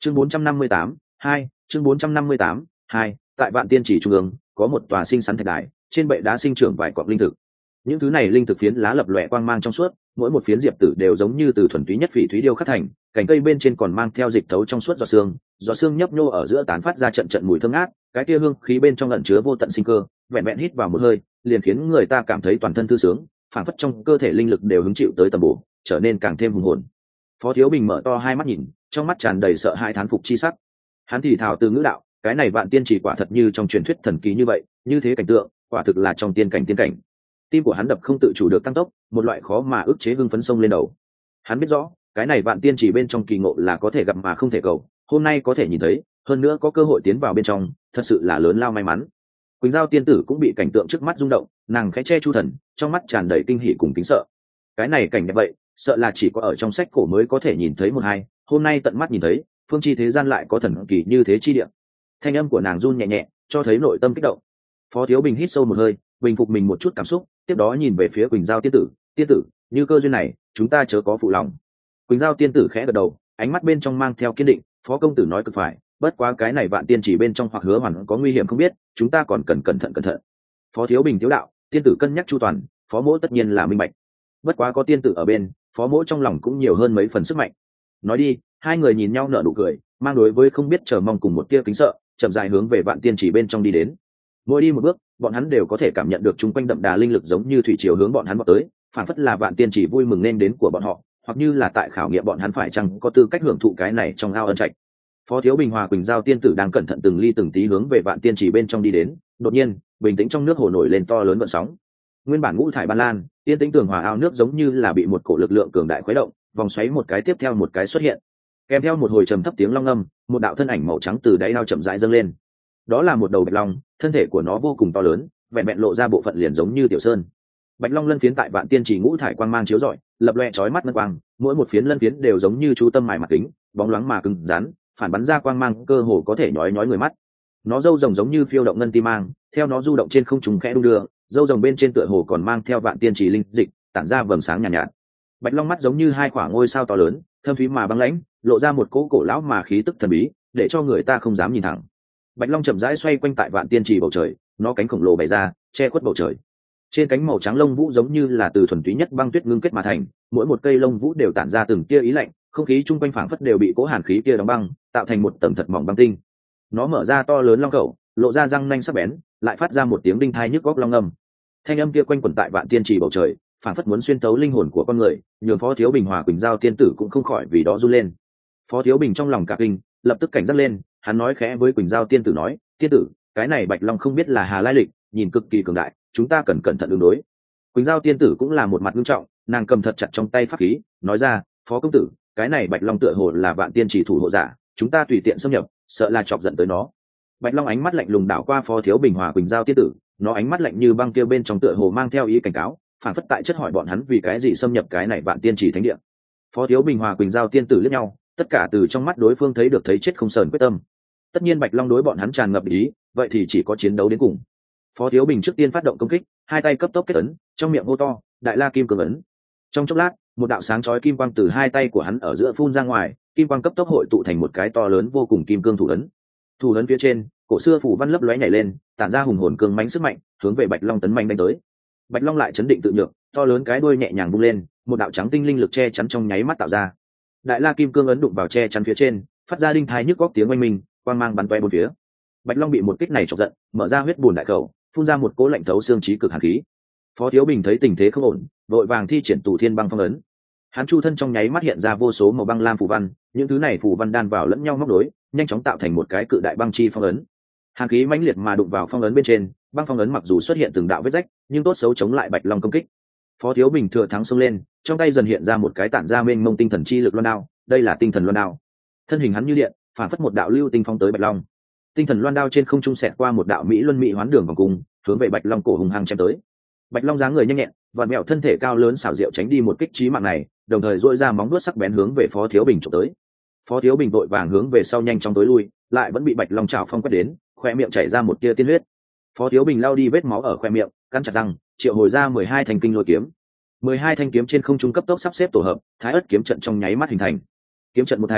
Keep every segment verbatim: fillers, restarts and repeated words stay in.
chương bốn trăm năm mươi tám hai chương bốn trăm năm mươi tám hai tại vạn tiên chỉ trung ương có một tòa sinh sắn thạch đài, trên bệ đá sinh trưởng vài cọng linh thực. Những thứ này linh thực phiến lá lập lòe quang mang trong suốt, mỗi một phiến diệp tử đều giống như từ thuần túy nhất phỉ thúy điêu khắc thành, cành cây bên trên còn mang theo dịch thấu trong suốt giọt xương, giọt xương nhấp nhô ở giữa tán phát ra trận trận mùi thơm ngát, cái kia hương khí bên trong ẩn chứa vô tận sinh cơ, vẹn vẹn hít vào một hơi, liền khiến người ta cảm thấy toàn thân thư sướng, phảng phất trong cơ thể linh lực đều hứng chịu tới tầm bổ, trở nên càng thêm hùng hồn. Phó Thiếu Bình mở to hai mắt nhìn, trong mắt tràn đầy sợ hãi thán phục chi sắc. Hắn thì thào từ ngữ đạo, cái này vạn tiên chỉ quả thật như trong truyền thuyết thần kỳ như vậy, như thế cảnh tượng, quả thực là trong tiên cảnh tiên cảnh. Tim của hắn đập không tự chủ được tăng tốc, một loại khó mà ức chế hưng phấn sông lên đầu. Hắn biết rõ, cái này vạn tiên chỉ bên trong kỳ ngộ là có thể gặp mà không thể cầu, hôm nay có thể nhìn thấy, hơn nữa có cơ hội tiến vào bên trong, thật sự là lớn lao may mắn. Quỳnh Giao tiên tử cũng bị cảnh tượng trước mắt rung động, nàng khẽ che chu thần, trong mắt tràn đầy kinh hỉ cùng kính sợ. Cái này cảnh đẹp vậy, sợ là chỉ có ở trong sách cổ mới có thể nhìn thấy một hai, hôm nay tận mắt nhìn thấy, phương chi thế gian lại có thần kỳ như thế chi địa. Thanh âm của nàng run nhẹ nhẹ, cho thấy nội tâm kích động. Phó Thiếu Bình hít sâu một hơi, bình phục mình một chút cảm xúc, tiếp đó nhìn về phía Quỳnh Giao tiên tử, tiên tử, như cơ duyên này, chúng ta chớ có phụ lòng. Quỳnh Giao tiên tử khẽ gật đầu, ánh mắt bên trong mang theo kiên định, phó công tử nói cực phải, bất quá cái này vạn tiên chỉ bên trong hoặc hứa hoàn có nguy hiểm không biết, chúng ta còn cần cẩn thận cẩn thận. Phó Thiếu Bình thiếu đạo, tiên tử cân nhắc chu toàn, phó mỗ tất nhiên là minh bạch. Bất quá có tiên tử ở bên, phó mỗ trong lòng cũng nhiều hơn mấy phần sức mạnh. Nói đi, hai người nhìn nhau nở nụ cười, mang đối với không biết chờ mong cùng một tia kính sợ, chậm rãi hướng về vạn tiên chỉ bên trong đi đến. Mỗi đi một bước, bọn hắn đều có thể cảm nhận được chung quanh đậm đà linh lực giống như thủy triều hướng bọn hắn vọt tới, phản phất là vạn tiên chỉ vui mừng nên đến của bọn họ, hoặc như là tại khảo nghiệm bọn hắn phải chăng có tư cách hưởng thụ cái này trong ao ân trạch. Phó Thiếu Bình hòa Quỳnh Giao tiên tử đang cẩn thận từng ly từng tí hướng về vạn tiên chỉ bên trong đi đến, đột nhiên, bình tĩnh trong nước hồ nổi lên to lớn gợn sóng. Nguyên bản ngũ thải ban lan, tiên tĩnh tường hòa ao nước giống như là bị một cổ lực lượng cường đại khuấy động, vòng xoáy một cái tiếp theo một cái xuất hiện. Kèm theo một hồi trầm thấp tiếng long ngâm, một đạo thân ảnh màu trắng từ đáy ao chậm rãi dâng lên. Đó là một đầu bạch long, thân thể của nó vô cùng to lớn, vẹn vẹn lộ ra bộ phận liền giống như tiểu sơn. Bạch long lân phiến tại vạn tiên chỉ ngũ thải quang mang chiếu rọi, lập loè chói mắt ngân quang, mỗi một phiến lân phiến đều giống như chú tâm mài mặt kính, bóng loáng mà cứng rắn, phản bắn ra quang mang cơ hồ có thể nhói nhói người mắt. Nó râu rồng giống như phiêu động ngân ti mang, theo nó du động trên không trung khẽ đung đưa, râu rồng bên trên tựa hồ còn mang theo vạn tiên chỉ linh dịch, tản ra vầng sáng nhàn nhạt, nhạt. Bạch long mắt giống như hai quả ngôi sao to lớn, thâm thúy mà băng lãnh, lộ ra một cỗ cổ lão mà khí tức thần bí, để cho người ta không dám nhìn thẳng. Bạch long chậm rãi xoay quanh tại vạn tiên chỉ bầu trời, nó cánh khổng lồ bày ra, che khuất bầu trời. Trên cánh màu trắng lông vũ giống như là từ thuần túy nhất băng tuyết ngưng kết mà thành, mỗi một cây lông vũ đều tản ra từng tia ý lạnh, không khí chung quanh phảng phất đều bị cố hàn khí kia đóng băng, tạo thành một tầng thật mỏng băng tinh. Nó mở ra to lớn long khẩu, lộ ra răng nanh sắc bén, lại phát ra một tiếng đinh thai nhức góc long âm. Thanh âm kia quanh quẩn tại vạn tiên chỉ bầu trời, phảng phất muốn xuyên tấu linh hồn của con người, nhường Phó Thiếu Bình hòa Quỳnh Giao tiên tử cũng không khỏi vì đó run lên. Phó Thiếu Bình trong lòng cả kinh, lập tức cảnh giác lên, hắn nói khẽ với Quỳnh Giao tiên tử nói, tiên tử, cái này bạch long không biết là hà lai lịch, nhìn cực kỳ cường đại, chúng ta cần cẩn thận ứng đối. Quỳnh Giao tiên tử cũng là một mặt nghiêm trọng, nàng cầm thật chặt trong tay pháp khí, nói ra, phó công tử, cái này bạch long tựa hồ là vạn tiên chỉ thủ hộ giả, chúng ta tùy tiện xâm nhập, sợ là chọc giận tới nó. Bạch long ánh mắt lạnh lùng đảo qua Phó Thiếu Bình hòa Quỳnh Giao tiên tử, nó ánh mắt lạnh như băng kia bên trong tựa hồ mang theo ý cảnh cáo, phản phất tại chất hỏi bọn hắn vì cái gì xâm nhập cái này vạn tiên chỉ thánh địa. Phó Thiếu Bình hòa Quỳnh Giao tiên tử liếc nhau, tất cả từ trong mắt đối phương thấy được thấy chết không sờn quyết tâm. Tất nhiên bạch long đối bọn hắn tràn ngập ý, vậy thì chỉ có chiến đấu đến cùng. Phó Thiếu Bình trước tiên phát động công kích, hai tay cấp tốc kết ấn, trong miệng hô to, đại la kim cương ấn. Trong chốc lát, một đạo sáng chói kim quang từ hai tay của hắn ở giữa phun ra ngoài, kim quang cấp tốc hội tụ thành một cái to lớn vô cùng kim cương thủ ấn. Thủ ấn phía trên, cổ xưa phủ văn lấp lóe nhảy lên, tản ra hùng hồn cương mãnh sức mạnh, hướng về bạch long tấn mạnh đánh tới. Bạch long lại chấn định tự nhược, to lớn cái đuôi nhẹ nhàng vung lên, một đạo trắng tinh linh lực che chắn trong nháy mắt tạo ra. Đại la kim cương ấn đụng vào che chắn phía trên, phát ra đinh thai nhức góc tiếng oanh minh, quang mang bắn toe bốn phía. Bạch long bị một kích này chọc giận, mở ra huyết bùn đại khẩu, phun ra một cỗ lạnh thấu xương chí cực hàn khí. Phó Thiếu Bình thấy tình thế không ổn, vội vàng thi triển tù thiên băng phong ấn. Hắn chu thân trong nháy mắt hiện ra vô số màu băng lam phù văn, những thứ này phù văn đan vào lẫn nhau móc nối, nhanh chóng tạo thành một cái cự đại băng chi phong ấn. Hàn khí mãnh liệt mà đụng vào phong ấn bên trên, băng phong ấn mặc dù xuất hiện từng đạo vết rách, nhưng tốt xấu chống lại bạch long công kích. Phó Thiếu Bình thừa thắng xông lên, trong tay dần hiện ra một cái tản ra mênh mông tinh thần chi lực loan đao, đây là tinh thần loan đao. Thân hình hắn như điện, phản phất một đạo lưu tinh phong tới bạch long. Tinh thần loan đao trên không trung xẹt qua một đạo mỹ luân mỹ hoán đường vòng cung, hướng về bạch long cổ hùng hăng chém tới. Bạch long dáng người nhanh nhẹn, vặn mẹo thân thể cao lớn xảo diệu tránh đi một kích chí mạng này, đồng thời duỗi ra móng vuốt sắc bén hướng về Phó Thiếu Bình chụp tới. Phó Thiếu Bình vội vàng hướng về sau nhanh chóng tối lui, lại vẫn bị bạch long chảo phong quét đến, khoe miệng chảy ra một tia tiên huyết. Phó Thiếu Bình lao đi vết máu ở khoe miệng, cắn chặt răng, triệu hồi ra mười hai thanh kinh lôi kiếm. mười hai thanh kiếm trên không trung cấp tốc sắp xếp tổ hợp, thái ất kiếm trận trong nháy mắt hình thành. Kiếm trận một thành,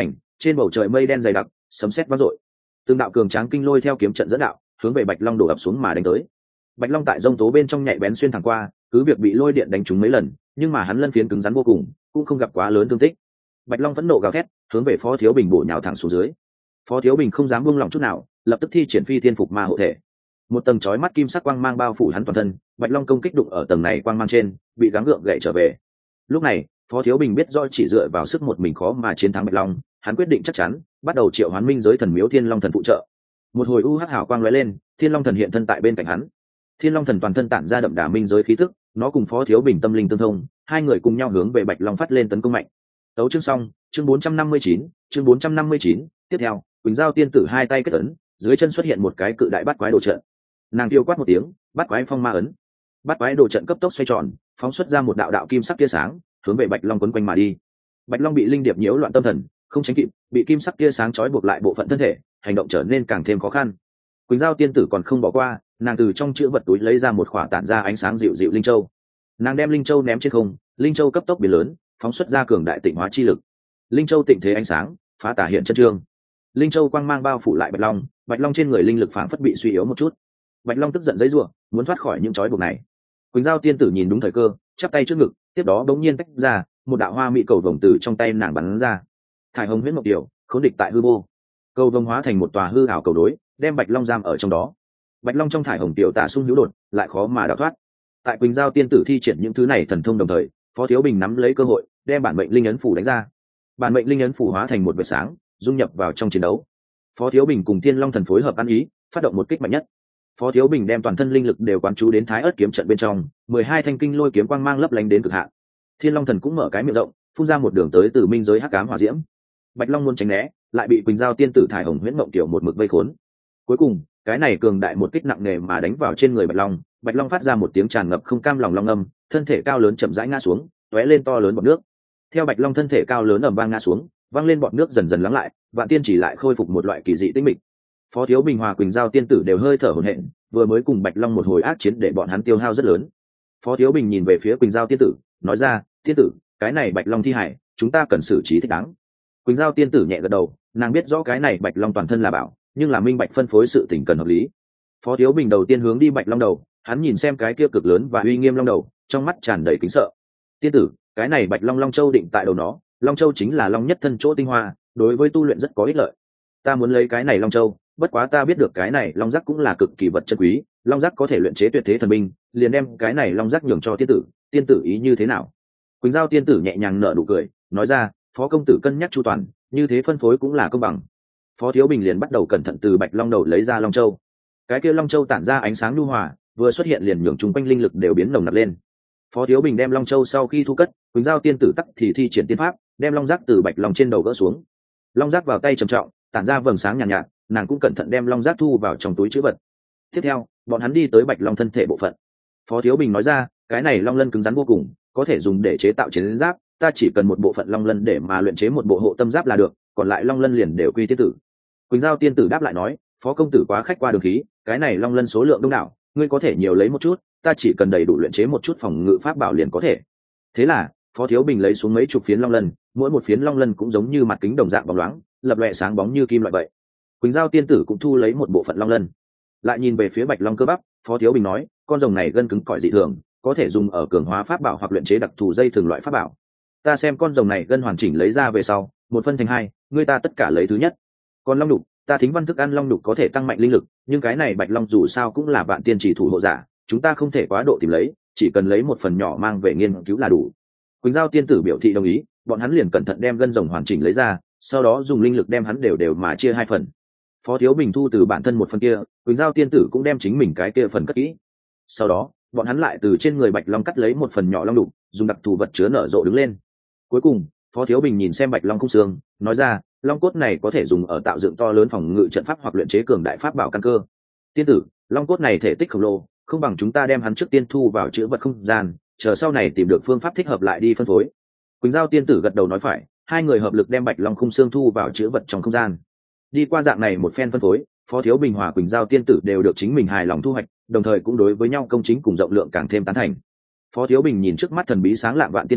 trên bầu trời mây đen dày đặc, sấm sét vang dội, từng đạo cường tráng kinh lôi theo kiếm trận dẫn đạo hướng về bạch long đổ ập xuống mà đánh tới. Bạch long tại dông tố bên trong nhạy bén xuyên thẳng qua, cứ việc bị lôi điện đánh trúng mấy lần, nhưng mà hắn lân phiến cứng rắn vô cùng, cũng không gặp quá lớn thương tích. Bạch long vẫn nộ gào thét hướng về Phó Thiếu Bình bổ nhào thẳng xuống dưới. Phó Thiếu Bình không dám buông lỏng chút nào, lập tức thi triển phi thiên phục ma hộ thể. Một tầng chói mắt kim sắc quang mang bao phủ hắn toàn thân, bạch long công kích đụng ở tầng này quang mang trên, bị gắng gượng gậy trở về. Lúc này Phó Thiếu Bình biết do chỉ dựa vào sức một mình khó mà chiến thắng bạch long, hắn quyết định chắc chắn bắt đầu triệu hoán minh giới thần miếu thiên long thần phụ trợ. Một hồi u hắc hào quang lóe lên, thiên long thần hiện thân tại bên cạnh hắn. Thiên long thần toàn thân tản ra đậm đà minh giới khí tức, nó cùng Phó Thiếu Bình tâm linh tương thông, hai người cùng nhau hướng về bạch long phát lên tấn công mạnh. Tấu chương xong, chương bốn trăm năm mươi chín, chương bốn trăm năm mươi chín. Tiếp theo, Quỳnh Giao tiên tử hai tay kết ấn, dưới chân xuất hiện một cái cự đại bát quái đồ trận. Nàng tiêu quát một tiếng, bát quái phong ma ấn. Bát quái đồ trận cấp tốc xoay tròn, phóng xuất ra một đạo đạo kim sắc tia sáng, hướng về bạch long quấn quanh mà đi. Bạch long bị linh điệp nhiễu loạn tâm thần, không tránh kịp, bị kim sắc tia sáng trói buộc lại bộ phận thân thể, hành động trở nên càng thêm khó khăn. Quỳnh Giao tiên tử còn không bỏ qua, nàng từ trong chữ vật túi lấy ra một khỏa tản ra ánh sáng dịu dịu linh châu. Nàng đem linh châu ném trên không, linh châu cấp tốc biến lớn, phóng xuất ra cường đại tịnh hóa chi lực. Linh châu tịnh thế ánh sáng, phá tả hiện chân trương. Linh châu quang mang bao phủ lại bạch long, bạch long trên người linh lực phảng phất bị suy yếu một chút. Bạch long tức giận giãy giụa, muốn thoát khỏi những trói buộc này. Quỳnh Giao tiên tử nhìn đúng thời cơ, chắp tay trước ngực, tiếp đó bỗng nhiên tách ra, một đạo hoa mỹ cầu vồng từ trong tay nàng bắn ra. Thải hồng huyễn mộc điểu, khốn địch tại hư vô. Cầu vồng hóa thành một tòa hư ảo cầu đối, đem bạch long giam ở trong đó. Bạch long trong thải hồng tiểu tả sung hữu đột, lại khó mà đào thoát. Tại Quỳnh Giao tiên tử thi triển những thứ này thần thông đồng thời, Phó Thiếu Bình nắm lấy cơ hội, đem bản mệnh linh ấn phủ đánh ra. Bản mệnh linh ấn phủ hóa thành một vệt sáng, dung nhập vào trong chiến đấu. Phó Thiếu Bình cùng Thiên Long thần phối hợp ăn ý, phát động một kích mạnh nhất. Phó Thiếu Bình đem toàn thân linh lực đều quán chú đến Thái Ức kiếm trận bên trong, mười hai thanh kinh lôi kiếm quang mang lấp lánh đến cực hạn. Thiên Long thần cũng mở cái miệng rộng, phun ra một đường tới từ minh giới hắc ám hỏa diễm. Bạch long muốn tránh né, lại bị Quỳnh Giao tiên tử thải hồng huyễn mộng tiểu một mực vây khốn. Cuối cùng, cái này cường đại một kích nặng nề mà đánh vào trên người Bạch long, Bạch long phát ra một tiếng tràn ngập không cam lòng long âm, thân thể cao lớn chậm rãi ngã xuống, tóe lên to lớn bọt nước. Theo Bạch long thân thể cao lớn ầm vang ngã xuống, văng lên bọt nước dần dần lắng lại, Vạn Tiên chỉ lại khôi phục một loại kỳ dị tĩnh mịch. Phó Thiếu Bình hòa Quỳnh Giao tiên tử đều hơi thở hổn hển, vừa mới cùng Bạch long một hồi ác chiến để bọn hắn tiêu hao rất lớn. Phó Thiếu Bình nhìn về phía Quỳnh Giao tiên tử, nói ra: tiên tử, cái này Bạch long thi hải, chúng ta cần xử trí thích đáng. Quỳnh Giao tiên tử nhẹ gật đầu, nàng biết rõ cái này Bạch long toàn thân là bảo, nhưng là minh bạch phân phối sự tình cần hợp lý. Phó Thiếu Bình đầu tiên hướng đi Bạch long đầu, hắn nhìn xem cái kia cực lớn và uy nghiêm long đầu, trong mắt tràn đầy kính sợ. Tiên tử, cái này Bạch long long châu định tại đầu nó, long châu chính là long nhất thân chỗ tinh hoa, đối với tu luyện rất có ích lợi. Ta muốn lấy cái này long châu, bất quá ta biết được cái này long giác cũng là cực kỳ vật chân quý, long giác có thể luyện chế tuyệt thế thần binh, liền đem cái này long giác nhường cho tiên tử, tiên tử ý như thế nào? Quỳnh Giao tiên tử nhẹ nhàng nở nụ cười, nói ra: Phó công tử cân nhắc chu toàn, như thế phân phối cũng là công bằng. Phó Thiếu Bình liền bắt đầu cẩn thận từ Bạch long đầu lấy ra long châu. Cái kia long châu tản ra ánh sáng nhu hòa, vừa xuất hiện liền nhường chung quanh linh lực đều biến nồng nặc lên. Phó Thiếu Bình đem long châu sau khi thu cất, Quỳnh Giao tiên tử tắc thì thi triển tiên pháp, đem long giác từ Bạch long trên đầu gỡ xuống. Long giác vào tay trầm trọng, tản ra vầng sáng nhàn nhạt, nhạt, nàng cũng cẩn thận đem long giác thu vào trong túi trữ vật. Tiếp theo, bọn hắn đi tới Bạch long thân thể bộ phận. Phó Thiếu Bình nói ra: cái này long lân cứng rắn vô cùng, có thể dùng để chế tạo chiến giáp, ta chỉ cần một bộ phận long lân để mà luyện chế một bộ hộ tâm giáp là được, còn lại long lân liền đều quy tiên tử. Quỳnh Giao tiên tử đáp lại nói: Phó công tử quá khách qua đường khí, cái này long lân số lượng đông đảo, ngươi có thể nhiều lấy một chút, ta chỉ cần đầy đủ luyện chế một chút phòng ngự pháp bảo liền có thể. Thế là Phó Thiếu Bình lấy xuống mấy chục phiến long lân, mỗi một phiến long lân cũng giống như mặt kính đồng dạng bóng loáng, lập lòe sáng bóng như kim loại vậy. Quỳnh Giao tiên tử cũng thu lấy một bộ phận long lân, lại nhìn về phía Bạch long cơ bắp. Phó Thiếu Bình nói: con rồng này gân cứng cỏi dị thường, có thể dùng ở cường hóa pháp bảo hoặc luyện chế đặc thù dây thường loại pháp bảo. Ta xem con rồng này gân hoàn chỉnh lấy ra về sau, một phân thành hai, ngươi ta tất cả lấy thứ nhất. Còn long đục, ta thính văn thức ăn long đục có thể tăng mạnh linh lực, nhưng cái này Bạch long dù sao cũng là Vạn Tiên chỉ thủ hộ giả, chúng ta không thể quá độ tìm lấy, chỉ cần lấy một phần nhỏ mang về nghiên cứu là đủ. Quỳnh Giao tiên tử biểu thị đồng ý, bọn hắn liền cẩn thận đem gân rồng hoàn chỉnh lấy ra, sau đó dùng linh lực đem hắn đều đều mà chia hai phần. Phó Thiếu Bình thu từ bản thân một phần kia, Quỳnh Giao tiên tử cũng đem chính mình cái kia phần cất kỹ. Sau đó, bọn hắn lại từ trên người Bạch long cắt lấy một phần nhỏ long đục, dùng đặc thù vật chứa nở rộ đứng lên. Cuối cùng, Phó Thiếu Bình nhìn xem Bạch long khung xương, nói ra: long cốt này có thể dùng ở tạo dựng to lớn phòng ngự trận pháp hoặc luyện chế cường đại pháp bảo căn cơ. Tiên tử, long cốt này thể tích khổng lồ, không bằng chúng ta đem hắn trước tiên thu vào chữ vật không gian, chờ sau này tìm được phương pháp thích hợp lại đi phân phối. Quỳnh Giao tiên tử gật đầu nói phải, hai người hợp lực đem Bạch long khung xương thu vào chữ vật trong không gian. Đi qua dạng này một phen phân phối, Phó Thiếu Bình hòa Quỳnh Giao tiên tử đều được chính mình hài lòng thu hoạch, đồng thời cũng đối với nhau công chính cùng rộng lượng càng thêm tán thành. Phó Thiếu Bình nhìn trước mắt thần bí sáng lạng Vạn Tiên chỉ,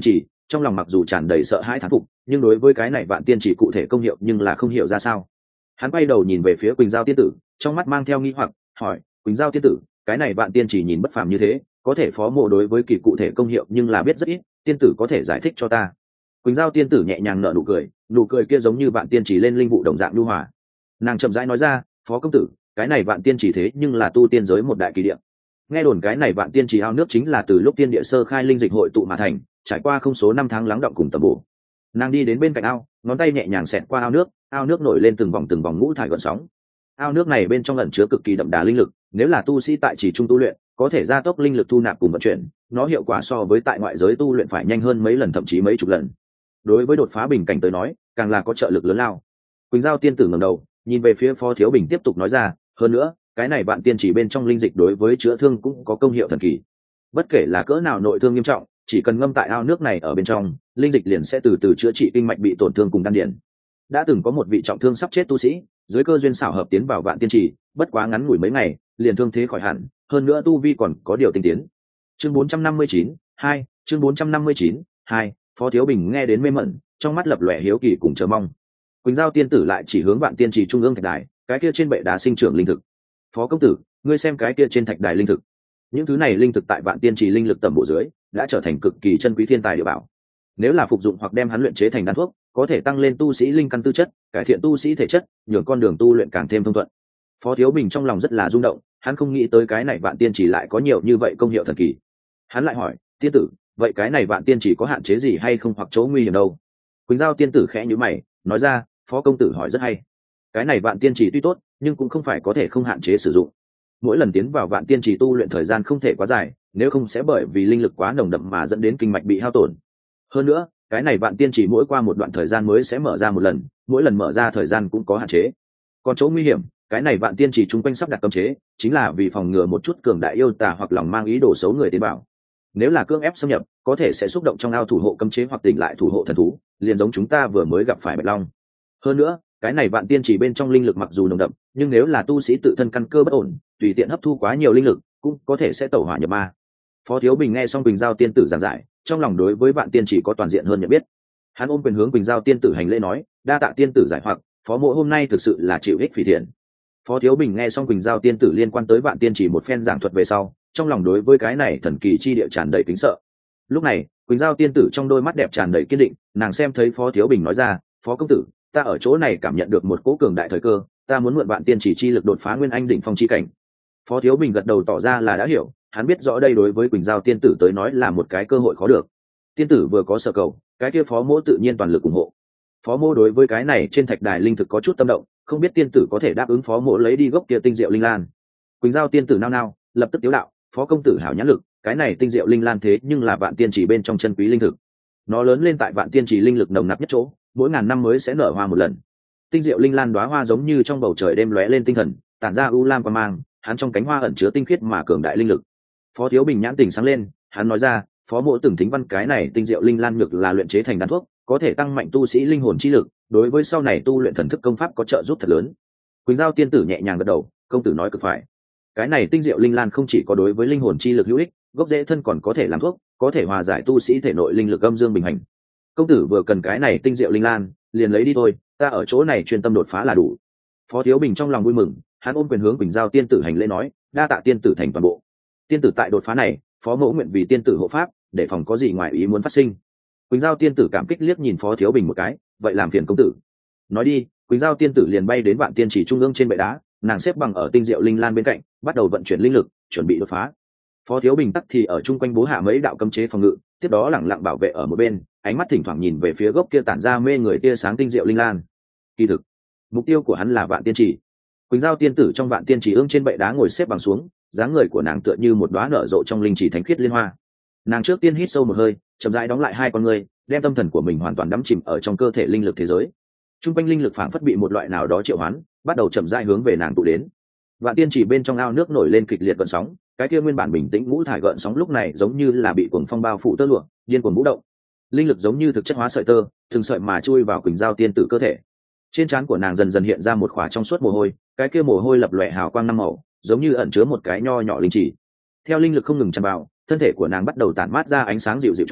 trong lòng mặc dù tràn đầy sợ hãi thán phục, nhưng đối với cái này vạn tiên chỉ cụ thể công hiệu nhưng là không hiểu ra sao. Hắn quay đầu nhìn về phía Quỳnh Giao tiên tử, trong mắt mang theo nghi hoặc, hỏi: Quỳnh Giao tiên tử, cái này vạn tiên chỉ nhìn bất phàm như thế, có thể phó mộ đối với kỳ cụ thể công hiệu nhưng là biết rất ít, tiên tử có thể giải thích cho ta? Quỳnh Giao tiên tử nhẹ nhàng nở nụ cười, nụ cười kia giống như vạn tiên chỉ lên linh vụ đồng dạng nhu hòa. Nàng chậm rãi nói ra: Phó công tử, cái này vạn tiên chỉ thế nhưng là tu tiên giới một đại kỳ địa. Nghe đồn cái này vạn tiên chỉ ao nước chính là từ lúc tiên địa sơ khai linh dịch hội tụ mà thành, trải qua không số năm tháng lắng đọng cùng tầm bổ. Nàng đi đến bên cạnh ao, ngón tay nhẹ nhàng xẹt qua ao nước, ao nước nổi lên từng vòng từng vòng ngũ thải gợn sóng. Ao nước này bên trong ẩn chứa cực kỳ đậm đà linh lực, nếu là tu sĩ tại chỉ trung tu luyện, có thể gia tốc linh lực thu nạp cùng vận chuyển, nó hiệu quả so với tại ngoại giới tu luyện phải nhanh hơn mấy lần, thậm chí mấy chục lần. Đối với đột phá bình cảnh tới nói, càng là có trợ lực lớn lao. Quỳnh Giao tiên tử ngẩng đầu, nhìn về phía Phó Thiếu Bình tiếp tục nói ra: hơn nữa, cái này vạn tiên chỉ bên trong linh dịch đối với chữa thương cũng có công hiệu thần kỳ. Bất kể là cỡ nào nội thương nghiêm trọng, chỉ cần ngâm tại ao nước này ở bên trong, linh dịch liền sẽ từ từ chữa trị kinh mạch bị tổn thương cùng đan điền. Đã từng có một vị trọng thương sắp chết tu sĩ, dưới cơ duyên xảo hợp tiến vào vạn tiên chỉ, bất quá ngắn ngủi mấy ngày, liền thương thế khỏi hẳn, hơn nữa tu vi còn có điều tinh tiến. Chương bốn trăm năm mươi chín, hai, chương bốn trăm năm mươi chín, hai, Phó Thiếu Bình nghe đến mê mẩn, trong mắt lập lòe hiếu kỳ cùng chờ mong. Quỳnh Giao tiên tử lại chỉ hướng vạn tiên chỉ trung ương thạch đài, cái kia trên bệ đá sinh trưởng linh thực. Phó công tử, ngươi xem cái kia trên thạch đài linh thực. Những thứ này linh thực tại vạn tiên chỉ linh lực tầm bổ dưới, đã trở thành cực kỳ chân quý thiên tài địa bảo. Nếu là phục dụng hoặc đem hắn luyện chế thành đan thuốc, có thể tăng lên tu sĩ linh căn tư chất, cải thiện tu sĩ thể chất, nhường con đường tu luyện càng thêm thông thuận. Phó Thiếu Bình trong lòng rất là rung động, hắn không nghĩ tới cái này vạn tiên chỉ lại có nhiều như vậy công hiệu thần kỳ. Hắn lại hỏi: tiên tử, vậy cái này vạn tiên chỉ có hạn chế gì hay không, hoặc chỗ nguy hiểm đâu? Quỳnh Giao tiên tử khẽ nhíu mày, nói ra: Phó công tử hỏi rất hay. Cái này vạn tiên chỉ tuy tốt, nhưng cũng không phải có thể không hạn chế sử dụng. Mỗi lần tiến vào vạn tiên chỉ tu luyện thời gian không thể quá dài, nếu không sẽ bởi vì linh lực quá nồng đậm mà dẫn đến kinh mạch bị hao tổn. Hơn nữa, cái này vạn tiên chỉ mỗi qua một đoạn thời gian mới sẽ mở ra một lần, mỗi lần mở ra thời gian cũng có hạn chế. Còn chỗ nguy hiểm, cái này vạn tiên chỉ chung quanh sắp đặt cấm chế, chính là vì phòng ngừa một chút cường đại yêu tà hoặc lòng mang ý đồ xấu người tiến vào. Nếu là cưỡng ép xâm nhập, có thể sẽ xúc động trong ao thủ hộ cấm chế hoặc tỉnh lại thủ hộ thần thú, liền giống chúng ta vừa mới gặp phải Bạch Long. Hơn nữa, cái này vạn tiên chỉ bên trong linh lực mặc dù nồng đậm, nhưng nếu là tu sĩ tự thân căn cơ bất ổn, tùy tiện hấp thu quá nhiều linh lực, cũng có thể sẽ tẩu hỏa nhập ma. Phó Thiếu Bình nghe xong Quỳnh Giao tiên tử giảng giải, trong lòng đối với vạn tiên chỉ có toàn diện hơn nhận biết. Hắn ôm quyền hướng Quỳnh Giao tiên tử hành lễ nói: đa tạ tiên tử giải hoặc, phó mộ hôm nay thực sự là chịu ích phỉ thiện. Phó Thiếu Bình nghe xong Quỳnh Giao tiên tử liên quan tới vạn tiên chỉ một phen giảng thuật về sau, trong lòng đối với cái này thần kỳ chi địa tràn đầy kính sợ. Lúc này, Quỳnh Giao tiên tử trong đôi mắt đẹp tràn đầy kiên định, nàng xem thấy Phó Thiếu Bình nói ra: Phó công tử, ta ở chỗ này cảm nhận được một cỗ cường đại thời cơ, ta muốn mượn vạn tiên chỉ chi lực đột phá nguyên anh đỉnh phong chi cảnh. Phó Thiếu Bình gật đầu tỏ ra là đã hiểu, hắn biết rõ đây đối với Quỳnh Giao tiên tử tới nói là một cái cơ hội khó được. Tiên tử vừa có sở cầu, cái kia phó mỗ tự nhiên toàn lực ủng hộ. Phó mỗ đối với cái này trên thạch đài linh thực có chút tâm động, không biết tiên tử có thể đáp ứng phó mỗ lấy đi gốc kia tinh diệu linh lan. Quỳnh Giao tiên tử nao nao, lập tức tiếu đạo: Phó công tử hảo nhãn lực, cái này tinh diệu linh lan thế nhưng là vạn tiên chỉ bên trong chân quý linh thực. Nó lớn lên tại vạn tiên chỉ linh lực nồng nặc nhất chỗ, mỗi ngàn năm mới sẽ nở hoa một lần. Tinh diệu linh lan đóa hoa giống như trong bầu trời đêm lóe lên tinh thần, tản ra u lam quang mang, hắn trong cánh hoa ẩn chứa tinh khiết mà cường đại linh lực. Phó Thiếu Bình nhãn tình sáng lên, hắn nói ra: phó mộ từng thính văn cái này tinh diệu linh lan nhược là luyện chế thành đan thuốc, có thể tăng mạnh tu sĩ linh hồn chi lực, đối với sau này tu luyện thần thức công pháp có trợ giúp thật lớn. Quỳnh Giao tiên tử nhẹ nhàng gật đầu, công tử nói cực phải. Cái này tinh diệu linh lan không chỉ có đối với linh hồn chi lực hữu ích, gốc rễ thân còn có thể làm thuốc, có thể hòa giải tu sĩ thể nội linh lực âm dương bình hành. Công tử vừa cần cái này tinh diệu linh lan, liền lấy đi thôi, ta ở chỗ này chuyên tâm đột phá là đủ. Phó Thiếu Bình trong lòng vui mừng, hắn ôm quyền hướng Quỳnh Giao tiên tử hành lễ nói: đa tạ tiên tử thành toàn bộ. Tiên tử tại đột phá này, phó mẫu nguyện vì tiên tử hộ pháp, để phòng có gì ngoài ý muốn phát sinh. Quỳnh Giao tiên tử cảm kích liếc nhìn Phó Thiếu Bình một cái, vậy làm phiền công tử. Nói đi, Quỳnh Giao tiên tử liền bay đến vạn tiên chỉ trung ương trên bệ đá, nàng xếp bằng ở tinh diệu linh lan bên cạnh, bắt đầu vận chuyển linh lực, chuẩn bị đột phá. Phó Thiếu Bình tắc thì ở chung quanh bố hạ mấy đạo cấm chế phòng ngự, tiếp đó lẳng lặng bảo vệ ở một bên, ánh mắt thỉnh thoảng nhìn về phía gốc kia tản ra mê người tia sáng tinh diệu linh lan. Kỳ thực, mục tiêu của hắn là vạn tiên chỉ. Quỳnh Giao tiên tử trong vạn tiên chỉ ương trên bệ đá ngồi xếp bằng xuống, dáng người của nàng tựa như một đóa nở rộ trong linh chỉ thánh khiết liên hoa. Nàng trước tiên hít sâu một hơi, chậm rãi đóng lại hai con ngươi, đem tâm thần của mình hoàn toàn đắm chìm ở trong cơ thể linh lực thế giới. Trung quanh linh lực phảng phất bị một loại nào đó triệu hoán, bắt đầu chậm rãi hướng về nàng tụ đến. Vạn tiên chỉ bên trong ao nước nổi lên kịch liệt gợn sóng, cái kia nguyên bản bình tĩnh ngũ thải gợn sóng lúc này giống như là bị cuồng phong bao phủ tơ lụa, điên cuồng vũ động. Linh lực giống như thực chất hóa sợi tơ, từng sợi mà chui vào Quỳnh Giao tiên tử cơ thể. Trên trán của nàng dần dần hiện ra một khỏa trong suốt mồ hôi, cái kia mồ hôi lập lòe hào quang năm màu, giống như ẩn chứa một cái nho nhỏ linh chỉ. Theo linh lực không ngừng tràn vào, thân thể của nàng bắt đầu tản mát ra ánh sáng dịu dịu choáng,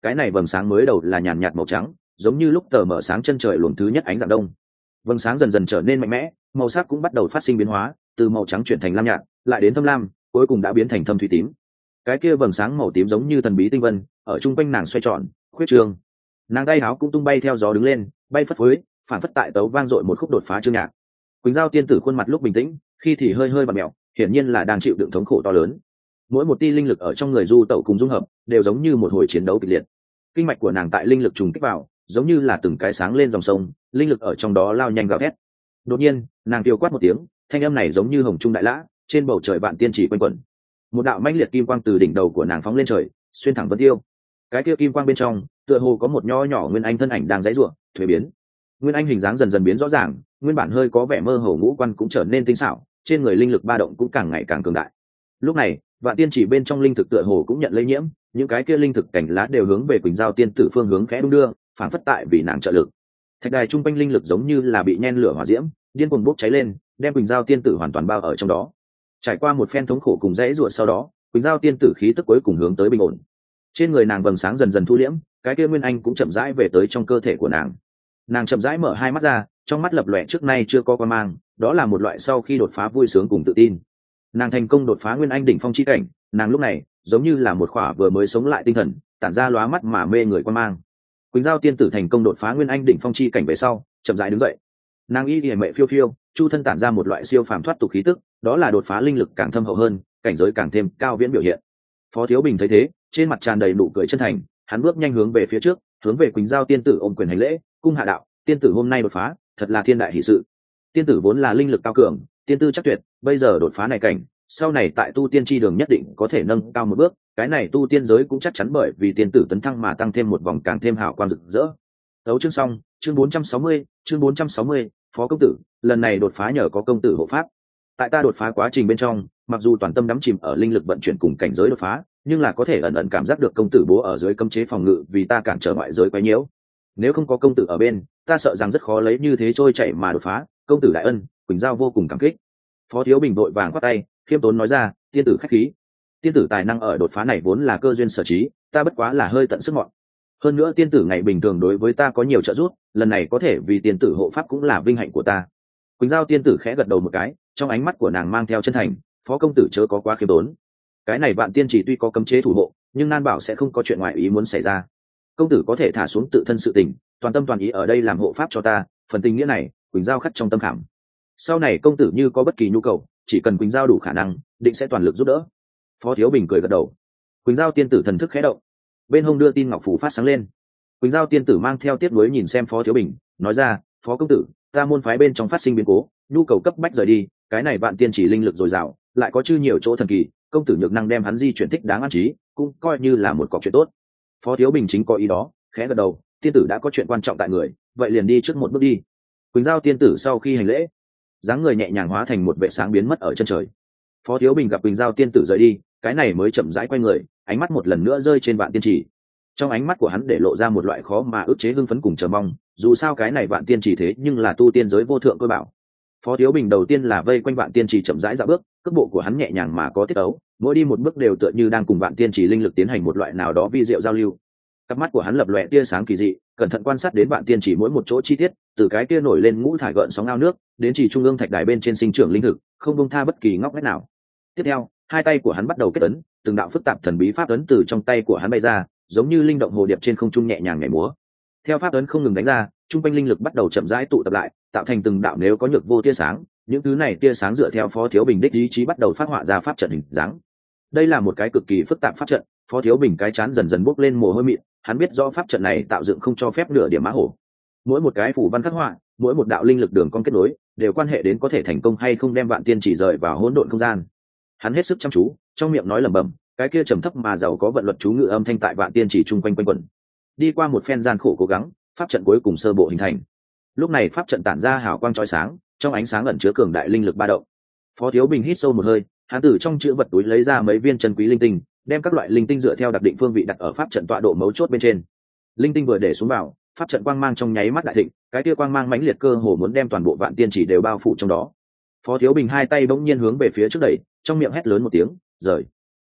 cái này vầng sáng mới đầu là nhàn nhạt màu trắng, giống như lúc tờ mở sáng chân trời luồng thứ nhất ánh dạng đông. Vầng sáng dần dần trở nên mạnh mẽ, màu sắc cũng bắt đầu phát sinh biến hóa, từ màu trắng chuyển thành lam nhạt, lại đến thâm lam, cuối cùng đã biến thành thâm thủy tím. Cái kia vầng sáng màu tím giống như thần bí tinh vân, ở trung quanh nàng xoay tròn, khuyết trường. Nàng tay áo cũng tung bay theo gió đứng lên, bay phất phới, phản phất tại tấu vang dội một khúc đột phá chương nhạc. Quỳnh Giao tiên tử khuôn mặt lúc bình tĩnh, khi thì hơi hơi bặm mèo, hiển nhiên là đang chịu đựng thống khổ to lớn. Mỗi một tia linh lực ở trong người du tẩu cùng dung hợp, đều giống như một hồi chiến đấu kịch liệt. Kinh mạch của nàng tại linh lực trùng kích vào, giống như là từng cái sáng lên dòng sông, linh lực ở trong đó lao nhanh gào thét. Đột nhiên, nàng kêu quát một tiếng, thanh âm này giống như hồng trung đại lã, trên bầu trời vạn tiên chỉ quanh quẩn. Một đạo mãnh liệt kim quang từ đỉnh đầu của nàng phóng lên trời, xuyên thẳng vân tiêu. Cái kia kim quang bên trong, tựa hồ có một nho nhỏ nguyên anh thân ảnh đang giãy giụa, thuế biến. Nguyên anh hình dáng dần dần biến rõ ràng, nguyên bản hơi có vẻ mơ hồ ngũ quan cũng trở nên tinh xảo, trên người linh lực ba động cũng càng ngày càng cường đại. Lúc này, vạn tiên chỉ bên trong linh thực tựa hồ cũng nhận lây nhiễm, những cái kia linh thực cảnh lá đều hướng về Quỳnh Giao tiên tử phương hướng khẽ đung đưa, phản phất tại vì nàng trợ lực. Thạch đài trung quanh linh lực giống như là bị nhen lửa hỏa diễm, điên cuồng bốc cháy lên, đem Quỳnh Giao tiên tử hoàn toàn bao ở trong đó. Trải qua một phen thống khổ cùng dãy rủa sau đó, Quỳnh Giao tiên tử khí tức cuối cùng hướng tới bình ổn. Trên người nàng vầng sáng dần dần thu liễm, cái kia nguyên anh cũng chậm rãi về tới trong cơ thể của nàng. Nàng chậm rãi mở hai mắt ra, trong mắt lập lòe trước nay chưa có quan mang, đó là một loại sau khi đột phá vui sướng cùng tự tin. Nàng thành công đột phá nguyên anh đỉnh phong chi cảnh, nàng lúc này giống như là một khỏa vừa mới sống lại tinh thần, tản ra lóa mắt mà mê người quan mang. Quỳnh Giao tiên tử thành công đột phá nguyên anh đỉnh phong chi cảnh về sau, chậm rãi đứng dậy. Nàng y liễu mệ phiêu phiêu, chu thân tản ra một loại siêu phàm thoát tục khí tức, đó là đột phá linh lực càng thâm hậu hơn, cảnh giới càng thêm cao viễn biểu hiện. Phó Thiếu Bình thấy thế, trên mặt tràn đầy nụ cười chân thành, hắn bước nhanh hướng về phía trước, hướng về Quỳnh Giao tiên tử ôm quyền hành lễ, cung hạ đạo, tiên tử hôm nay đột phá, thật là thiên đại hỷ sự. Tiên tử vốn là linh lực cao cường, tiên tư chắc tuyệt, bây giờ đột phá này cảnh, sau này tại tu tiên chi đường nhất định có thể nâng cao một bước, cái này tu tiên giới cũng chắc chắn bởi vì tiên tử tấn thăng mà tăng thêm một vòng càng thêm hào quang rực rỡ. Đấu chương xong, chương bốn trăm sáu mươi, chương bốn trăm sáu mươi, Phó công tử, lần này đột phá nhờ có công tử hộ pháp. Tại ta đột phá quá trình bên trong, mặc dù toàn tâm đắm chìm ở linh lực vận chuyển cùng cảnh giới đột phá, nhưng là có thể ẩn ẩn cảm giác được công tử bố ở dưới cấm chế phòng ngự vì ta cản trở ngoại giới quấy nhiễu. Nếu không có công tử ở bên, ta sợ rằng rất khó lấy như thế trôi chảy mà đột phá. Công tử đại ân, Quỳnh Giao vô cùng cảm kích. Phó Thiếu Bình vội vàng khoát tay, khiêm tốn nói ra, tiên tử khách khí. Tiên tử tài năng ở đột phá này vốn là cơ duyên sở trí, ta bất quá là hơi tận sức mọn. Hơn nữa tiên tử ngày bình thường đối với ta có nhiều trợ giúp, lần này có thể vì tiên tử hộ pháp cũng là vinh hạnh của ta. Quỳnh Giao tiên tử khẽ gật đầu một cái, trong ánh mắt của nàng mang theo chân thành, Phó công tử chớ có quá khiêm tốn. Cái này vạn tiên chỉ tuy có cấm chế thủ hộ, nhưng nan bảo sẽ không có chuyện ngoại ý muốn xảy ra. Công tử có thể thả xuống tự thân sự tình, toàn tâm toàn ý ở đây làm hộ pháp cho ta, phần tình nghĩa này, Quỳnh Giao khắc trong tâm khảm. Sau này công tử như có bất kỳ nhu cầu, chỉ cần Quỳnh Giao đủ khả năng, định sẽ toàn lực giúp đỡ. Phó Thiếu Bình cười gật đầu. Quỳnh Giao tiên tử thần thức khẽ động, bên hông đưa tin ngọc phù phát sáng lên. Quỳnh Giao tiên tử mang theo tiếc nuối nhìn xem Phó Thiếu Bình, nói ra, Phó công tử, ta môn phái bên trong phát sinh biến cố, nhu cầu cấp bách rời đi, cái này vạn tiên chỉ linh lực dồi dào, lại có chư nhiều chỗ thần kỳ, công tử nhược năng đem hắn di chuyển thích đáng an trí, cũng coi như là một cọc chuyện tốt. Phó Thiếu Bình chính có ý đó, khẽ gật đầu, tiên tử đã có chuyện quan trọng tại người, vậy liền đi trước một bước đi. Quỳnh Giao tiên tử sau khi hành lễ, dáng người nhẹ nhàng hóa thành một vệ sáng biến mất ở chân trời. Phó Thiếu Bình gặp Quỳnh Giao tiên tử rời đi, cái này mới chậm rãi quay người, ánh mắt một lần nữa rơi trên vạn tiên chỉ. Trong ánh mắt của hắn để lộ ra một loại khó mà ức chế hưng phấn cùng chờ mong, dù sao cái này vạn tiên chỉ thế nhưng là tu tiên giới vô thượng cơ bảo. Phó Thiếu Bình đầu tiên là vây quanh vạn tiên chỉ chậm rãi dạo bước, cước bộ của hắn nhẹ nhàng mà có tiết ấu, mỗi đi một bước đều tựa như đang cùng vạn tiên chỉ linh lực tiến hành một loại nào đó vi diệu giao lưu. Cặp mắt của hắn lập lòe tia sáng kỳ dị, cẩn thận quan sát đến vạn tiên chỉ mỗi một chỗ chi tiết, từ cái kia nổi lên ngũ thải gợn sóng ao nước, đến chỉ trung ương thạch đài bên trên sinh trưởng linh thực, không buông tha bất kỳ ngóc ngách nào. Tiếp theo, hai tay của hắn bắt đầu kết ấn, từng đạo phức tạp thần bí pháp ấn từ trong tay của hắn bay ra, giống như linh động hồ điệp trên không trung nhẹ nhàng nhảy múa. Theo pháp ấn không ngừng đánh ra, trung quanh linh lực bắt đầu chậm rãi tụ tập lại, tạo thành từng đạo nếu có nhược vô tia sáng, những thứ này tia sáng dựa theo Phó Thiếu Bình đích ý chí bắt đầu phát họa ra pháp trận hình dáng. Đây là một cái cực kỳ phức tạp pháp trận, Phó Thiếu Bình cái chán dần dần bốc lên mồ hôi mịn, hắn biết rõ pháp trận này tạo dựng không cho phép nửa điểm mã hổ. Mỗi một cái phủ văn khắc họa, mỗi một đạo linh lực đường con kết nối, đều quan hệ đến có thể thành công hay không đem vạn tiên chỉ rời vào hỗn độn không gian. Hắn hết sức chăm chú, trong miệng nói lẩm bẩm, cái kia trầm thấp mà giàu có vận luật chú ngữ âm thanh tại vạn tiên chỉ chung quanh quanh quẩn. Đi qua một phen gian khổ cố gắng, pháp trận cuối cùng sơ bộ hình thành. Lúc này pháp trận tản ra hào quang chói sáng, trong ánh sáng ẩn chứa cường đại linh lực ba động. Phó Thiếu Bình hít sâu một hơi, hắn từ trong chữ vật túi lấy ra mấy viên chân quý linh tinh, đem các loại linh tinh dựa theo đặc định phương vị đặt ở pháp trận tọa độ mấu chốt bên trên. Linh tinh vừa để xuống vào, pháp trận quang mang trong nháy mắt đại thịnh, cái kia quang mang mãnh liệt cơ hồ muốn đem toàn bộ vạn tiên chỉ đều bao phủ trong đó. Phó Thiếu Bình hai tay bỗng nhiên hướng về phía trước đẩy, trong miệng hét lớn một tiếng, rời.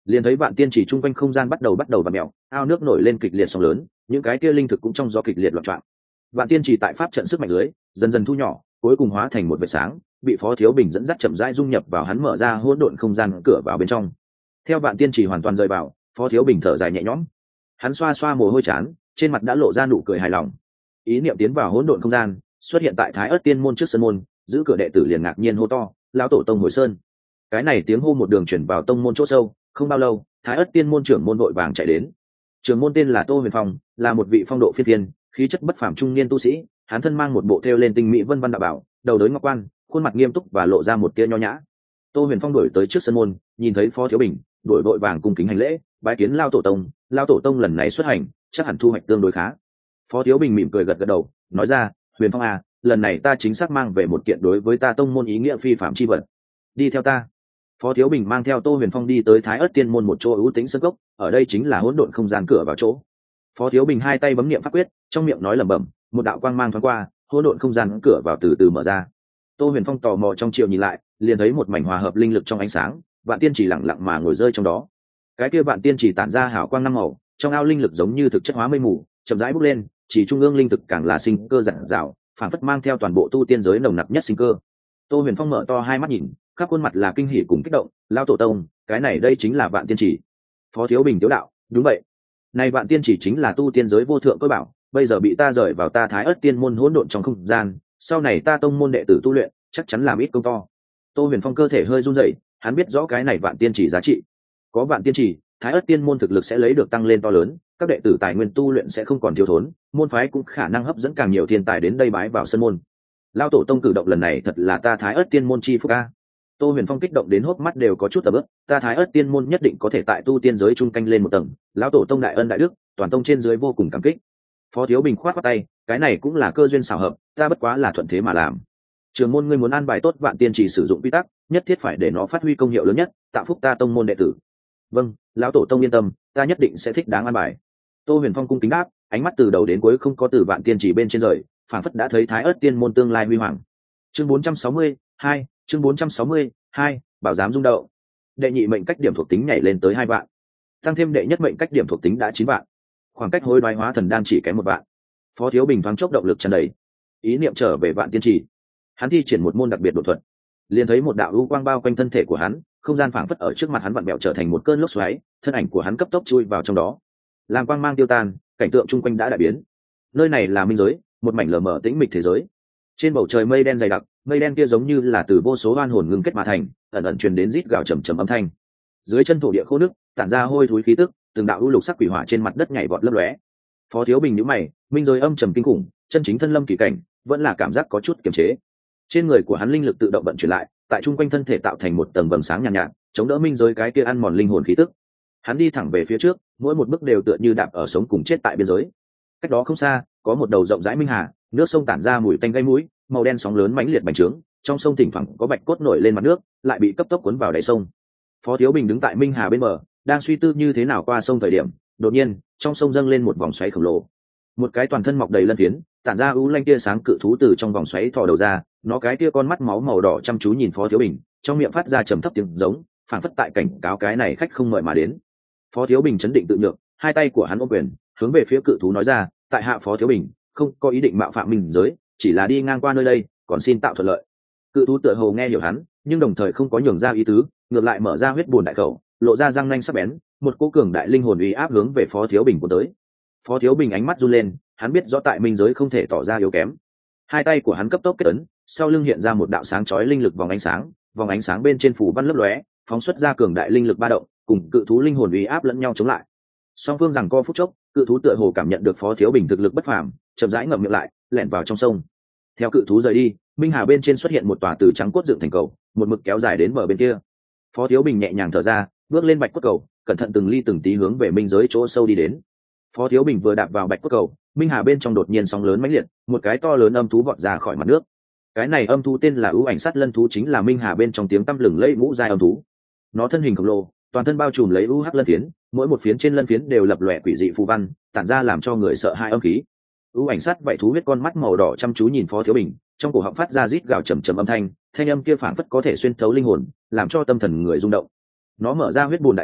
liền thấy vạn tiên chỉ chung quanh không gian bắt đầu bắt đầu và mèo, ao nước nổi lên kịch liệt sóng lớn, những cái kia linh thực cũng trong gió kịch liệt loạn trọn. Vạn tiên chỉ tại pháp trận sức mạnh lưới dần dần thu nhỏ, cuối cùng hóa thành một vệt sáng, bị Phó Thiếu Bình dẫn dắt chậm rãi dung nhập vào hắn mở ra hỗn độn không gian cửa vào bên trong. Theo vạn tiên chỉ hoàn toàn rời vào, Phó Thiếu Bình thở dài nhẹ nhõm, hắn xoa xoa mồ hôi chán, trên mặt đã lộ ra nụ cười hài lòng. Ý niệm tiến vào hỗn độn không gian, xuất hiện tại Thái Ức Tiên môn trước sân môn, giữ cửa đệ tử liền ngạc nhiên hô to, lão tổ tông hồi sơn. Cái này tiếng hô một đường chuyển vào tông môn chỗ sâu, không bao lâu, Thái Ức Tiên môn trưởng môn vội vàng chạy đến. Trưởng môn tên là Tô Huyền Phong, là một vị phong độ phi thiên, khí chất bất phàm trung niên tu sĩ, hắn thân mang một bộ thêu lên tinh mỹ vân vân đạo bảo, đầu đới ngọc quan, khuôn mặt nghiêm túc và lộ ra một tia nho nhã. Tô Huyền Phong đổi tới trước sân môn, nhìn thấy Phó Thiếu Bình, đội vội vàng cung kính hành lễ, bái kiến lao tổ tông, lao tổ tông lần này xuất hành, chắc hẳn thu hoạch tương đối khá. Phó Thiếu Bình mỉm cười gật gật đầu, nói ra, Huyền Phong à, lần này ta chính xác mang về một kiện đối với ta tông môn ý nghĩa phi phạm chi vật. Đi theo ta. Phó Thiếu Bình mang theo Tô Huyền Phong đi tới Thái Ức Tiên môn một chỗ ưu tĩnh sân cốc, ở đây chính là hỗn độn không gian cửa vào chỗ. Phó Thiếu Bình hai tay bấm niệm pháp quyết, trong miệng nói lẩm bẩm, một đạo quang mang thoáng qua, hỗn độn không gian cửa vào từ từ mở ra. Tô Huyền Phong tò mò trong chiều nhìn lại, liền thấy một mảnh hòa hợp linh lực trong ánh sáng, vạn tiên chỉ lặng lặng mà ngồi rơi trong đó. Cái kia vạn tiên chỉ tản ra hào quang năm màu, trong ao linh lực giống như thực chất hóa mây mù, chậm rãi bốc lên, chỉ trung ương linh thực càng là sinh cơ rạng rào, phản phất mang theo toàn bộ tu tiên giới nồng nặc nhất sinh cơ. Tô Huyền Phong mở to hai mắt nhìn, khắp khuôn mặt là kinh hỉ cùng kích động, lao tổ tông, cái này đây chính là vạn tiên chỉ. Phó Thiếu Bình tiếu đạo, đúng vậy, này vạn tiên chỉ chính là tu tiên giới vô thượng cơ bảo, bây giờ bị ta rời vào ta Thái Ức Tiên môn hỗn độn trong không gian, sau này ta tông môn đệ tử tu luyện chắc chắn làm ít công to. Tô Huyền Phong cơ thể hơi run rẩy, hắn biết rõ cái này vạn tiên chỉ giá trị, có vạn tiên chỉ, Thái Ức Tiên môn thực lực sẽ lấy được tăng lên to lớn, các đệ tử tài nguyên tu luyện sẽ không còn thiếu thốn, môn phái cũng khả năng hấp dẫn càng nhiều thiên tài đến đây bái vào sân môn. Lao tổ tông cử động lần này thật là ta Thái Ức Tiên môn chi phúc a. Tô Huyền Phong kích động đến hốc mắt đều có chút tầm ướp, ta Thái Ức Tiên môn nhất định có thể tại tu tiên giới trung canh lên một tầng, lão tổ tông đại ân đại đức, toàn tông trên dưới vô cùng cảm kích. Phó Thiếu Bình khoát khoát tay, cái này cũng là cơ duyên xảo hợp, ta bất quá là thuận thế mà làm. Trường môn ngươi muốn an bài tốt vạn tiên chỉ sử dụng quy tắc, nhất thiết phải để nó phát huy công hiệu lớn nhất, tạo phúc ta tông môn đệ tử. Vâng, lão tổ tông yên tâm, ta nhất định sẽ thích đáng an bài. Tô Huyền Phong cung kính đáp, ánh mắt từ đầu đến cuối không có từ vạn tiên chỉ bên trên rời, phảng phất đã thấy Thái Ức Tiên môn tương lai huy hoàng. Chương bốn trăm sáu mươi hai, chương bốn trăm sáu mươi hai, bảo giám rung động. Đệ nhị mệnh cách điểm thuộc tính nhảy lên tới hai vạn, tăng thêm đệ nhất mệnh cách điểm thuộc tính đã chín vạn, khoảng cách hối đoái hóa thần đan chỉ kém một vạn. Phó Thiếu Bình thoáng chốc động lực tràn đầy, ý niệm trở về vạn tiên chỉ, hắn thi triển một môn đặc biệt đột thuật, liền thấy một đạo u quang bao quanh thân thể của hắn, không gian phảng phất ở trước mặt hắn vặn vẹo trở thành một cơn lốc xoáy, thân ảnh của hắn cấp tốc chui vào trong đó. Làm quang mang tiêu tan, cảnh tượng chung quanh đã đại biến. Nơi này là minh giới, một mảnh lờ mờ tĩnh mịch thế giới. Trên bầu trời mây đen dày đặc, mây đen kia giống như là từ vô số oan hồn ngưng kết mà thành, ẩn ẩn truyền đến rít gào trầm trầm âm thanh. Dưới chân thổ địa khô nước, tản ra hôi thối khí tức, từng đạo u lục sắc quỷ hỏa trên mặt đất nhảy vọt lấp lóe. Phó Thiếu Bình nhíu mày, minh giới âm trầm kinh khủng, chân chính thân lâm kỳ cảnh, vẫn là cảm giác có chút kiềm chế. Trên người của hắn linh lực tự động vận chuyển lại, tại trung quanh thân thể tạo thành một tầng vầng sáng nhàn nhạt, nhạt, chống đỡ minh giới cái kia ăn mòn linh hồn khí tức. Hắn đi thẳng về phía trước, mỗi một bước đều tựa như đạp ở sống cùng chết tại biên giới. Cách đó không xa, có một đầu rộng rãi minh hà, nước sông tản ra mùi tanh gây mũi, màu đen sóng lớn mãnh liệt bành trướng, trong sông thỉnh thoảng có bạch cốt nổi lên mặt nước, lại bị cấp tốc cuốn vào đáy sông. Phó Thiếu Bình đứng tại minh hà bên bờ, đang suy tư như thế nào qua sông thời điểm, đột nhiên, trong sông dâng lên một vòng xoáy khổng lồ. Một cái toàn thân mọc đầy lân phiến, tản ra u lanh tia sáng cự thú từ trong vòng xoáy thò đầu ra, nó cái kia con mắt máu màu đỏ chăm chú nhìn Phó Thiếu Bình, trong miệng phát ra trầm thấp tiếng giống, phảng phất tại cảnh cáo cái này khách không mời mà đến. Phó Thiếu Bình chấn định tự nhượng, hai tay của hắn ôm quyền, hướng về phía cự thú nói ra, tại hạ Phó Thiếu Bình, không có ý định mạo phạm minh giới, chỉ là đi ngang qua nơi đây, còn xin tạo thuận lợi. Cự thú tựa hồ nghe hiểu hắn, nhưng đồng thời không có nhường ra ý tứ, ngược lại mở ra huyết buồn đại khẩu, lộ ra răng nanh sắc bén, một cỗ cường đại linh hồn uy áp hướng về Phó Thiếu Bình của tới. Phó Thiếu Bình ánh mắt run lên, hắn biết rõ tại minh giới không thể tỏ ra yếu kém. Hai tay của hắn cấp tốc kết ấn, sau lưng hiện ra một đạo sáng chói linh lực vòng ánh sáng, vòng ánh sáng bên trên phủ văn lấp lóe, phóng xuất ra cường đại linh lực ba động, cùng cự thú linh hồn uy áp lẫn nhau chống lại. Song phương rằng co phút chốc, cự thú tựa hồ cảm nhận được Phó Thiếu Bình thực lực bất phàm, chậm rãi ngậm miệng lại, lẻn vào trong sông. Theo cự thú rời đi, minh hà bên trên xuất hiện một tòa từ trắng cốt dựng thành cầu, một mực kéo dài đến bờ bên kia. Phó Thiếu Bình nhẹ nhàng thở ra, bước lên bạch cốt cầu, cẩn thận từng ly từng tí hướng về minh giới chỗ sâu đi đến. Phó Thiếu Bình vừa đạp vào bạch cốt cầu, minh hà bên trong đột nhiên sóng lớn mãnh liệt, một cái to lớn âm thú vọt ra khỏi mặt nước. Cái này âm thú tên là ưu ảnh sắt lân thú, chính là minh hà bên trong tiếng tăm lừng lẫy ngũ giai âm thú. Nó thân hình khổng lồ, toàn thân bao trùm lấy u hắc lân phiến, mỗi một phiến trên lân phiến đều lập lòe quỷ dị phù văn, tản ra làm cho người sợ hãi âm khí. Ưu ảnh sắt vậy thú huyết con mắt màu đỏ chăm chú nhìn Phó Thiếu Bình, trong cổ họng phát ra rít gào trầm trầm âm thanh, thanh âm kia phảng phất có thể xuyên thấu linh hồn, làm cho tâm thần người rung động. Nó mở ra huyết buồn đại khẩu,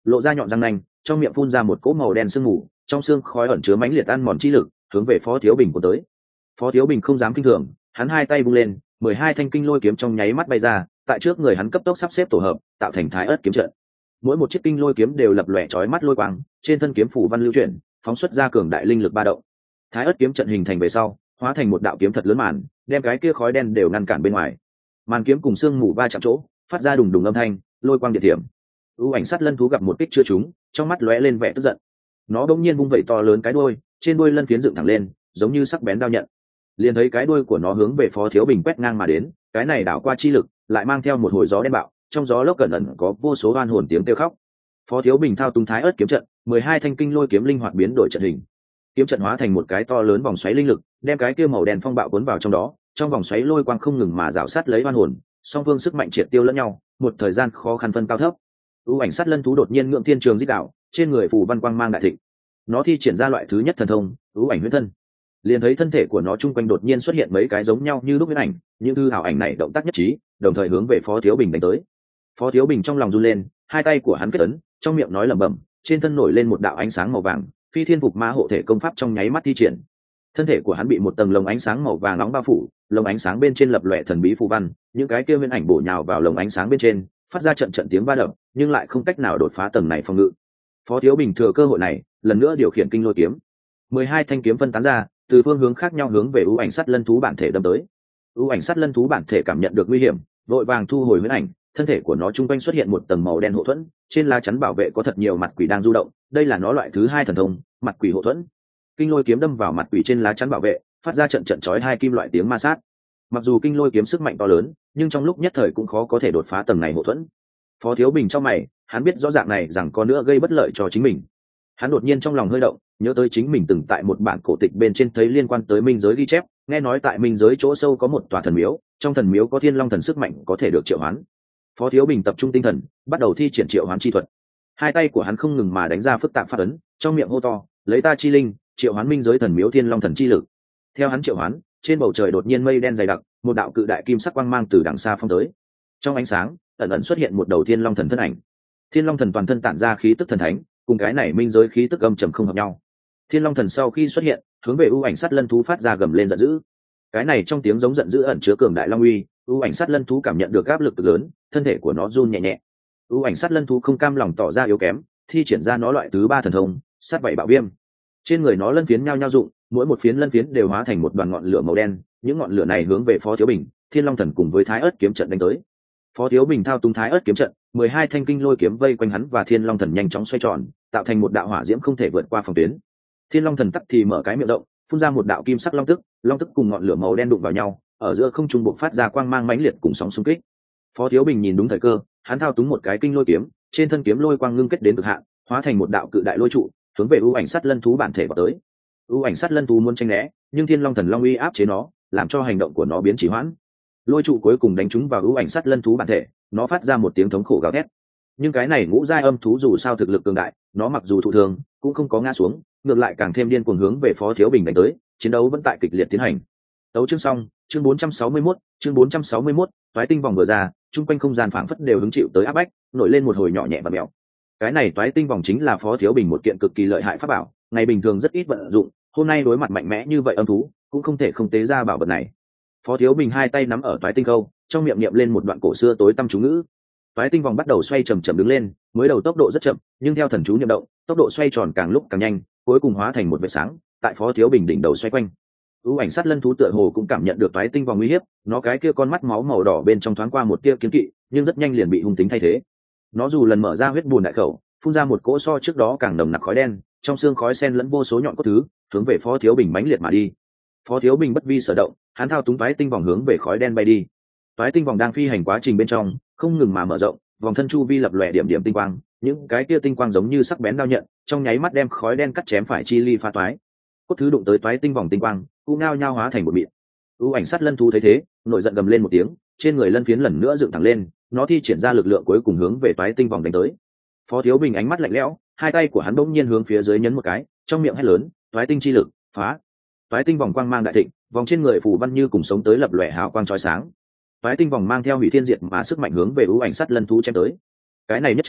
lộ ra nhọn răng nanh, trong miệng phun ra một cỗ màu đen sương mù, trong xương khói ẩn chứa mãnh liệt ăn mòn chi lực, hướng về Phó Thiếu Bình của tới. Phó Thiếu Bình không dám kinh thường, hắn hai tay vung lên, mười hai thanh kinh lôi kiếm trong nháy mắt bay ra, tại trước người hắn cấp tốc sắp xếp tổ hợp, tạo thành Thái Ức kiếm trận. Mỗi một chiếc kinh lôi kiếm đều lập lòe chói mắt lôi quang, trên thân kiếm phủ văn lưu chuyển, phóng xuất ra cường đại linh lực ba động. Thái Ức kiếm trận hình thành về sau, hóa thành một đạo kiếm thật lớn màn, đem cái kia khói đen đều ngăn cản bên ngoài. Màn kiếm cùng xương mù va chạm chỗ, phát ra đùng đùng âm thanh, lôi quang điện điểm. U ảnh sát lân thú gặp một kích chưa trúng, trong mắt lóe lên vẻ tức giận. Nó bỗng nhiên vung vẩy to lớn cái đuôi, trên đuôi lân phiến dựng thẳng lên, giống như sắc bén đao nhận. Liền thấy cái đuôi của nó hướng về Phó Thiếu Bình quét ngang mà đến, cái này đảo qua chi lực, lại mang theo một hồi gió đen bạo, trong gió lốc cẩn ẩn có vô số oan hồn tiếng kêu khóc. Phó Thiếu Bình thao túng Thái Ức kiếm trận, mười hai thanh kinh lôi kiếm linh hoạt biến đổi trận hình. Kiếm trận hóa thành một cái to lớn vòng xoáy linh lực, đem cái kia màu đen phong bạo cuốn vào trong đó, trong vòng xoáy lôi quang không ngừng mà rào sát lấy oan hồn, song phương sức mạnh triệt tiêu lẫn nhau, một thời gian khó khăn phân cao thấp. U ảnh sát lân thú đột nhiên ngưỡng thiên trường dích đạo, trên người phù văn quang mang đại thịnh. Nó thi triển ra loại thứ nhất thần thông, U ảnh huyễn thân. Liền thấy thân thể của nó trung quanh đột nhiên xuất hiện mấy cái giống nhau như lúc huyễn ảnh, những thư ảo ảnh này động tác nhất trí, đồng thời hướng về Phó Thiếu Bình đánh tới. Phó Thiếu Bình trong lòng run lên, hai tay của hắn kết ấn, trong miệng nói lẩm bẩm, trên thân nổi lên một đạo ánh sáng màu vàng, phi thiên phục ma hộ thể công pháp trong nháy mắt thi triển. Thân thể của hắn bị một tầng lồng ánh sáng màu vàng nóng bao phủ, lồng ánh sáng bên trên lập lòe thần bí phù văn, những cái kia huyễn ảnh bổ nhào vào lồng ánh sáng bên trên, phát ra trận trận tiếng va đập, nhưng lại không cách nào đột phá tầng này phòng ngự. Phó Thiếu Bình thừa cơ hội này, lần nữa điều khiển kinh lôi kiếm, mười hai thanh kiếm phân tán ra, từ phương hướng khác nhau hướng về U ảnh sắt lân thú bản thể đâm tới. U ảnh sắt lân thú bản thể cảm nhận được nguy hiểm, vội vàng thu hồi huyễn ảnh, thân thể của nó trung quanh xuất hiện một tầng màu đen hộ thuẫn, trên lá chắn bảo vệ có thật nhiều mặt quỷ đang du động, đây là nó loại thứ hai thần thông, mặt quỷ hộ thuẫn. Kinh lôi kiếm đâm vào mặt quỷ trên lá chắn bảo vệ, phát ra trận trận chói hai kim loại tiếng ma sát. Mặc dù kinh lôi kiếm sức mạnh to lớn, nhưng trong lúc nhất thời cũng khó có thể đột phá tầng này hộ thuẫn. Phó Thiếu Bình trong mày, hắn biết rõ ràng này rằng có nữa gây bất lợi cho chính mình. Hắn đột nhiên trong lòng hơi động, nhớ tới chính mình từng tại một bản cổ tịch bên trên thấy liên quan tới minh giới ghi chép, nghe nói tại minh giới chỗ sâu có một tòa thần miếu, trong thần miếu có thiên long thần sức mạnh có thể được triệu hoán. Phó Thiếu Bình tập trung tinh thần, bắt đầu thi triển triệu hoán chi thuật. Hai tay của hắn không ngừng mà đánh ra phức tạp pháp ấn, trong miệng hô to, lấy ta chi linh, triệu hoán minh giới thần miếu thiên long thần chi lực. Theo hắn triệu hoán, trên bầu trời đột nhiên mây đen dày đặc, một đạo cự đại kim sắc quang mang từ đằng xa phong tới. Trong ánh sáng, ẩn ẩn xuất hiện một đầu thiên long thần thân ảnh. Thiên long thần toàn thân tản ra khí tức thần thánh, cùng cái này minh giới khí tức âm trầm không hợp nhau. Thiên long thần sau khi xuất hiện, hướng về U ảnh sắt lân thú phát ra gầm lên giận dữ. Cái này trong tiếng giống giận dữ ẩn chứa cường đại long uy, U ảnh sắt lân thú cảm nhận được áp lực cực lớn, thân thể của nó run nhẹ nhẹ. U ảnh sắt lân thú không cam lòng tỏ ra yếu kém, thi triển ra nó loại thứ ba thần thông, sát bảy bạo viêm. Trên người nó lân phiến nhao nhao dụng, mỗi một phiến lân phiến đều hóa thành một đoàn ngọn lửa màu đen, những ngọn lửa này hướng về Phó Thiếu Bình, Thiên Long Thần cùng với Thái Ức kiếm trận đánh tới. Phó Thiếu Bình thao túng Thái Ức kiếm trận, mười hai thanh kinh lôi kiếm vây quanh hắn và Thiên Long Thần nhanh chóng xoay tròn, tạo thành một đạo hỏa diễm không thể vượt qua phòng tuyến. Thiên Long Thần tắc thì mở cái miệng rộng, phun ra một đạo kim sắc long tức, long tức cùng ngọn lửa màu đen đụng vào nhau, ở giữa không trung bộc phát ra quang mang mãnh liệt cùng sóng xung kích. Phó Thiếu Bình nhìn đúng thời cơ, hắn thao túng một cái kinh lôi kiếm, trên thân kiếm lôi quang ngưng kết đến cực hạn, hóa thành một đạo cự đại lôi trụ, hướng về U ảnh sắt lân thú bản thể vào tới. U ảnh sắt lân thú muốn tranh né, nhưng Thiên Long Thần long uy áp chế nó, làm cho hành động của nó biến chỉ hoãn. Lôi trụ cuối cùng đánh trúng vào U ảnh sắt lân thú bản thể, nó phát ra một tiếng thống khổ gào thét. Nhưng cái này ngũ giai âm thú dù sao thực lực cường đại, nó mặc dù thụ thương, cũng không có ngã xuống, ngược lại càng thêm điên cuồng hướng về Phó Thiếu Bình đánh tới, chiến đấu vẫn tại kịch liệt tiến hành. Đấu chương xong, chương bốn trăm sáu mươi mốt, chương bốn trăm sáu mươi mốt, toái tinh vòng vừa ra, trung quanh không gian phảng phất đều hứng chịu tới áp bách, nổi lên một hồi nhỏ nhẹ và mèo. Cái này toái tinh vòng chính là Phó Thiếu Bình một kiện cực kỳ lợi hại pháp bảo, ngày bình thường rất ít vận dụng, hôm nay đối mặt mạnh mẽ như vậy âm thú, cũng không thể không tế ra bảo vật này. Phó Thiếu Bình hai tay nắm ở toái tinh câu, trong miệng niệm lên một đoạn cổ xưa tối tăm chú ngữ. Toái tinh vòng bắt đầu xoay chậm chậm đứng lên, mới đầu tốc độ rất chậm, nhưng theo thần chú niệm động, tốc độ xoay tròn càng lúc càng nhanh, cuối cùng hóa thành một vệt sáng, tại Phó Thiếu Bình đỉnh đầu xoay quanh. U ảnh sắt lân thú tựa hồ cũng cảm nhận được toái tinh vòng uy hiếp, nó cái kia con mắt máu màu đỏ bên trong thoáng qua một tia kiến kỵ, nhưng rất nhanh liền bị hung tính thay thế. Nó dù lần mở ra huyết bùn đại khẩu, phun ra một cỗ so trước đó càng nồng nặc khói đen, trong xương khói xen lẫn vô số nhọn cốt thứ, hướng về Phó Thiếu Bình mãnh liệt mà đi. Phó Thiếu Bình bất vi sở động, hắn thao túng toái tinh vòng hướng về khói đen bay đi. Toái tinh vòng đang phi hành quá trình bên trong, không ngừng mà mở rộng, vòng thân chu vi lập lòe điểm điểm tinh quang, những cái kia tinh quang giống như sắc bén đao nhận, trong nháy mắt đem khói đen cắt chém phải chi ly pha toái. Cốt thứ đụng tới toái tinh vòng tinh quang, cũng ngao nhao hóa thành một mịn. U ảnh sắt lân thú thấy thế, nổi giận gầm lên một tiếng, trên người lân phiến lần nữa dựng thẳng lên, nó thi triển ra lực lượng cuối cùng hướng về toái tinh vòng đánh tới. Phó Thiếu Bình ánh mắt lạnh lẽo, hai tay của hắn bỗng nhiên hướng phía dưới nhấn một cái, trong miệng hét lớn, toái tinh chi lực, phá. Toái tinh vòng quang mang đại thịnh, vòng trên người phủ văn như cùng sống tới lập lòe hào quang chói sáng. Toái tinh vòng mang theo hủy thiên diệt mà sức mạnh hướng về U ảnh sắt lân thú chém tới. Cái này nhất chạm,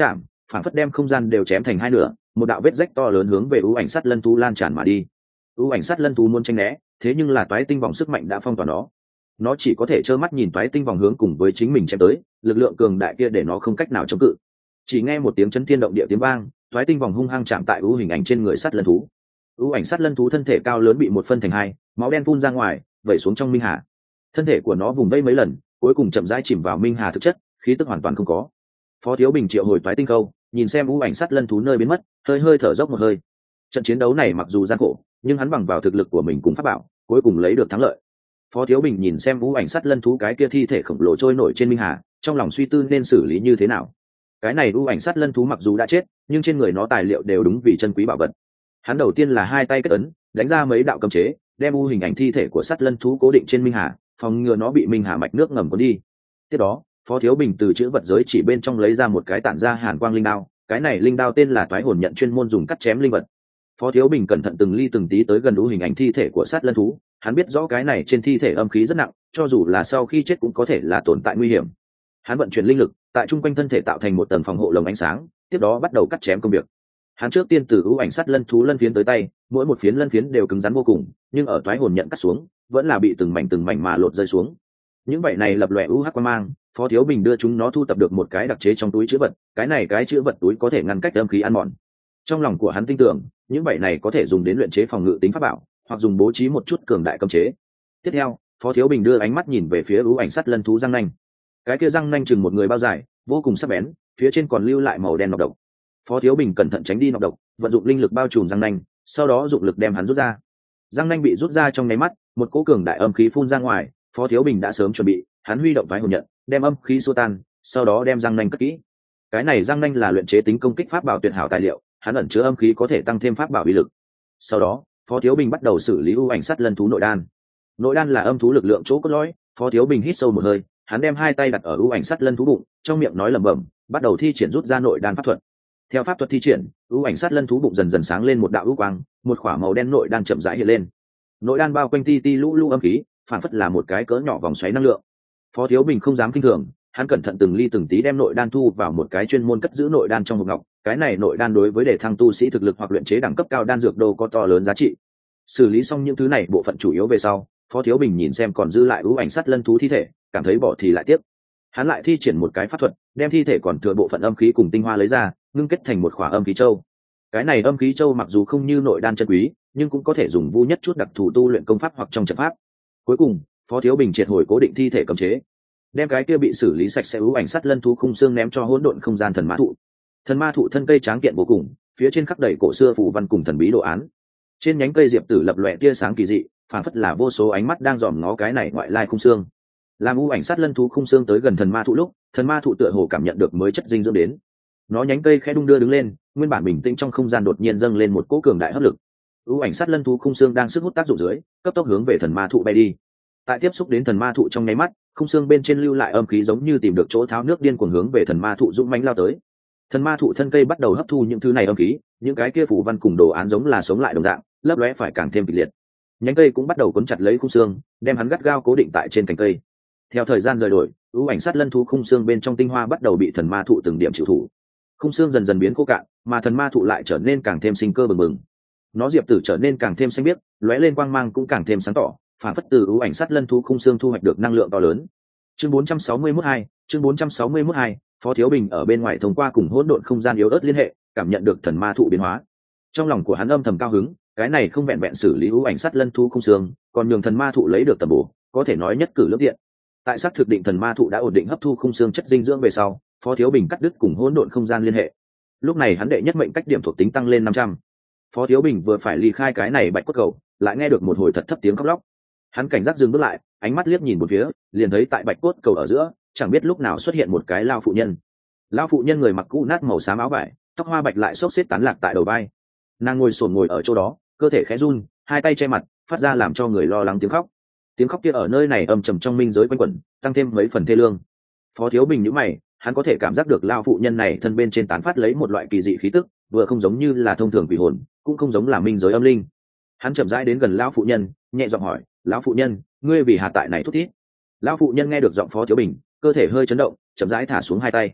phản phất đem không gian đều chém thành hai nửa, một đạo vết rách to lớn hướng về ưu ảnh sắt lân thú lan tràn mà đi. ưu ảnh sắt lân thú muốn tranh né, thế nhưng là toái tinh vòng sức mạnh đã phong tỏa nó, nó chỉ có thể trơ mắt nhìn toái tinh vòng hướng cùng với chính mình chém tới, lực lượng cường đại kia để nó không cách nào chống cự. Chỉ nghe một tiếng chấn thiên động địa tiếng vang, toái tinh vòng hung hăng chạm tại ưu hình ảnh trên người sắt lân thú. ưu ảnh sắt lân thú thân thể cao lớn bị một phân thành hai, máu đen phun ra ngoài vẩy xuống trong minh hà. Thân thể của nó vùng vây mấy lần, cuối cùng chậm rãi chìm vào minh hà thực chất, khí tức hoàn toàn không có. Phó Thiếu Bình triệu hồi toái tinh câu, nhìn xem ưu ảnh sắt lân thú nơi biến mất, hơi hơi thở dốc một hơi. Trận chiến đấu này mặc dù gian khổ, nhưng hắn bằng vào thực lực của mình cùng pháp bảo, cuối cùng lấy được thắng lợi. Phó Thiếu Bình nhìn xem ưu ảnh sắt lân thú cái kia thi thể khổng lồ trôi nổi trên minh hà, trong lòng suy tư nên xử lý như thế nào. Cái này ưu ảnh sắt lân thú mặc dù đã chết, nhưng trên người nó tài liệu đều đúng vì chân quý bảo vật. Hắn đầu tiên là hai tay kết ấn, đánh ra mấy đạo cấm chế, đem ưu hình ảnh thi thể của sắt lân thú cố định trên minh hà, phòng ngừa nó bị minh hà mạch nước ngầm cuốn đi. Tiếp đó, Phó Thiếu Bình từ chữ vật giới chỉ bên trong lấy ra một cái tản ra hàn quang linh đao, cái này linh đao tên là Toái Hồn Nhận, chuyên môn dùng cắt chém linh vật. Phó Thiếu Bình cẩn thận từng ly từng tí tới gần ưu hình ảnh thi thể của sắt lân thú, hắn biết rõ cái này trên thi thể âm khí rất nặng, cho dù là sau khi chết cũng có thể là tồn tại nguy hiểm. Hắn vận chuyển linh lực, tại trung quanh thân thể tạo thành một tầng phòng hộ lồng ánh sáng, tiếp đó bắt đầu cắt chém công việc. Hắn trước tiên từ ưu ảnh sắt lân thú lân phiến tới tay, mỗi một phiến lân phiến đều cứng rắn vô cùng, nhưng ở Toái Hồn Nhận cắt xuống, vẫn là bị từng mảnh từng mảnh mà lột rơi xuống. Những vậy này lập lòe u hắc quang mang, Phó Thiếu Bình đưa chúng nó thu tập được một cái đặc chế trong túi chữ vật, cái này cái chữ vật túi có thể ngăn cách âm khí ăn mòn. Trong lòng của hắn tin tưởng, những vậy này có thể dùng đến luyện chế phòng ngự tính pháp bảo, hoặc dùng bố trí một chút cường đại cấm chế. Tiếp theo, Phó Thiếu Bình đưa ánh mắt nhìn về phía ưu ảnh sắt lân thú răng nanh. Cái kia răng nanh chừng một người bao dài, vô cùng sắc bén, phía trên còn lưu lại màu đen nọc độc. Phó Thiếu Bình cẩn thận tránh đi nọc độc, vận dụng linh lực bao trùm răng nanh, sau đó dụng lực đem hắn rút ra. Răng nanh bị rút ra trong nháy mắt, một cỗ cường đại âm khí phun ra ngoài, Phó Thiếu Bình đã sớm chuẩn bị, hắn huy động Toái Hồn Nhận, đem âm khí xua tan, sau đó đem răng nanh cất kỹ. Cái này răng nanh là luyện chế tính công kích pháp bảo tuyệt hảo tài liệu, hắn ẩn chứa âm khí có thể tăng thêm pháp bảo uy lực. Sau đó, Phó Thiếu Bình bắt đầu xử lý ưu ảnh sắt lân thú nội đan. Nội đan là âm thú lực lượng chỗ cốt lõi, Phó Thiếu Bình hít sâu một hơi, hắn đem hai tay đặt ở ưu ảnh sắt lân thú bụng, trong miệng nói lẩm bẩm, bắt đầu thi triển rút ra nội đan pháp thuật. Theo pháp thuật thi triển, ưu ảnh sắt lân thú bụng dần dần sáng lên một đạo ưu quang, một khỏa màu đen nội đan chậm rãi hiện lên. Nội đan bao quanh ti ti lũ lũ âm khí, phản phất là một cái cỡ nhỏ vòng xoáy năng lượng. Phó Thiếu Bình không dám kinh thường, hắn cẩn thận từng ly từng tí đem nội đan thu vào một cái chuyên môn cất giữ nội đan trong hộp ngọc, cái này nội đan đối với để thăng tu sĩ thực lực hoặc luyện chế đẳng cấp cao đan dược đô có to lớn giá trị. Xử lý xong những thứ này bộ phận chủ yếu về sau, Phó Thiếu Bình nhìn xem còn dư lại ưu ảnh sắt lân thú thi thể, cảm thấy bỏ thì lại tiếc. Hắn lại thi triển một cái pháp thuật, đem thi thể còn thừa bộ phận âm khí cùng tinh hoa lấy ra, ngưng kết thành một khỏa âm khí châu. Cái này âm khí châu mặc dù không như nội đan chân quý, nhưng cũng có thể dùng vu nhất chút đặc thù tu luyện công pháp hoặc trong trận pháp. Cuối cùng, Phó Thiếu Bình triệt hồi cố định thi thể cấm chế, đem cái kia bị xử lý sạch sẽ ưu ảnh sắt lân thú khung xương ném cho hỗn độn không gian thần ma thụ. Thần ma thụ thân cây tráng kiện vô cùng, phía trên khắc đầy cổ xưa phù văn cùng thần bí đồ án. Trên nhánh cây diệp tử lập lòe tia sáng kỳ dị, phản phất là vô số ánh mắt đang dòm ngó cái này ngoại lai khung xương. Làm ưu ảnh sắt lân thú khung xương tới gần thần ma thụ lúc, thần ma thụ tựa hồ cảm nhận được mới chất dinh dưỡng đến. Nó nhánh cây khẽ đung đưa đứng lên, nguyên bản bình tĩnh trong không gian đột nhiên dâng lên một cỗ cường đại hấp lực. Ưu ảnh sắt lân thú khung xương đang sức hút tác dụng dưới, cấp tốc hướng về thần ma thụ bay đi. Tại tiếp xúc đến thần ma thụ trong nháy mắt, khung xương bên trên lưu lại âm khí giống như tìm được chỗ tháo nước điên cuồng hướng về thần ma thụ dũng mãnh lao tới. Thần ma thụ thân cây bắt đầu hấp thu những thứ này âm khí, những cái kia phù văn cùng đồ án giống là sống lại đồng dạng, lấp lóe phải càng thêm kịch liệt. Nhánh cây cũng bắt đầu cuốn chặt lấy khung xương, đem hắn gắt gao cố định tại trên cành cây. Theo thời gian rời đổi, ưu ảnh sắt lân thú khung xương bên trong tinh hoa bắt đầu bị thần ma thụ từng điểm chịu thủ. Khung xương dần dần biến khô cạn, mà thần ma thụ lại trở nên càng thêm sinh cơ bừng bừng. Nó diệp tử trở nên càng thêm xanh biếc, lóe lên quang mang cũng càng thêm sáng tỏ, phản phất từ ưu ảnh sắt lân thú khung xương thu hoạch được năng lượng to lớn. Chương bốn trăm sáu mươi mốt hai, chương bốn trăm sáu mươi mốt hai, Phó Thiếu Bình ở bên ngoài thông qua cùng hỗn độn không gian yếu ớt liên hệ, cảm nhận được thần ma thụ biến hóa. Trong lòng của hắn âm thầm cao hứng, cái này không vẹn vẹn xử lý ưu ảnh sắt lân thú khung xương, còn nhường thần ma thụ lấy được tầm bổ, có thể nói nhất cử lưỡng tiện. Tại xác thực định thần ma thụ đã ổn định hấp thu khung xương chất dinh dưỡng về sau, Phó Thiếu Bình cắt đứt cùng hỗn độn không gian liên hệ. Lúc này hắn đệ nhất mệnh cách điểm thuộc tính tăng lên năm trăm. Phó Thiếu Bình vừa phải ly khai cái này bạch cốt cầu, lại nghe được một hồi thật thấp tiếng khóc lóc. Hắn cảnh giác dừng bước lại, ánh mắt liếc nhìn một phía, liền thấy tại bạch cốt cầu ở giữa, chẳng biết lúc nào xuất hiện một cái lao phụ nhân. Lao phụ nhân người mặc cũ nát màu xám áo vải, tóc hoa bạch lại xốc xếp tán lạc tại đầu vai. Nàng ngồi sồn ngồi ở chỗ đó, cơ thể khẽ run, hai tay che mặt, phát ra làm cho người lo lắng tiếng khóc. Tiếng khóc kia ở nơi này âm trầm trong minh giới quanh quẩn, tăng thêm mấy phần thê lương. Phó Thiếu Bình nhíu mày, hắn có thể cảm giác được lao phụ nhân này thân bên trên tán phát lấy một loại kỳ dị khí tức, vừa không giống như là thông thường quỷ hồn, cũng không giống là minh giới âm linh. Hắn chậm rãi đến gần lão phụ nhân, nhẹ giọng hỏi, lão phụ nhân, ngươi vì hà tại này thúc thiết? Lão phụ nhân nghe được giọng Phó Thiếu Bình, cơ thể hơi chấn động, chậm rãi thả xuống hai tay.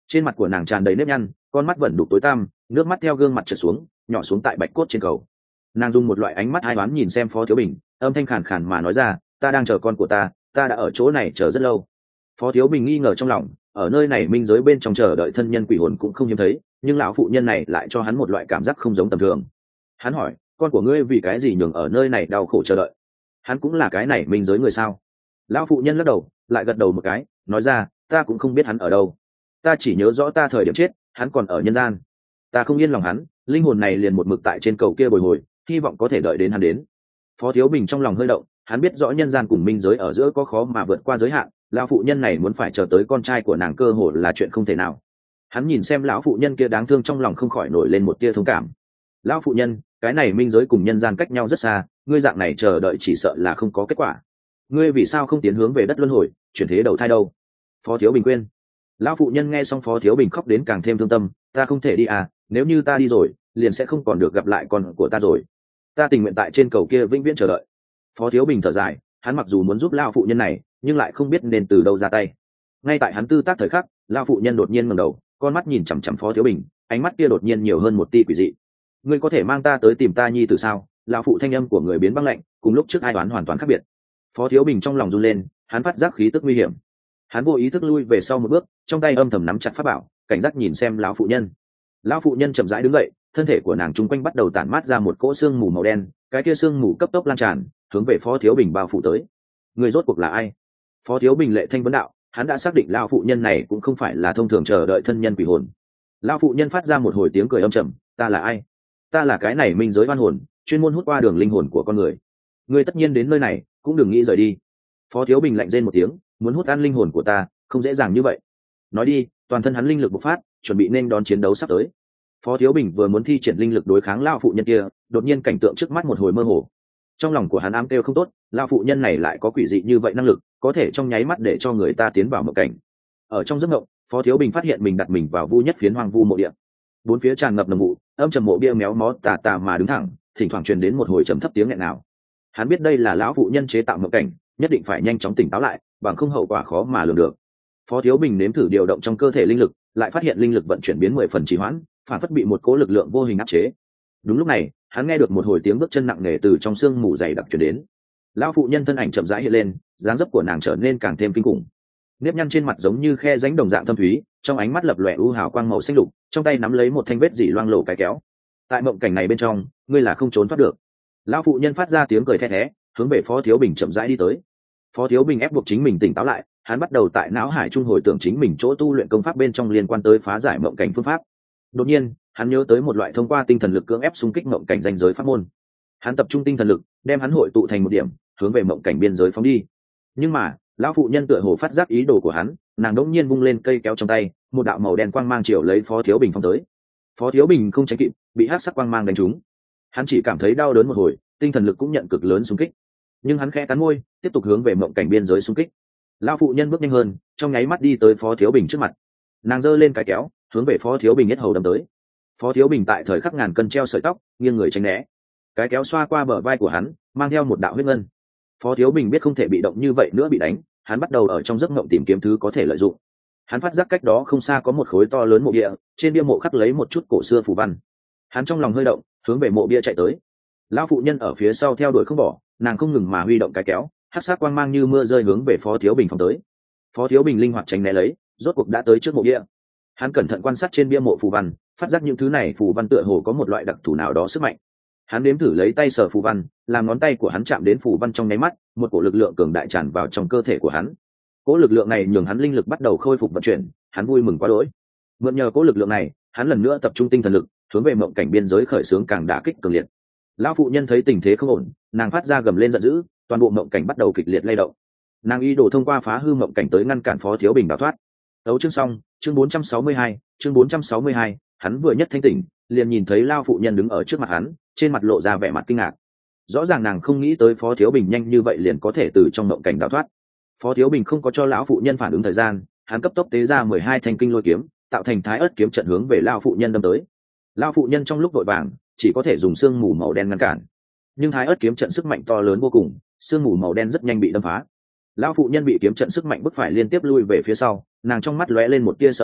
trên mặt của nàng tràn đầy nếp nhăn, con mắt vẫn đục tối tăm, nước mắt theo gương mặt trượt xuống nhỏ xuống tại bạch cốt trên cầu. Nàng dùng một loại ánh mắt ai oán nhìn xem Phó Thiếu Bình, âm thanh khàn khàn mà nói ra, ta đang chờ con của ta, ta đã ở chỗ này chờ rất lâu. Phó Thiếu Bình nghi ngờ trong lòng, ở nơi này minh giới bên trong chờ đợi thân nhân quỷ hồn cũng không hiếm thấy, nhưng lão phụ nhân này lại cho hắn một loại cảm giác không giống tầm thường. Hắn hỏi, con của ngươi vì cái gì nhường ở nơi này đau khổ chờ đợi? Hắn cũng là cái này minh giới người sao? Lão phụ nhân lắc đầu, lại gật đầu một cái, nói ra, ta cũng không biết hắn ở đâu, ta chỉ nhớ rõ ta thời điểm chết hắn còn ở nhân gian, ta không yên lòng hắn, linh hồn này liền một mực tại trên cầu kia bồi hồi, hy vọng có thể đợi đến hắn đến. Phó Thiếu Bình trong lòng hơi động, hắn biết rõ nhân gian cùng minh giới ở giữa có khó mà vượt qua giới hạn, lão phụ nhân này muốn phải chờ tới con trai của nàng cơ hồ là chuyện không thể nào. Hắn nhìn xem lão phụ nhân kia đáng thương, trong lòng không khỏi nổi lên một tia thông cảm. Lão phụ nhân, cái này minh giới cùng nhân gian cách nhau rất xa, ngươi dạng này chờ đợi chỉ sợ là không có kết quả. Ngươi vì sao không tiến hướng về đất luân hồi, chuyển thế đầu thai đâu? Phó Thiếu Bình khuyên. Lão phụ nhân nghe xong Phó Thiếu Bình khóc đến càng thêm thương tâm, ta không thể đi à, nếu như ta đi rồi liền sẽ không còn được gặp lại con của ta rồi, ta tình nguyện tại trên cầu kia vĩnh viễn chờ đợi. Phó Thiếu Bình thở dài, hắn mặc dù muốn giúp lão phụ nhân này nhưng lại không biết nên từ đâu ra tay. Ngay tại hắn tư tác thời khắc, lão phụ nhân đột nhiên ngẩng đầu, con mắt nhìn chằm chằm Phó Thiếu Bình, ánh mắt kia đột nhiên nhiều hơn một tia quỷ dị. Ngươi có thể mang ta tới tìm ta nhi tử sao? Lão phụ thanh âm của người biến băng lạnh, cùng lúc trước ai đoán hoàn toàn khác biệt. Phó Thiếu Bình trong lòng run lên, hắn phát giác khí tức nguy hiểm, hắn vô ý thức lui về sau một bước, trong tay âm thầm nắm chặt pháp bảo, cảnh giác nhìn xem lão phụ nhân. Lão phụ nhân chậm rãi đứng dậy, thân thể của nàng trung quanh bắt đầu tản mát ra một cỗ sương mù màu đen, cái kia sương mù cấp tốc lan tràn hướng về Phó Thiếu Bình bao phủ tới. Người rốt cuộc là ai? Phó Thiếu Bình lệ thanh vấn đạo, hắn đã xác định lão phụ nhân này cũng không phải là thông thường chờ đợi thân nhân quỷ hồn. Lão phụ nhân phát ra một hồi tiếng cười âm trầm, ta là ai? Ta là cái này minh giới oan hồn, chuyên môn hút qua đường linh hồn của con người. Ngươi tất nhiên đến nơi này cũng đừng nghĩ rời đi. Phó Thiếu Bình lạnh rên một tiếng, muốn hút ăn linh hồn của ta không dễ dàng như vậy. Nói đi. Toàn thân hắn linh lực bộc phát, chuẩn bị nên đón chiến đấu sắp tới. Phó Thiếu Bình vừa muốn thi triển linh lực đối kháng lão phụ nhân kia, đột nhiên cảnh tượng trước mắt một hồi mơ hồ. Trong lòng của hắn ám kêu không tốt, lão phụ nhân này lại có quỷ dị như vậy năng lực, có thể trong nháy mắt để cho người ta tiến vào mộng cảnh. Ở trong giấc mộng, Phó Thiếu Bình phát hiện mình đặt mình vào vu nhất phiến hoang vu mộ địa. Bốn phía tràn ngập nồng vụ, âm trầm mộ bia méo mó tà tà mà đứng thẳng, thỉnh thoảng truyền đến một hồi trầm thấp tiếng nghẹn nào. Hắn biết đây là lão phụ nhân chế tạo mộng cảnh, nhất định phải nhanh chóng tỉnh táo lại, bằng không hậu quả khó mà lường được. Phó Thiếu Bình nếm thử điều động trong cơ thể linh lực, lại phát hiện linh lực vận chuyển biến mười phần trì hoãn, phản phất bị một cố lực lượng vô hình áp chế. Đúng lúc này, hắn nghe được một hồi tiếng bước chân nặng nề từ trong sương mù dày đặc truyền đến. Lão phụ nhân thân ảnh chậm rãi hiện lên, dáng dấp của nàng trở nên càng thêm kinh khủng. Nếp nhăn trên mặt giống như khe rãnh đồng dạng thâm thúy, trong ánh mắt lập lòe u hào quang màu xanh lục, trong tay nắm lấy một thanh vết dỉ loang lổ cái kéo. Tại mộng cảnh này bên trong, ngươi là không trốn thoát được. Lão phụ nhân phát ra tiếng cười the thé, hướng về Phó Thiếu Bình chậm rãi đi tới. Phó Thiếu Bình ép buộc chính mình tỉnh táo lại, hắn bắt đầu tại não hải trung hồi tưởng chính mình chỗ tu luyện công pháp bên trong liên quan tới phá giải mộng cảnh phương pháp. Đột nhiên, hắn nhớ tới một loại thông qua tinh thần lực cưỡng ép xung kích mộng cảnh danh giới pháp môn. Hắn tập trung tinh thần lực, đem hắn hội tụ thành một điểm, hướng về mộng cảnh biên giới phóng đi. Nhưng mà, lão phụ nhân tựa hồ phát giác ý đồ của hắn, nàng đột nhiên vung lên cây kéo trong tay, một đạo màu đen quang mang chiều lấy Phó Thiếu Bình phóng tới. Phó Thiếu Bình không tránh kịp, bị hắc sắc quang mang đánh trúng. Hắn chỉ cảm thấy đau đớn một hồi, tinh thần lực cũng nhận cực lớn xung kích. Nhưng hắn khẽ cắn môi, tiếp tục hướng về mộng cảnh biên giới xung kích. Lão phụ nhân bước nhanh hơn, trong nháy mắt đi tới Phó Thiếu Bình trước mặt. Nàng giơ lên cái kéo, hướng về Phó Thiếu Bình nhất hầu đâm tới. Phó Thiếu Bình tại thời khắc ngàn cân treo sợi tóc, nghiêng người tránh né. Cái kéo xoa qua bờ vai của hắn, mang theo một đạo huyết ngân. Phó Thiếu Bình biết không thể bị động như vậy nữa bị đánh, hắn bắt đầu ở trong giấc mộng tìm kiếm thứ có thể lợi dụng. Hắn phát giác cách đó không xa có một khối to lớn mộ bia, trên bia mộ khắc lấy một chút cổ xưa phù văn. Hắn trong lòng hơi động, hướng về mộ bia chạy tới. Lão phụ nhân ở phía sau theo đuổi không bỏ, nàng không ngừng mà huy động cái kéo, hắc sắc quang mang như mưa rơi hướng về Phó Thiếu Bình phóng tới. Phó Thiếu Bình linh hoạt tránh né lấy, rốt cuộc đã tới trước mộ bia. Hắn cẩn thận quan sát trên bia mộ phù văn, phát giác những thứ này phù văn tựa hồ có một loại đặc thù nào đó sức mạnh. Hắn đếm thử lấy tay sờ phù văn, làm ngón tay của hắn chạm đến phù văn trong nháy mắt, một cổ lực lượng cường đại tràn vào trong cơ thể của hắn. Cỗ lực lượng này nhường hắn linh lực bắt đầu khôi phục vận chuyển, hắn vui mừng quá đỗi. Mượn nhờ cỗ lực lượng này, hắn lần nữa tập trung tinh thần lực, hướng về mộng cảnh biên giới khởi xướng càng đả kích cường liệt. Lão phụ nhân thấy tình thế không ổn, nàng phát ra gầm lên giận dữ, toàn bộ mộng cảnh bắt đầu kịch liệt lay động. Nàng ý đồ thông qua phá hư mộng cảnh tới ngăn cản Phó Thiếu Bình đào thoát. Đấu chương xong, chương bốn trăm sáu mươi hai, chương bốn trăm sáu mươi hai, hắn vừa nhất thanh tỉnh, liền nhìn thấy lão phụ nhân đứng ở trước mặt hắn, trên mặt lộ ra vẻ mặt kinh ngạc. Rõ ràng nàng không nghĩ tới Phó Thiếu Bình nhanh như vậy liền có thể từ trong mộng cảnh đào thoát. Phó Thiếu Bình không có cho lão phụ nhân phản ứng thời gian, hắn cấp tốc tế ra mười hai thanh kinh lôi kiếm, tạo thành thái ớt kiếm trận hướng về lão phụ nhân đâm tới. Lão phụ nhân trong lúc vội vàng, chỉ có thể dùng sương mù màu đen ngăn cản. Nhưng thái ớt kiếm trận sức mạnh to lớn vô cùng, sương mù màu đen rất nhanh bị đâm phá. Lão phụ nhân bị kiếm trận sức mạnh bức phải liên tiếp lui về phía sau, nàng trong mắt lóe lên một tia sợ hãi,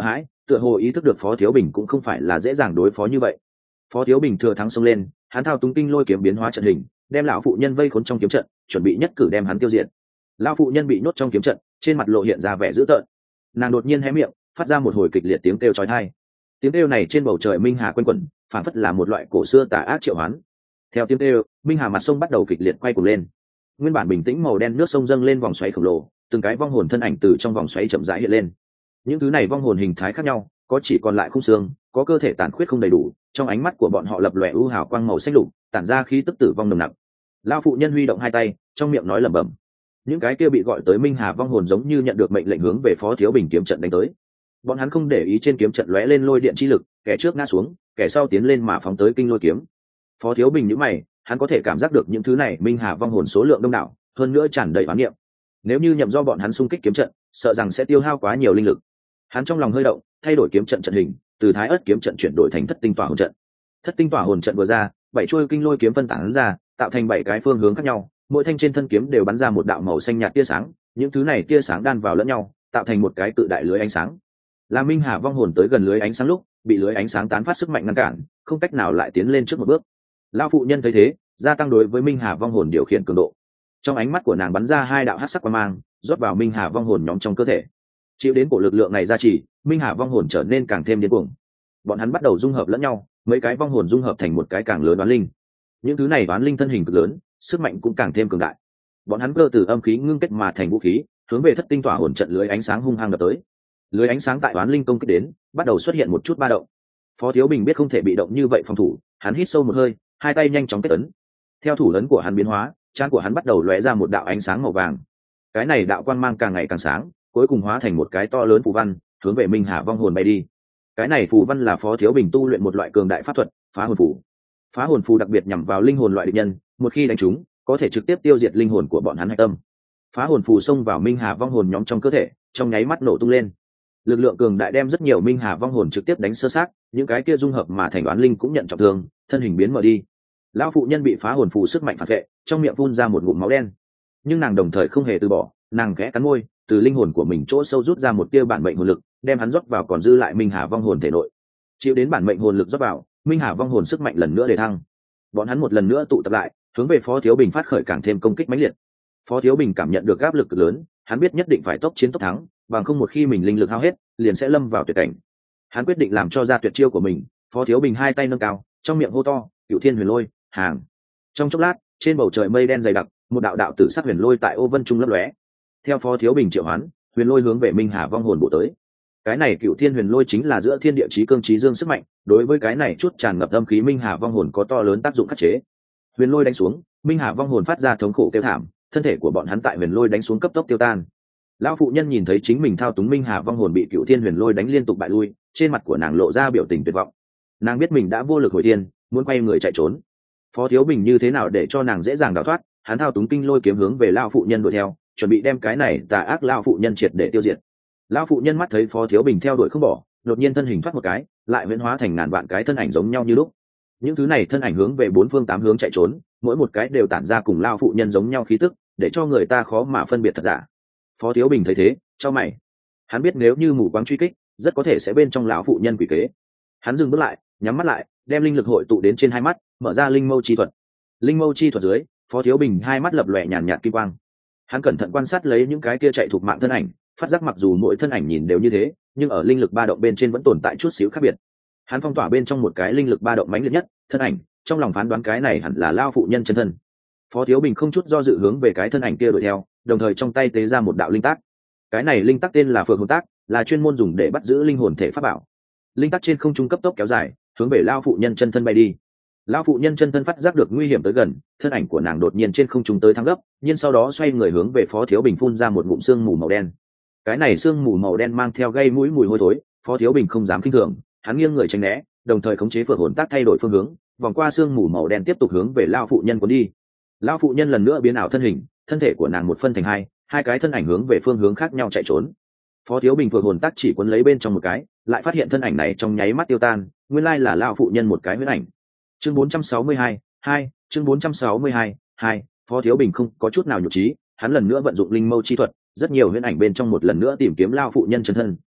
tựa hồ ý thức được Phó Thiếu Bình cũng không phải là dễ dàng đối phó như vậy. Phó Thiếu Bình thừa thắng xông lên, hắn thao túng kinh lôi kiếm biến hóa trận hình, đem lão phụ nhân vây khốn trong kiếm trận, chuẩn bị nhất cử đem hắn tiêu diệt. Lão phụ nhân bị nhốt trong kiếm trận, trên mặt lộ hiện ra vẻ dữ tợn. Nàng đột nhiên hé miệng, phát ra một hồi kịch liệt tiếng kêu chói tai. Tiếng kêu này trên bầu trời minh hà quanh quẩn, phản phất là một loại cổ xưa tà ác triệu hoán. Theo tiếng kêu, minh hà mặt sông bắt đầu kịch liệt quay cuồng lên. Nguyên bản bình tĩnh màu đen nước sông dâng lên vòng xoáy khổng lồ, từng cái vong hồn thân ảnh từ trong vòng xoáy chậm rãi hiện lên. Những thứ này vong hồn hình thái khác nhau, có chỉ còn lại khung xương, có cơ thể tàn khuyết không đầy đủ, trong ánh mắt của bọn họ lập lòe u hào quang màu xanh lục, tản ra khí tức tử vong nồng nặc. Lão phụ nhân huy động hai tay, trong miệng nói lẩm bẩm. Những cái kia bị gọi tới minh hà vong hồn giống như nhận được mệnh lệnh hướng về Phó Thiếu Bình kiếm trận đánh tới. Bọn hắn không để ý trên kiếm trận lóe lên lôi điện chi lực, kẻ trước ngã xuống, kẻ sau tiến lên mà phóng tới kinh lôi kiếm. Phó Thiếu Bình nhíu mày, hắn có thể cảm giác được những thứ này minh hà vong hồn số lượng đông đảo, hơn nữa tràn đầy oán niệm. Nếu như nhậm do bọn hắn xung kích kiếm trận, sợ rằng sẽ tiêu hao quá nhiều linh lực. Hắn trong lòng hơi động, thay đổi kiếm trận trận hình, từ Thái Ức kiếm trận chuyển đổi thành Thất Tinh Tỏa hồn trận. Thất Tinh Tỏa hồn trận vừa ra, bảy chuôi kinh lôi kiếm phân tán ra, tạo thành bảy cái phương hướng khác nhau, mỗi thanh trên thân kiếm đều bắn ra một đạo màu xanh nhạt tia sáng, những thứ này tia sáng đan vào lẫn nhau, tạo thành một cái cự đại lưới ánh sáng. Là minh hà vong hồn tới gần lưới ánh sáng lúc, bị lưới ánh sáng tán phát sức mạnh ngăn cản, không cách nào lại tiến lên trước một bước. Lão phụ nhân thấy thế, gia tăng đối với minh hà vong hồn điều khiển cường độ. Trong ánh mắt của nàng bắn ra hai đạo hắc sắc quang mang, rót vào minh hà vong hồn nhóm trong cơ thể. Chịu đến cổ lực lượng này gia trì, minh hà vong hồn trở nên càng thêm điên cuồng. Bọn hắn bắt đầu dung hợp lẫn nhau, mấy cái vong hồn dung hợp thành một cái càng lớn đoán linh. Những thứ này đoán linh thân hình cực lớn, sức mạnh cũng càng thêm cường đại. Bọn hắn cơ từ âm khí ngưng kết mà thành vũ khí, hướng về Thất Tinh Tỏa hồn trận lưới ánh sáng hung hăng đập tới. Lưới ánh sáng tại đoán linh công kích đến, bắt đầu xuất hiện một chút ba động. Phó Thiếu Bình biết không thể bị động như vậy phòng thủ, hắn hít sâu một hơi, hai tay nhanh chóng kết ấn. Theo thủ ấn của hắn biến hóa, trán của hắn bắt đầu lóe ra một đạo ánh sáng màu vàng. Cái này đạo quang mang càng ngày càng sáng, cuối cùng hóa thành một cái to lớn phù văn, hướng về minh hà vong hồn bay đi. Cái này phù văn là Phó Thiếu Bình tu luyện một loại cường đại pháp thuật, phá hồn phù. Phá hồn phù đặc biệt nhằm vào linh hồn loại địch nhân, một khi đánh trúng, có thể trực tiếp tiêu diệt linh hồn của bọn hắn hạch tâm. Phá hồn phù xông vào minh hà vong hồn nhóm trong cơ thể, trong nháy mắt nổ tung lên. Lực lượng cường đại đem rất nhiều minh hà vong hồn trực tiếp đánh sơ sát, những cái kia dung hợp mà thành đoán linh cũng nhận trọng thương, thân hình biến mở đi. Lão phụ nhân bị phá hồn phù sức mạnh phản vệ, trong miệng phun ra một ngụm máu đen. Nhưng nàng đồng thời không hề từ bỏ, nàng khẽ cắn môi, từ linh hồn của mình chỗ sâu rút ra một tia bản mệnh hồn lực, đem hắn rót vào còn dư lại minh hà vong hồn thể nội. Chịu đến bản mệnh hồn lực rót vào, minh hà vong hồn sức mạnh lần nữa đề thăng. Bọn hắn một lần nữa tụ tập lại, hướng về Phó Thiếu Bình phát khởi càng thêm công kích mãnh liệt. Phó Thiếu Bình cảm nhận được áp lực cực lớn, hắn biết nhất định phải tốc chiến tốc thắng, bằng không một khi mình linh lực hao hết, liền sẽ lâm vào tuyệt cảnh. Hắn quyết định làm cho ra tuyệt chiêu của mình. Phó Thiếu Bình hai tay nâng cao, trong miệng hô to, Cửu Thiên Huyền Lôi, hàng. Trong chốc lát, trên bầu trời mây đen dày đặc, một đạo đạo tử sắc huyền lôi tại ô vân trung lấp lóe. Theo Phó Thiếu Bình triệu hoán, huyền lôi hướng về minh hà vong hồn bộ tới. Cái này Cửu Thiên Huyền Lôi chính là giữa thiên địa chí cương chí dương sức mạnh, đối với cái này chút tràn ngập âm khí minh hà vong hồn có to lớn tác dụng khắc chế. Huyền lôi đánh xuống, minh hà vong hồn phát ra thống khổ kêu thảm, thân thể của bọn hắn tại huyền lôi đánh xuống cấp tốc tiêu tan. Lão phụ nhân nhìn thấy chính mình thao túng minh hà vong hồn bị Cửu Thiên Huyền Lôi đánh liên tục bại lui, trên mặt của nàng lộ ra biểu tình tuyệt vọng. Nàng biết mình đã vô lực hồi thiên, muốn quay người chạy trốn. Phó Thiếu Bình như thế nào để cho nàng dễ dàng đào thoát, hắn thao túng kinh lôi kiếm hướng về lão phụ nhân đuổi theo, chuẩn bị đem cái này tà ác lão phụ nhân triệt để tiêu diệt. Lão phụ nhân mắt thấy Phó Thiếu Bình theo đuổi không bỏ, đột nhiên thân hình thoát một cái, lại huyễn hóa thành ngàn vạn cái thân ảnh giống nhau như lúc. Những thứ này thân ảnh hướng về bốn phương tám hướng chạy trốn, mỗi một cái đều tản ra cùng lão phụ nhân giống nhau khí tức, để cho người ta khó mà phân biệt thật giả. Phó Thiếu Bình thấy thế, chau mày. Hắn biết nếu như mù quáng truy kích, rất có thể sẽ bên trong lão phụ nhân quỷ kế. Hắn dừng bước lại, nhắm mắt lại, đem linh lực hội tụ đến trên hai mắt, mở ra linh mâu chi thuật. Linh mâu chi thuật dưới, Phó Thiếu Bình hai mắt lập lòe nhàn nhạt kim quang. Hắn cẩn thận quan sát lấy những cái kia chạy thuộc mạng thân ảnh, phát giác mặc dù mỗi thân ảnh nhìn đều như thế, nhưng ở linh lực ba động bên trên vẫn tồn tại chút xíu khác biệt. Hắn phong tỏa bên trong một cái linh lực ba động mãnh liệt nhất, thân ảnh, trong lòng phán đoán cái này hẳn là lão phụ nhân chân thân. Phó Thiếu Bình không chút do dự hướng về cái thân ảnh kia đuổi theo, đồng thời trong tay tế ra một đạo linh tác. Cái này linh tác tên là Phượng Hồn Tác, là chuyên môn dùng để bắt giữ linh hồn thể pháp bảo. Linh tác trên không trung cấp tốc kéo dài, hướng về lão phụ nhân chân thân bay đi. Lão phụ nhân chân thân phát giác được nguy hiểm tới gần, thân ảnh của nàng đột nhiên trên không trung tới thăng gấp, nhưng sau đó xoay người hướng về Phó Thiếu Bình phun ra một ngụm sương mù màu đen. Cái này sương mù màu đen mang theo gây mũi mùi hôi thối, Phó Thiếu Bình không dám khinh thường, hắn nghiêng người tránh né, đồng thời khống chế Phượng Hồn Tác thay đổi phương hướng, vòng qua sương mù màu đen tiếp tục hướng về lão phụ nhân cuốn đi. Lão phụ nhân lần nữa biến ảo thân hình, thân thể của nàng một phân thành hai, hai cái thân ảnh hướng về phương hướng khác nhau chạy trốn. Phó Thiếu Bình Phượng Hồn Tác chỉ cuốn lấy bên trong một cái, lại phát hiện thân ảnh này trong nháy mắt tiêu tan, nguyên lai là lão phụ nhân một cái huyễn ảnh. Chương bốn trăm sáu mươi hai, hai, chương bốn trăm sáu mươi hai, hai, Phó Thiếu Bình không có chút nào nhục trí, hắn lần nữa vận dụng linh mâu chi thuật, rất nhiều huyễn ảnh bên trong một lần nữa tìm kiếm lão phụ nhân chân thân.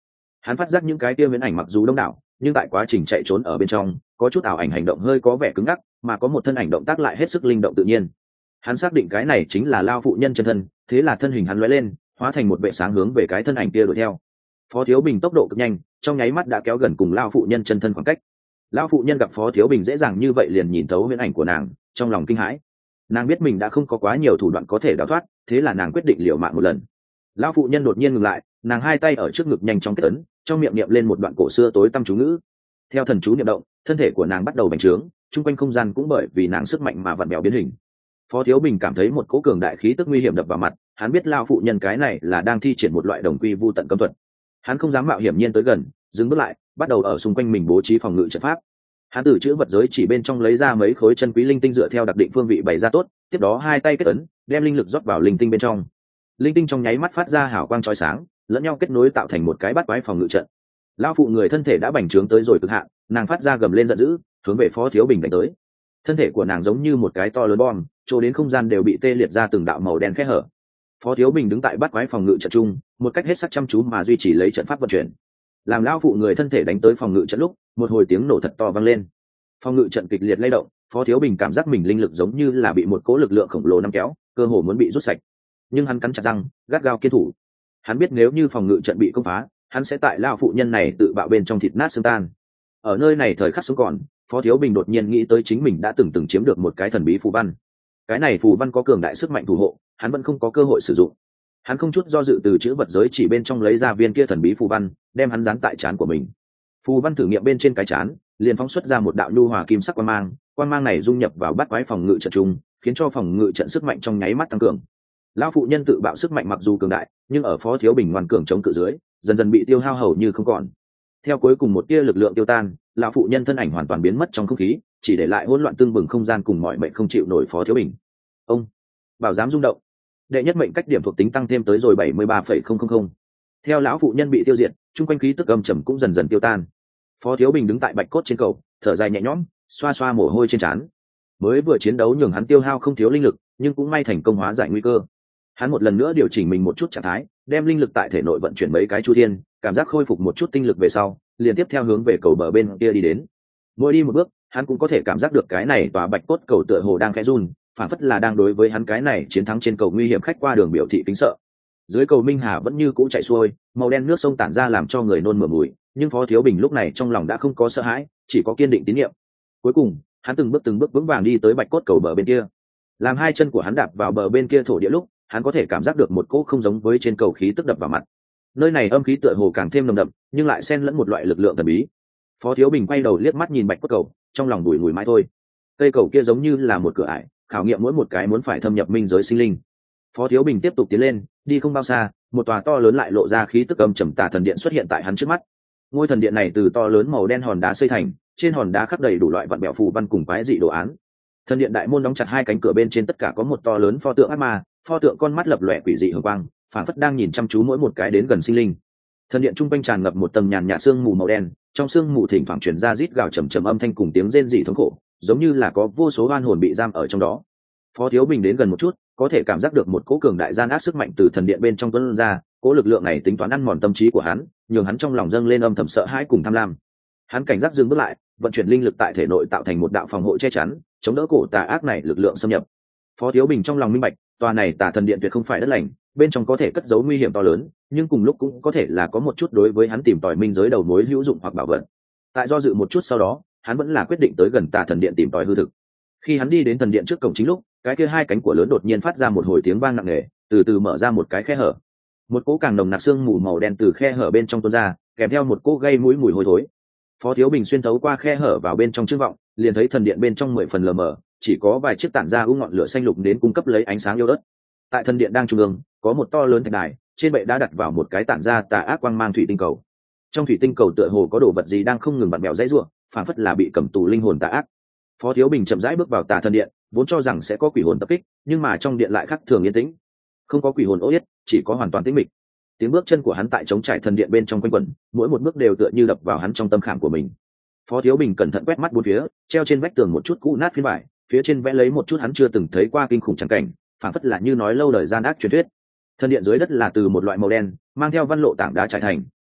Hắn phát giác những cái kia huyễn ảnh mặc dù đông đảo, nhưng tại quá trình chạy trốn ở bên trong có chút ảo ảnh hành động hơi có vẻ cứng ngắc, mà có một thân ảnh động tác lại hết sức linh động tự nhiên. Hắn xác định cái này chính là lao phụ nhân chân thân, thế là thân hình hắn lóe lên, hóa thành một vệ sáng hướng về cái thân ảnh kia đuổi theo. Phó Thiếu Bình tốc độ cực nhanh, trong nháy mắt đã kéo gần cùng lao phụ nhân chân thân khoảng cách. Lão phụ nhân gặp Phó Thiếu Bình dễ dàng như vậy liền nhìn thấu huyễn ảnh của nàng, trong lòng kinh hãi. Nàng biết mình đã không có quá nhiều thủ đoạn có thể đào thoát, thế là nàng quyết định liều mạng một lần. Lão phụ nhân đột nhiên ngừng lại, nàng hai tay ở trước ngực nhanh chóng kết ấn, trong miệng niệm lên một đoạn cổ xưa tối tăm chú ngữ. Theo thần chú niệm động, thân thể của nàng bắt đầu bành trướng, chung quanh không gian cũng bởi vì nàng sức mạnh mà vặn vẹo biến hình. Phó Thiếu Bình cảm thấy một cỗ cường đại khí tức nguy hiểm đập vào mặt, hắn biết lão phụ nhân cái này là đang thi triển một loại đồng quy vu tận cấm thuật. Hắn không dám mạo hiểm nhiên tới gần, dừng bước lại, bắt đầu ở xung quanh mình bố trí phòng ngự trận pháp. Hắn từ chữ vật giới chỉ bên trong lấy ra mấy khối chân quý linh tinh dựa theo đặc định phương vị bày ra tốt, tiếp đó hai tay kết ấn, đem linh lực rót vào linh tinh bên trong. Linh tinh trong nháy mắt phát ra hào quang chói sáng, lẫn nhau kết nối tạo thành một cái bát quái phòng ngự trận. Lão phụ người thân thể đã bành trướng tới rồi cực hạn, nàng phát ra gầm lên giận dữ, hướng về Phó Thiếu Bình đánh tới. Thân thể của nàng giống như một cái to lớn bom, chỗ đến không gian đều bị tê liệt ra từng đạo màu đen khe hở. Phó Thiếu Bình đứng tại bát quái phòng ngự trận trung, một cách hết sức chăm chú mà duy trì lấy trận pháp vận chuyển. Làm lão phụ người thân thể đánh tới phòng ngự trận lúc, một hồi tiếng nổ thật to vang lên. Phòng ngự trận kịch liệt lay động, Phó Thiếu Bình cảm giác mình linh lực giống như là bị một cỗ lực lượng khổng lồ nắm kéo, cơ hồ muốn bị rút sạch. Nhưng hắn cắn chặt răng, gắt gao kiên thủ. Hắn biết nếu như phòng ngự trận bị công phá, hắn sẽ tại lão phụ nhân này tự bạo bên trong thịt nát xương tan. Ở nơi này thời khắc sống còn, Phó Thiếu Bình đột nhiên nghĩ tới chính mình đã từng từng chiếm được một cái thần bí phù văn. Cái này phù văn có cường đại sức mạnh thủ hộ, hắn vẫn không có cơ hội sử dụng. Hắn không chút do dự từ chữ vật giới chỉ bên trong lấy ra viên kia thần bí phù văn, đem hắn dán tại trán của mình. Phù văn thử nghiệm bên trên cái trán, liền phóng xuất ra một đạo nhu hòa kim sắc quang mang, quang mang này dung nhập vào bát quái phòng ngự trận trung, khiến cho phòng ngự trận sức mạnh trong nháy mắt tăng cường. Lão phụ nhân tự bạo sức mạnh mặc dù cường đại, nhưng ở Phó Thiếu Bình ngoan cường chống cự dưới, dần dần bị tiêu hao hầu như không còn. Theo cuối cùng một tia lực lượng tiêu tan, lão phụ nhân thân ảnh hoàn toàn biến mất trong không khí, chỉ để lại hỗn loạn tương bừng không gian cùng mọi mệnh không chịu nổi Phó Thiếu Bình. Ông bảo giám rung động, đệ nhất mệnh cách điểm thuộc tính tăng thêm tới rồi bảy mươi ba phẩy không không không. Theo lão phụ nhân bị tiêu diệt, chung quanh khí tức âm trầm cũng dần dần tiêu tan. Phó Thiếu Bình đứng tại bạch cốt trên cầu, thở dài nhẹ nhõm, xoa xoa mồ hôi trên trán. Mới vừa chiến đấu nhường hắn tiêu hao không thiếu linh lực, nhưng cũng may thành công hóa giải nguy cơ. Hắn một lần nữa điều chỉnh mình một chút trạng thái, đem linh lực tại thể nội vận chuyển mấy cái chu thiên, cảm giác khôi phục một chút tinh lực về sau, liền tiếp theo hướng về cầu bờ bên kia đi đến. Mỗi đi một bước, hắn cũng có thể cảm giác được cái này tòa bạch cốt cầu tựa hồ đang khẽ run, phản phất là đang đối với hắn cái này chiến thắng trên cầu nguy hiểm khách qua đường biểu thị kính sợ. Dưới cầu Minh Hà vẫn như cũ chảy xuôi, màu đen nước sông tản ra làm cho người nôn mửa mùi, nhưng Phó Thiếu Bình lúc này trong lòng đã không có sợ hãi, chỉ có kiên định tín nhiệm. Cuối cùng, hắn từng bước từng bước vững vàng đi tới bạch cốt cầu bờ bên kia. Làm hai chân của hắn đạp vào bờ bên kia thổ địa lúc, hắn có thể cảm giác được một cỗ không giống với trên cầu khí tức đập vào mặt. Nơi này âm khí tựa hồ càng thêm nồng đậm, nhưng lại xen lẫn một loại lực lượng thần bí. Phó Thiếu Bình quay đầu liếc mắt nhìn bạch cốt cầu, trong lòng bùi ngùi mãi thôi. Cây cầu kia giống như là một cửa ải, khảo nghiệm mỗi một cái muốn phải thâm nhập minh giới sinh linh. Phó Thiếu Bình tiếp tục tiến lên, đi không bao xa, một tòa to lớn lại lộ ra khí tức âm trầm tà thần điện xuất hiện tại hắn trước mắt. Ngôi thần điện này từ to lớn màu đen hòn đá xây thành, trên hòn đá khắc đầy đủ loại vạn bẹo phù văn cùng quái dị đồ án. Thần điện đại môn đóng chặt hai cánh cửa bên trên tất cả có một to lớn pho tượng ác ma, pho tượng con mắt lập lòe quỷ dị hường quang, phảng phất đang nhìn chăm chú mỗi một cái đến gần sinh linh. Thần điện trung quanh tràn ngập một tầng nhàn nhạt sương mù màu đen, trong sương mù thỉnh thoảng truyền ra rít gào trầm trầm âm thanh cùng tiếng rên rỉ thống khổ, giống như là có vô số oan hồn bị giam ở trong đó. Phó Thiếu Bình đến gần một chút, có thể cảm giác được một cỗ cường đại gian ác sức mạnh từ thần điện bên trong tuôn ra, cỗ lực lượng này tính toán ăn mòn tâm trí của hắn, nhường hắn trong lòng dâng lên âm thầm sợ hãi cùng tham lam. Hắn cảnh giác dừng bước lại, vận chuyển linh lực tại thể nội tạo thành một đạo phòng hộ che chắn, chống đỡ cổ tà ác này lực lượng xâm nhập. Phó Thiếu Bình trong lòng minh bạch, tòa này tà thần điện tuyệt không phải đất lành, bên trong có thể cất giấu nguy hiểm to lớn, nhưng cùng lúc cũng có thể là có một chút đối với hắn tìm tòi minh giới đầu mối hữu dụng hoặc bảo vật. Tại do dự một chút sau đó, hắn vẫn là quyết định tới gần tà thần điện tìm tòi hư thực. Khi hắn đi đến thần điện trước cổng chính lúc, cái kia hai cánh của lớn đột nhiên phát ra một hồi tiếng vang nặng nề, từ từ mở ra một cái khe hở. Một cỗ càng nồng nặc sương mù màu đen từ khe hở bên trong tuôn ra, kèm theo một cỗ gây mũi mùi hôi thối. Phó Thiếu Bình xuyên thấu qua khe hở vào bên trong trước vọng, liền thấy thần điện bên trong mười phần lờ mờ, chỉ có vài chiếc tản ra u ngọn lửa xanh lục đến cung cấp lấy ánh sáng yếu ớt. Tại thần điện đang trung ương, có một to lớn thạch đài, trên bệ đã đặt vào một cái tản ra tà ác quang mang thủy tinh cầu. Trong thủy tinh cầu tựa hồ có đồ vật gì đang không ngừng vặn mèo dãy rủa, phản phất là bị cầm tù linh hồn tà ác. Phó Thiếu Bình chậm rãi bước vào tà thần điện, vốn cho rằng sẽ có quỷ hồn tập kích, nhưng mà trong điện lại khác thường yên tĩnh, không có quỷ hồn ô yết, chỉ có hoàn toàn tĩnh mịch. Tiếng bước chân của hắn tại trống trải thần điện bên trong quanh quẩn, mỗi một bước đều tựa như đập vào hắn trong tâm khảm của mình. Phó Thiếu Bình cẩn thận quét mắt bốn phía, treo trên vách tường một chút cũ nát phiến vải, phía trên vẽ lấy một chút hắn chưa từng thấy qua kinh khủng trắng cảnh, phản phất là như nói lâu đời gian ác truyền thuyết. Thần điện dưới đất là từ một loại màu đen, mang theo văn lộ tảng đá trải thành,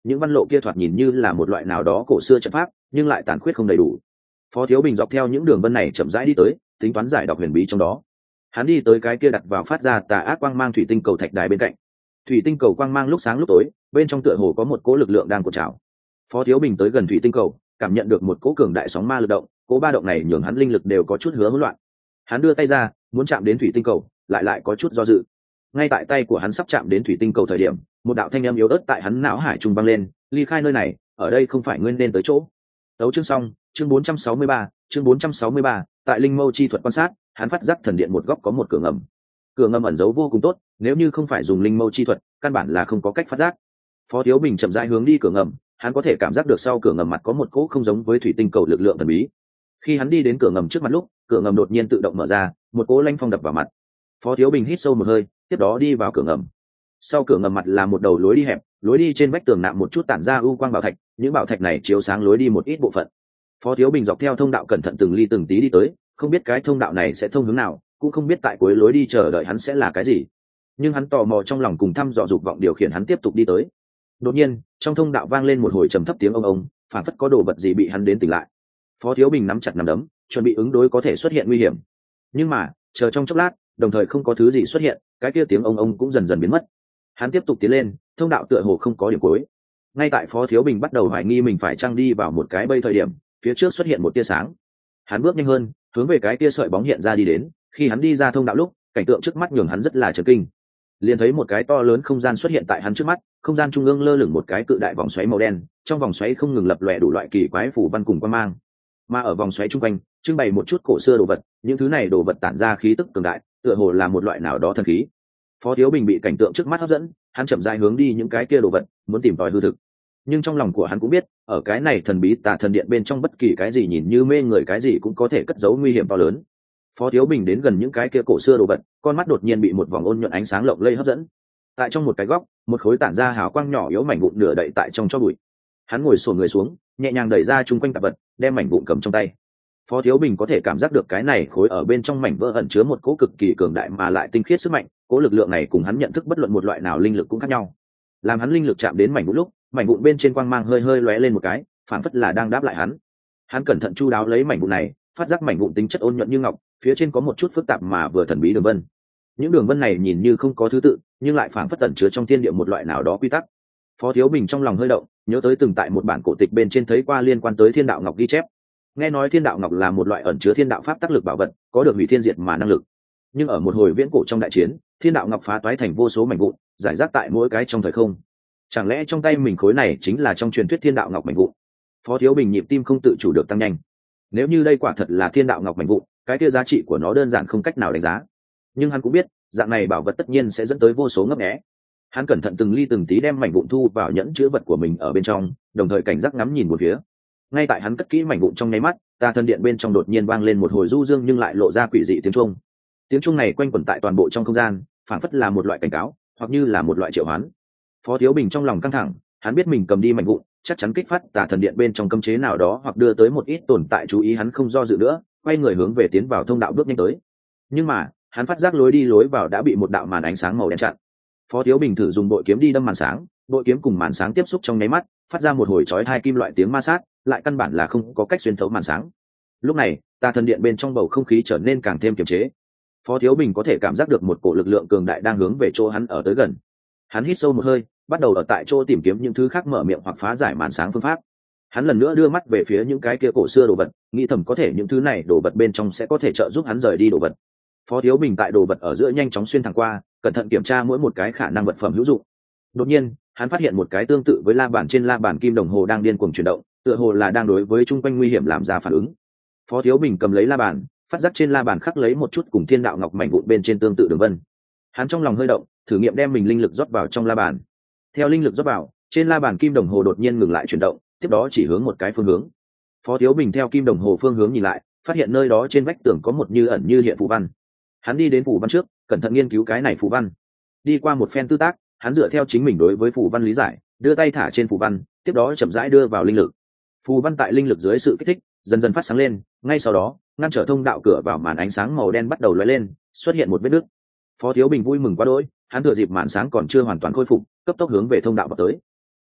những văn lộ kia thoạt nhìn như là một loại nào đó cổ xưa trận pháp nhưng lại tàn khuyết không đầy đủ. Phó Thiếu Bình dọc theo những đường vân này chậm rãi đi tới, tính toán giải đọc huyền bí trong đó. Hắn đi tới cái kia đặt vào phát ra tà ác quang mang thủy tinh cầu thạch đài bên cạnh. Thủy tinh cầu quang mang lúc sáng lúc tối, bên trong tựa hồ có một cỗ lực lượng đang cuộn trào. Phó Thiếu Bình tới gần thủy tinh cầu, cảm nhận được một cỗ cường đại sóng ma lực động, cỗ ba động này nhường hắn linh lực đều có chút hứa hỗn loạn. Hắn đưa tay ra, muốn chạm đến thủy tinh cầu, lại lại có chút do dự. Ngay tại tay của hắn sắp chạm đến thủy tinh cầu thời điểm, một đạo thanh âm yếu ớt tại hắn não hải trung vang lên, ly khai nơi này, ở đây không phải ngươi nên tới chỗ. Đấu chương xong, chương bốn trăm sáu mươi ba, chương bốn trăm sáu mươi ba, tại linh mâu chi thuật quan sát, hắn phát giác thần điện một góc có một cửa ngầm. Cửa ngầm ẩn giấu vô cùng tốt, nếu như không phải dùng linh mâu chi thuật, căn bản là không có cách phát giác. Phó Thiếu Bình chậm rãi hướng đi cửa ngầm, hắn có thể cảm giác được sau cửa ngầm mặt có một cỗ không giống với thủy tinh cầu lực lượng thần bí. Khi hắn đi đến cửa ngầm trước mặt lúc, cửa ngầm đột nhiên tự động mở ra, một cỗ lanh phong đập vào mặt. Phó Thiếu Bình hít sâu một hơi, tiếp đó đi vào cửa ngầm. Sau cửa ngầm mặt là một đầu lối đi hẹp, lối đi trên vách tường nạm một chút tản ra u quang bảo thạch, những bảo thạch này chiếu sáng lối đi một ít bộ phận. Phó Thiếu Bình dọc theo thông đạo cẩn thận từng ly từng tí đi tới, không biết cái thông đạo này sẽ thông hướng nào, cũng không biết tại cuối lối đi chờ đợi hắn sẽ là cái gì. Nhưng hắn tò mò trong lòng cùng thăm dò dục vọng điều khiển hắn tiếp tục đi tới. Đột nhiên, trong thông đạo vang lên một hồi trầm thấp tiếng ông ông, phản phất có đồ vật gì bị hắn đến tỉnh lại. Phó Thiếu Bình nắm chặt nắm đấm, chuẩn bị ứng đối có thể xuất hiện nguy hiểm. Nhưng mà, chờ trong chốc lát, đồng thời không có thứ gì xuất hiện, cái kia tiếng ông ông cũng dần dần biến mất. Hắn tiếp tục tiến lên, thông đạo tựa hồ không có điểm cuối. Ngay tại Phó Thiếu Bình bắt đầu hoài nghi mình phải chăng đi vào một cái bây thời điểm, phía trước xuất hiện một tia sáng. Hắn bước nhanh hơn, hướng về cái tia sợi bóng hiện ra đi đến. Khi hắn đi ra thông đạo lúc, cảnh tượng trước mắt nhường hắn rất là chấn kinh. Liền thấy một cái to lớn không gian xuất hiện tại hắn trước mắt, không gian trung ương lơ lửng một cái cự đại vòng xoáy màu đen, trong vòng xoáy không ngừng lập lòe đủ loại kỳ quái phù văn cùng quang mang. Mà ở vòng xoáy trung quanh, trưng bày một chút cổ xưa đồ vật, những thứ này đồ vật tản ra khí tức cường đại, tựa hồ là một loại nào đó thần khí. Phó Thiếu Bình bị cảnh tượng trước mắt hấp dẫn, hắn chậm rãi hướng đi những cái kia đồ vật, muốn tìm tòi hư thực. Nhưng trong lòng của hắn cũng biết, ở cái này thần bí tà thần điện bên trong bất kỳ cái gì nhìn như mê người cái gì cũng có thể cất giấu nguy hiểm to lớn. Phó Thiếu Bình đến gần những cái kia cổ xưa đồ vật, con mắt đột nhiên bị một vòng ôn nhuận ánh sáng lộng lẫy hấp dẫn. Tại trong một cái góc, một khối tản ra hào quang nhỏ yếu mảnh vụn nửa đậy tại trong cho bụi. Hắn ngồi xổm người xuống, nhẹ nhàng đẩy ra chung quanh tạp vật, đem mảnh vụn cầm trong tay. Phó Thiếu Bình có thể cảm giác được cái này khối ở bên trong mảnh vỡ ẩn chứa một cỗ cực kỳ cường đại mà lại tinh khiết sức mạnh, cỗ lực lượng này cùng hắn nhận thức bất luận một loại nào linh lực cũng khác nhau. Làm hắn linh lực chạm đến mảnh vụn lúc, mảnh vụn bên trên quang mang hơi hơi lóe lên một cái, phảng phất là đang đáp lại hắn. Hắn cẩn thận chu đáo lấy mảnh vụn này, phát giác mảnh vụn tính chất ôn nhuận như ngọc, phía trên có một chút phức tạp mà vừa thần bí đường vân. Những đường vân này nhìn như không có thứ tự, nhưng lại phảng phất ẩn chứa trong thiên địa một loại nào đó quy tắc. Phó Thiếu Bình trong lòng hơi động, nhớ tới từng tại một bản cổ tịch bên trên thấy qua liên quan tới Thiên Đạo Ngọc ghi chép. Nghe nói Thiên Đạo Ngọc là một loại ẩn chứa thiên đạo pháp tác lực bảo vật, có được hủy thiên diệt mà năng lực. Nhưng ở một hồi viễn cổ trong đại chiến, Thiên Đạo Ngọc phá toái thành vô số mảnh vụn, rải rác tại mỗi cái trong thời không. Chẳng lẽ trong tay mình khối này chính là trong truyền thuyết Thiên Đạo Ngọc mảnh vụn? Phó Thiếu Bình nhịp tim không tự chủ được tăng nhanh. Nếu như đây quả thật là Thiên Đạo Ngọc mảnh vụn, cái kia giá trị của nó đơn giản không cách nào đánh giá. Nhưng hắn cũng biết, dạng này bảo vật tất nhiên sẽ dẫn tới vô số ngấp nghé. Hắn cẩn thận từng ly từng tí đem mảnh vụn thu vào nhẫn chứa vật của mình ở bên trong, đồng thời cảnh giác ngắm nhìn một phía. Ngay tại hắn cất kỹ mảnh vụn trong nháy mắt, tà thần điện bên trong đột nhiên vang lên một hồi du dương nhưng lại lộ ra quỷ dị tiếng chuông. Tiếng chuông này quanh quẩn tại toàn bộ trong không gian, phảng phất là một loại cảnh cáo, hoặc như là một loại triệu hoán. Phó Thiếu Bình trong lòng căng thẳng, hắn biết mình cầm đi mảnh vụn, chắc chắn kích phát tà thần điện bên trong cấm chế nào đó hoặc đưa tới một ít tồn tại chú ý, hắn không do dự nữa, quay người hướng về tiến vào thông đạo bước nhanh tới. Nhưng mà, hắn phát giác lối đi lối vào đã bị một đạo màn ánh sáng màu đen chặn. Phó Thiếu Bình thử dùng bội kiếm đi đâm màn sáng, bội kiếm cùng màn sáng tiếp xúc trong nháy mắt, phát ra một hồi chói tai kim loại tiếng ma sát, lại căn bản là không có cách xuyên thấu màn sáng. Lúc này, tà thần điện bên trong bầu không khí trở nên càng thêm kiềm chế. Phó Thiếu Bình có thể cảm giác được một cổ lực lượng cường đại đang hướng về chỗ hắn ở tới gần. Hắn hít sâu một hơi, bắt đầu ở tại chỗ tìm kiếm những thứ khác mở miệng hoặc phá giải màn sáng phương pháp. Hắn lần nữa đưa mắt về phía những cái kia cổ xưa đồ vật, nghĩ thầm có thể những thứ này đồ vật bên trong sẽ có thể trợ giúp hắn rời đi đồ vật. Phó Thiếu Bình tại đồ vật ở giữa nhanh chóng xuyên thẳng qua, cẩn thận kiểm tra mỗi một cái khả năng vật phẩm hữu dụng. Đột nhiên, hắn phát hiện một cái tương tự với la bàn trên la bàn kim đồng hồ đang điên cuồng chuyển động, tựa hồ là đang đối với chung quanh nguy hiểm làm ra phản ứng. Phó Thiếu Bình cầm lấy la bàn, phát giác trên la bàn khắc lấy một chút cùng Thiên Đạo Ngọc mảnh vụn bên trên tương tự đường vân. Hắn trong lòng hơi động, thử nghiệm đem mình linh lực rót vào trong la bàn. Theo linh lực rót vào, trên la bàn kim đồng hồ đột nhiên ngừng lại chuyển động, tiếp đó chỉ hướng một cái phương hướng. Phó Thiếu Bình theo kim đồng hồ phương hướng nhìn lại, phát hiện nơi đó trên vách tường có một như ẩn như hiện phù văn. Hắn đi đến phù văn trước, cẩn thận nghiên cứu cái này phù văn. Đi qua một phen tư tác, hắn dựa theo chính mình đối với phù văn lý giải, đưa tay thả trên phù văn, tiếp đó chậm rãi đưa vào linh lực. Phù văn tại linh lực dưới sự kích thích, dần dần phát sáng lên, ngay sau đó, ngăn trở thông đạo cửa vào màn ánh sáng màu đen bắt đầu lóe lên, xuất hiện một vết nứt. Phó Thiếu Bình vui mừng quá đỗi, hắn thừa dịp màn sáng còn chưa hoàn toàn khôi phục, cấp tốc hướng về thông đạo vào tới.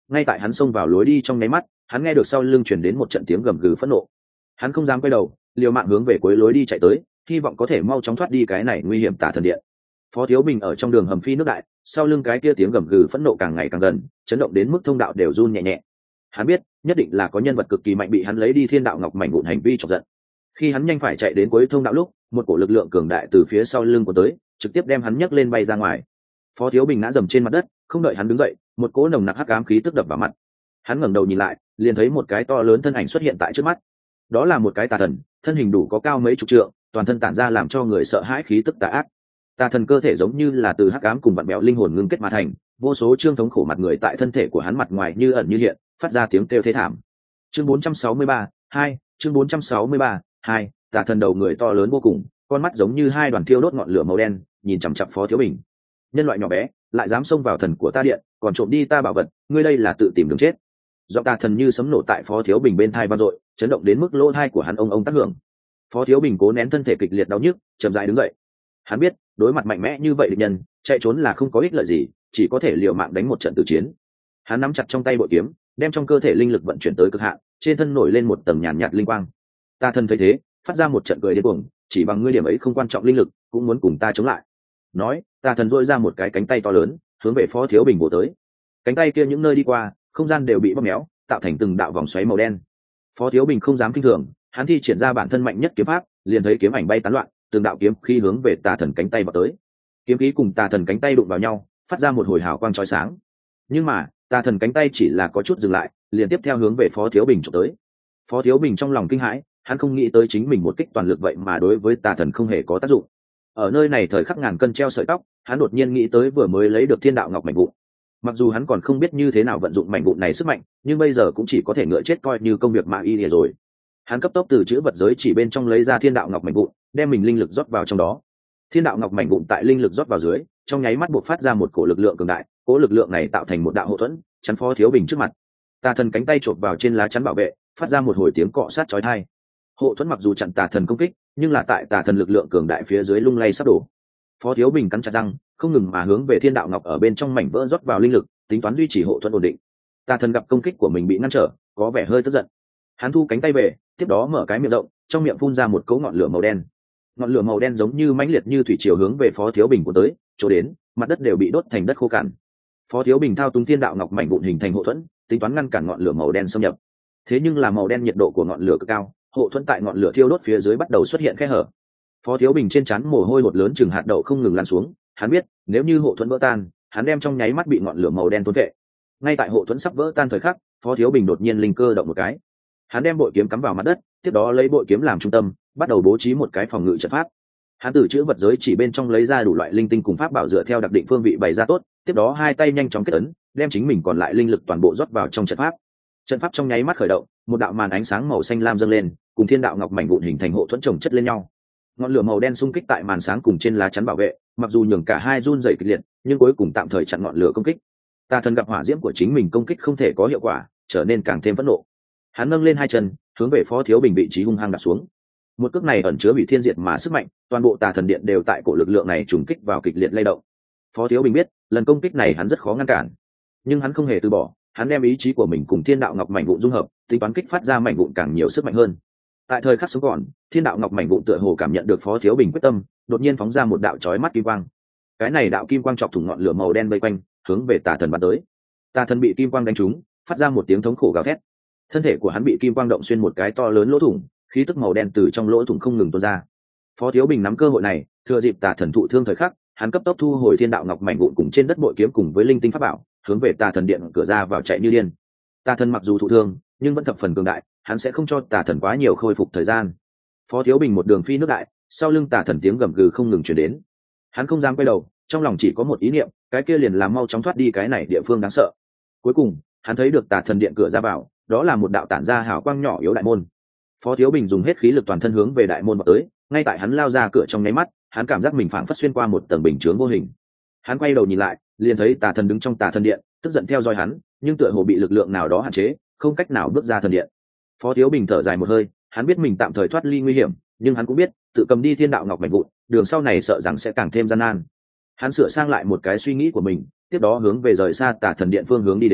ngay tại hắn xông vào lối đi trong nháy mắt, hắn nghe được sau lưng chuyển đến một trận tiếng gầm gừ phẫn nộ. Hắn không dám quay đầu, liều mạng hướng về cuối lối đi chạy tới, hy vọng có thể mau chóng thoát đi cái này nguy hiểm tà thần điện. Phó Thiếu Bình ở trong đường hầm phi nước đại, sau lưng cái kia tiếng gầm gừ phẫn nộ càng ngày càng gần, chấn động đến mức thông đạo đều run nhẹ nhẹ. Hắn biết, nhất định là có nhân vật cực kỳ mạnh bị hắn lấy đi thiên đạo ngọc mảnh vụn hành vi chọc giận. Khi hắn nhanh phải chạy đến cuối thông đạo lúc, một cổ lực lượng cường đại từ phía sau lưng của tới, trực tiếp đem hắn nhấc lên bay ra ngoài. Phó Thiếu Bình ngã dầm trên mặt đất, không đợi hắn đứng dậy, một cỗ nồng nặc hắc ám khí tức đập vào mặt. Hắn ngẩng đầu nhìn lại, liền thấy một cái to lớn thân ảnh xuất hiện tại trước mắt. Đó là một cái tà thần, thân hình đủ có cao mấy chục trượng, toàn thân tản ra làm cho người sợ hãi khí tức tà ác. Tà thần cơ thể giống như là từ hắc ám cùng vặn bẹo linh hồn ngưng kết mà thành, vô số trương thống khổ mặt người tại thân thể của hắn mặt ngoài như ẩn như hiện, phát ra tiếng kêu thê thảm. Chương bốn trăm sáu mươi ba, hai, chương bốn trăm sáu mươi ba, hai, tà thần đầu người to lớn vô cùng, con mắt giống như hai đoàn thiêu đốt ngọn lửa màu đen, nhìn chằm chằm Phó Thiếu Bình. Nhân loại nhỏ bé, lại dám xông vào thần của ta điện, còn trộm đi ta bảo vật, ngươi đây là tự tìm đường chết. Giọng tà thần như sấm nổ tại Phó Thiếu Bình bên thai vang dội, chấn động đến mức lỗ tai của hắn ông ông tác hưởng. Phó Thiếu Bình cố nén thân thể kịch liệt đau nhức, chậm rãi đứng dậy. Hắn biết, đối mặt mạnh mẽ như vậy địch nhân, chạy trốn là không có ích lợi gì, chỉ có thể liều mạng đánh một trận tử chiến. Hắn nắm chặt trong tay bội kiếm, đem trong cơ thể linh lực vận chuyển tới cực hạn, trên thân nổi lên một tầng nhàn nhạt linh quang. Tà thần thấy thế, phát ra một trận cười điên cuồng, chỉ bằng ngươi điểm ấy không quan trọng linh lực, cũng muốn cùng ta chống lại. Nói, tà thần duỗi ra một cái cánh tay to lớn, hướng về Phó Thiếu Bình bổ tới. Cánh tay kia những nơi đi qua, không gian đều bị bóp méo, tạo thành từng đạo vòng xoáy màu đen. Phó Thiếu Bình không dám kinh thường, hắn thi triển ra bản thân mạnh nhất kiếm pháp, liền thấy kiếm ảnh bay tán loạn, từng đạo kiếm khí hướng về tà thần cánh tay vào tới. Kiếm khí cùng tà thần cánh tay đụng vào nhau, phát ra một hồi hào quang chói sáng. Nhưng mà, tà thần cánh tay chỉ là có chút dừng lại, liền tiếp theo hướng về Phó Thiếu Bình chụp tới. Phó Thiếu Bình trong lòng kinh hãi, hắn không nghĩ tới chính mình một kích toàn lực vậy mà đối với tà thần không hề có tác dụng. Ở nơi này thời khắc ngàn cân treo sợi tóc, hắn đột nhiên nghĩ tới vừa mới lấy được thiên đạo ngọc mảnh vụn. Mặc dù hắn còn không biết như thế nào vận dụng mảnh vụn này sức mạnh, nhưng bây giờ cũng chỉ có thể ngựa chết coi như công việc mà y lìa rồi. Hắn cấp tốc từ chữ vật giới chỉ bên trong lấy ra thiên đạo ngọc mảnh vụn, đem mình linh lực rót vào trong đó. Thiên đạo ngọc mảnh vụn tại linh lực rót vào dưới, trong nháy mắt buộc phát ra một cổ lực lượng cường đại, cỗ lực lượng này tạo thành một đạo hộ thuẫn, chắn Phó Thiếu Bình trước mặt. Tà thần cánh tay chộp vào trên lá chắn bảo vệ, phát ra một hồi tiếng cọ sát chói tai. Hộ thuẫn mặc dù chặn tà thần công kích, nhưng là tại tà thần lực lượng cường đại phía dưới lung lay sắp đổ. Phó Thiếu Bình cắn chặt răng, không ngừng mà hướng về thiên đạo ngọc ở bên trong mảnh vỡ rót vào linh lực, tính toán duy trì hộ thuẫn ổn định. Tà thần gặp công kích của mình bị ngăn trở, có vẻ hơi tức giận. Hắn thu cánh tay về, tiếp đó mở cái miệng rộng, trong miệng phun ra một cỗ ngọn lửa màu đen. Ngọn lửa màu đen giống như mãnh liệt như thủy triều hướng về Phó Thiếu Bình của tới, chỗ đến, mặt đất đều bị đốt thành đất khô cằn. Phó Thiếu Bình thao túng thiên đạo ngọc mảnh vụn hình thành hộ thuẫn, tính toán ngăn cản ngọn lửa màu đen xâm nhập. Thế nhưng là màu đen nhiệt độ của ngọn lửa cực cao, hộ thuẫn tại ngọn lửa thiêu đốt phía dưới bắt đầu xuất hiện khe hở. Phó Thiếu Bình trên trán mồ hôi hột lớn chừng hạt đậu không ngừng lan xuống, hắn biết, nếu như hộ thuẫn vỡ tan, hắn đem trong nháy mắt bị ngọn lửa màu đen thôn vệ. Ngay tại hộ thuẫn sắp vỡ tan thời khắc, Phó Thiếu Bình đột nhiên linh cơ động một cái. Hắn đem bội kiếm cắm vào mặt đất, tiếp đó lấy bội kiếm làm trung tâm, bắt đầu bố trí một cái phòng ngự trận pháp. Hắn từ chữ vật giới chỉ bên trong lấy ra đủ loại linh tinh cùng pháp bảo dựa theo đặc định phương vị bày ra tốt, tiếp đó hai tay nhanh chóng kết ấn, đem chính mình còn lại linh lực toàn bộ rót vào trong trận pháp. Trận pháp trong nháy mắt khởi động, một đạo màn ánh sáng màu xanh lam dâng lên, cùng thiên đạo ngọc mảnh vụn hình thành hộ thuẫn chồng chất lên nhau. Ngọn lửa màu đen xung kích tại màn sáng cùng trên lá chắn bảo vệ, mặc dù nhường cả hai run rẩy kịch liệt, nhưng cuối cùng tạm thời chặn ngọn lửa công kích. Tà thần gặp hỏa diễm của chính mình công kích không thể có hiệu quả, trở nên càng thêm phẫn nộ. Hắn nâng lên hai chân, hướng về Phó Thiếu Bình vị trí hung hăng đạp xuống. Một cước này ẩn chứa bị thiên diệt mà sức mạnh, toàn bộ tà thần điện đều tại cổ lực lượng này trùng kích vào kịch liệt lay động. Phó Thiếu Bình biết, lần công kích này hắn rất khó ngăn cản, nhưng hắn không hề từ bỏ, hắn đem ý chí của mình cùng thiên đạo ngọc mảnh vụn dung hợp, tính toán kích phát ra mảnh vụn càng nhiều sức mạnh hơn. Tại thời khắc sống còn, thiên đạo ngọc mảnh vụn tựa hồ cảm nhận được Phó Thiếu Bình quyết tâm, đột nhiên phóng ra một đạo chói mắt kim quang. Cái này đạo kim quang chọc thủng ngọn lửa màu đen vây quanh, hướng về tà thần bắn tới. Tà thần bị kim quang đánh trúng, phát ra một tiếng thống khổ gào thét. Thân thể của hắn bị kim quang động xuyên một cái to lớn lỗ thủng, khí tức màu đen từ trong lỗ thủng không ngừng tuôn ra. Phó Thiếu Bình nắm cơ hội này, thừa dịp tà thần thụ thương thời khắc, hắn cấp tốc thu hồi thiên đạo ngọc mảnh vụn cùng trên đất bội kiếm cùng với linh tinh pháp bảo, hướng về tà thần điện cửa ra vào chạy như điên. Tà thần mặc dù thụ thương, nhưng vẫn thập phần cường đại, hắn sẽ không cho tà thần quá nhiều khôi phục thời gian. Phó Thiếu Bình một đường phi nước đại, sau lưng tà thần tiếng gầm gừ không ngừng truyền đến. Hắn không dám quay đầu, trong lòng chỉ có một ý niệm, cái kia liền là mau chóng thoát đi cái này địa phương đáng sợ. Cuối cùng, hắn thấy được tà thần điện cửa ra vào, đó là một đạo tản ra hào quang nhỏ yếu đại môn. Phó Thiếu Bình dùng hết khí lực toàn thân hướng về đại môn vào tới, ngay tại hắn lao ra cửa trong nháy mắt, hắn cảm giác mình phảng phất xuyên qua một tầng bình chướng vô hình. Hắn quay đầu nhìn lại, liền thấy tà thần đứng trong tà thần điện, tức giận theo dõi hắn, nhưng tựa hồ bị lực lượng nào đó hạn chế, không cách nào bước ra thần điện. Phó Thiếu Bình thở dài một hơi, hắn biết mình tạm thời thoát ly nguy hiểm, nhưng hắn cũng biết, tự cầm đi thiên đạo ngọc mảnh vụn, đường sau này sợ rằng sẽ càng thêm gian nan. Hắn sửa sang lại một cái suy nghĩ của mình, tiếp đó hướng về rời xa tà thần điện phương hướng đi đến,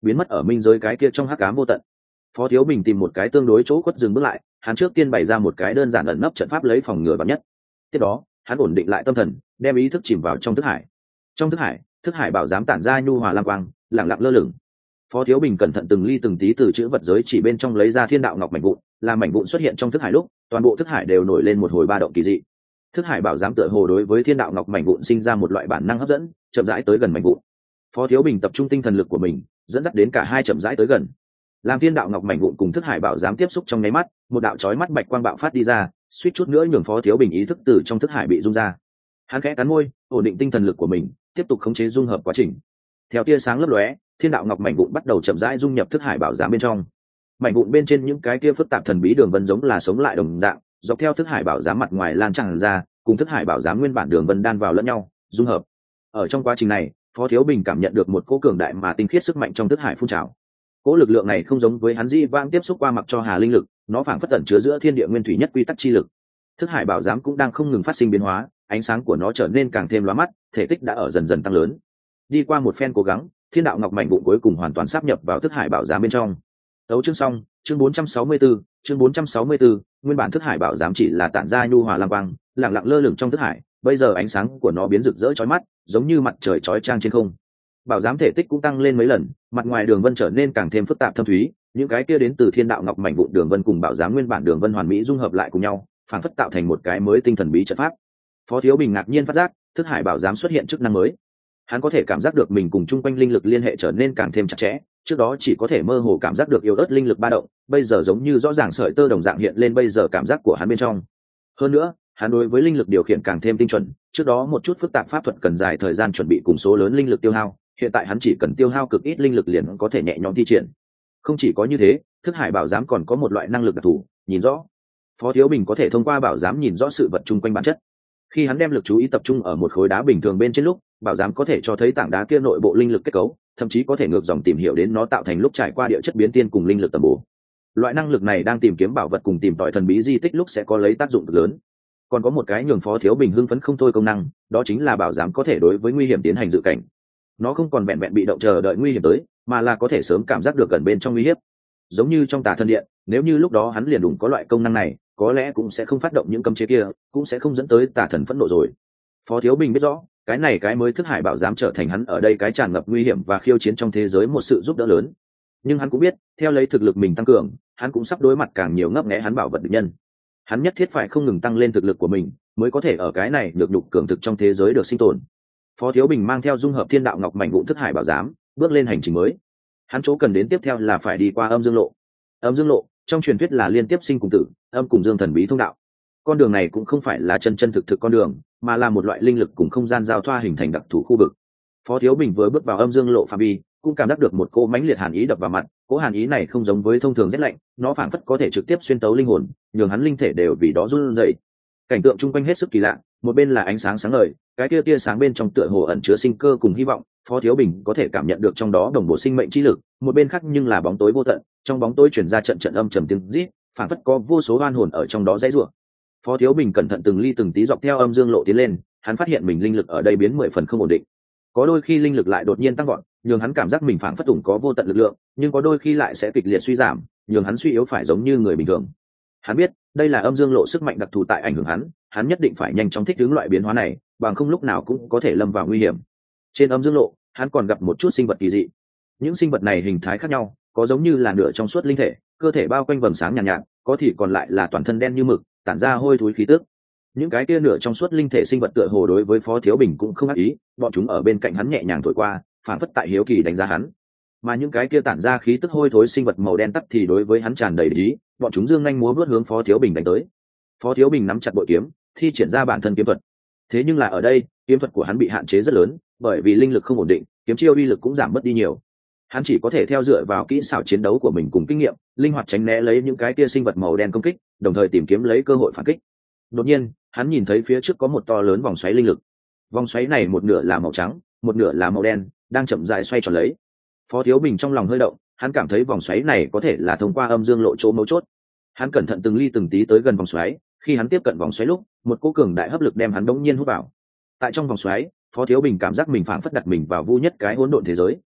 biến mất ở minh giới cái kia trong hắc ám vô tận. Phó Thiếu Bình tìm một cái tương đối chỗ khuất dừng bước lại, hắn trước tiên bày ra một cái đơn giản ẩn nấp trận pháp lấy phòng ngừa vạn nhất. Tiếp đó, hắn ổn định lại tâm thần, đem ý thức chìm vào trong thức hải. Trong thức hải, thức hải bảo giám tản ra nhu hòa lam quang, lặng lặng lơ lửng. Phó Thiếu Bình cẩn thận từng ly từng tí từ chữ vật giới chỉ bên trong lấy ra thiên đạo ngọc mảnh vụn, làm mảnh vụn xuất hiện trong thức hải lúc, toàn bộ thức hải đều nổi lên một hồi ba động kỳ dị. Thức hải bảo giám tựa hồ đối với thiên đạo ngọc mảnh vụn sinh ra một loại bản năng hấp dẫn, chậm rãi tới gần mảnh vụn. Phó Thiếu Bình tập trung tinh thần lực của mình, dẫn dắt đến cả hai chậm rãi tới gần. Làm thiên đạo ngọc mảnh vụn cùng thức hải bảo giám tiếp xúc trong nháy mắt, một đạo chói mắt bạch quang bạo phát đi ra, suýt chút nữa nhường Phó Thiếu Bình ý thức từ trong thức hải bị rung ra. Hắn khẽ cắn môi, ổn định tinh thần lực của mình, tiếp tục khống chế dung hợp quá trình. Theo tia sáng lấp lóe, thiên đạo ngọc mảnh vụn bắt đầu chậm rãi dung nhập thức hải bảo giám bên trong. Mảnh vụn bên trên những cái kia phức tạp thần bí đường vân giống là sống lại đồng dạng, dọc theo thức hải bảo giám mặt ngoài lan tràn ra, cùng thức hải bảo giám nguyên bản đường vân đan vào lẫn nhau, dung hợp. Ở trong quá trình này, Phó Thiếu Bình cảm nhận được một cỗ cường đại mà tinh khiết sức mạnh trong thức hải phun trào. Cỗ lực lượng này không giống với hắn di vãng tiếp xúc qua mặc cho hà linh lực, nó phảng phất tẩn chứa giữa thiên địa nguyên thủy nhất quy tắc chi lực. Thức hải bảo giám cũng đang không ngừng phát sinh biến hóa, ánh sáng của nó trở nên càng thêm lóa mắt, thể tích đã ở dần dần tăng lớn. Đi qua một phen cố gắng, thiên đạo ngọc mảnh vụn cuối cùng hoàn toàn sáp nhập vào thức hải bảo giám bên trong. Tấu chương xong, chương bốn trăm sáu mươi tư, chương bốn trăm sáu mươi tư, nguyên bản thức hải bảo giám chỉ là tản ra nhu hòa lam quang, lặng lặng lơ lửng trong thức hải, bây giờ ánh sáng của nó biến rực rỡ chói mắt, giống như mặt trời chói chang trên không. Bảo giám thể tích cũng tăng lên mấy lần, mặt ngoài đường vân trở nên càng thêm phức tạp thâm thúy, những cái kia đến từ thiên đạo ngọc mảnh vụn đường vân cùng bảo giám nguyên bản đường vân hoàn mỹ dung hợp lại cùng nhau, phản phất tạo thành một cái mới tinh thần bí trận pháp. Phó Thiếu Bình ngạc nhiên phát giác, thức hải bảo giám xuất hiện chức năng mới. Hắn có thể cảm giác được mình cùng chung quanh linh lực liên hệ trở nên càng thêm chặt chẽ, trước đó chỉ có thể mơ hồ cảm giác được yếu ớt linh lực ba động, bây giờ giống như rõ ràng sợi tơ đồng dạng hiện lên bây giờ cảm giác của hắn bên trong. Hơn nữa, hắn đối với linh lực điều khiển càng thêm tinh chuẩn, trước đó một chút phức tạp pháp thuật cần dài thời gian chuẩn bị cùng số lớn linh lực tiêu hao, hiện tại hắn chỉ cần tiêu hao cực ít linh lực liền có thể nhẹ nhõm thi triển. Không chỉ có như thế, thức hải bảo giám còn có một loại năng lực đặc thù, nhìn rõ. Phó Thiếu Bình có thể thông qua bảo giám nhìn rõ sự vật chung quanh bản chất. Khi hắn đem lực chú ý tập trung ở một khối đá bình thường bên trên lúc, bảo giám có thể cho thấy tảng đá kia nội bộ linh lực kết cấu, thậm chí có thể ngược dòng tìm hiểu đến nó tạo thành lúc trải qua địa chất biến tiên cùng linh lực tầm bổ. Loại năng lực này đang tìm kiếm bảo vật cùng tìm tòi thần bí di tích lúc sẽ có lấy tác dụng cực lớn. Còn có một cái nhường Phó Thiếu Bình hưng phấn không thôi công năng, đó chính là bảo giám có thể đối với nguy hiểm tiến hành dự cảnh. Nó không còn vẹn vẹn bị động chờ đợi nguy hiểm tới, mà là có thể sớm cảm giác được gần bên trong nguy hiểm. Giống như trong Tà Thân Điện, nếu như lúc đó hắn liền đủ có loại công năng này, có lẽ cũng sẽ không phát động những cấm chế kia, cũng sẽ không dẫn tới Tà Thần phẫn nộ rồi. Phó Thiếu Bình biết rõ, cái này cái mới thức hải bảo giám trở thành hắn ở đây cái tràn ngập nguy hiểm và khiêu chiến trong thế giới một sự giúp đỡ lớn. Nhưng hắn cũng biết, theo lấy thực lực mình tăng cường, hắn cũng sắp đối mặt càng nhiều ngấp nghé hắn bảo vật địch nhân. Hắn nhất thiết phải không ngừng tăng lên thực lực của mình, mới có thể ở cái này được nhục cường thực trong thế giới được sinh tồn. Phó Thiếu Bình mang theo dung hợp thiên đạo ngọc mảnh vụn thức hải bảo giám, bước lên hành trình mới. Hắn chỗ cần đến tiếp theo là phải đi qua âm dương lộ. Âm dương lộ, trong truyền thuyết là liên tiếp sinh cùng tử, âm cùng dương thần bí thông đạo. Con đường này cũng không phải là chân chân thực thực con đường, mà là một loại linh lực cùng không gian giao thoa hình thành đặc thù khu vực. Phó Thiếu Bình vừa bước vào âm dương lộ phạm vi, cũng cảm giác được một cỗ mãnh liệt hàn ý đập vào mặt. Cỗ hàn ý này không giống với thông thường rét lạnh, nó phảng phất có thể trực tiếp xuyên tấu linh hồn, nhường hắn linh thể đều vì đó run rẩy. Cảnh tượng chung quanh hết sức kỳ lạ, một bên là ánh sáng sáng ngời, cái kia tia sáng bên trong tựa hồ ẩn chứa sinh cơ cùng hy vọng, Phó Thiếu Bình có thể cảm nhận được trong đó đồng bộ sinh mệnh chi lực. Một bên khác nhưng là bóng tối vô tận, trong bóng tối truyền ra trận trận âm trầm tiếng rít, phảng phất có vô số oan hồn ở trong đó dãy rủa. Phó Thiếu Bình cẩn thận từng ly từng tí dọc theo âm dương lộ tiến lên, hắn phát hiện mình linh lực ở đây biến mười phần không ổn định. Có đôi khi linh lực lại đột nhiên tăng vọt, nhường hắn cảm giác mình phảng phất ủng có vô tận lực lượng, nhưng có đôi khi lại sẽ kịch liệt suy giảm, nhường hắn suy yếu phải giống như người bình thường. Hắn biết, đây là âm dương lộ sức mạnh đặc thù tại ảnh hưởng hắn, hắn nhất định phải nhanh chóng thích ứng loại biến hóa này, bằng không lúc nào cũng có thể lâm vào nguy hiểm. Trên âm dương lộ, hắn còn gặp một chút sinh vật kỳ dị. Những sinh vật này hình thái khác nhau, có giống như là nửa trong suốt linh thể, cơ thể bao quanh vầng sáng nhàn nhạt, nhạt, có thì còn lại là toàn thân đen như mực, tản ra hôi thối khí tức. Những cái kia nửa trong suốt linh thể sinh vật tựa hồ đối với Phó Thiếu Bình cũng không ác ý, bọn chúng ở bên cạnh hắn nhẹ nhàng thổi qua, phản phất tại hiếu kỳ đánh giá hắn. Mà những cái kia tản ra khí tức hôi thối sinh vật màu đen tắt thì đối với hắn tràn đầy ý, bọn chúng dương nhanh múa vớt hướng Phó Thiếu Bình đánh tới. Phó Thiếu Bình nắm chặt bội kiếm, thi triển ra bản thân kiếm thuật. Thế nhưng là ở đây, kiếm thuật của hắn bị hạn chế rất lớn, bởi vì linh lực không ổn định, kiếm chiêu uy lực cũng giảm mất đi nhiều. Hắn chỉ có thể theo dựa vào kỹ xảo chiến đấu của mình cùng kinh nghiệm, linh hoạt tránh né lấy những cái kia sinh vật màu đen công kích, đồng thời tìm kiếm lấy cơ hội phản kích. Đột nhiên, hắn nhìn thấy phía trước có một to lớn vòng xoáy linh lực. Vòng xoáy này một nửa là màu trắng, một nửa là màu đen, đang chậm rãi xoay tròn lấy. Phó Thiếu Bình trong lòng hơi động, hắn cảm thấy vòng xoáy này có thể là thông qua âm dương lộ chỗ mấu chốt. Hắn cẩn thận từng ly từng tí tới gần vòng xoáy, khi hắn tiếp cận vòng xoáy lúc, một cỗ cường đại hấp lực đem hắn đống nhiên hút vào. Tại trong vòng xoáy, Phó Thiếu Bình cảm giác mình phảng phất đặt mình vào vu nhất cái hỗn độn thế giới.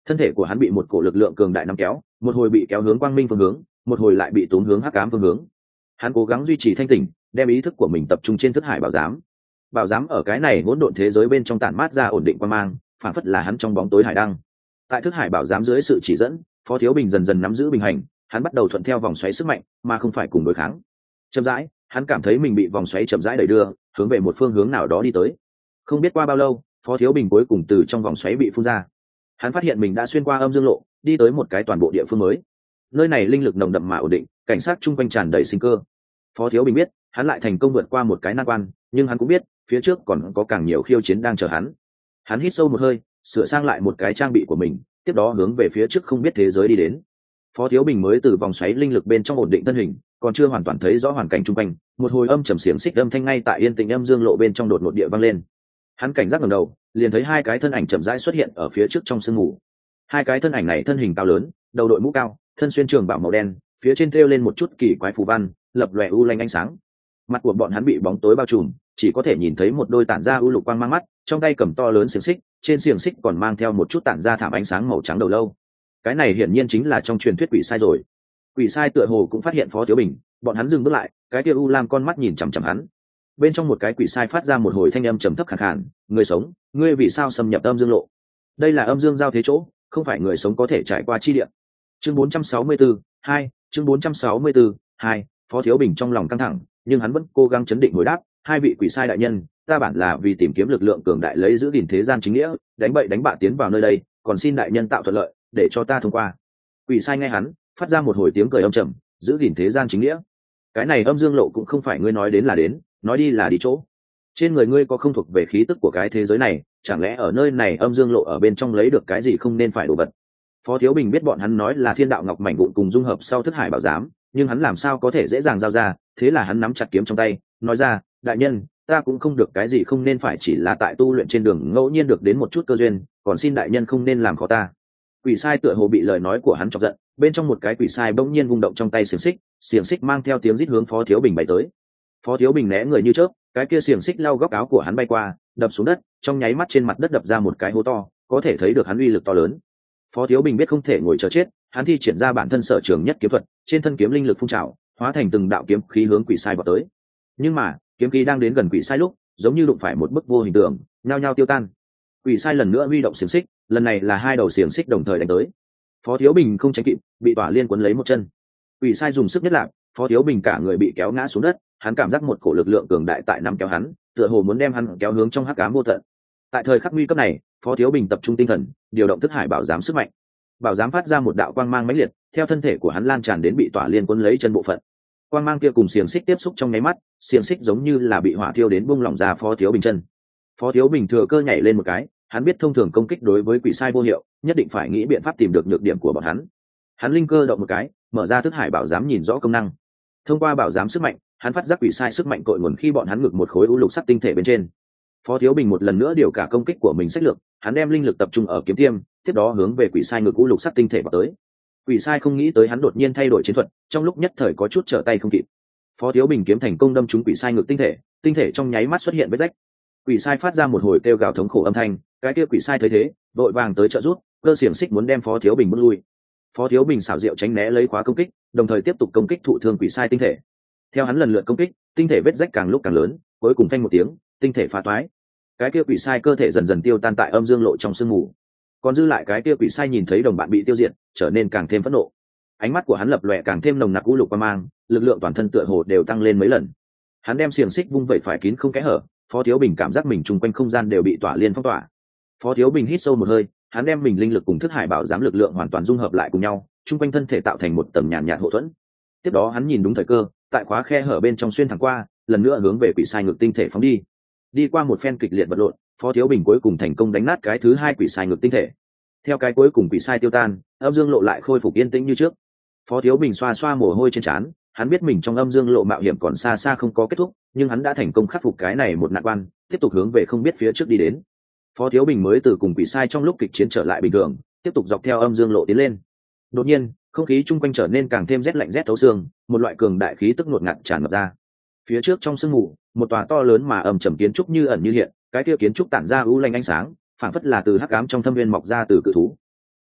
thân thể của hắn bị một cổ lực lượng cường đại nắm kéo, một hồi bị kéo hướng quang minh phương hướng, một hồi lại bị tốn hướng hắc ám phương hướng. Hắn cố gắng duy trì thanh tỉnh, đem ý thức của mình tập trung trên thức hải bảo giám. Bảo giám ở cái này hỗn độn thế giới bên trong tản mát ra ổn định quang mang, phản phất là hắn trong bóng tối hải đăng. Tại thức hải bảo giám dưới sự chỉ dẫn, Phó Thiếu Bình dần dần nắm giữ bình hành, hắn bắt đầu thuận theo vòng xoáy sức mạnh, mà không phải cùng đối kháng. Chậm rãi, hắn cảm thấy mình bị vòng xoáy chậm rãi đẩy đưa, hướng về một phương hướng nào đó đi tới. Không biết qua bao lâu, Phó Thiếu Bình cuối cùng từ trong vòng xoáy bị phun ra. Hắn phát hiện mình đã xuyên qua âm dương lộ, đi tới một cái toàn bộ địa phương mới. Nơi này linh lực nồng đậm mà ổn định, cảnh sát chung quanh tràn đầy sinh cơ. Phó Thiếu Bình biết, hắn lại thành công vượt qua một cái nan quan, nhưng hắn cũng biết, phía trước còn có càng nhiều khiêu chiến đang chờ hắn. Hắn hít sâu một hơi, sửa sang lại một cái trang bị của mình, tiếp đó hướng về phía trước không biết thế giới đi đến. Phó Thiếu Bình mới từ vòng xoáy linh lực bên trong ổn định thân hình, còn chưa hoàn toàn thấy rõ hoàn cảnh chung quanh, một hồi âm trầm xiềng xích âm thanh ngay tại yên tĩnh âm dương lộ bên trong đột ngột địa vang lên. Hắn cảnh giác ngẩng đầu, liền thấy hai cái thân ảnh chậm rãi xuất hiện ở phía trước trong sương mù. Hai cái thân ảnh này thân hình cao lớn, đầu đội mũ cao, thân xuyên trường bào màu đen, phía trên thêu lên một chút kỳ quái phù văn, lập lòe u lanh ánh sáng. Mặt của bọn hắn bị bóng tối bao trùm, chỉ có thể nhìn thấy một đôi tản ra u lục quang mang mắt, trong tay cầm to lớn xiềng xích, trên xiềng xích còn mang theo một chút tản ra thảm ánh sáng màu trắng đầu lâu. Cái này hiển nhiên chính là trong truyền thuyết quỷ sai rồi. Quỷ sai tựa hồ cũng phát hiện Phó Thiếu Bình, bọn hắn dừng bước lại, cái kia u lam con mắt nhìn chằm chằm hắn. Bên trong một cái quỷ sai phát ra một hồi thanh âm trầm thấp khàn khàn, "Người sống, ngươi vì sao xâm nhập âm dương lộ? Đây là âm dương giao thế chỗ, không phải người sống có thể trải qua chi địa." Chương bốn trăm sáu mươi tư, hai, chương bốn trăm sáu mươi tư, hai. Phó Thiếu Bình trong lòng căng thẳng, nhưng hắn vẫn cố gắng chấn định hồi đáp, "Hai vị quỷ sai đại nhân, ta bản là vì tìm kiếm lực lượng cường đại lấy giữ gìn thế gian chính nghĩa, đánh bậy đánh bạ tiến vào nơi đây, còn xin đại nhân tạo thuận lợi để cho ta thông qua." Quỷ sai nghe hắn, phát ra một hồi tiếng cười âm trầm, "Giữ gìn thế gian chính nghĩa? Cái này âm dương lộ cũng không phải ngươi nói đến là đến, nói đi là đi chỗ. Trên người ngươi có không thuộc về khí tức của cái thế giới này, chẳng lẽ ở nơi này âm dương lộ ở bên trong lấy được cái gì không nên phải đồ vật?" Phó Thiếu Bình biết bọn hắn nói là thiên đạo ngọc mảnh vụn cùng dung hợp sau thức hải bảo giám, nhưng hắn làm sao có thể dễ dàng giao ra, thế là hắn nắm chặt kiếm trong tay, nói ra, "Đại nhân, ta cũng không được cái gì không nên phải, chỉ là tại tu luyện trên đường ngẫu nhiên được đến một chút cơ duyên, còn xin đại nhân không nên làm khó ta." Quỷ sai tựa hồ bị lời nói của hắn chọc giận, bên trong một cái quỷ sai bỗng nhiên vung động trong tay xiềng xích, xiềng xích mang theo tiếng rít hướng Phó Thiếu Bình bay tới. Phó Thiếu Bình né người như chớp, cái kia xiềng xích lau góc áo của hắn bay qua, đập xuống đất, trong nháy mắt trên mặt đất đập ra một cái hố to, có thể thấy được hắn uy lực to lớn. Phó Thiếu Bình biết không thể ngồi chờ chết, hắn thi triển ra bản thân sở trường nhất kiếm thuật, trên thân kiếm linh lực phun trào, hóa thành từng đạo kiếm khí hướng quỷ sai vọt tới. Nhưng mà, kiếm khí đang đến gần quỷ sai lúc, giống như đụng phải một bức vô hình tường, nhao nhao tiêu tan. Quỷ sai lần nữa huy động xiềng xích, lần này là hai đầu xiềng xích đồng thời đánh tới. Phó Thiếu Bình không tránh kịp, bị Tỏa Liên quấn lấy một chân. Quỷ sai dùng sức nhất lạc, Phó Thiếu Bình cả người bị kéo ngã xuống đất, hắn cảm giác một cổ lực lượng cường đại tại nắm kéo hắn, tựa hồ muốn đem hắn kéo hướng trong hắc ám vô tận. Tại thời khắc nguy cấp này, Phó Thiếu Bình tập trung tinh thần, điều động thức hải bảo giám sức mạnh. Bảo giám phát ra một đạo quang mang mãnh liệt, theo thân thể của hắn lan tràn đến bị Tỏa Liên quấn lấy chân bộ phận. Quang mang kia cùng xiềng xích tiếp xúc trong nháy mắt, xiềng xích giống như là bị hỏa thiêu đến bung lỏng ra Phó Thiếu Bình chân. Phó Thiếu Bình thừa cơ nhảy lên một cái, hắn biết thông thường công kích đối với quỷ sai vô hiệu, nhất định phải nghĩ biện pháp tìm được nhược điểm của bọn hắn. Hắn linh cơ động một cái, mở ra thức hải bảo giám nhìn rõ công năng. Thông qua bảo giám sức mạnh, hắn phát giác quỷ sai sức mạnh cội nguồn khi bọn hắn ngực một khối u lục sắc tinh thể bên trên. Phó Thiếu Bình một lần nữa điều cả công kích của mình sách lược, hắn đem linh lực tập trung ở kiếm tiêm, tiếp đó hướng về quỷ sai ngực u lục sắc tinh thể vào tới. Quỷ sai không nghĩ tới hắn đột nhiên thay đổi chiến thuật, trong lúc nhất thời có chút trở tay không kịp. Phó Thiếu Bình kiếm thành công đâm trúng quỷ sai ngực tinh thể, tinh thể trong nháy mắt xuất hiện vết rách. Quỷ sai phát ra một hồi kêu gào thống khổ âm thanh, cái kia quỷ sai thấy thế, vội vàng tới trợ giúp, cơ xiềng xích muốn đem Phó Thiếu Bình bước lui. Phó Thiếu Bình xảo diệu tránh né lấy khóa công kích, đồng thời tiếp tục công kích thụ thương quỷ sai tinh thể. Theo hắn lần lượt công kích, tinh thể vết rách càng lúc càng lớn, cuối cùng phanh một tiếng, tinh thể phá toái. Cái kia quỷ sai cơ thể dần dần tiêu tan tại âm dương lộ trong sương mù. Còn dư lại cái kia quỷ sai nhìn thấy đồng bạn bị tiêu diệt, trở nên càng thêm phẫn nộ. Ánh mắt của hắn lập lòe càng thêm nồng nặc u lục quang mang, lực lượng toàn thân tựa hồ đều tăng lên mấy lần. Hắn đem xiềng xích vung vẩy phải kín không kẽ hở, Phó Thiếu Bình cảm giác mình chung quanh không gian đều bị Tỏa Liên phong tỏa. Phó Thiếu Bình hít sâu một hơi, hắn đem mình linh lực cùng thức hải bảo giám lực lượng hoàn toàn dung hợp lại cùng nhau, chung quanh thân thể tạo thành một tầng nhàn nhạt hộ thuẫn. Tiếp đó hắn nhìn đúng thời cơ, tại khóa khe hở bên trong xuyên thẳng qua, lần nữa hướng về quỷ sai ngực tinh thể phóng đi. Đi qua một phen kịch liệt vật lộn, Phó Thiếu Bình cuối cùng thành công đánh nát cái thứ hai quỷ sai ngực tinh thể. Theo cái cuối cùng quỷ sai tiêu tan, âm dương lộ lại khôi phục yên tĩnh như trước. Phó Thiếu Bình xoa xoa mồ hôi trên trán, hắn biết mình trong âm dương lộ mạo hiểm còn xa xa không có kết thúc, nhưng hắn đã thành công khắc phục cái này một nạn quan, tiếp tục hướng về không biết phía trước đi đến. Phó Thiếu Bình mới từ cùng quỷ sai trong lúc kịch chiến trở lại bình thường, tiếp tục dọc theo âm dương lộ tiến lên. Đột nhiên, không khí chung quanh trở nên càng thêm rét lạnh rét thấu xương, một loại cường đại khí tức ngột ngạt tràn ngập ra. Phía trước trong sương mù, một tòa to lớn mà ầm trầm kiến trúc như ẩn như hiện, cái kia kiến trúc tản ra u lanh ánh sáng, phảng phất là từ hắc ám trong thâm viên mọc ra từ cự thú.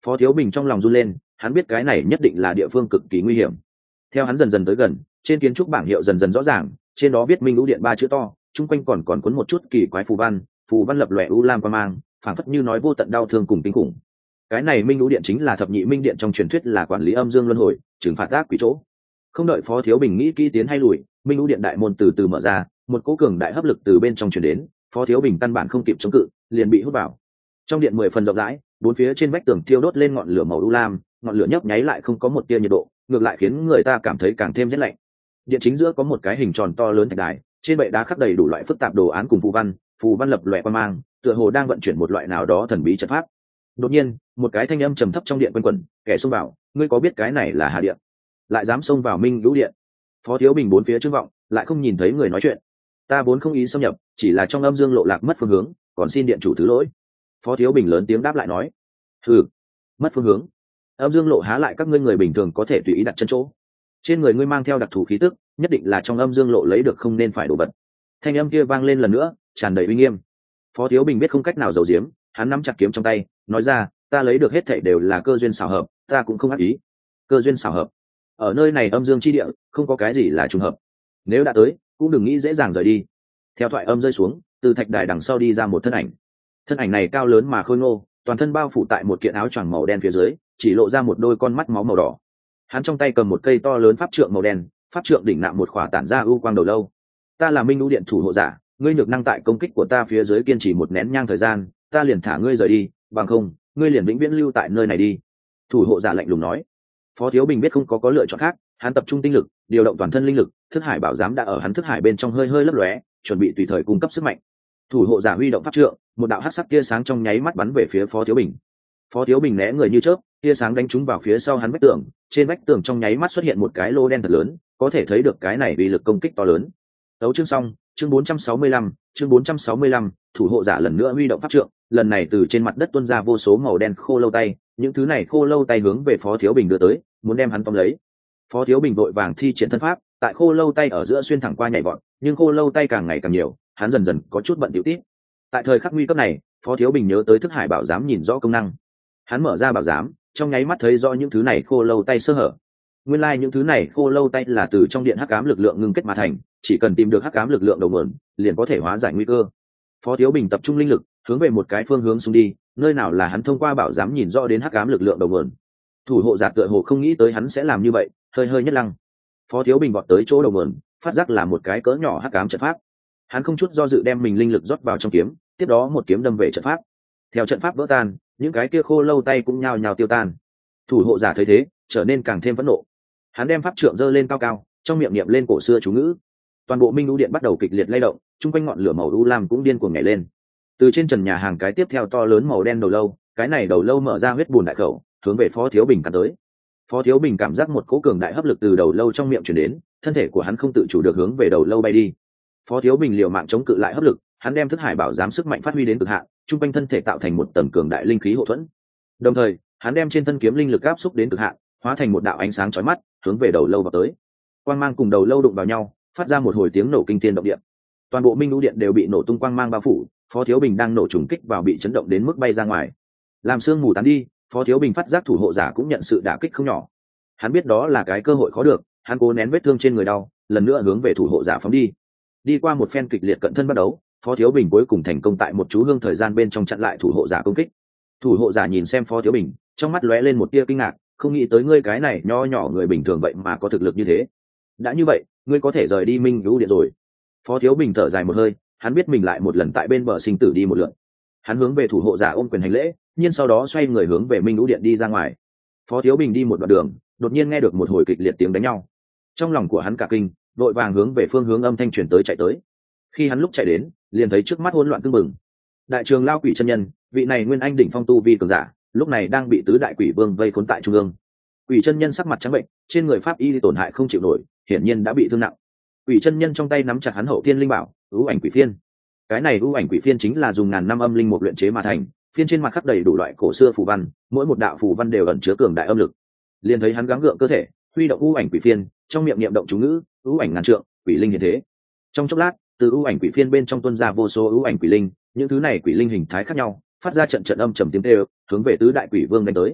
Phó Thiếu Bình trong lòng run lên, hắn biết cái này nhất định là địa phương cực kỳ nguy hiểm. Theo hắn dần dần tới gần, trên kiến trúc bảng hiệu dần dần rõ ràng, trên đó viết Minh Lũ Điện ba chữ to, chung quanh còn còn cuốn một chút kỳ quái phù văn, phù văn lập lòe u lam quang mang, phảng phất như nói vô tận đau thương cùng kinh khủng. Cái này Minh Lũ Điện chính là thập nhị minh điện trong truyền thuyết là quản lý âm dương luân hồi, trừng phạt ác quỷ chỗ. Không đợi Phó Thiếu Bình nghĩ kỹ tiến hay lùi, Minh Lũ Điện đại môn từ từ mở ra, một cỗ cường đại hấp lực từ bên trong truyền đến, Phó Thiếu Bình căn bản không kịp chống cự, liền bị hút vào. Trong điện mười phần rộng rãi, bốn phía trên vách tường thiêu đốt lên ngọn lửa màu u lam, ngọn lửa nhấp nháy lại không có một tia nhiệt độ, ngược lại khiến người ta cảm thấy càng thêm rét lạnh. Điện chính giữa có một cái hình tròn to lớn thạch đài, trên bệ đá khắc đầy đủ loại phức tạp đồ án cùng phù văn, phù văn lập lòe quang mang, tựa hồ đang vận chuyển một loại nào đó thần bí trận pháp. Đột nhiên, một cái thanh âm trầm thấp trong điện quanh quẩn, kẻ xông vào, ngươi có biết cái này là Hà Điện? Lại dám xông vào Minh Lũ Điện? Phó Thiếu Bình bốn phía trương vọng, lại không nhìn thấy người nói chuyện. Ta vốn không ý xâm nhập, chỉ là trong âm dương lộ lạc mất phương hướng, còn xin điện chủ thứ lỗi. Phó Thiếu Bình lớn tiếng đáp lại nói. Hừ, mất phương hướng? Âm dương lộ há lại các ngươi người bình thường có thể tùy ý đặt chân chỗ? Trên người ngươi mang theo đặc thù khí tức, nhất định là trong âm dương lộ lấy được không nên phải đồ vật. Thanh âm kia vang lên lần nữa, tràn đầy uy nghiêm. Phó Thiếu Bình biết không cách nào giấu giếm, hắn nắm chặt kiếm trong tay, nói ra, ta lấy được hết thảy đều là cơ duyên xảo hợp, ta cũng không ác ý. Cơ duyên xảo hợp? Ở nơi này âm dương chi địa, không có cái gì là trùng hợp. Nếu đã tới, cũng đừng nghĩ dễ dàng rời đi. Theo thoại âm rơi xuống, từ thạch đài đằng sau đi ra một thân ảnh. Thân ảnh này cao lớn mà khôi ngô, toàn thân bao phủ tại một kiện áo choàng màu đen phía dưới, chỉ lộ ra một đôi con mắt máu màu đỏ. Hắn trong tay cầm một cây to lớn pháp trượng màu đen, pháp trượng đỉnh nạm một khỏa tản ra ưu quang đầu lâu. Ta là Minh Lũ Điện thủ hộ giả, ngươi nhược năng tại công kích của ta phía dưới kiên trì một nén nhang thời gian, ta liền thả ngươi rời đi, bằng không, ngươi liền vĩnh viễn lưu tại nơi này đi. Thủ hộ giả lạnh lùng nói. Phó Thiếu Bình biết không có có lựa chọn khác, hắn tập trung tinh lực, điều động toàn thân linh lực, thức hải bảo giám đã ở hắn thức hải bên trong hơi hơi lấp lóe, chuẩn bị tùy thời cung cấp sức mạnh. Thủ hộ giả huy động pháp trượng, một đạo hắc sắc tia sáng trong nháy mắt bắn về phía Phó Thiếu Bình. Phó Thiếu Bình né người như chớp, tia sáng đánh trúng vào phía sau hắn vách tường, trên vách tường trong nháy mắt xuất hiện một cái lô đen thật lớn, có thể thấy được cái này uy lực công kích to lớn. Đấu chương xong, chương bốn trăm sáu mươi lăm, chương bốn trăm sáu mươi lăm, thủ hộ giả lần nữa huy động pháp trượng, lần này từ trên mặt đất tuôn ra vô số màu đen khô lâu tay, những thứ này khô lâu tay hướng về Phó Thiếu Bình đưa tới, muốn đem hắn tóm lấy. Phó Thiếu Bình vội vàng thi triển thân pháp, tại khô lâu tay ở giữa xuyên thẳng qua nhảy vọt, nhưng khô lâu tay càng ngày càng nhiều, hắn dần dần có chút bận tiểu tít. Tại thời khắc nguy cấp này, Phó Thiếu Bình nhớ tới thức hải bảo giám nhìn rõ công năng. Hắn mở ra bảo giám, trong nháy mắt thấy rõ những thứ này khô lâu tay sơ hở. Nguyên lai like những thứ này khô lâu tay là từ trong điện hắc ám lực lượng ngưng kết mà thành, chỉ cần tìm được hắc ám lực lượng đầu nguồn, liền có thể hóa giải nguy cơ. Phó Thiếu Bình tập trung linh lực, hướng về một cái phương hướng xung đi, nơi nào là hắn thông qua bảo giám nhìn rõ đến hắc ám lực lượng đầu nguồn. Thủ hộ giả tựa hồ không nghĩ tới hắn sẽ làm như vậy, hơi hơi nhất lăng. Phó Thiếu Bình vọt tới chỗ đầu nguồn, phát giác là một cái cỡ nhỏ hắc ám trận pháp. Hắn không chút do dự đem mình linh lực rót vào trong kiếm, tiếp đó một kiếm đâm về trận pháp. Theo trận pháp vỡ tan, những cái kia khô lâu tay cũng nhao nhao tiêu tan. Thủ hộ giả thấy thế, trở nên càng thêm phẫn nộ. Hắn đem pháp trượng giơ lên cao cao, trong miệng niệm lên cổ xưa chú ngữ. Toàn bộ Minh Lũ Điện bắt đầu kịch liệt lay động, chung quanh ngọn lửa màu u lam cũng điên cuồng nhảy lên. Từ trên trần nhà hàng cái tiếp theo to lớn màu đen đầu lâu, cái này đầu lâu mở ra huyết bùn đại khẩu, hướng về Phó Thiếu Bình cắn tới. Phó Thiếu Bình cảm giác một cỗ cường đại hấp lực từ đầu lâu trong miệng truyền đến, thân thể của hắn không tự chủ được hướng về đầu lâu bay đi. Phó Thiếu Bình liều mạng chống cự lại hấp lực, hắn đem thức hải bảo giám sức mạnh phát huy đến cực hạn, trung quanh thân thể tạo thành một tầng cường đại linh khí hộ thuẫn. Đồng thời, hắn đem trên thân kiếm linh lực áp xúc đến cực hạn, hóa thành một đạo ánh sáng chói mắt, hướng về đầu lâu vào tới. Quang mang cùng đầu lâu đụng vào nhau, phát ra một hồi tiếng nổ kinh thiên động địa. Toàn bộ Minh Lũ Điện đều bị nổ tung quang mang bao phủ, Phó Thiếu Bình đang nổ trùng kích vào bị chấn động đến mức bay ra ngoài. Làm sương mù tán đi, Phó Thiếu Bình phát giác thủ hộ giả cũng nhận sự đả kích không nhỏ. Hắn biết đó là cái cơ hội khó được, hắn cố nén vết thương trên người đau, lần nữa hướng về thủ hộ giả phóng đi. Đi qua một phen kịch liệt cận thân bắt đấu, Phó Thiếu Bình cuối cùng thành công tại một chú hương thời gian bên trong chặn lại thủ hộ giả công kích. Thủ hộ giả nhìn xem Phó Thiếu Bình, trong mắt lóe lên một tia kinh ngạc, không nghĩ tới ngươi cái này nho nhỏ người bình thường vậy mà có thực lực như thế. Đã như vậy, ngươi có thể rời đi Minh Lũ Điện rồi. Phó Thiếu Bình thở dài một hơi, hắn biết mình lại một lần tại bên bờ sinh tử đi một lượt. Hắn hướng về thủ hộ giả ôm quyền hành lễ, nhưng sau đó xoay người hướng về Minh Lũ Điện đi ra ngoài. Phó Thiếu Bình đi một đoạn đường, đột nhiên nghe được một hồi kịch liệt tiếng đánh nhau. Trong lòng của hắn cả kinh, vội vàng hướng về phương hướng âm thanh truyền tới chạy tới. Khi hắn lúc chạy đến, liền thấy trước mắt hỗn loạn tưng bừng. Đại trường Lao Quỷ chân nhân, vị này nguyên anh đỉnh phong tu vi cường giả, lúc này đang bị tứ đại quỷ vương vây khốn tại trung ương. Quỷ chân nhân sắc mặt trắng bệnh, trên người pháp y tổn hại không chịu nổi, hiển nhiên đã bị thương nặng. Quỷ chân nhân trong tay nắm chặt hắn hậu thiên linh bảo, ưu ảnh quỷ phiên. Cái này ưu ảnh quỷ phiên chính là dùng ngàn năm âm linh một luyện chế mà thành, phiên trên mặt khắc đầy đủ loại cổ xưa phù văn, mỗi một đạo phù văn đều ẩn chứa cường đại âm lực. Liền thấy hắn gắng gượng cơ thể, huy động ưu ảnh quỷ phiên, trong miệng niệm động chú ngữ, ưu ảnh ngàn trượng, quỷ linh hiện thế. Trong chốc lát, từ ưu ảnh quỷ phiên bên trong tuôn ra vô số ưu ảnh quỷ linh, những thứ này quỷ linh hình thái khác nhau, phát ra trận trận âm trầm tiếng kêu, hướng về tứ đại quỷ vương đánh tới.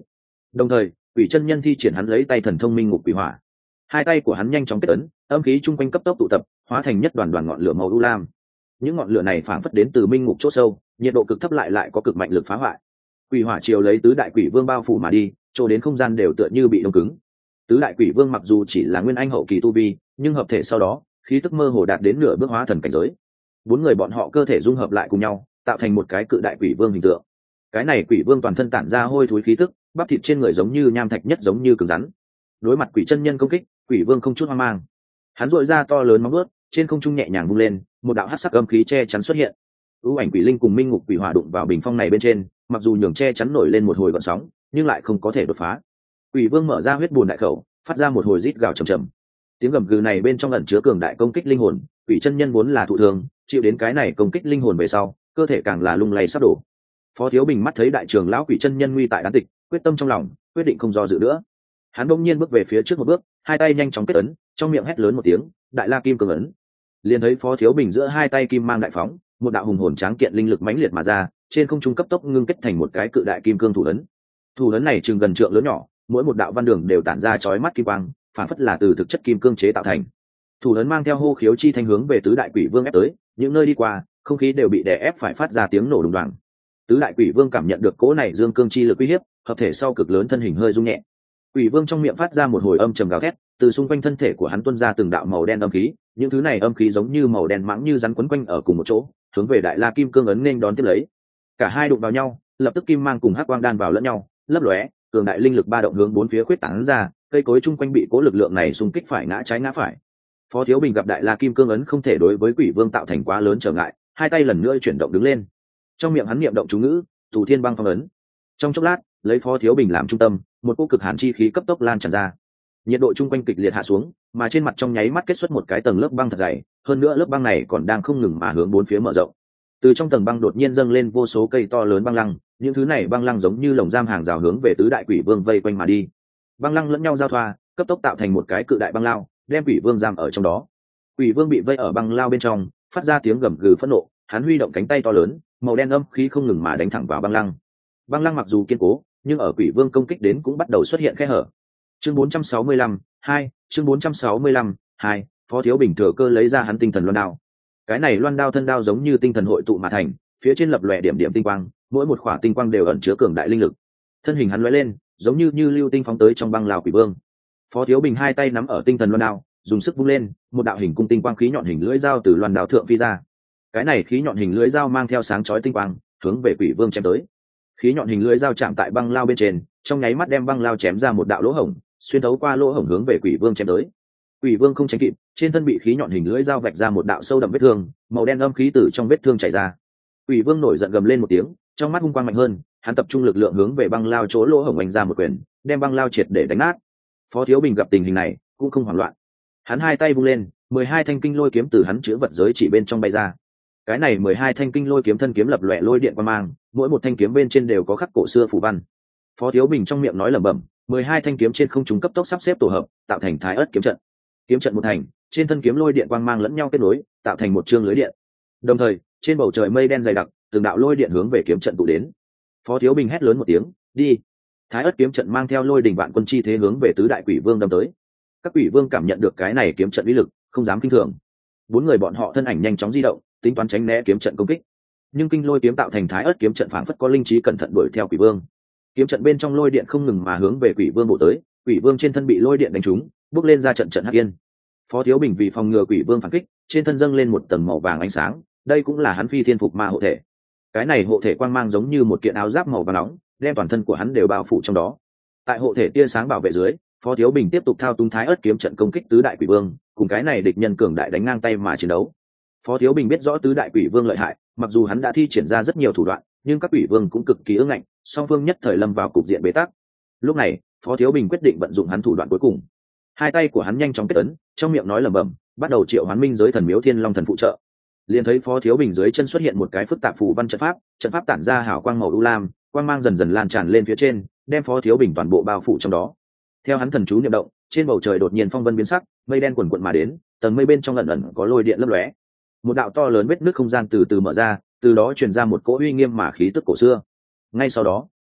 Đồng thời quỷ chân nhân thi triển hắn lấy tay thần thông minh ngục quỷ hỏa, hai tay của hắn nhanh chóng kết ấn, âm khí chung quanh cấp tốc tụ tập, hóa thành nhất đoàn đoàn ngọn lửa màu u lam. Những ngọn lửa này phảng phất đến từ minh ngục chỗ sâu, nhiệt độ cực thấp lại lại có cực mạnh lực phá hoại. Quỷ hỏa chiều lấy tứ đại quỷ vương bao phủ mà đi, chỗ đến không gian đều tựa như bị đông cứng. Tứ đại quỷ vương mặc dù chỉ là nguyên anh hậu kỳ tu vi, nhưng hợp thể sau đó khí tức mơ hồ đạt đến nửa bước hóa thần cảnh giới. Bốn người bọn họ cơ thể dung hợp lại cùng nhau, tạo thành một cái cự đại quỷ vương hình tượng. Cái này quỷ vương toàn thân tản ra hôi thối khí tức, bắp thịt trên người giống như nham thạch nhất giống như cứng rắn. Đối mặt quỷ chân nhân công kích, quỷ vương không chút hoang mang, hắn dội ra to lớn móng vuốt, trên không trung nhẹ nhàng vung lên, một đạo hắc sắc âm khí che chắn xuất hiện. ưu ảnh quỷ linh cùng minh ngục quỷ hỏa đụng vào bình phong này bên trên, mặc dù nhường che chắn nổi lên một hồi gợn sóng, nhưng lại không có thể đột phá. Quỷ vương mở ra huyết bùn đại khẩu, phát ra một hồi rít gào trầm trầm. Tiếng gầm gừ này bên trong ẩn chứa cường đại công kích linh hồn, quỷ chân nhân vốn là thụ thương, chịu đến cái này công kích linh hồn về sau, cơ thể càng là lung lay sắp đổ. Phó Thiếu Bình mắt thấy đại trưởng lão quỷ chân nhân nguy tại đán tịch, quyết tâm trong lòng, quyết định không do dự nữa. Hắn bỗng nhiên bước về phía trước một bước, hai tay nhanh chóng kết ấn, trong miệng hét lớn một tiếng, đại la kim cương ấn. Liền thấy Phó Thiếu Bình giữa hai tay kim mang đại phóng, một đạo hùng hồn tráng kiện linh lực mãnh liệt mà ra, trên không trung cấp tốc ngưng kết thành một cái cự đại kim cương thủ ấn. Thủ ấn này chừng gần trượng lớn nhỏ, mỗi một đạo văn đường đều tản ra chói mắt kim quang, phản phất là từ thực chất kim cương chế tạo thành. Thủ ấn mang theo hô khiếu chi thanh hướng về tứ đại quỷ vương ép tới, những nơi đi qua, không khí đều bị đè ép phải phát ra tiếng nổ đùng đoàng. Tứ đại quỷ vương cảm nhận được cỗ này dương cương chi lực uy hiếp, hợp thể sau cực lớn thân hình hơi rung nhẹ. Quỷ vương trong miệng phát ra một hồi âm trầm gào thét, từ xung quanh thân thể của hắn tuôn ra từng đạo màu đen âm khí, những thứ này âm khí giống như màu đen mãng như rắn quấn quanh ở cùng một chỗ, hướng về đại la kim cương ấn nên đón tiếp lấy. Cả hai đụng vào nhau, lập tức kim mang cùng hắc quang đan vào lẫn nhau, lấp lóe, cường đại linh lực ba động hướng bốn phía khuyết tán ra, cây cối chung quanh bị cố lực lượng này xung kích phải ngã trái ngã phải. Phó Thiếu Bình gặp đại la kim cương ấn không thể đối với quỷ vương tạo thành quá lớn trở ngại, hai tay lần nữa chuyển động đứng lên, trong miệng hắn niệm động chú ngữ, tù thiên băng phong ấn. Trong chốc lát, lấy Phó Thiếu Bình làm trung tâm, một cỗ cực hàn chi khí cấp tốc lan tràn ra, nhiệt độ chung quanh kịch liệt hạ xuống, mà trên mặt trong nháy mắt kết xuất một cái tầng lớp băng thật dày, hơn nữa lớp băng này còn đang không ngừng mà hướng bốn phía mở rộng. Từ trong tầng băng đột nhiên dâng lên vô số cây to lớn băng lăng, những thứ này băng lăng giống như lồng giam hàng rào hướng về tứ đại quỷ vương vây quanh mà đi. Băng lăng lẫn nhau giao thoa, cấp tốc tạo thành một cái cự đại băng lao, đem quỷ vương giam ở trong đó. Quỷ vương bị vây ở băng lao bên trong, phát ra tiếng gầm gừ phẫn nộ, hắn huy động cánh tay to lớn, màu đen âm khí không ngừng mà đánh thẳng vào băng lăng. Băng lăng mặc dù kiên cố, nhưng ở quỷ vương công kích đến cũng bắt đầu xuất hiện khe hở. Chương bốn trăm sáu mươi lăm, hai, chương bốn trăm sáu mươi lăm, hai, Phó Thiếu Bình thừa cơ lấy ra hắn tinh thần loan đao. Cái này loan đao thân đao giống như tinh thần hội tụ mà thành, phía trên lập lòe điểm điểm tinh quang, mỗi một khỏa tinh quang đều ẩn chứa cường đại linh lực. Thân hình hắn lóe lên, giống như như lưu tinh phóng tới trong băng lao quỷ vương. Phó Thiếu Bình hai tay nắm ở tinh thần loan đao, dùng sức vung lên, một đạo hình cung tinh quang khí nhọn hình lưỡi dao từ loan đao thượng phi ra. Cái này khí nhọn hình lưỡi dao mang theo sáng chói tinh quang, hướng về quỷ vương chém tới. Khí nhọn hình lưỡi dao chạm tại băng lao bên trên, trong nháy mắt đem băng lao chém ra một đạo lỗ hổng, xuyên thấu qua lỗ hổng hướng về quỷ vương chém tới. Quỷ vương không tránh kịp, trên thân bị khí nhọn hình lưỡi dao vạch ra một đạo sâu đậm vết thương, màu đen âm khí từ trong vết thương chảy ra. Quỷ vương nổi giận gầm lên một tiếng, trong mắt hung quang mạnh hơn, hắn tập trung lực lượng hướng về băng lao chỗ lỗ hổng oanh ra một quyền, đem băng lao triệt để đánh nát. Phó Thiếu Bình gặp tình hình này, cũng không hoảng loạn. Hắn hai tay vung lên, mười hai thanh kinh lôi kiếm từ hắn chứa vật giới chỉ bên trong bay ra. Cái này mười hai thanh kinh lôi kiếm thân kiếm lập lòe lôi điện quang mang, mỗi một thanh kiếm bên trên đều có khắc cổ xưa phù văn. Phó Thiếu Bình trong miệng nói lẩm bẩm, mười hai thanh kiếm trên không trung cấp tốc sắp xếp tổ hợp, tạo thành Thái Ức kiếm trận. Kiếm trận một thành, trên thân kiếm lôi điện quang mang lẫn nhau kết nối, tạo thành một chương lưới điện. Đồng thời, trên bầu trời mây đen dày đặc, từng đạo lôi điện hướng về kiếm trận tụ đến. Phó Thiếu Bình hét lớn một tiếng, đi. Thái Ức kiếm trận mang theo lôi đỉnh vạn quân chi thế hướng về tứ đại quỷ vương đâm tới. Các quỷ vương cảm nhận được cái này kiếm trận uy lực, không dám kinh thường. Bốn người bọn họ thân ảnh nhanh chóng di động, tính toán tránh né kiếm trận công kích. Nhưng kinh lôi kiếm tạo thành Thái Ức kiếm trận phảng phất có linh trí cẩn thận đuổi theo quỷ vương. Kiếm trận bên trong lôi điện không ngừng mà hướng về quỷ vương bổ tới, quỷ vương trên thân bị lôi điện đánh trúng, bước lên ra trận trận hắc yên. Phó Thiếu Bình vì phòng ngừa quỷ vương phản kích, trên thân dâng lên một tầng màu vàng ánh sáng, đây cũng là hắn phi thiên phục ma hộ thể. Cái này hộ thể quang mang giống như một kiện áo giáp màu vàng nóng, đem toàn thân của hắn đều bao phủ trong đó. Tại hộ thể tia sáng bảo vệ dưới, Phó Thiếu Bình tiếp tục thao túng Thái Ức kiếm trận công kích tứ đại quỷ vương, cùng cái này địch nhân cường đại đánh ngang tay mà chiến đấu. Phó Thiếu Bình biết rõ tứ đại quỷ vương lợi hại, mặc dù hắn đã thi triển ra rất nhiều thủ đoạn, nhưng các quỷ vương cũng cực kỳ ương ngạnh, song phương nhất thời lâm vào cục diện bế tắc. Lúc này, Phó Thiếu Bình quyết định vận dụng hắn thủ đoạn cuối cùng. Hai tay của hắn nhanh chóng kết ấn, trong miệng nói lẩm bẩm, bắt đầu triệu hoán minh giới thần miếu thiên long thần phụ trợ. Liền thấy Phó Thiếu Bình dưới chân xuất hiện một cái phức tạp phù văn trận pháp, trận pháp tản ra hào quang màu u lam, quang mang dần dần lan tràn lên phía trên, đem Phó Thiếu Bình toàn bộ bao phủ trong đó. Theo hắn thần chú niệm động, trên bầu trời đột nhiên phong vân biến sắc, mây đen quần quật mà đến, tầng mây bên trong ẩn ẩn có lôi điện lấp lóe. Một đạo to lớn vết nứt không gian từ từ mở ra, từ đó truyền ra một cỗ uy nghiêm mà khí tức cổ xưa. Ngay sau đó,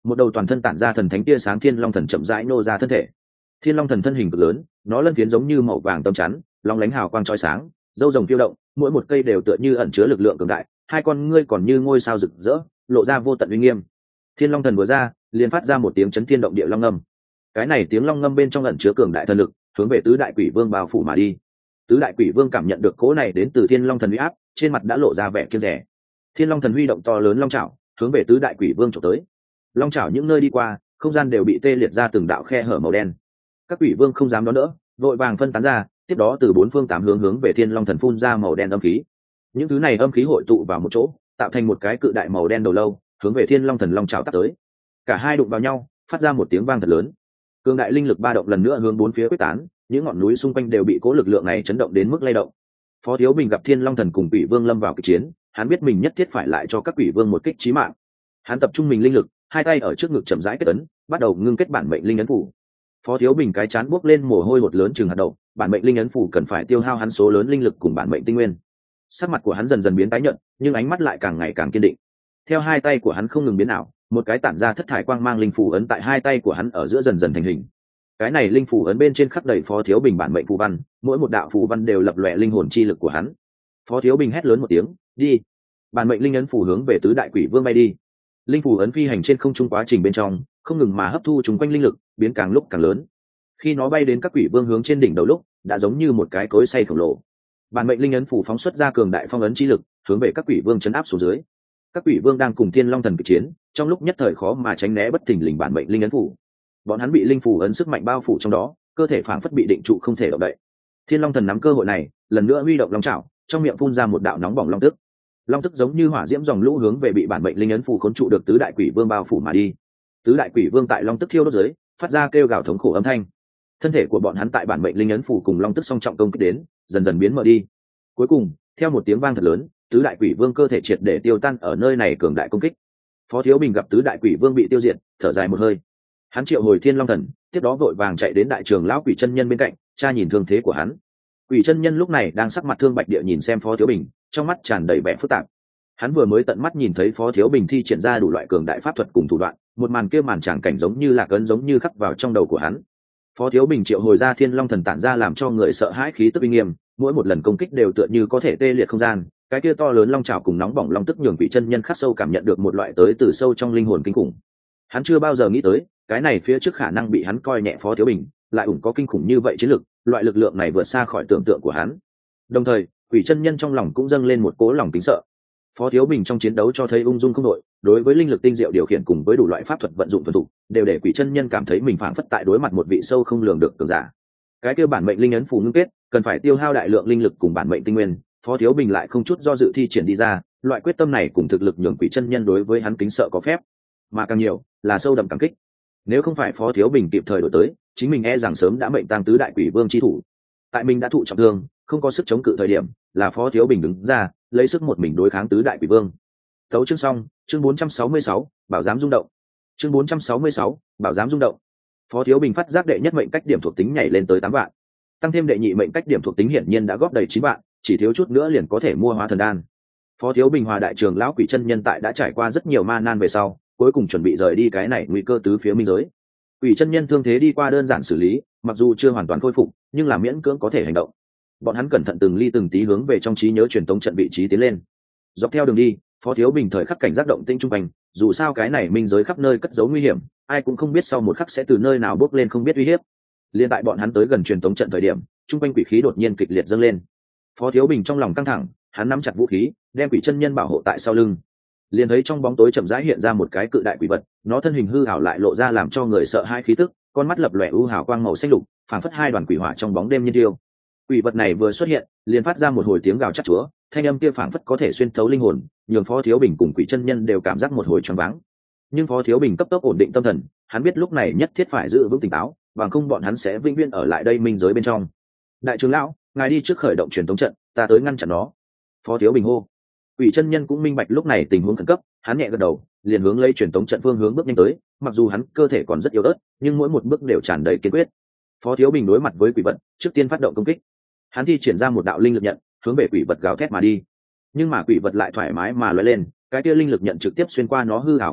một đầu toàn thân tản ra thần thánh tia sáng thiên long thần chậm rãi nô ra thân thể. Thiên long thần thân hình cực lớn, nó lân phiến giống như màu vàng tấm chắn, long lánh hào quang chói sáng, râu rồng phiêu động, mỗi một cây đều tựa như ẩn chứa lực lượng cường đại, hai con ngươi còn như ngôi sao rực rỡ, lộ ra vô tận uy nghiêm. Thiên long thần vừa ra, liền phát ra một tiếng chấn thiên động địa long ngâm. Cái này tiếng long ngâm bên trong ẩn chứa cường đại thần lực, hướng về tứ đại quỷ vương bao phủ mà đi. Tứ đại quỷ vương cảm nhận được cỗ này đến từ thiên long thần uy áp, trên mặt đã lộ ra vẻ kiêng dè. Thiên long thần huy động to lớn long chảo, hướng về tứ đại quỷ vương chụp tới. Long chảo những nơi đi qua, không gian đều bị tê liệt ra từng đạo khe hở màu đen. Các quỷ vương không dám đón đỡ, vội vàng phân tán ra, tiếp đó từ bốn phương tám hướng hướng về thiên long thần phun ra màu đen âm khí. Những thứ này âm khí hội tụ vào một chỗ, tạo thành một cái cự đại màu đen đầu lâu, hướng về thiên long thần long chảo tát tới. Cả hai đụng vào nhau, phát ra một tiếng vang thật lớn. Cường đại linh lực ba động lần nữa hướng bốn phía quyết tán, những ngọn núi xung quanh đều bị cố lực lượng này chấn động đến mức lay động. Phó Thiếu Bình gặp thiên long thần cùng quỷ vương lâm vào kịch chiến, hắn biết mình nhất thiết phải lại cho các quỷ vương một kích chí mạng. Hắn tập trung mình linh lực, hai tay ở trước ngực chậm rãi kết ấn, bắt đầu ngưng kết bản mệnh linh ấn phủ. Phó Thiếu Bình cái chán buốc lên mồ hôi hột lớn chừng hạt đậu, bản mệnh linh ấn phủ cần phải tiêu hao hắn số lớn linh lực cùng bản mệnh tinh nguyên. Sắc mặt của hắn dần dần biến tái nhợt, nhưng ánh mắt lại càng ngày càng kiên định. Theo hai tay của hắn không ngừng biến ảo, một cái tản ra thất thải quang mang linh phủ ấn tại hai tay của hắn ở giữa dần dần thành hình. Cái này linh phủ ấn bên trên khắc đầy Phó Thiếu Bình bản mệnh phù văn, mỗi một đạo phù văn đều lập lòe linh hồn chi lực của hắn. Phó Thiếu Bình hét lớn một tiếng, "Đi!" Bản mệnh linh ấn phủ hướng về tứ đại quỷ vương bay đi. Linh phủ ấn phi hành trên không trung quá trình bên trong, không ngừng mà hấp thu chúng quanh linh lực, biến càng lúc càng lớn. Khi nó bay đến các quỷ vương hướng trên đỉnh đầu lúc, đã giống như một cái cối xay khổng lồ. Bản mệnh linh ấn phủ phóng xuất ra cường đại phong ấn chi lực, hướng về các quỷ vương chấn áp xuống dưới. Các quỷ vương đang cùng thiên long thần kịch chiến, trong lúc nhất thời khó mà tránh né bất thình lình bản mệnh linh ấn phủ. Bọn hắn bị linh phủ ấn sức mạnh bao phủ trong đó, cơ thể phảng phất bị định trụ không thể động đậy. Thiên long thần nắm cơ hội này, lần nữa huy động long chảo, trong miệng phun ra một đạo nóng bỏng long tức. Long tức giống như hỏa diễm dòng lũ hướng về bị bản mệnh linh ấn phủ khốn trụ được tứ đại quỷ vương bao phủ mà đi. Tứ đại quỷ vương tại long tức thiêu đốt dưới, phát ra kêu gào thống khổ âm thanh. Thân thể của bọn hắn tại bản mệnh linh ấn phủ cùng long tức song trọng công kích đến, dần dần biến mở đi. Cuối cùng, theo một tiếng vang thật lớn, tứ đại quỷ vương cơ thể triệt để tiêu tan ở nơi này cường đại công kích. Phó Thiếu Bình gặp tứ đại quỷ vương bị tiêu diệt, thở dài một hơi. Hắn triệu hồi thiên long thần, tiếp đó vội vàng chạy đến đại trường lão quỷ chân nhân bên cạnh, tra nhìn thương thế của hắn. Quỷ chân nhân lúc này đang sắc mặt thương bạch địa nhìn xem Phó Thiếu Bình, trong mắt tràn đầy vẻ phức tạp. Hắn vừa mới tận mắt nhìn thấy Phó Thiếu Bình thi triển ra đủ loại cường đại pháp thuật cùng thủ đoạn, một màn kia màn tràng cảnh giống như là cấn giống như khắc vào trong đầu của hắn. Phó Thiếu Bình triệu hồi ra thiên long thần tản ra làm cho người sợ hãi khí tức uy nghiêm, mỗi một lần công kích đều tựa như có thể tê liệt không gian, cái kia to lớn long trảo cùng nóng bỏng long tức nhường quỷ chân nhân khắc sâu cảm nhận được một loại tới từ sâu trong linh hồn kinh khủng. Hắn chưa bao giờ nghĩ tới, cái này phía trước khả năng bị hắn coi nhẹ Phó Thiếu Bình, lại ủng có kinh khủng như vậy chiến lực, loại lực lượng này vượt xa khỏi tưởng tượng của hắn. Đồng thời, quỷ chân nhân trong lòng cũng dâng lên một cố lòng kính sợ. Phó Thiếu Bình trong chiến đấu cho thấy ung dung không đội, đối với linh lực tinh diệu điều khiển cùng với đủ loại pháp thuật vận dụng thuần thục, đều để quỷ chân nhân cảm thấy mình phảng phất tại đối mặt một vị sâu không lường được cường giả. Cái kia bản mệnh linh ấn phù ngưng kết, cần phải tiêu hao đại lượng linh lực cùng bản mệnh tinh nguyên, Phó Thiếu Bình lại không chút do dự thi triển đi ra, loại quyết tâm này cùng thực lực nhường quỷ chân nhân đối với hắn kính sợ có phép, mà càng nhiều là sâu đậm cảm kích. Nếu không phải Phó Thiếu Bình kịp thời đổi tới, chính mình e rằng sớm đã mệnh tang tứ đại quỷ vương chi thủ. Tại mình đã thụ trọng thương, không có sức chống cự thời điểm, là Phó Thiếu Bình đứng ra, lấy sức một mình đối kháng tứ đại quỷ vương. Tấu chương xong, chương bốn trăm sáu mươi sáu, bảo giám rung động. Chương bốn trăm sáu mươi sáu, bảo giám rung động. Phó Thiếu Bình phát giác đệ nhất mệnh cách điểm thuộc tính nhảy lên tới tám vạn, tăng thêm đệ nhị mệnh cách điểm thuộc tính hiển nhiên đã góp đầy chín vạn, chỉ thiếu chút nữa liền có thể mua hóa thần đan. Phó Thiếu Bình hòa đại trường lão quỷ chân nhân tại đã trải qua rất nhiều ma nan về sau, cuối cùng chuẩn bị rời đi cái này nguy cơ tứ phía minh giới. Quỷ chân nhân thương thế đi qua đơn giản xử lý, mặc dù chưa hoàn toàn khôi phục, nhưng là miễn cưỡng có thể hành động. Bọn hắn cẩn thận từng ly từng tí hướng về trong trí nhớ truyền tống trận vị trí tiến lên. Dọc theo đường đi, Phó Thiếu Bình thời khắc cảnh giác động tĩnh trung quanh, dù sao cái này minh giới khắp nơi cất giấu nguy hiểm, ai cũng không biết sau một khắc sẽ từ nơi nào bước lên không biết uy hiếp. Liên tại bọn hắn tới gần truyền tống trận thời điểm, trung quanh quỷ khí đột nhiên kịch liệt dâng lên. Phó Thiếu Bình trong lòng căng thẳng, hắn nắm chặt vũ khí, đem quỷ chân nhân bảo hộ tại sau lưng. Liền thấy trong bóng tối chậm rãi hiện ra một cái cự đại quỷ vật, nó thân hình hư ảo lại lộ ra làm cho người sợ hai khí tức, con mắt lập lòe u hào quang màu xanh lục, phảng phất hai đoàn quỷ hỏa trong bóng đêm nhiên tiêu. Quỷ vật này vừa xuất hiện, liền phát ra một hồi tiếng gào chát chúa, thanh âm kia phảng phất có thể xuyên thấu linh hồn, nhường Phó Thiếu Bình cùng quỷ chân nhân đều cảm giác một hồi choáng váng. Nhưng Phó Thiếu Bình cấp tốc ổn định tâm thần, hắn biết lúc này nhất thiết phải giữ vững tỉnh táo, bằng không bọn hắn sẽ vĩnh viễn ở lại đây minh giới bên trong. Đại trưởng lão, ngài đi trước khởi động truyền tống trận, ta tới ngăn chặn nó. Phó Thiếu Bình hô. Quỷ chân nhân cũng minh bạch lúc này tình huống khẩn cấp, hắn nhẹ gật đầu, liền hướng lấy truyền tống trận phương hướng bước nhanh tới, mặc dù hắn cơ thể còn rất yếu ớt, nhưng mỗi một bước đều tràn đầy kiên quyết. Phó Thiếu Bình đối mặt với quỷ vật, trước tiên phát động công kích. Hắn thi triển ra một đạo linh lực nhận, hướng về quỷ vật gào thét mà đi. Nhưng mà quỷ vật lại thoải mái mà lóe lên, cái kia linh lực nhận trực tiếp xuyên qua nó hư ảo cơ thể,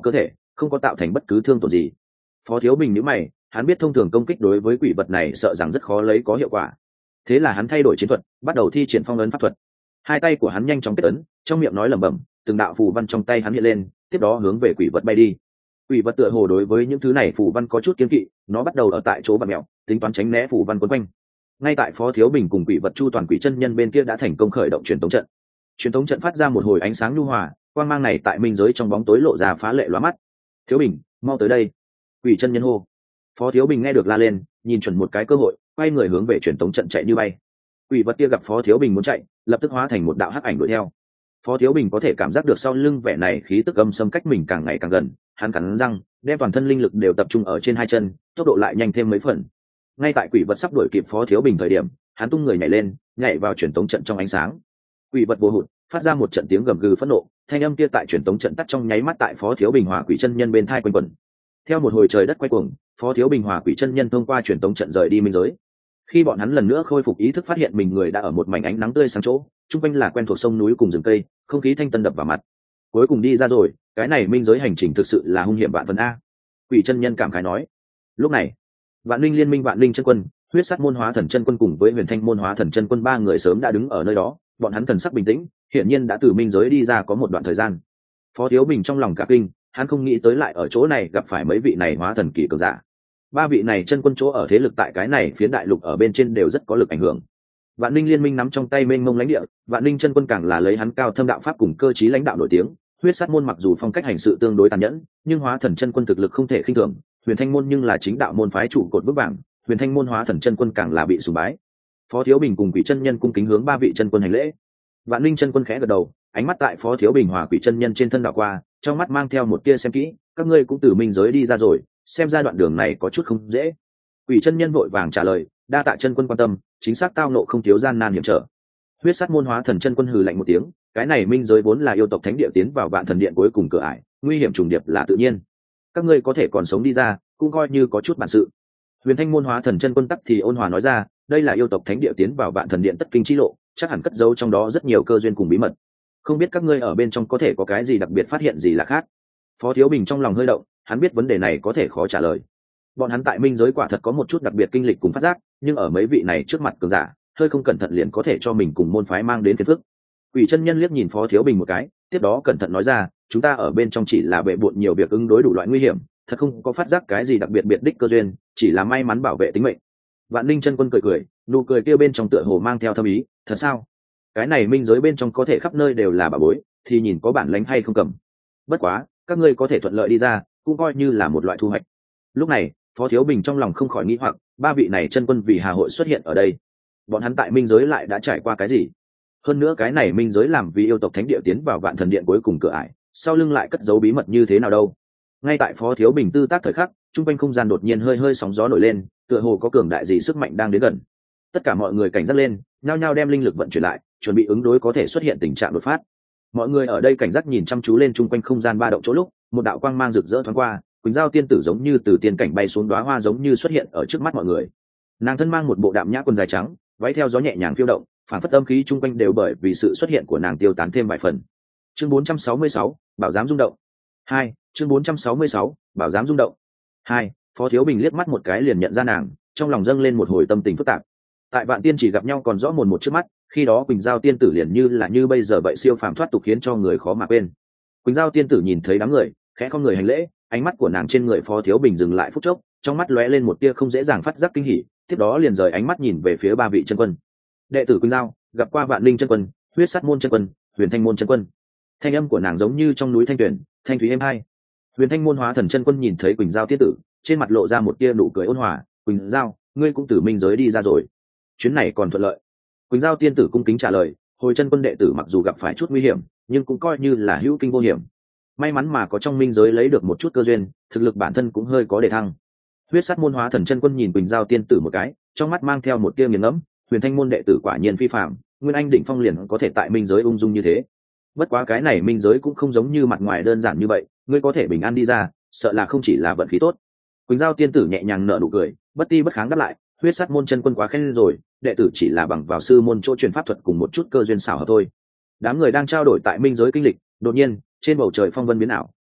không có tạo thành bất cứ thương tổn gì. Phó Thiếu Bình nhíu mày, hắn biết thông thường công kích đối với quỷ vật này sợ rằng rất khó lấy có hiệu quả, thế là hắn thay đổi chiến thuật, bắt đầu thi triển phong ấn pháp thuật. Hai tay của hắn nhanh chóng kết ấn, trong miệng nói lẩm bẩm, từng đạo phù văn trong tay hắn hiện lên, tiếp đó hướng về quỷ vật bay đi. Quỷ vật tựa hồ đối với những thứ này phù văn có chút kiêng kỵ, nó bắt đầu ở tại chỗ vặn mèo, tính toán tránh né phù văn quấn quanh. Ngay tại Phó Thiếu Bình cùng quỷ vật Chu Toàn Quỷ chân nhân bên kia đã thành công khởi động truyền tống trận. Truyền tống trận phát ra một hồi ánh sáng nhu hòa, quang mang này tại minh giới trong bóng tối lộ ra phá lệ lóa mắt. Thiếu Bình, mau tới đây! Quỷ chân nhân hô. Phó Thiếu Bình nghe được la lên, nhìn chuẩn một cái cơ hội, quay người hướng về truyền tống trận chạy như bay. Quỷ vật kia gặp Phó Thiếu Bình muốn chạy, lập tức hóa thành một đạo hắc ảnh đuổi theo. Phó Thiếu Bình có thể cảm giác được sau lưng vẻ này khí tức âm xâm cách mình càng ngày càng gần, hắn cắn răng, đem toàn thân linh lực đều tập trung ở trên hai chân, tốc độ lại nhanh thêm mấy phần. Ngay tại quỷ vật sắp đuổi kịp Phó Thiếu Bình thời điểm, hắn tung người nhảy lên, nhảy vào truyền tống trận trong ánh sáng. Quỷ vật vô hụt, phát ra một trận tiếng gầm gừ phẫn nộ, thanh âm kia tại truyền tống trận tắt trong nháy mắt tại Phó Thiếu Bình hòa quỷ chân nhân bên thai quanh quẩn. Theo một hồi trời đất quay cuồng, Phó Thiếu Bình hòa quỷ chân nhân thông qua truyền tống trận rời đi minh giới. Khi bọn hắn lần nữa khôi phục ý thức, phát hiện mình người đã ở một mảnh ánh nắng tươi sáng chỗ, chung quanh là quen thuộc sông núi cùng rừng cây, không khí thanh tân đập vào mặt. Cuối cùng đi ra rồi, cái này minh giới hành trình thực sự là hung hiểm vạn phần a. Quỷ chân nhân cảm khái nói. Lúc này, Vạn Linh liên minh Vạn Linh chân quân, Huyết Sát môn hóa thần chân quân cùng với Huyền Thanh môn hóa thần chân quân ba người sớm đã đứng ở nơi đó, bọn hắn thần sắc bình tĩnh, hiển nhiên đã từ minh giới đi ra có một đoạn thời gian. Phó Thiếu Bình trong lòng cả kinh, hắn không nghĩ tới lại ở chỗ này gặp phải mấy vị này hóa thần kỳ cường giả. Ba vị này chân quân chỗ ở thế lực tại cái này phiến đại lục ở bên trên đều rất có lực ảnh hưởng. Vạn Linh liên minh nắm trong tay mênh mông lãnh địa, Vạn Linh chân quân càng là lấy hắn cao thâm đạo pháp cùng cơ trí lãnh đạo nổi tiếng. Huyết Sát môn mặc dù phong cách hành sự tương đối tàn nhẫn, nhưng hóa thần chân quân thực lực không thể khinh thường. Huyền Thanh môn nhưng là chính đạo môn phái trụ cột vững vàng, Huyền Thanh môn hóa thần chân quân càng là bị sùng bái. Phó Thiếu Bình cùng Quỷ chân nhân cung kính hướng ba vị chân quân hành lễ. Vạn Linh chân quân khẽ gật đầu, ánh mắt tại Phó Thiếu Bình hòa Quỷ chân nhân trên thân đảo qua, trong mắt mang theo một tia xem kỹ, các ngươi cũng từ minh giới đi ra rồi, xem ra đoạn đường này có chút không dễ. Quỷ chân nhân vội vàng trả lời, đa tạ chân quân quan tâm, chính xác tao nộ không thiếu gian nan hiểm trở. Huyết Sát môn hóa thần chân quân hừ lạnh một tiếng, cái này minh giới vốn là yêu tộc thánh địa tiến vào vạn thần điện cuối cùng cửa ải, nguy hiểm trùng điệp là tự nhiên. Các ngươi có thể còn sống đi ra, cũng coi như có chút bản sự. Huyền Thanh môn hóa thần chân quân tắc thì ôn hòa nói ra, đây là yêu tộc thánh địa tiến vào vạn thần điện tất kinh chi lộ, chắc hẳn cất giấu trong đó rất nhiều cơ duyên cùng bí mật. Không biết các ngươi ở bên trong có thể có cái gì đặc biệt phát hiện gì là khác. Phó Thiếu Bình trong lòng hơi động, hắn biết vấn đề này có thể khó trả lời. Bọn hắn tại minh giới quả thật có một chút đặc biệt kinh lịch cùng phát giác, nhưng ở mấy vị này trước mặt cường giả, hơi không cẩn thận liền có thể cho mình cùng môn phái mang đến phiền phức. Quỷ chân nhân liếc nhìn Phó Thiếu Bình một cái, tiếp đó cẩn thận nói ra, chúng ta ở bên trong chỉ là bệ bội nhiều việc ứng đối đủ loại nguy hiểm, thật không có phát giác cái gì đặc biệt biệt đích cơ duyên, chỉ là may mắn bảo vệ tính mệnh. Vạn Linh chân quân cười cười, nụ cười kia bên trong tựa hồ mang theo thâm ý, thật sao? Cái này minh giới bên trong có thể khắp nơi đều là bảo bối, thì nhìn có bản lĩnh hay không cầm. Bất quá, các ngươi có thể thuận lợi đi ra, cũng coi như là một loại thu hoạch. Lúc này, Phó Thiếu Bình trong lòng không khỏi nghĩ hoặc, ba vị này chân quân vì hà hội xuất hiện ở đây, bọn hắn tại minh giới lại đã trải qua cái gì? Hơn nữa cái này minh giới làm vì yêu tộc thánh địa tiến vào vạn thần điện cuối cùng cửa ải, sau lưng lại cất giấu bí mật như thế nào đâu? Ngay tại Phó Thiếu Bình tư tác thời khắc, trung quanh không gian đột nhiên hơi hơi sóng gió nổi lên, tựa hồ có cường đại gì sức mạnh đang đến gần. Tất cả mọi người cảnh giác lên, nhao nhao đem linh lực vận chuyển lại, chuẩn bị ứng đối có thể xuất hiện tình trạng đột phát. Mọi người ở đây cảnh giác nhìn chăm chú lên trung quanh không gian ba động chỗ lúc, một đạo quang mang rực rỡ thoáng qua, Quỳnh Giao tiên tử giống như từ tiên cảnh bay xuống đóa hoa giống như xuất hiện ở trước mắt mọi người. Nàng thân mang một bộ đạm nhã quần dài trắng, váy theo gió nhẹ nhàng phiêu động, phản phất âm khí trung quanh đều bởi vì sự xuất hiện của nàng tiêu tán thêm vài phần. Chương bốn trăm sáu mươi sáu, bảo giám rung động. Hai, chương bốn trăm sáu mươi sáu, bảo giám rung động. Hai, Phó Thiếu Bình liếc mắt một cái liền nhận ra nàng, trong lòng dâng lên một hồi tâm tình phức tạp. Tại Vạn Tiên chỉ gặp nhau còn rõ mồn một trước mắt, khi đó Quỳnh Giao tiên tử liền như là như bây giờ vậy siêu phàm thoát tục khiến cho người khó mà quên. Quỳnh Giao tiên tử nhìn thấy đám người, khẽ không người hành lễ, ánh mắt của nàng trên người Phó Thiếu Bình dừng lại phút chốc, trong mắt lóe lên một tia không dễ dàng phát giác kinh hỉ, tiếp đó liền rời ánh mắt nhìn về phía ba vị chân quân. Đệ tử Quỳnh Giao gặp qua Vạn Linh chân quân, Huyết Sát môn chân quân, Huyền Thanh môn chân quân. Thanh âm của nàng giống như trong núi thanh tuyền, thanh thúy êm hai. Huyền Thanh môn hóa thần chân quân nhìn thấy Quỳnh Giao tiên tử, trên mặt lộ ra một tia nụ cười ôn hòa, "Quỳnh Giao, ngươi cũng từ minh giới đi ra rồi, chuyến này còn thuận lợi?" Quỳnh Giao tiên tử cung kính trả lời, "Hồi chân quân đệ tử mặc dù gặp phải chút nguy hiểm, nhưng cũng coi như là hữu kinh vô hiểm. May mắn mà có trong minh giới lấy được một chút cơ duyên, thực lực bản thân cũng hơi có đề thăng." Huyết Sát môn hóa thần chân quân nhìn Quỳnh Giao tiên tử một cái, trong mắt mang theo một tia nghiền ngẫm, Huyền Thanh môn đệ tử quả nhiên phi phàm, nguyên anh đỉnh phong liền có thể tại minh giới ung dung như thế. Bất quá cái này minh giới cũng không giống như mặt ngoài đơn giản như vậy, ngươi có thể bình an đi ra, sợ là không chỉ là vận khí tốt. Quỳnh Giao tiên tử nhẹ nhàng nở nụ cười, bất ti bất kháng đáp lại, Huyết Sát môn chân quân quá khen rồi, đệ tử chỉ là bằng vào sư môn chỗ truyền pháp thuật cùng một chút cơ duyên xảo hợp thôi. Đám người đang trao đổi tại minh giới kinh lịch, đột nhiên trên bầu trời phong vân biến ảo,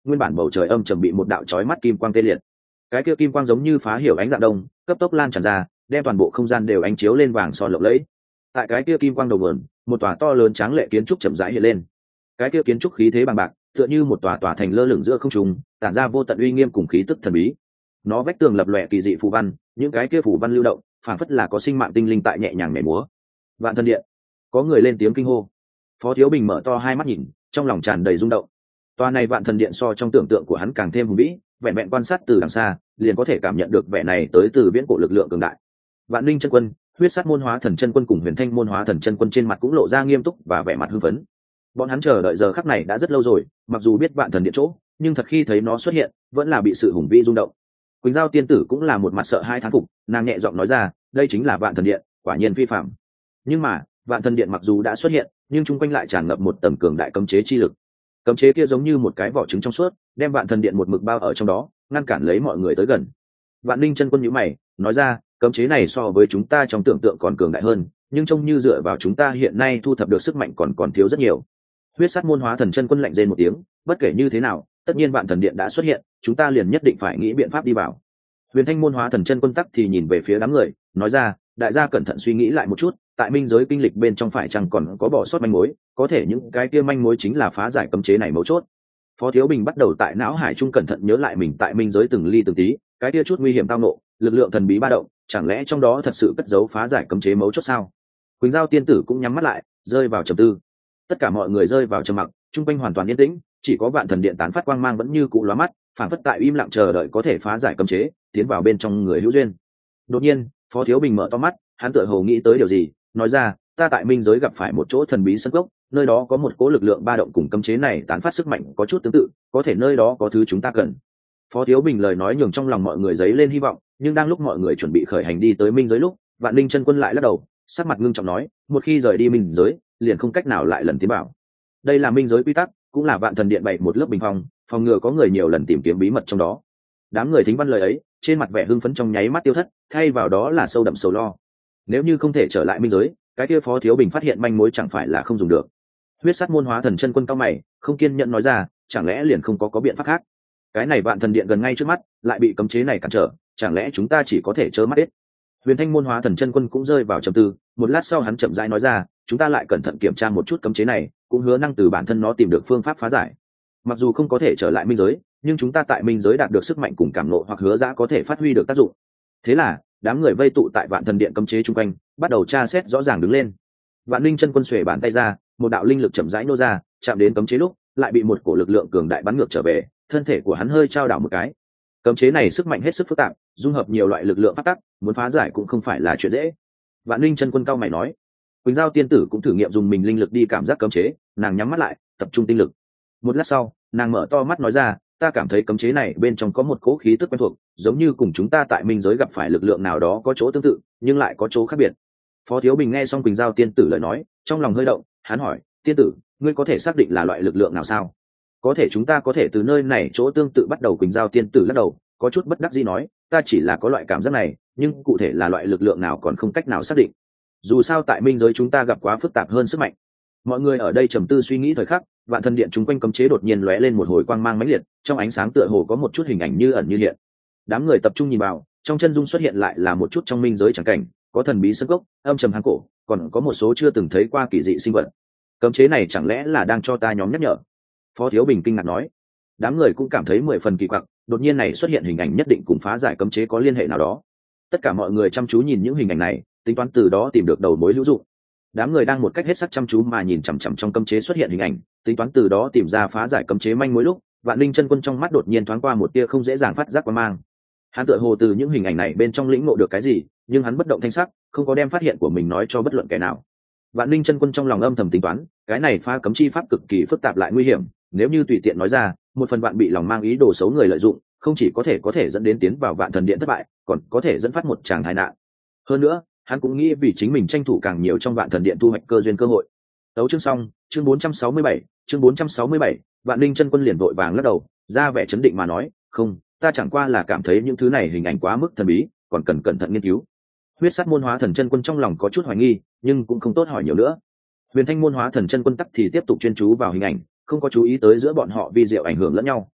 nguyên bản bầu trời âm trầm bị một đạo chói mắt kim quang tê liệt. Cái kia kim quang giống như phá hiểu ánh dạng đông, cấp tốc lan tràn ra, đem toàn bộ không gian đều ánh chiếu lên vàng son lộng lẫy. Tại cái kia kim quang đầu vườn, một tòa to lớn tráng lệ kiến trúc chậm rãi hiện lên. Cái kia kiến trúc khí thế bằng bạc, tựa như một tòa tòa thành lơ lửng giữa không trung, tản ra vô tận uy nghiêm cùng khí tức thần bí. Nó vách tường lập lòe kỳ dị phù văn, những cái kia phù văn lưu động, phảng phất là có sinh mạng tinh linh tại nhẹ nhàng nhảy múa. Vạn Thần Điện, có người lên tiếng kinh hô. Phó Thiếu Bình mở to hai mắt nhìn, trong lòng tràn đầy rung động. Tòa này Vạn Thần Điện so trong tưởng tượng của hắn càng thêm hùng vĩ, vẹn vẹn quan sát từ đằng xa, liền có thể cảm nhận được vẻ này tới từ viễn cổ lực lượng cường đại. Vạn Linh chân quân, Huyết Sát môn hóa thần chân quân cùng Huyền Thanh môn hóa thần chân quân trên mặt cũng lộ ra nghiêm túc và vẻ mặt hưng phấn. Bọn hắn chờ đợi giờ khắc này đã rất lâu rồi, mặc dù biết Vạn Thần Điện chỗ, nhưng thật khi thấy nó xuất hiện, vẫn là bị sự hùng vĩ rung động. Quỳnh Giao tiên tử cũng là một mặt sợ hai thán phục, nàng nhẹ giọng nói ra, đây chính là Vạn Thần Điện, quả nhiên phi phạm. Nhưng mà, Vạn Thần Điện mặc dù đã xuất hiện, nhưng chung quanh lại tràn ngập một tầng cường đại cấm chế chi lực. Cấm chế kia giống như một cái vỏ trứng trong suốt, đem Vạn Thần Điện một mực bao ở trong đó, ngăn cản lấy mọi người tới gần. Vạn Linh chân quân nhíu mày, nói ra, cấm chế này so với chúng ta trong tưởng tượng còn cường đại hơn, nhưng trông như dựa vào chúng ta hiện nay thu thập được sức mạnh còn còn thiếu rất nhiều. Huyết Sát môn hóa thần chân quân lạnh rên một tiếng, bất kể như thế nào, tất nhiên Vạn Thần Điện đã xuất hiện, chúng ta liền nhất định phải nghĩ biện pháp đi vào. Huyền Thanh môn hóa thần chân quân tắc thì nhìn về phía đám người, nói ra, đại gia cẩn thận suy nghĩ lại một chút, tại minh giới kinh lịch bên trong phải chăng còn có bỏ sót manh mối, có thể những cái kia manh mối chính là phá giải cấm chế này mấu chốt. Phó Thiếu Bình bắt đầu tại não hải trung cẩn thận nhớ lại mình tại minh giới từng ly từng tí, cái kia chút nguy hiểm tao nộ, lực lượng thần bí ba động, chẳng lẽ trong đó thật sự cất giấu phá giải cấm chế mấu chốt sao? Quỳnh Giao tiên tử cũng nhắm mắt lại, rơi vào trầm tư. Tất cả mọi người rơi vào trầm mặc, trung quanh hoàn toàn yên tĩnh, chỉ có Vạn Thần Điện tán phát quang mang vẫn như cũ lóa mắt, phản phất tại im lặng chờ đợi có thể phá giải cấm chế, tiến vào bên trong người hữu duyên. Đột nhiên, Phó Thiếu Bình mở to mắt, hắn tựa hồ nghĩ tới điều gì, nói ra, ta tại minh giới gặp phải một chỗ thần bí sân gốc, nơi đó có một cỗ lực lượng ba động cùng cấm chế này tán phát sức mạnh có chút tương tự, có thể nơi đó có thứ chúng ta cần. Phó Thiếu Bình lời nói nhường trong lòng mọi người dấy lên hy vọng, nhưng đang lúc mọi người chuẩn bị khởi hành đi tới minh giới lúc, Vạn Linh chân quân lại lắc đầu, sắc mặt ngưng trọng nói, một khi rời đi minh giới, liền không cách nào lại lần tiến vào. Đây là minh giới quy tắc, cũng là Vạn Thần Điện bày một lớp bình phong, phòng ngừa có người nhiều lần tìm kiếm bí mật trong đó. Đám người thính văn lời ấy, trên mặt vẻ hưng phấn trong nháy mắt tiêu thất, thay vào đó là sâu đậm sầu lo. Nếu như không thể trở lại minh giới, cái kia Phó Thiếu Bình phát hiện manh mối chẳng phải là không dùng được. Huyết Sát môn hóa thần chân quân cao mày, không kiên nhẫn nói ra, chẳng lẽ liền không có có biện pháp khác? Cái này Vạn Thần Điện gần ngay trước mắt, lại bị cấm chế này cản trở, chẳng lẽ chúng ta chỉ có thể trơ mắt hết? Huyền Thanh môn hóa thần chân quân cũng rơi vào trầm tư, một lát sau hắn chậm rãi nói ra, chúng ta lại cẩn thận kiểm tra một chút cấm chế này, cũng hứa năng từ bản thân nó tìm được phương pháp phá giải. Mặc dù không có thể trở lại minh giới, nhưng chúng ta tại minh giới đạt được sức mạnh cùng cảm nộ hoặc hứa dã có thể phát huy được tác dụng. Thế là, đám người vây tụ tại Vạn Thần Điện cấm chế chung quanh, bắt đầu tra xét rõ ràng đứng lên. Vạn Linh chân quân xuề bàn tay ra, một đạo linh lực chậm rãi nô ra, chạm đến cấm chế lúc, lại bị một cổ lực lượng cường đại bắn ngược trở về, thân thể của hắn hơi trao đảo một cái. Cấm chế này sức mạnh hết sức phức tạp, dung hợp nhiều loại lực lượng phát tắc, muốn phá giải cũng không phải là chuyện dễ. Vạn Linh chân quân cao mày nói. Quỳnh Giao tiên tử cũng thử nghiệm dùng mình linh lực đi cảm giác cấm chế, nàng nhắm mắt lại, tập trung tinh lực. Một lát sau, nàng mở to mắt nói ra, ta cảm thấy cấm chế này bên trong có một cỗ khí tức quen thuộc, giống như cùng chúng ta tại minh giới gặp phải lực lượng nào đó có chỗ tương tự, nhưng lại có chỗ khác biệt. Phó Thiếu Bình nghe xong Quỳnh Giao tiên tử lời nói, trong lòng hơi động, hắn hỏi, tiên tử, ngươi có thể xác định là loại lực lượng nào sao? Có thể chúng ta có thể từ nơi này chỗ tương tự bắt đầu. Quỳnh Giao tiên tử lắc đầu, có chút bất đắc dĩ nói, ta chỉ là có loại cảm giác này, nhưng cụ thể là loại lực lượng nào còn không cách nào xác định. Dù sao tại minh giới chúng ta gặp quá phức tạp hơn sức mạnh. Mọi người ở đây trầm tư suy nghĩ thời khắc, Vạn Thần Điện chúng quanh cấm chế đột nhiên lóe lên một hồi quang mang mãnh liệt, trong ánh sáng tựa hồ có một chút hình ảnh như ẩn như hiện. Đám người tập trung nhìn vào, trong chân dung xuất hiện lại là một chút trong minh giới chẳng cảnh, có thần bí sân gốc, âm trầm hang cổ, còn có một số chưa từng thấy qua kỳ dị sinh vật. Cấm chế này chẳng lẽ là đang cho ta nhóm nhắc nhở? Phó Thiếu Bình kinh ngạc nói. Đám người cũng cảm thấy mười phần kỳ quặc, đột nhiên này xuất hiện hình ảnh nhất định cùng phá giải cấm chế có liên hệ nào đó. Tất cả mọi người chăm chú nhìn những hình ảnh này, tính toán từ đó tìm được đầu mối hữu dụng. Đám người đang một cách hết sức chăm chú mà nhìn chằm chằm trong cấm chế xuất hiện hình ảnh, tính toán từ đó tìm ra phá giải cấm chế manh mối lúc, Vạn Linh chân quân trong mắt đột nhiên thoáng qua một tia không dễ dàng phát giác quang mang. Hắn tựa hồ từ những hình ảnh này bên trong lĩnh ngộ được cái gì, nhưng hắn bất động thanh sắc, không có đem phát hiện của mình nói cho bất luận kẻ nào. Vạn Linh chân quân trong lòng âm thầm tính toán, cái này phá cấm chi pháp cực kỳ phức tạp lại nguy hiểm, nếu như tùy tiện nói ra, một phần vạn bị lòng mang ý đồ xấu người lợi dụng, không chỉ có thể có thể dẫn đến tiến vào Vạn Thần Điện thất bại, còn có thể dẫn phát một tràng tai nạn. Hơn nữa, hắn cũng nghĩ vì chính mình tranh thủ càng nhiều trong Vạn Thần Điện thu hoạch cơ duyên cơ hội. Tấu chương xong, chương bốn trăm sáu mươi bảy, chương bốn trăm sáu mươi bảy, Vạn Linh chân quân liền vội vàng lắc đầu, ra vẻ chấn định mà nói, "Không, ta chẳng qua là cảm thấy những thứ này hình ảnh quá mức thần bí, còn cần cẩn thận nghiên cứu." Huyết Sát môn hóa thần chân quân trong lòng có chút hoài nghi, nhưng cũng không tốt hỏi nhiều nữa. Huyền Thanh môn hóa thần chân quân tắc thì tiếp tục chuyên chú vào hình ảnh, không có chú ý tới giữa bọn họ vi diệu ảnh hưởng lẫn nhau,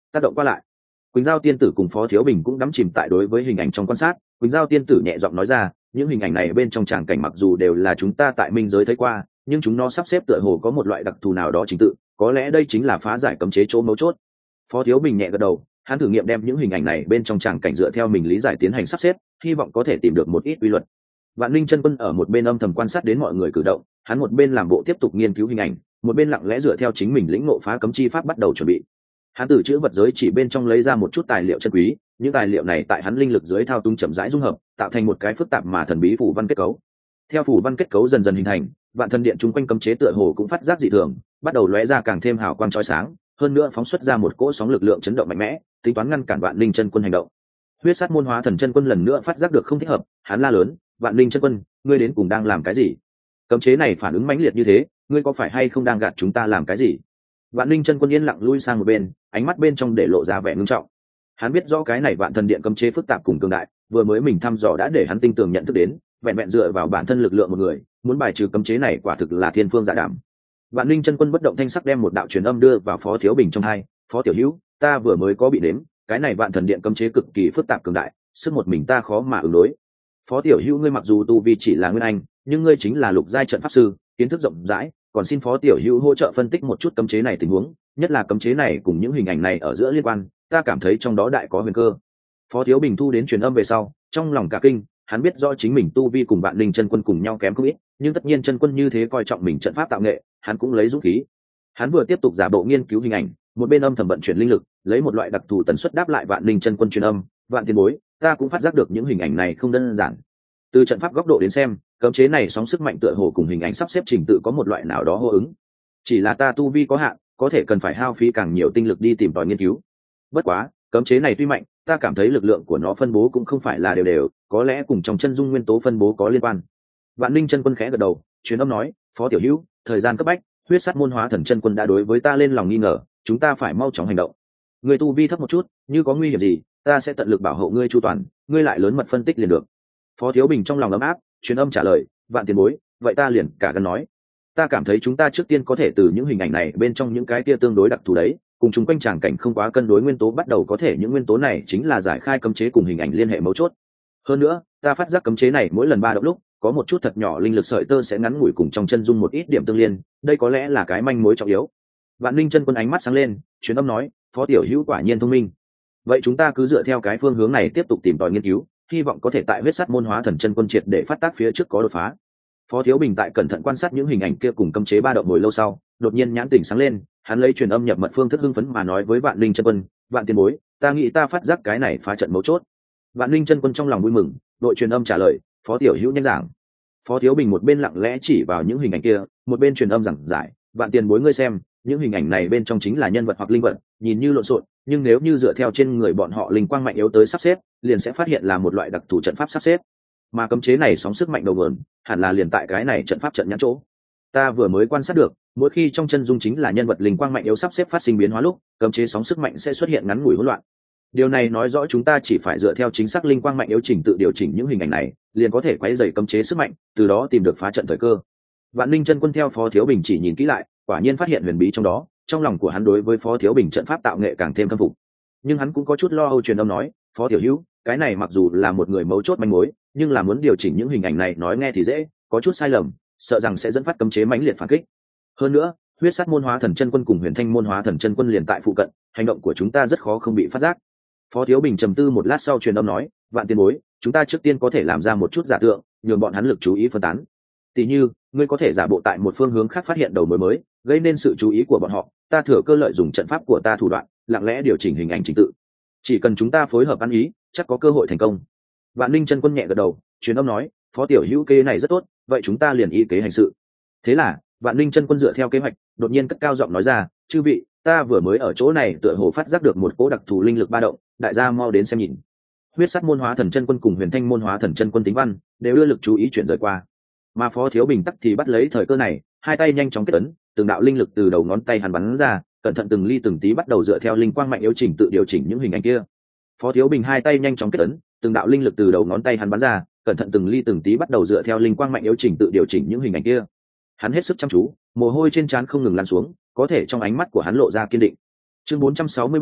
tác động qua lại. Quỳnh Giao tiên tử cùng Phó Thiếu Bình cũng đắm chìm tại đối với hình ảnh trong quan sát. Quỳnh Giao tiên tử nhẹ giọng nói ra, những hình ảnh này bên trong tràng cảnh mặc dù đều là chúng ta tại minh giới thấy qua, nhưng chúng nó sắp xếp tựa hồ có một loại đặc thù nào đó chính tự, có lẽ đây chính là phá giải cấm chế chỗ mấu chốt. Phó Thiếu Bình nhẹ gật đầu, hắn thử nghiệm đem những hình ảnh này bên trong tràng cảnh dựa theo mình lý giải tiến hành sắp xếp, hy vọng có thể tìm được một ít quy luật. Vạn Linh chân quân ở một bên âm thầm quan sát đến mọi người cử động, hắn một bên làm bộ tiếp tục nghiên cứu hình ảnh, một bên lặng lẽ dựa theo chính mình lĩnh ngộ phá cấm chi pháp bắt đầu chuẩn bị. Hắn từ chữ vật giới chỉ bên trong lấy ra một chút tài liệu chân quý, những tài liệu này tại hắn linh lực dưới thao túng chậm rãi dung hợp, tạo thành một cái phức tạp mà thần bí phủ văn kết cấu. Theo phủ văn kết cấu dần dần hình thành, vạn thần điện chung quanh cấm chế tựa hồ cũng phát giác dị thường, bắt đầu lóe ra càng thêm hào quang chói sáng, hơn nữa phóng xuất ra một cỗ sóng lực lượng chấn động mạnh mẽ, tính toán ngăn cản Vạn Linh chân quân hành động. Huyết sát môn hóa thần chân quân lần nữa phát giác được không thích hợp, hắn la lớn, Vạn Linh chân quân, ngươi đến cùng đang làm cái gì? Cấm chế này phản ứng mãnh liệt như thế, ngươi có phải hay không đang gạt chúng ta làm cái gì? Vạn Linh chân quân yên lặng lui sang một bên, ánh mắt bên trong để lộ ra vẻ ngưng trọng. Hắn biết rõ cái này Vạn Thần Điện cấm chế phức tạp cùng cường đại, vừa mới mình thăm dò đã để hắn tinh tường nhận thức đến, vẹn vẹn dựa vào bản thân lực lượng một người, muốn bài trừ cấm chế này quả thực là thiên phương dạ đàm. Vạn Linh chân quân bất động thanh sắc đem một đạo truyền âm đưa vào Phó Thiếu Bình trong hai, "Phó tiểu hữu, ta vừa mới có bị đếm, cái này Vạn Thần Điện cấm chế cực kỳ phức tạp cường đại, sức một mình ta khó mà ứng đối. Phó tiểu hữu ngươi mặc dù tu vi chỉ là nguyên anh, nhưng ngươi chính là lục giai trận pháp sư, kiến thức rộng rãi, còn xin Phó tiểu hữu hỗ trợ phân tích một chút cấm chế này tình huống, nhất là cấm chế này cùng những hình ảnh này ở giữa liên quan, ta cảm thấy trong đó đại có huyền cơ." Phó Thiếu Bình thu đến truyền âm về sau, trong lòng cả kinh, hắn biết rõ chính mình tu vi cùng Vạn Linh chân quân cùng nhau kém không ít, nhưng tất nhiên chân quân như thế coi trọng mình trận pháp tạo nghệ, hắn cũng lấy dũng khí. Hắn vừa tiếp tục giả bộ nghiên cứu hình ảnh, một bên âm thầm vận chuyển linh lực, lấy một loại đặc thù tần suất đáp lại Vạn Linh chân quân truyền âm, "Vạn tiền bối, ta cũng phát giác được những hình ảnh này không đơn giản. Từ trận pháp góc độ đến xem, cấm chế này sóng sức mạnh tựa hồ cùng hình ảnh sắp xếp trình tự có một loại nào đó hô ứng. Chỉ là ta tu vi có hạn, có thể cần phải hao phí càng nhiều tinh lực đi tìm tòi nghiên cứu. Bất quá, cấm chế này tuy mạnh, ta cảm thấy lực lượng của nó phân bố cũng không phải là đều đều, có lẽ cùng trong chân dung nguyên tố phân bố có liên quan." Vạn Linh chân quân khẽ gật đầu, truyền âm nói, "Phó tiểu hữu, thời gian cấp bách, huyết sát môn hóa thần chân quân đã đối với ta lên lòng nghi ngờ, chúng ta phải mau chóng hành động. Người tu vi thấp một chút, như có nguy hiểm gì, ta sẽ tận lực bảo hộ ngươi chu toàn, ngươi lại lớn mật phân tích liền được." Phó Thiếu Bình trong lòng ấm áp, truyền âm trả lời, "Vạn tiền bối, vậy ta liền cả gần nói. Ta cảm thấy chúng ta trước tiên có thể từ những hình ảnh này bên trong những cái kia tương đối đặc thù đấy, cùng chúng quanh tràng cảnh không quá cân đối nguyên tố bắt đầu, có thể những nguyên tố này chính là giải khai cấm chế cùng hình ảnh liên hệ mấu chốt. Hơn nữa, ta phát giác cấm chế này mỗi lần ba động lúc, có một chút thật nhỏ linh lực sợi tơ sẽ ngắn ngủi cùng trong chân dung một ít điểm tương liên, đây có lẽ là cái manh mối trọng yếu." Vạn Linh chân quân ánh mắt sáng lên, truyền âm nói, "Phó tiểu hữu quả nhiên thông minh. Vậy chúng ta cứ dựa theo cái phương hướng này tiếp tục tìm tòi nghiên cứu, hy vọng có thể tại huyết sát môn hóa thần chân quân triệt để phát tác phía trước có đột phá." Phó Thiếu Bình tại cẩn thận quan sát những hình ảnh kia cùng cấm chế ba động hồi lâu sau, đột nhiên nhãn tỉnh sáng lên, hắn lấy truyền âm nhập mật phương thức hưng phấn mà nói với Vạn Linh chân quân, "Vạn tiền bối, ta nghĩ ta phát giác cái này phá trận mấu chốt." Vạn Linh chân quân trong lòng vui mừng, đội truyền âm trả lời, "Phó tiểu hữu nhanh giảng." Phó Thiếu Bình một bên lặng lẽ chỉ vào những hình ảnh kia, một bên truyền âm giảng giải, "Vạn tiền bối ngươi xem, những hình ảnh này bên trong chính là nhân vật hoặc linh vật, nhìn như lộn xộn, nhưng nếu như dựa theo trên người bọn họ linh quang mạnh yếu tới sắp xếp, liền sẽ phát hiện là một loại đặc thù trận pháp sắp xếp. Mà cấm chế này sóng sức mạnh đầu nguồn, hẳn là liền tại cái này trận pháp trận nhãn chỗ. Ta vừa mới quan sát được, mỗi khi trong chân dung chính là nhân vật linh quang mạnh yếu sắp xếp phát sinh biến hóa lúc, cấm chế sóng sức mạnh sẽ xuất hiện ngắn ngủi hỗn loạn. Điều này nói rõ chúng ta chỉ phải dựa theo chính xác linh quang mạnh yếu chỉnh tự điều chỉnh những hình ảnh này, liền có thể quấy rầy cấm chế sức mạnh, từ đó tìm được phá trận thời cơ." Vạn Linh chân quân theo Phó Thiếu Bình chỉ nhìn kỹ lại, quả nhiên phát hiện huyền bí trong đó, trong lòng của hắn đối với Phó Thiếu Bình trận pháp tạo nghệ càng thêm khâm phục. Nhưng hắn cũng có chút lo âu, truyền âm nói, "Phó tiểu hữu, cái này mặc dù là một người mấu chốt manh mối, nhưng là muốn điều chỉnh những hình ảnh này nói nghe thì dễ, có chút sai lầm, sợ rằng sẽ dẫn phát cấm chế mãnh liệt phản kích. Hơn nữa, huyết sát môn hóa thần chân quân cùng huyền thanh môn hóa thần chân quân liền tại phụ cận, hành động của chúng ta rất khó không bị phát giác." Phó Thiếu Bình trầm tư một lát sau truyền âm nói, "Vạn tiền bối, chúng ta trước tiên có thể làm ra một chút giả tượng, nhường bọn hắn lực chú ý phân tán. Tỷ như, ngươi có thể giả bộ tại một phương hướng khác phát hiện đầu mối mới, gây nên sự chú ý của bọn họ, ta thừa cơ lợi dụng trận pháp của ta thủ đoạn, lặng lẽ điều chỉnh hình ảnh trình tự. Chỉ cần chúng ta phối hợp ăn ý, chắc có cơ hội thành công." Vạn Linh chân quân nhẹ gật đầu, truyền âm nói, "Phó tiểu hữu kế này rất tốt, vậy chúng ta liền y kế hành sự." Thế là, Vạn Linh chân quân dựa theo kế hoạch, đột nhiên cất cao giọng nói ra, "Chư vị, ta vừa mới ở chỗ này tựa hồ phát giác được một cỗ đặc thù linh lực ba động, đại gia mau đến xem nhìn." Huyết sát môn hóa thần chân quân cùng huyền thanh môn hóa thần chân quân tính văn đều đưa lực chú ý chuyển rời qua, mà Phó Thiếu Bình tắc thì bắt lấy thời cơ này, hai tay nhanh chóng kết ấn, từng đạo linh lực từ đầu ngón tay hắn bắn ra, cẩn thận từng ly từng tí bắt đầu dựa theo linh quang mạnh yếu chỉnh tự điều chỉnh những hình ảnh kia. Phó Thiếu Bình hai tay nhanh chóng kết ấn, từng đạo linh lực từ đầu ngón tay hắn bắn ra, cẩn thận từng ly từng tí bắt đầu dựa theo linh quang mạnh yếu chỉnh tự điều chỉnh những hình ảnh kia. Hắn hết sức chăm chú, mồ hôi trên trán không ngừng lăn xuống, có thể trong ánh mắt của hắn lộ ra kiên định. Chương bốn trăm sáu mươi bảy,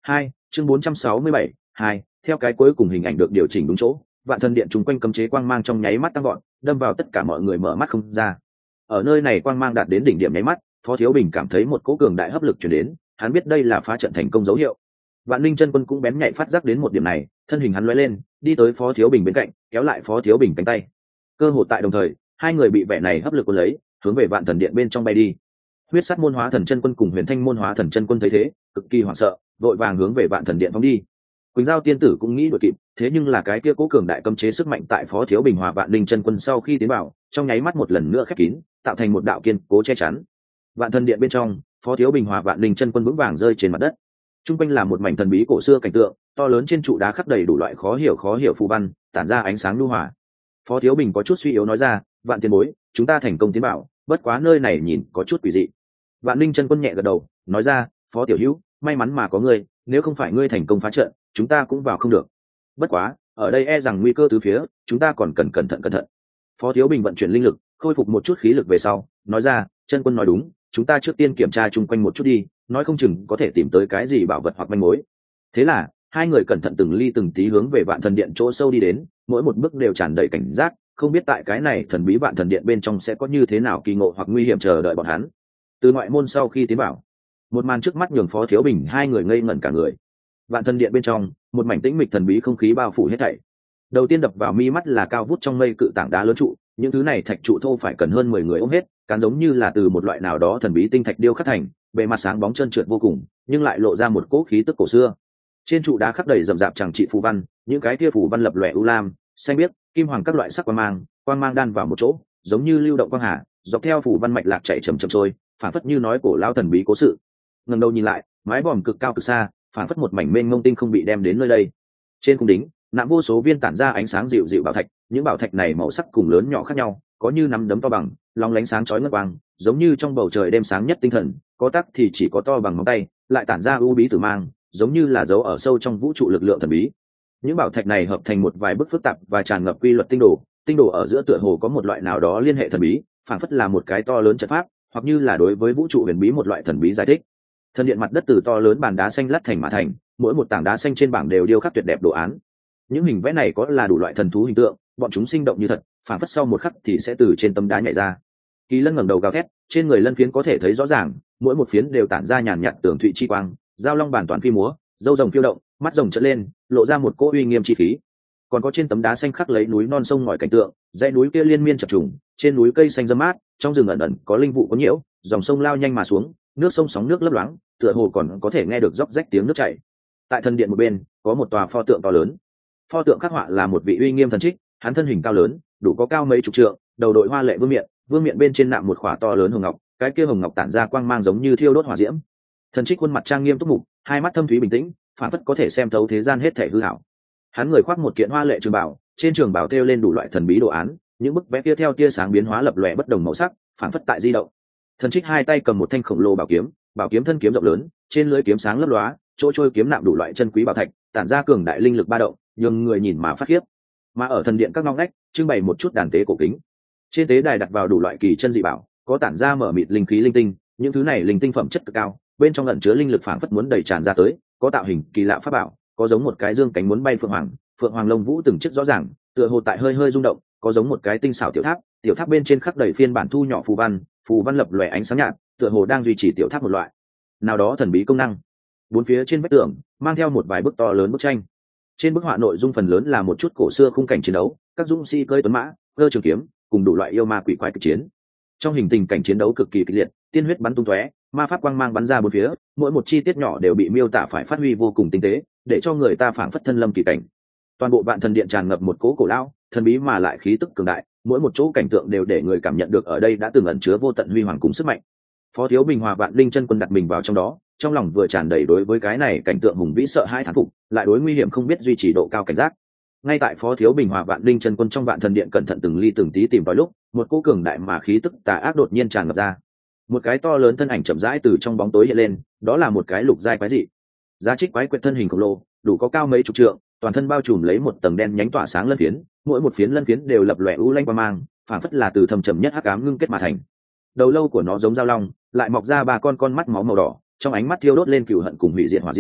hai chương bốn trăm sáu mươi bảy hai theo cái cuối cùng hình ảnh được điều chỉnh đúng chỗ, vạn thần điện chung quanh cấm chế quang mang trong nháy mắt tăng gọn, đâm vào tất cả mọi người mở mắt không ra. Ở nơi này quang mang đạt đến đỉnh điểm nháy mắt, Phó Thiếu Bình cảm thấy một cỗ cường đại hấp lực truyền đến, hắn biết đây là phá trận thành công dấu hiệu. Vạn Linh chân quân cũng bén nhạy phát giác đến một điểm này, thân hình hắn lóe lên, đi tới Phó Thiếu Bình bên cạnh, kéo lại Phó Thiếu Bình cánh tay. Cơ hội tại đồng thời, hai người bị vẻ này hấp lực cuốn lấy, hướng về vạn thần điện bên trong bay đi. Huyết Sát môn hóa thần chân quân cùng Huyền Thanh môn hóa thần chân quân thấy thế, cực kỳ hoảng sợ, vội vàng hướng về vạn thần điện phóng đi. Quỳnh Giao tiên tử cũng nghĩ đuổi kịp, thế nhưng là cái kia cố cường đại cấm chế sức mạnh tại Phó Thiếu Bình hòa vạn linh chân quân sau khi tiến vào, trong nháy mắt một lần nữa khép kín, tạo thành một đạo kiên cố che chắn. Vạn thần điện bên trong, Phó Thiếu Bình hòa vạn linh chân quân vững vàng rơi trên mặt đất. Trung quanh là một mảnh thần bí cổ xưa cảnh tượng, to lớn trên trụ đá khắc đầy đủ loại khó hiểu khó hiểu phù văn, tản ra ánh sáng nhu hòa. Phó Thiếu Bình có chút suy yếu nói ra, "Vạn tiền bối, chúng ta thành công tiến bảo, bất quá nơi này nhìn có chút quỷ dị." Vạn linh chân quân nhẹ gật đầu, nói ra, "Phó tiểu hữu, may mắn mà có ngươi, nếu không phải ngươi thành công phá trận, chúng ta cũng vào không được. Bất quá, ở đây e rằng nguy cơ từ phía, chúng ta còn cần cẩn thận cẩn thận." Phó Thiếu Bình vận chuyển linh lực, khôi phục một chút khí lực về sau, nói ra, "Chân quân nói đúng, chúng ta trước tiên kiểm tra chung quanh một chút đi, nói không chừng có thể tìm tới cái gì bảo vật hoặc manh mối." Thế là, hai người cẩn thận từng ly từng tí hướng về vạn thần điện chỗ sâu đi đến, mỗi một bước đều tràn đầy cảnh giác, không biết tại cái này thần bí vạn thần điện bên trong sẽ có như thế nào kỳ ngộ hoặc nguy hiểm chờ đợi bọn hắn. Từ ngoại môn sau khi tiến vào, một màn trước mắt nhường Phó Thiếu Bình hai người ngây ngẩn cả người. Vạn thần điện bên trong, một mảnh tĩnh mịch thần bí không khí bao phủ hết thảy. Đầu tiên đập vào mi mắt là cao vút trong mây cự tảng đá lớn trụ, những thứ này thạch trụ thô phải cần hơn mười người ôm hết, cán giống như là từ một loại nào đó thần bí tinh thạch điêu khắc thành, bề mặt sáng bóng trơn trượt vô cùng, nhưng lại lộ ra một cỗ khí tức cổ xưa. Trên trụ đá khắc đầy rậm rạp chẳng trị phù văn, những cái kia phù văn lập lòe u lam, xanh biếc, kim hoàng các loại sắc quang mang, quang mang đan vào một chỗ, giống như lưu động quang hà, dọc theo phù văn mạch lạc chảy chậm chậm trôi, phản phất như nói cổ lao thần bí cố sự. Ngẩng đầu nhìn lại, mái vòm cực cao cực xa, phản phất một mảnh mênh mông tinh không bị đem đến nơi đây. Trên cung đính, nạm vô số viên tản ra ánh sáng dịu dịu bảo thạch, những bảo thạch này màu sắc cùng lớn nhỏ khác nhau, có như nắm đấm to bằng, long lánh sáng chói ngất quang, giống như trong bầu trời đêm sáng nhất tinh thần, có tắc thì chỉ có to bằng ngón tay, lại tản ra u bí tử mang, giống như là dấu ở sâu trong vũ trụ lực lượng thần bí. Những bảo thạch này hợp thành một vài bức phức tạp và tràn ngập quy luật tinh đồ, tinh đồ ở giữa tựa hồ có một loại nào đó liên hệ thần bí, phản phất là một cái to lớn trận pháp, hoặc như là đối với vũ trụ huyền bí một loại thần bí giải thích. Thần điện mặt đất từ to lớn bàn đá xanh lát thành mà thành, mỗi một tảng đá xanh trên bảng đều điêu khắc tuyệt đẹp đồ án. Những hình vẽ này có là đủ loại thần thú hình tượng, bọn chúng sinh động như thật, phản phất sau một khắc thì sẽ từ trên tấm đá nhảy ra. Kỳ Lân ngẩng đầu gào thét, trên người lân phiến có thể thấy rõ ràng, mỗi một phiến đều tản ra nhàn nhạt tường thụy chi quang, giao long bản toàn phi múa, râu rồng phiêu động, mắt rồng trợn lên, lộ ra một cỗ uy nghiêm chi khí. Còn có trên tấm đá xanh khắc lấy núi non sông ngòi cảnh tượng, dãy núi kia liên miên chập trùng, trên núi cây xanh râm mát, trong rừng ẩn ẩn có linh vụ có nhiễu, dòng sông lao nhanh mà xuống, nước sông sóng nước lấp loáng, tựa hồ còn có thể nghe được róc rách tiếng nước chảy. Tại thần điện một bên, có một tòa pho tượng to lớn. Pho tượng khắc họa là một vị uy nghiêm thần trích, hắn thân hình cao lớn, đủ có cao mấy chục trượng, đầu đội hoa lệ vương miện, vương miện bên trên nạm một khỏa to lớn hồng ngọc, cái kia hồng ngọc tản ra quang mang giống như thiêu đốt hỏa diễm. Thần trích khuôn mặt trang nghiêm túc mục, hai mắt thâm thúy bình tĩnh, phản phất có thể xem thấu thế gian hết thảy hư ảo. Hắn người khoác một kiện hoa lệ trường bảo, trên trường bảo thêu lên đủ loại thần bí đồ án, những bức vẽ kia theo tia sáng biến hóa lập lòe bất đồng màu sắc, phản phất tại di động. Thần trích hai tay cầm một thanh khổng lồ bảo kiếm, bảo kiếm thân kiếm rộng lớn, trên lưỡi kiếm sáng lấp lóa, chỗ trôi kiếm nạm đủ loại chân quý bảo thạch, tản ra cường đại linh lực ba động, nhường người nhìn mà phát khiếp. Mà ở thần điện các ngóc ngách, trưng bày một chút đàn tế cổ kính. Trên tế đài đặt vào đủ loại kỳ chân dị bảo, có tản ra mở mịt linh khí linh tinh, những thứ này linh tinh phẩm chất cực cao, bên trong ẩn chứa linh lực phảng phất muốn đầy tràn ra tới, có tạo hình kỳ lạ pháp bảo, có giống một cái dương cánh muốn bay phượng hoàng, phượng hoàng lông vũ từng chiếc rõ ràng, tựa hồ tại hơi hơi rung động, có giống một cái tinh xảo tiểu tháp, tiểu tháp bên trên khắc đầy phiên bản thu nhỏ phù văn, phù văn lập lòe ánh sáng nhạt, tựa hồ đang duy trì tiểu tháp một loại nào đó thần bí công năng. Bốn phía trên vách tường mang theo một vài bức to lớn bức tranh, trên bức họa nội dung phần lớn là một chút cổ xưa khung cảnh chiến đấu, các dũng sĩ cơi tuấn mã, cơ trường kiếm, cùng đủ loại yêu ma quỷ quái kịch chiến. Trong hình tình cảnh chiến đấu cực kỳ kịch liệt, tiên huyết bắn tung tóe, ma pháp quang mang bắn ra bốn phía, mỗi một chi tiết nhỏ đều bị miêu tả phải phát huy vô cùng tinh tế, để cho người ta phảng phất thân lâm kỳ cảnh. Toàn bộ vạn thần điện tràn ngập một cỗ cổ lão, thần bí mà lại khí tức cường đại, mỗi một chỗ cảnh tượng đều để người cảm nhận được ở đây đã từng ẩn chứa vô tận huy hoàng cùng sức mạnh. Phó Thiếu Bình hòa vạn linh chân quân đặt mình vào trong đó, trong lòng vừa tràn đầy đối với cái này cảnh tượng hùng vĩ sợ hai thán phục, lại đối nguy hiểm không biết duy trì độ cao cảnh giác. Ngay tại Phó Thiếu Bình hòa vạn linh chân quân trong vạn thần điện cẩn thận từng ly từng tí tìm tòi lúc, một cỗ cường đại mà khí tức tà ác đột nhiên tràn ngập ra. Một cái to lớn thân ảnh chậm rãi từ trong bóng tối hiện lên, đó là một cái lục giai quái dị. Giá trích quái quyệt thân hình khổng lồ, đủ có cao mấy chục trượng, toàn thân bao trùm lấy một tầng đen nhánh tỏa sáng lân phiến, mỗi một phiến lân phiến đều lập lòe u lanh quang mang, phản phất là từ thâm trầm nhất hắc ám ngưng kết mà thành. Đầu lâu của nó giống dao long, lại mọc ra ba con con mắt máu màu đỏ, trong ánh mắt thiêu đốt lên cừu hận cùng hủy diệt hỏa diễm,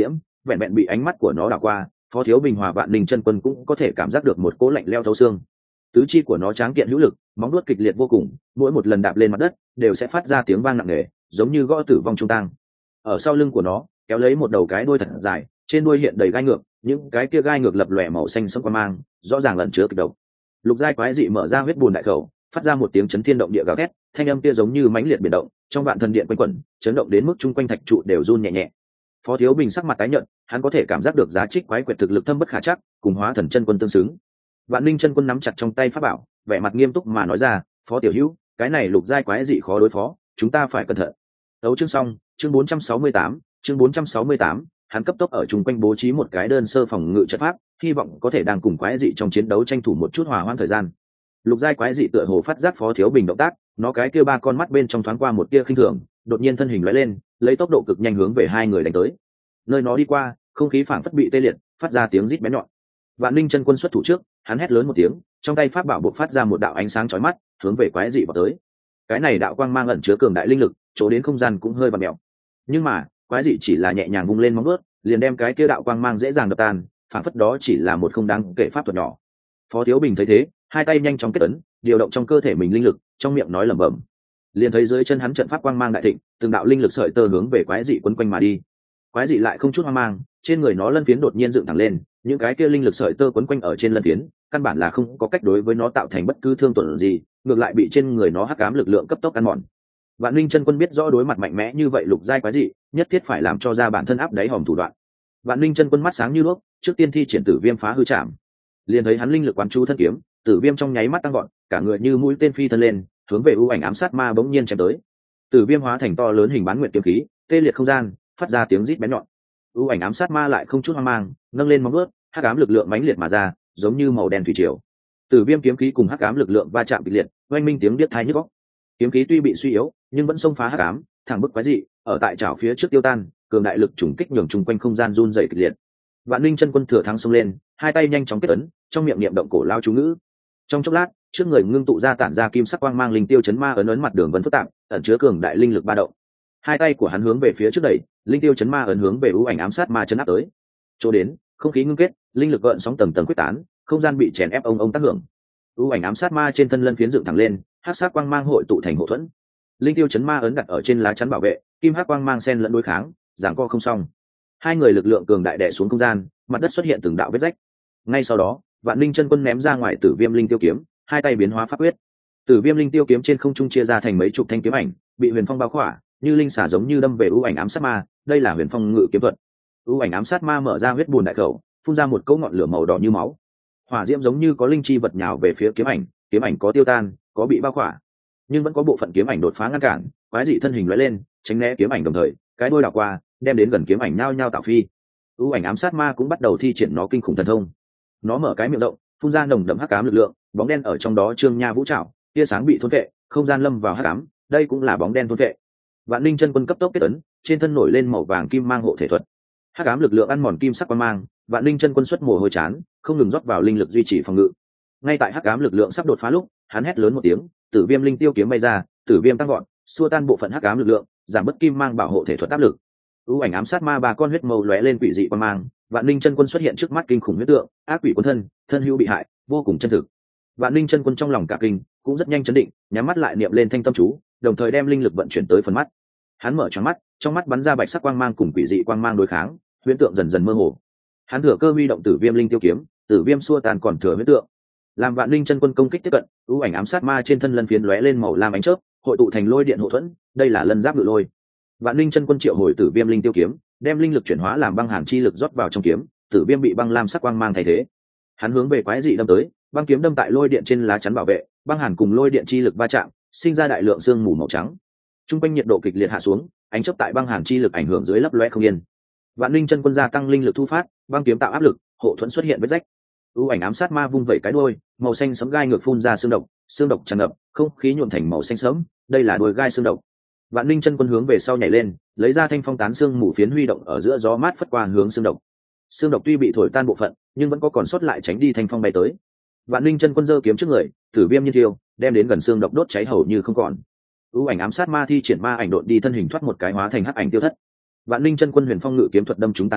vẹn vẹn bị ánh mắt của nó đảo qua, Phó Thiếu Bình hòa Vạn Linh chân quân cũng có thể cảm giác được một cỗ lạnh leo thấu xương. Tứ chi của nó tráng kiện hữu lực, móng vuốt kịch liệt vô cùng, mỗi một lần đạp lên mặt đất đều sẽ phát ra tiếng vang nặng nề, giống như gõ tử vong trung tang. Ở sau lưng của nó kéo lấy một đầu cái đuôi thật dài, trên đuôi hiện đầy gai ngược, những cái kia gai ngược lập lòe màu xanh sẫm quang mang, rõ ràng ẩn chứa kịch độc. Lục giai quái dị mở ra huyết bùn đại khẩu, phát ra một tiếng chấn thiên động địa gào thét, thanh âm kia giống như mãnh liệt biển động, trong vạn thần điện quanh quẩn, chấn động đến mức chung quanh thạch trụ đều run nhẹ nhẹ. Phó Thiếu Bình sắc mặt tái nhợt, hắn có thể cảm giác được giá trích quái quyệt thực lực thâm bất khả trắc, cùng Hóa Thần chân quân tương xứng. Vạn Linh chân quân nắm chặt trong tay pháp bảo, vẻ mặt nghiêm túc mà nói ra, "Phó tiểu hữu, cái này lục giai quái dị khó đối phó, chúng ta phải cẩn thận." Tấu chương xong, chương bốn trăm sáu mươi tám, chương bốn trăm sáu mươi tám, hắn cấp tốc ở chung quanh bố trí một cái đơn sơ phòng ngự trận pháp, hy vọng có thể đang cùng quái dị trong chiến đấu tranh thủ một chút hòa hoãn thời gian. Lục giai quái dị tựa hồ phát giác Phó Thiếu Bình động tác, nó cái kia ba con mắt bên trong thoáng qua một tia khinh thường, đột nhiên thân hình lóe lên, lấy tốc độ cực nhanh hướng về hai người đánh tới. Nơi nó đi qua, không khí phảng phất bị tê liệt, phát ra tiếng rít bén nhọn. Vạn Linh chân quân xuất thủ trước, hắn hét lớn một tiếng, trong tay pháp bảo bộc phát ra một đạo ánh sáng chói mắt, hướng về quái dị vào tới. Cái này đạo quang mang ẩn chứa cường đại linh lực, chỗ đến không gian cũng hơi vặn mèo. Nhưng mà, quái dị chỉ là nhẹ nhàng vung lên móng vuốt, liền đem cái kia đạo quang mang dễ dàng đập tan, phảng phất đó chỉ là một không đáng kể pháp thuật nhỏ. Phó Thiếu Bình thấy thế, hai tay nhanh chóng kết ấn, điều động trong cơ thể mình linh lực, trong miệng nói lẩm bẩm. Liền thấy dưới chân hắn trận pháp quang mang đại thịnh, từng đạo linh lực sợi tơ hướng về quái dị quấn quanh mà đi. Quái dị lại không chút hoang mang, trên người nó lân phiến đột nhiên dựng thẳng lên, những cái kia linh lực sợi tơ quấn quanh ở trên lân phiến, căn bản là không có cách đối với nó tạo thành bất cứ thương tổn gì, ngược lại bị trên người nó hắc ám lực lượng cấp tốc ăn mòn. Vạn Linh chân quân biết rõ đối mặt mạnh mẽ như vậy lục giai quái dị, nhất thiết phải làm cho ra bản thân áp đáy hòm thủ đoạn. Vạn Linh chân quân mắt sáng như đuốc, trước tiên thi triển Tử Viêm phá hư trảm. Liền thấy hắn linh lực quán chú thân kiếm, Tử Viêm trong nháy mắt tăng vọt, cả người như mũi tên phi thân lên, hướng về u ảnh ám sát ma bỗng nhiên chém tới. Tử Viêm hóa thành to lớn hình bán nguyệt kiếm khí, tê liệt không gian, phát ra tiếng rít bén nhọn. U ảnh ám sát ma lại không chút hoang mang, nâng lên móng vuốt, hắc ám lực lượng mãnh liệt mà ra, giống như màu đen thủy triều. Tử Viêm kiếm khí cùng hắc ám lực lượng va chạm kịch liệt, oanh minh tiếng điếc tai nhức óc. Kiếm khí tuy bị suy yếu, nhưng vẫn xông phá hắc ám, thẳng bức quái dị, ở tại chảo phía trước tiêu tan, cường đại lực trùng kích nhường chung quanh không gian run rẩy kịch liệt. Vạn Linh chân quân thừa thắng xông lên, hai tay nhanh chóng kết ấn, trong miệng niệm động cổ lao chú ngữ. Trong chốc lát, trước người ngưng tụ ra tản ra kim sắc quang mang linh tiêu chấn ma ấn ấn mặt đường vân phức tạp, ẩn chứa cường đại linh lực ba động. Hai tay của hắn hướng về phía trước đẩy, linh tiêu chấn ma ấn hướng về u ảnh ám sát ma chấn áp tới. Chỗ đến, không khí ngưng kết, linh lực gợn sóng tầng tầng quyết tán, không gian bị chèn ép ông ông tác hưởng. U ảnh ám sát ma trên thân lân phiến dựng thẳng lên, hắc sắc quang mang hội tụ thành hộ thuẫn. Linh tiêu chấn ma ấn đặt ở trên lá chắn bảo vệ, kim hắc quang mang xen lẫn đối kháng, giằng co không xong. Hai người lực lượng cường đại đè xuống không gian, mặt đất xuất hiện từng đạo vết rách. Ngay sau đó, Vạn Linh chân quân ném ra ngoài Tử Viêm linh tiêu kiếm, hai tay biến hóa pháp quyết. Tử Viêm linh tiêu kiếm trên không trung chia ra thành mấy chục thanh kiếm ảnh, bị huyền phong bao khỏa, như linh xả giống như đâm về u ảnh ám sát ma, đây là huyền phong ngự kiếm thuật. U ảnh ám sát ma mở ra huyết bùn đại khẩu, phun ra một cỗ ngọn lửa màu đỏ như máu. Hỏa diễm giống như có linh chi vật nhào về phía kiếm ảnh, kiếm ảnh có tiêu tan, có bị bao khỏa, nhưng vẫn có bộ phận kiếm ảnh đột phá ngăn cản, quái dị thân hình lóe lên, tránh né kiếm ảnh đồng thời, cái đuôi đảo qua, đem đến gần kiếm ảnh nhao nhao tạo phi. U ảnh ám sát ma cũng bắt đầu thi triển nó kinh khủng thần thông. Nó mở cái miệng rộng, phun ra nồng đậm hắc ám lực lượng, bóng đen ở trong đó trương nha vũ trảo, tia sáng bị thôn vệ, không gian lâm vào hắc ám, đây cũng là bóng đen thôn vệ. Vạn Linh chân quân cấp tốc kết ấn, trên thân nổi lên màu vàng kim mang hộ thể thuật. Hắc ám lực lượng ăn mòn kim sắc quang mang, Vạn Linh chân quân xuất mồ hôi chán, không ngừng rót vào linh lực duy trì phòng ngự. Ngay tại hắc ám lực lượng sắp đột phá lúc, hắn hét lớn một tiếng, Tử Viêm linh tiêu kiếm bay ra, Tử Viêm tăng gọn, xua tan bộ phận hắc ám lực lượng, giảm bớt kim mang bảo hộ thể thuật áp lực. U ảnh ám sát ma ba con huyết màu lóe lên quỷ dị quang mang, Vạn Linh chân quân xuất hiện trước mắt kinh khủng huyết tượng, ác quỷ quân thân, thân hữu bị hại, vô cùng chân thực. Vạn Linh chân quân trong lòng cả kinh, cũng rất nhanh chấn định, nhắm mắt lại niệm lên thanh tâm chú, đồng thời đem linh lực vận chuyển tới phần mắt. Hắn mở tròn mắt, trong mắt bắn ra bạch sắc quang mang cùng quỷ dị quang mang đối kháng, huyễn tượng dần dần mơ hồ. Hắn thừa cơ huy động Tử Viêm linh tiêu kiếm, Tử Viêm xua tan còn thừa huyễn tượng. Làm Vạn Linh chân quân công kích tiếp cận, u ảnh ám sát ma trên thân lân phiến lóe lên màu lam ánh chớp, hội tụ thành lôi điện hộ thuẫn, đây là lân giáp ngự lôi. Vạn Linh chân quân triệu hồi Tử Viêm linh tiêu kiếm, đem linh lực chuyển hóa làm băng hàn chi lực rót vào trong kiếm, Tử Viêm bị băng lam sắc quang mang thay thế. Hắn hướng về quái dị đâm tới, băng kiếm đâm tại lôi điện trên lá chắn bảo vệ, băng hàn cùng lôi điện chi lực va chạm, sinh ra đại lượng sương mù màu trắng. Trung quanh nhiệt độ kịch liệt hạ xuống, ánh chớp tại băng hàn chi lực ảnh hưởng dưới lấp loé không yên. Vạn Linh chân quân gia tăng linh lực thu phát, băng kiếm tạo áp lực, hộ thuẫn xuất hiện vết rách. U ảnh ám sát ma vung vẩy cái đuôi, màu xanh sẫm gai ngược phun ra xương độc, xương độc tràn ngập, không khí nhuộm thành màu xanh sẫm, đây là đuôi gai xương độc. Vạn Linh chân quân hướng về sau nhảy lên, lấy ra thanh phong tán xương mù phiến huy động ở giữa gió mát phất qua hướng xương độc. Xương độc tuy bị thổi tan bộ phận, nhưng vẫn có còn sót lại tránh đi thanh phong bay tới. Vạn Linh chân quân giơ kiếm trước người, Tử Viêm như thiêu, đem đến gần xương độc đốt cháy hầu như không còn. U ảnh ám sát ma thi triển ma ảnh độn đi thân hình thoát một cái hóa thành hắc ảnh tiêu thất. Vạn Linh chân quân huyền phong ngự kiếm thuật đâm trúng tàn ảnh,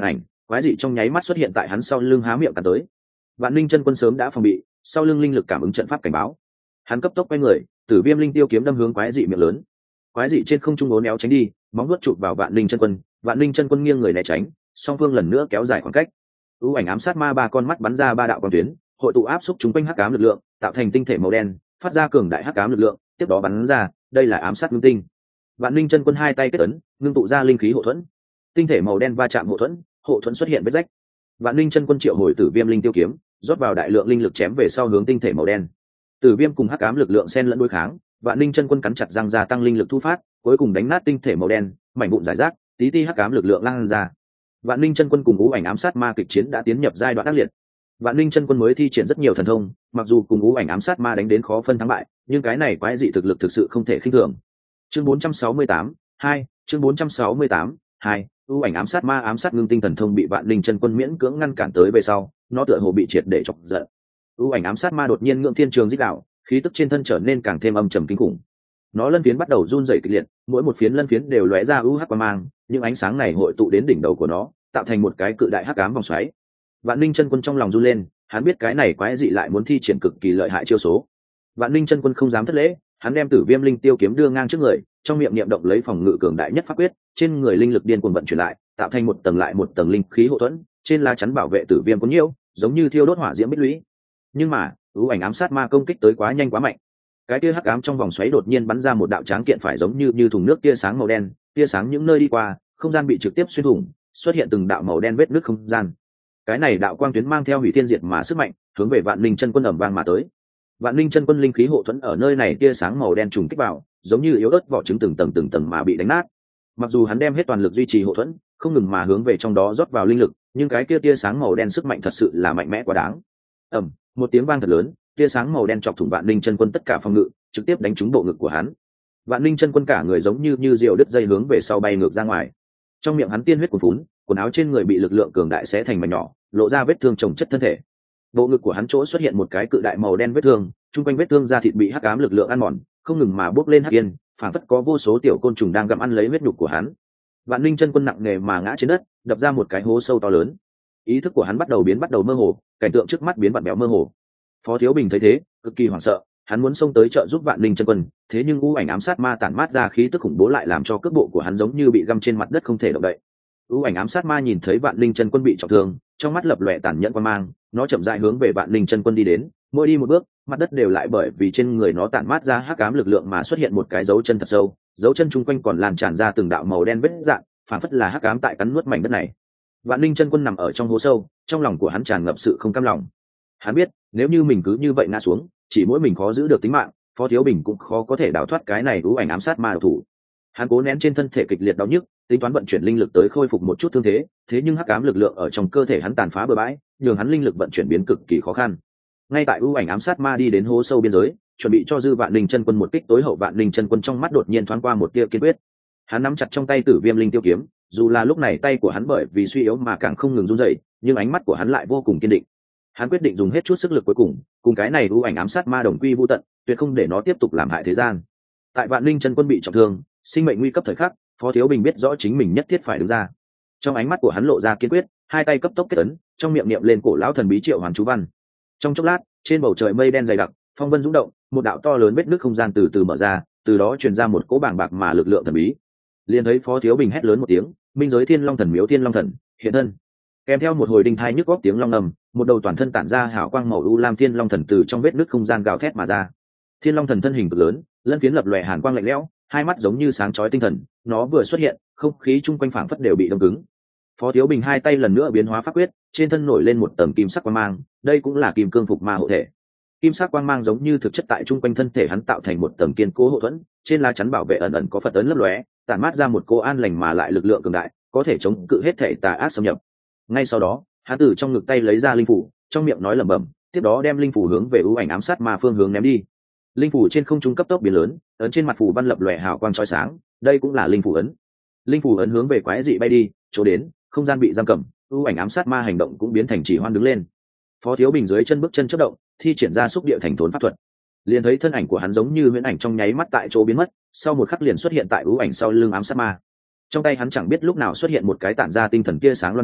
quái dị trong nháy mắt xuất hiện tại hắn sau lưng há miệng cắn tới. Vạn Linh chân quân sớm đã phòng bị, sau lưng linh lực cảm ứng trận pháp cảnh báo. Hắn cấp tốc quay người, Tử Viêm linh tiêu kiếm đâm hướng quái dị miệng lớn. Quái dị trên không trung uốn éo tránh đi, móng vuốt chụp vào Vạn Linh chân quân, Vạn Linh chân quân nghiêng người né tránh, song phương lần nữa kéo dài khoảng cách. U ảnh ám sát ma ba con mắt bắn ra ba đạo quang tuyến, hội tụ áp xúc chúng quanh hắc ám lực lượng, tạo thành tinh thể màu đen, phát ra cường đại hắc ám lực lượng, tiếp đó bắn ra, đây là ám sát ngưng tinh. Vạn Linh chân quân hai tay kết ấn, ngưng tụ ra linh khí hộ thuẫn. Tinh thể màu đen va chạm hộ thuẫn, hộ thuẫn xuất hiện vết rách. Vạn Linh chân quân triệu hồi Tử Viêm linh tiêu kiếm, rót vào đại lượng linh lực chém về sau hướng tinh thể màu đen. Tử Viêm cùng hắc ám lực lượng xen lẫn đối kháng, Vạn Linh chân quân cắn chặt răng gia tăng linh lực thu phát, cuối cùng đánh nát tinh thể màu đen, mảnh vụn rải rác, tí ti hắc ám lực lượng lan ra. Vạn Linh chân quân cùng U ảnh ám sát ma kịch chiến đã tiến nhập giai đoạn ác liệt. Vạn Linh chân quân mới thi triển rất nhiều thần thông, mặc dù cùng U ảnh ám sát ma đánh đến khó phân thắng bại, nhưng cái này quái dị thực lực thực sự không thể khinh thường. Chương bốn trăm sáu mươi tám, hai, chương bốn trăm sáu mươi tám, hai, U ảnh ám sát ma ám sát ngưng tinh thần thông bị Vạn Linh chân quân miễn cưỡng ngăn cản tới về sau, nó tựa hồ bị triệt để chọc giận. U ảnh ám sát ma đột nhiên ngưỡng thiên trường rít gào, khí tức trên thân trở nên càng thêm âm trầm kinh khủng. Nó lân phiến bắt đầu run rẩy kịch liệt, mỗi một phiến lân phiến đều lóe ra u hắc quang mang, những ánh sáng này hội tụ đến đỉnh đầu của nó, tạo thành một cái cự đại hắc ám vòng xoáy. Vạn Linh chân quân trong lòng run lên, hắn biết cái này quái dị lại muốn thi triển cực kỳ lợi hại chiêu số. Vạn Linh chân quân không dám thất lễ, hắn đem Tử Viêm linh tiêu kiếm đưa ngang trước người, trong miệng niệm động lấy phòng ngự cường đại nhất pháp quyết, trên người linh lực điên cuồng vận chuyển lại, tạo thành một tầng lại một tầng linh khí hộ thuẫn, trên lá chắn bảo vệ Tử Viêm cuốn nhiễu, giống như thiêu đốt hỏa diễm bích lũy. Nhưng mà, U ảnh ám sát ma công kích tới quá nhanh quá mạnh. Cái tia hắc ám trong vòng xoáy đột nhiên bắn ra một đạo tráng kiện phải giống như như thùng nước tia sáng màu đen, tia sáng những nơi đi qua, không gian bị trực tiếp xuyên thủng, xuất hiện từng đạo màu đen vết nứt không gian. Cái này đạo quang tuyến mang theo hủy thiên diệt mà sức mạnh, hướng về Vạn Linh chân quân ầm vang mà tới. Vạn Linh chân quân linh khí hộ thuẫn ở nơi này tia sáng màu đen trùng kích vào, giống như yếu ớt vỏ trứng từng tầng từng tầng mà bị đánh nát. Mặc dù hắn đem hết toàn lực duy trì hộ thuẫn, không ngừng mà hướng về trong đó rót vào linh lực, nhưng cái kia tia sáng màu đen sức mạnh thật sự là mạnh mẽ quá đáng. Ầm, một tiếng vang thật lớn, tia sáng màu đen chọc thủng Vạn Linh chân quân tất cả phòng ngự, trực tiếp đánh trúng bộ ngực của hắn. Vạn Linh chân quân cả người giống như như diều đứt dây hướng về sau bay ngược ra ngoài. Trong miệng hắn tiên huyết cuồn phún, quần áo trên người bị lực lượng cường đại xé thành mảnh nhỏ, lộ ra vết thương chồng chất thân thể. Bộ ngực của hắn chỗ xuất hiện một cái cự đại màu đen vết thương, trung quanh vết thương da thịt bị hắc ám lực lượng ăn mòn, không ngừng mà bốc lên hắc yên, phản phất có vô số tiểu côn trùng đang gặm ăn lấy huyết nhục của hắn. Vạn Linh chân quân nặng nề mà ngã trên đất, đập ra một cái hố sâu to lớn. Ý thức của hắn bắt đầu biến bắt đầu mơ hồ, cảnh tượng trước mắt biến vặn vẹo mơ hồ. Phó Thiếu Bình thấy thế, cực kỳ hoảng sợ, hắn muốn xông tới trợ giúp Vạn Linh chân quân, thế nhưng U ảnh ám sát ma tản mát ra khí tức khủng bố lại làm cho cước bộ của hắn giống như bị găm trên mặt đất không thể động đậy. U ảnh ám sát ma nhìn thấy Vạn Linh chân quân bị trọng thương, trong mắt lập lòe tàn nhẫn quan mang, nó chậm rãi hướng về Vạn Linh chân quân đi đến, mỗi đi một bước, mặt đất đều lại bởi vì trên người nó tản mát ra hắc ám lực lượng mà xuất hiện một cái dấu chân thật sâu, dấu chân chung quanh còn lan tràn ra từng đạo màu đen vết rạn, phản phất là hắc ám tại cắn nuốt mảnh đất này. Vạn Linh chân quân nằm ở trong hố sâu, trong lòng của hắn tràn ngập sự không cam lòng. Hắn biết, nếu như mình cứ như vậy ngã xuống, chỉ mỗi mình khó giữ được tính mạng, Phó Thiếu Bình cũng khó có thể đào thoát cái này U ảnh ám sát ma độc thủ. Hắn cố nén trên thân thể kịch liệt đau nhức, tính toán vận chuyển linh lực tới khôi phục một chút thương thế, thế nhưng hắc ám lực lượng ở trong cơ thể hắn tàn phá bừa bãi, nhường hắn linh lực vận chuyển biến cực kỳ khó khăn. Ngay tại U ảnh ám sát ma đi đến hố sâu biên giới, chuẩn bị cho dư Vạn Linh chân quân một kích tối hậu, Vạn Linh chân quân trong mắt đột nhiên thoáng qua một tia kiên quyết. Hắn nắm chặt trong tay Tử Viêm linh tiêu kiếm, dù là lúc này tay của hắn bởi vì suy yếu mà càng không ngừng run rẩy, nhưng ánh mắt của hắn lại vô cùng kiên định. Hắn quyết định dùng hết chút sức lực cuối cùng, cùng cái này U ảnh ám sát ma đồng quy vu tận, tuyệt không để nó tiếp tục làm hại thế gian. Tại Vạn Linh chân quân bị trọng thương, sinh mệnh nguy cấp thời khắc, Phó Thiếu Bình biết rõ chính mình nhất thiết phải đứng ra. Trong ánh mắt của hắn lộ ra kiên quyết, hai tay cấp tốc kết ấn, trong miệng niệm lên cổ lão thần bí triệu hoàn chú văn. Trong chốc lát, trên bầu trời mây đen dày đặc, phong vân dũng động, một đạo to lớn vết nứt không gian từ từ mở ra, từ đó truyền ra một cỗ bàng bạc mà lực lượng thần bí. Liền thấy Phó Thiếu Bình hét lớn một tiếng, minh giới Thiên Long Thần miếu Thiên Long Thần hiện thân. Kèm theo một hồi đinh thai nhức góc tiếng long ngầm, một đầu toàn thân tản ra hào quang màu u lam Thiên Long Thần từ trong vết nứt không gian gào thét mà ra. Thiên Long Thần thân hình cực lớn, lân phiến lập lòe hàn quang lạnh lẽo, hai mắt giống như sáng chói tinh thần, nó vừa xuất hiện, không khí chung quanh phảng phất đều bị đông cứng. Phó Thiếu Bình hai tay lần nữa biến hóa pháp quyết, trên thân nổi lên một tầng kim sắc quang mang, đây cũng là kim cương phục ma hộ thể. Kim sắc quang mang giống như thực chất tại chung quanh thân thể hắn tạo thành một tầng kiên cố hộ thuẫn, trên lá chắn bảo vệ ẩn ẩn có Phật ấn lấp lóe, tản mát ra một cô an lành mà lại lực lượng cường đại, có thể chống cự hết thể tà ác xâm nhập. Ngay sau đó, hắn từ trong ngực tay lấy ra linh phủ, trong miệng nói lẩm bẩm, tiếp đó đem linh phủ hướng về U ảnh ám sát ma phương hướng ném đi. Linh phủ trên không trung cấp tốc biến lớn, ấn trên mặt phủ văn lập lòe hào quang chói sáng, đây cũng là linh phủ ấn. Linh phủ ấn hướng về quái dị bay đi, chỗ đến, không gian bị giam cầm, U ảnh ám sát ma hành động cũng biến thành chỉ hoan đứng lên. Phó Thiếu Bình dưới chân bước chân chớp động, thi triển ra xúc địa thành thốn pháp thuật. Liền thấy thân ảnh của hắn giống như huyễn ảnh trong nháy mắt tại chỗ biến mất, sau một khắc liền xuất hiện tại U ảnh sau lưng ám sát ma. Trong tay hắn chẳng biết lúc nào xuất hiện một cái tản ra tinh thần tia sáng loan đao,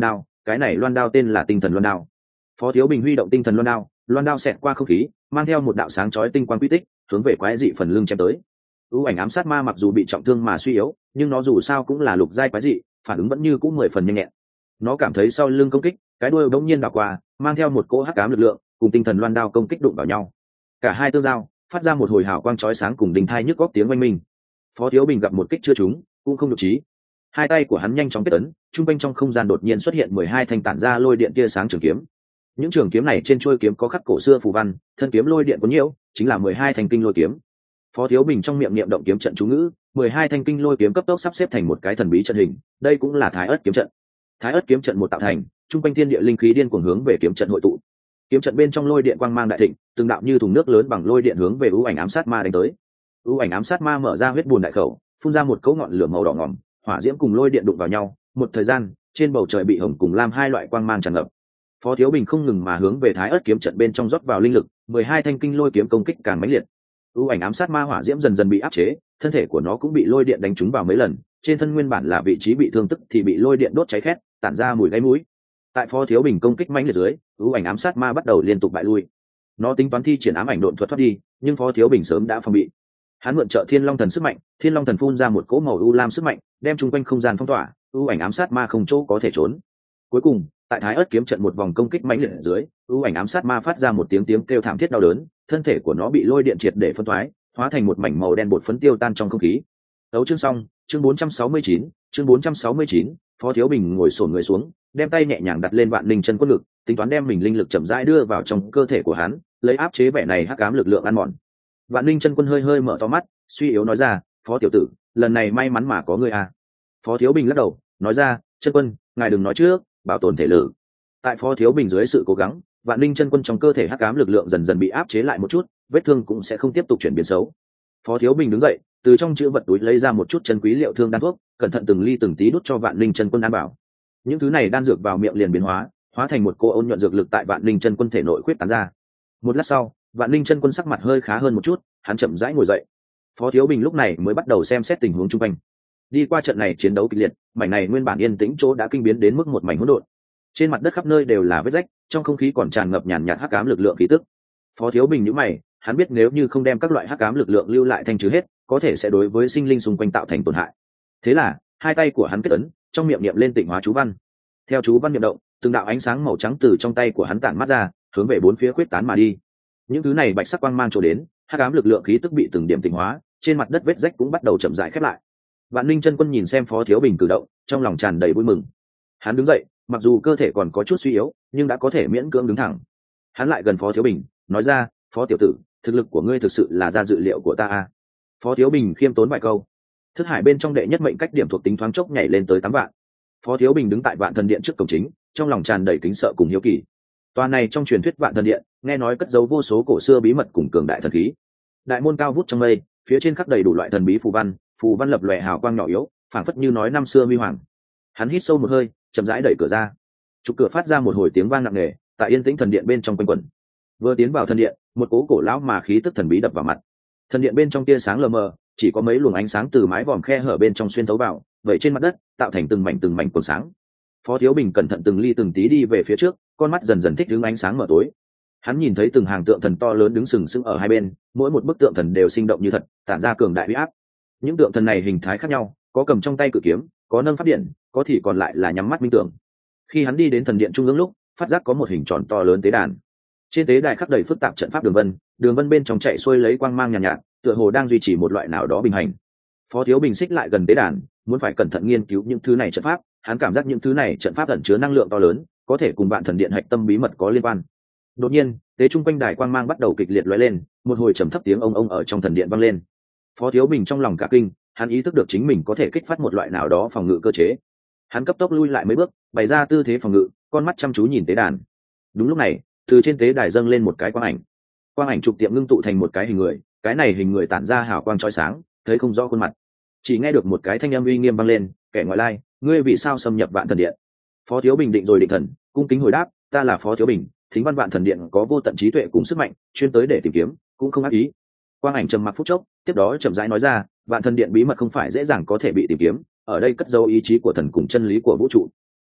cái này loan đao tên là tinh thần loan đao. Phó Thiếu Bình huy động tinh thần loan đao, loan đao xẹt qua không khí, mang theo một đạo sáng chói tinh quang quy tích, hướng về quái dị phần lưng chém tới. ưu ảnh ám sát ma mặc dù bị trọng thương mà suy yếu, nhưng nó dù sao cũng là lục giai quái dị, phản ứng vẫn như cũng mười phần nhanh nhẹn. Nó cảm thấy sau lưng công kích, cái đuôi bỗng nhiên đảo qua, mang theo một cỗ hắc ám lực lượng, cùng tinh thần loan đao công kích đụng vào nhau. Cả hai tương giao, phát ra một hồi hào quang chói sáng cùng đình thai nhức góc tiếng oanh minh. Phó Thiếu Bình gặp một kích chưa trúng, cũng không nhục trí. Hai tay của hắn nhanh chóng kết ấn, trung quanh trong không gian đột nhiên xuất hiện mười hai thanh tản ra lôi điện tia sáng trường kiếm. Những trường kiếm này trên chuôi kiếm có khắc cổ xưa phù văn, thân kiếm lôi điện có nhiễu, chính là mười hai thanh kinh lôi kiếm. Phó Thiếu Bình trong miệng niệm động kiếm trận chú ngữ, mười hai thanh kinh lôi kiếm cấp tốc sắp xếp thành một cái thần bí trận hình, đây cũng là Thái Ức kiếm trận. Thái Ức kiếm trận một tạo thành, trung quanh thiên địa linh khí điên cuồng hướng về kiếm trận hội tụ. Kiếm trận bên trong lôi điện quang mang đại thịnh, từng đạo như thùng nước lớn bằng lôi điện hướng về ưu ảnh ám sát ma đánh tới. ưu ảnh ám sát ma mở ra huyết bùn đại khẩu, phun ra một cỗ ngọn lửa màu đỏ ngòm, hỏa diễm cùng lôi điện đụng vào nhau, một thời gian, trên bầu trời bị hồng cùng lam hai loại quang mang tràn ngập. Phó Thiếu Bình không ngừng mà hướng về Thái Ức kiếm trận bên trong rót vào linh lực, mười hai thanh kinh lôi kiếm công kích càng mãnh liệt. ưu ảnh ám sát ma hỏa diễm dần dần bị áp chế, thân thể của nó cũng bị lôi điện đánh trúng vào mấy lần, trên thân nguyên bản là vị trí bị thương tức thì bị lôi điện đốt cháy khét, tản ra mùi gáy mũi. Tại Phó Thiếu Bình công kích mãnh liệt dưới, ưu ảnh ám sát ma bắt đầu liên tục bại lui. Nó tính toán thi triển ám ảnh độn thuật thoát đi, nhưng Phó Thiếu Bình sớm đã phòng bị. Hắn mượn trợ Thiên Long Thần sức mạnh, Thiên Long Thần phun ra một cỗ màu u lam sức mạnh, đem chung quanh không gian phong tỏa, ưu ảnh ám sát ma không chỗ có thể trốn. Cuối cùng, tại Thái Ức kiếm trận một vòng công kích mãnh liệt dưới, ưu ảnh ám sát ma phát ra một tiếng tiếng kêu thảm thiết đau đớn, thân thể của nó bị lôi điện triệt để phân thoái, hóa thành một mảnh màu đen bột phấn tiêu tan trong không khí. Đấu chương xong, chương bốn trăm sáu mươi chín, chương bốn trăm sáu mươi chín, Phó Thiếu Bình ngồi xổm người xuống, đem tay nhẹ nhàng đặt lên Vạn Linh chân quân lực, tính toán đem mình linh lực chậm rãi đưa vào trong cơ thể của hắn, lấy áp chế vẻ này hắc ám lực lượng ăn mòn. Vạn Linh chân quân hơi hơi mở to mắt, suy yếu nói ra, "Phó tiểu tử, lần này may mắn mà có ngươi à." Phó Thiếu Bình lắc đầu, nói ra, "Chân quân, ngài đừng nói trước, bảo tồn thể lực." Tại Phó Thiếu Bình dưới sự cố gắng, Vạn Linh chân quân trong cơ thể hắc ám lực lượng dần dần bị áp chế lại một chút, vết thương cũng sẽ không tiếp tục chuyển biến xấu. Phó Thiếu Bình đứng dậy, từ trong chữ vật túi lấy ra một chút chân quý liệu thương đan thuốc, cẩn thận từng ly từng tí đút cho Vạn Linh chân quân ăn bảo. Những thứ này đan dược vào miệng liền biến hóa, hóa thành một cô ôn nhuận dược lực tại Vạn Linh chân quân thể nội quyết tán ra. Một lát sau, Vạn Linh chân quân sắc mặt hơi khá hơn một chút, hắn chậm rãi ngồi dậy. Phó Thiếu Bình lúc này mới bắt đầu xem xét tình huống xung quanh. Đi qua trận này chiến đấu kịch liệt, mảnh này nguyên bản yên tĩnh chỗ đã kinh biến đến mức một mảnh hỗn độn. Trên mặt đất khắp nơi đều là vết rách, trong không khí còn tràn ngập nhàn nhạt hắc ám lực lượng khí tức. Phó Thiếu Bình nhíu mày, hắn biết nếu như không đem các loại hắc ám lực lượng lưu lại thanh trừ hết, có thể sẽ đối với sinh linh xung quanh tạo thành tổn hại. Thế là, hai tay của hắn kết ấn, trong miệng niệm lên tịnh hóa chú văn. Theo chú văn niệm động, từng đạo ánh sáng màu trắng từ trong tay của hắn tản mắt ra, hướng về bốn phía khuyết tán mà đi. Những thứ này bạch sắc quang mang trổ đến, hắc ám lực lượng khí tức bị từng điểm tịnh hóa, trên mặt đất vết rách cũng bắt đầu chậm rãi khép lại. Vạn Linh chân quân nhìn xem Phó Thiếu Bình cử động, trong lòng tràn đầy vui mừng. Hắn đứng dậy, mặc dù cơ thể còn có chút suy yếu, nhưng đã có thể miễn cưỡng đứng thẳng. Hắn lại gần Phó Thiếu Bình, nói ra, "Phó tiểu tử, thực lực của ngươi thực sự là ra dự liệu của ta a." Phó Thiếu Bình khiêm tốn vài câu. Thức hải bên trong đệ nhất mệnh cách điểm thuộc tính thoáng chốc nhảy lên tới tám vạn. Phó Thiếu Bình đứng tại Vạn Thần Điện trước cổng chính, trong lòng tràn đầy kính sợ cùng hiếu kỳ. Toàn này trong truyền thuyết Vạn Thần Điện, nghe nói cất giấu vô số cổ xưa bí mật cùng cường đại thần khí. Đại môn cao vút trong mây, phía trên khắc đầy đủ loại thần bí phù văn, phù văn lập lòe hào quang nhỏ yếu, phảng phất như nói năm xưa huy hoàng. Hắn hít sâu một hơi, chậm rãi đẩy cửa ra. Trục cửa phát ra một hồi tiếng vang nặng nề, tại yên tĩnh thần điện bên trong quanh quẩn. Vừa tiến vào thần điện, một cố cổ lão mà khí tức thần bí đập vào mặt. Thần điện bên trong tia sáng lờ mờ, chỉ có mấy luồng ánh sáng từ mái vòm khe hở bên trong xuyên thấu vào, vậy trên mặt đất tạo thành từng mảnh từng mảnh cột sáng. Phó Thiếu Bình cẩn thận từng ly từng tí đi về phía trước, con mắt dần dần thích ứng ánh sáng mở tối. Hắn nhìn thấy từng hàng tượng thần to lớn đứng sừng sững ở hai bên, mỗi một bức tượng thần đều sinh động như thật, tản ra cường đại uy áp. Những tượng thần này hình thái khác nhau, có cầm trong tay cự kiếm, có nâng phát điện, có thì còn lại là nhắm mắt minh tưởng. Khi hắn đi đến thần điện trung ương lúc, phát giác có một hình tròn to lớn tế đàn. Trên tế đài khắc đầy phức tạp trận pháp đường vân, đường vân bên trong chạy xuôi lấy quang mang nhàn nhạt, nhạt, tựa hồ đang duy trì một loại nào đó bình hành. Phó Thiếu Bình xích lại gần tế đàn, muốn phải cẩn thận nghiên cứu những thứ này trận pháp, hắn cảm giác những thứ này trận pháp ẩn chứa năng lượng to lớn, có thể cùng Vạn Thần Điện hạch tâm bí mật có liên quan. Đột nhiên, tế trung quanh đài quang mang bắt đầu kịch liệt lóe lên, một hồi trầm thấp tiếng ông ông ở trong thần điện vang lên. Phó Thiếu Bình trong lòng cả kinh, hắn ý thức được chính mình có thể kích phát một loại nào đó phòng ngự cơ chế. Hắn cấp tốc lui lại mấy bước, bày ra tư thế phòng ngự, con mắt chăm chú nhìn tế đàn. Đúng lúc này, từ trên tế đài dâng lên một cái quang ảnh. Quang ảnh trục tiệm ngưng tụ thành một cái hình người, cái này hình người tản ra hào quang chói sáng, thấy không rõ khuôn mặt. Chỉ nghe được một cái thanh âm uy nghiêm vang lên, "Kẻ ngoại lai, ngươi vì sao xâm nhập Vạn Thần Điện?" Phó Thiếu Bình định rồi định thần, cung kính hồi đáp, "Ta là Phó Thiếu Bình, thính văn Vạn Thần Điện có vô tận trí tuệ cùng sức mạnh, chuyên tới để tìm kiếm, cũng không ác ý." Quang ảnh trầm mặc phút chốc, tiếp đó chậm rãi nói ra, "Vạn Thần Điện bí mật không phải dễ dàng có thể bị tìm kiếm, ở đây cất giấu ý chí của thần cùng chân lý của vũ trụ.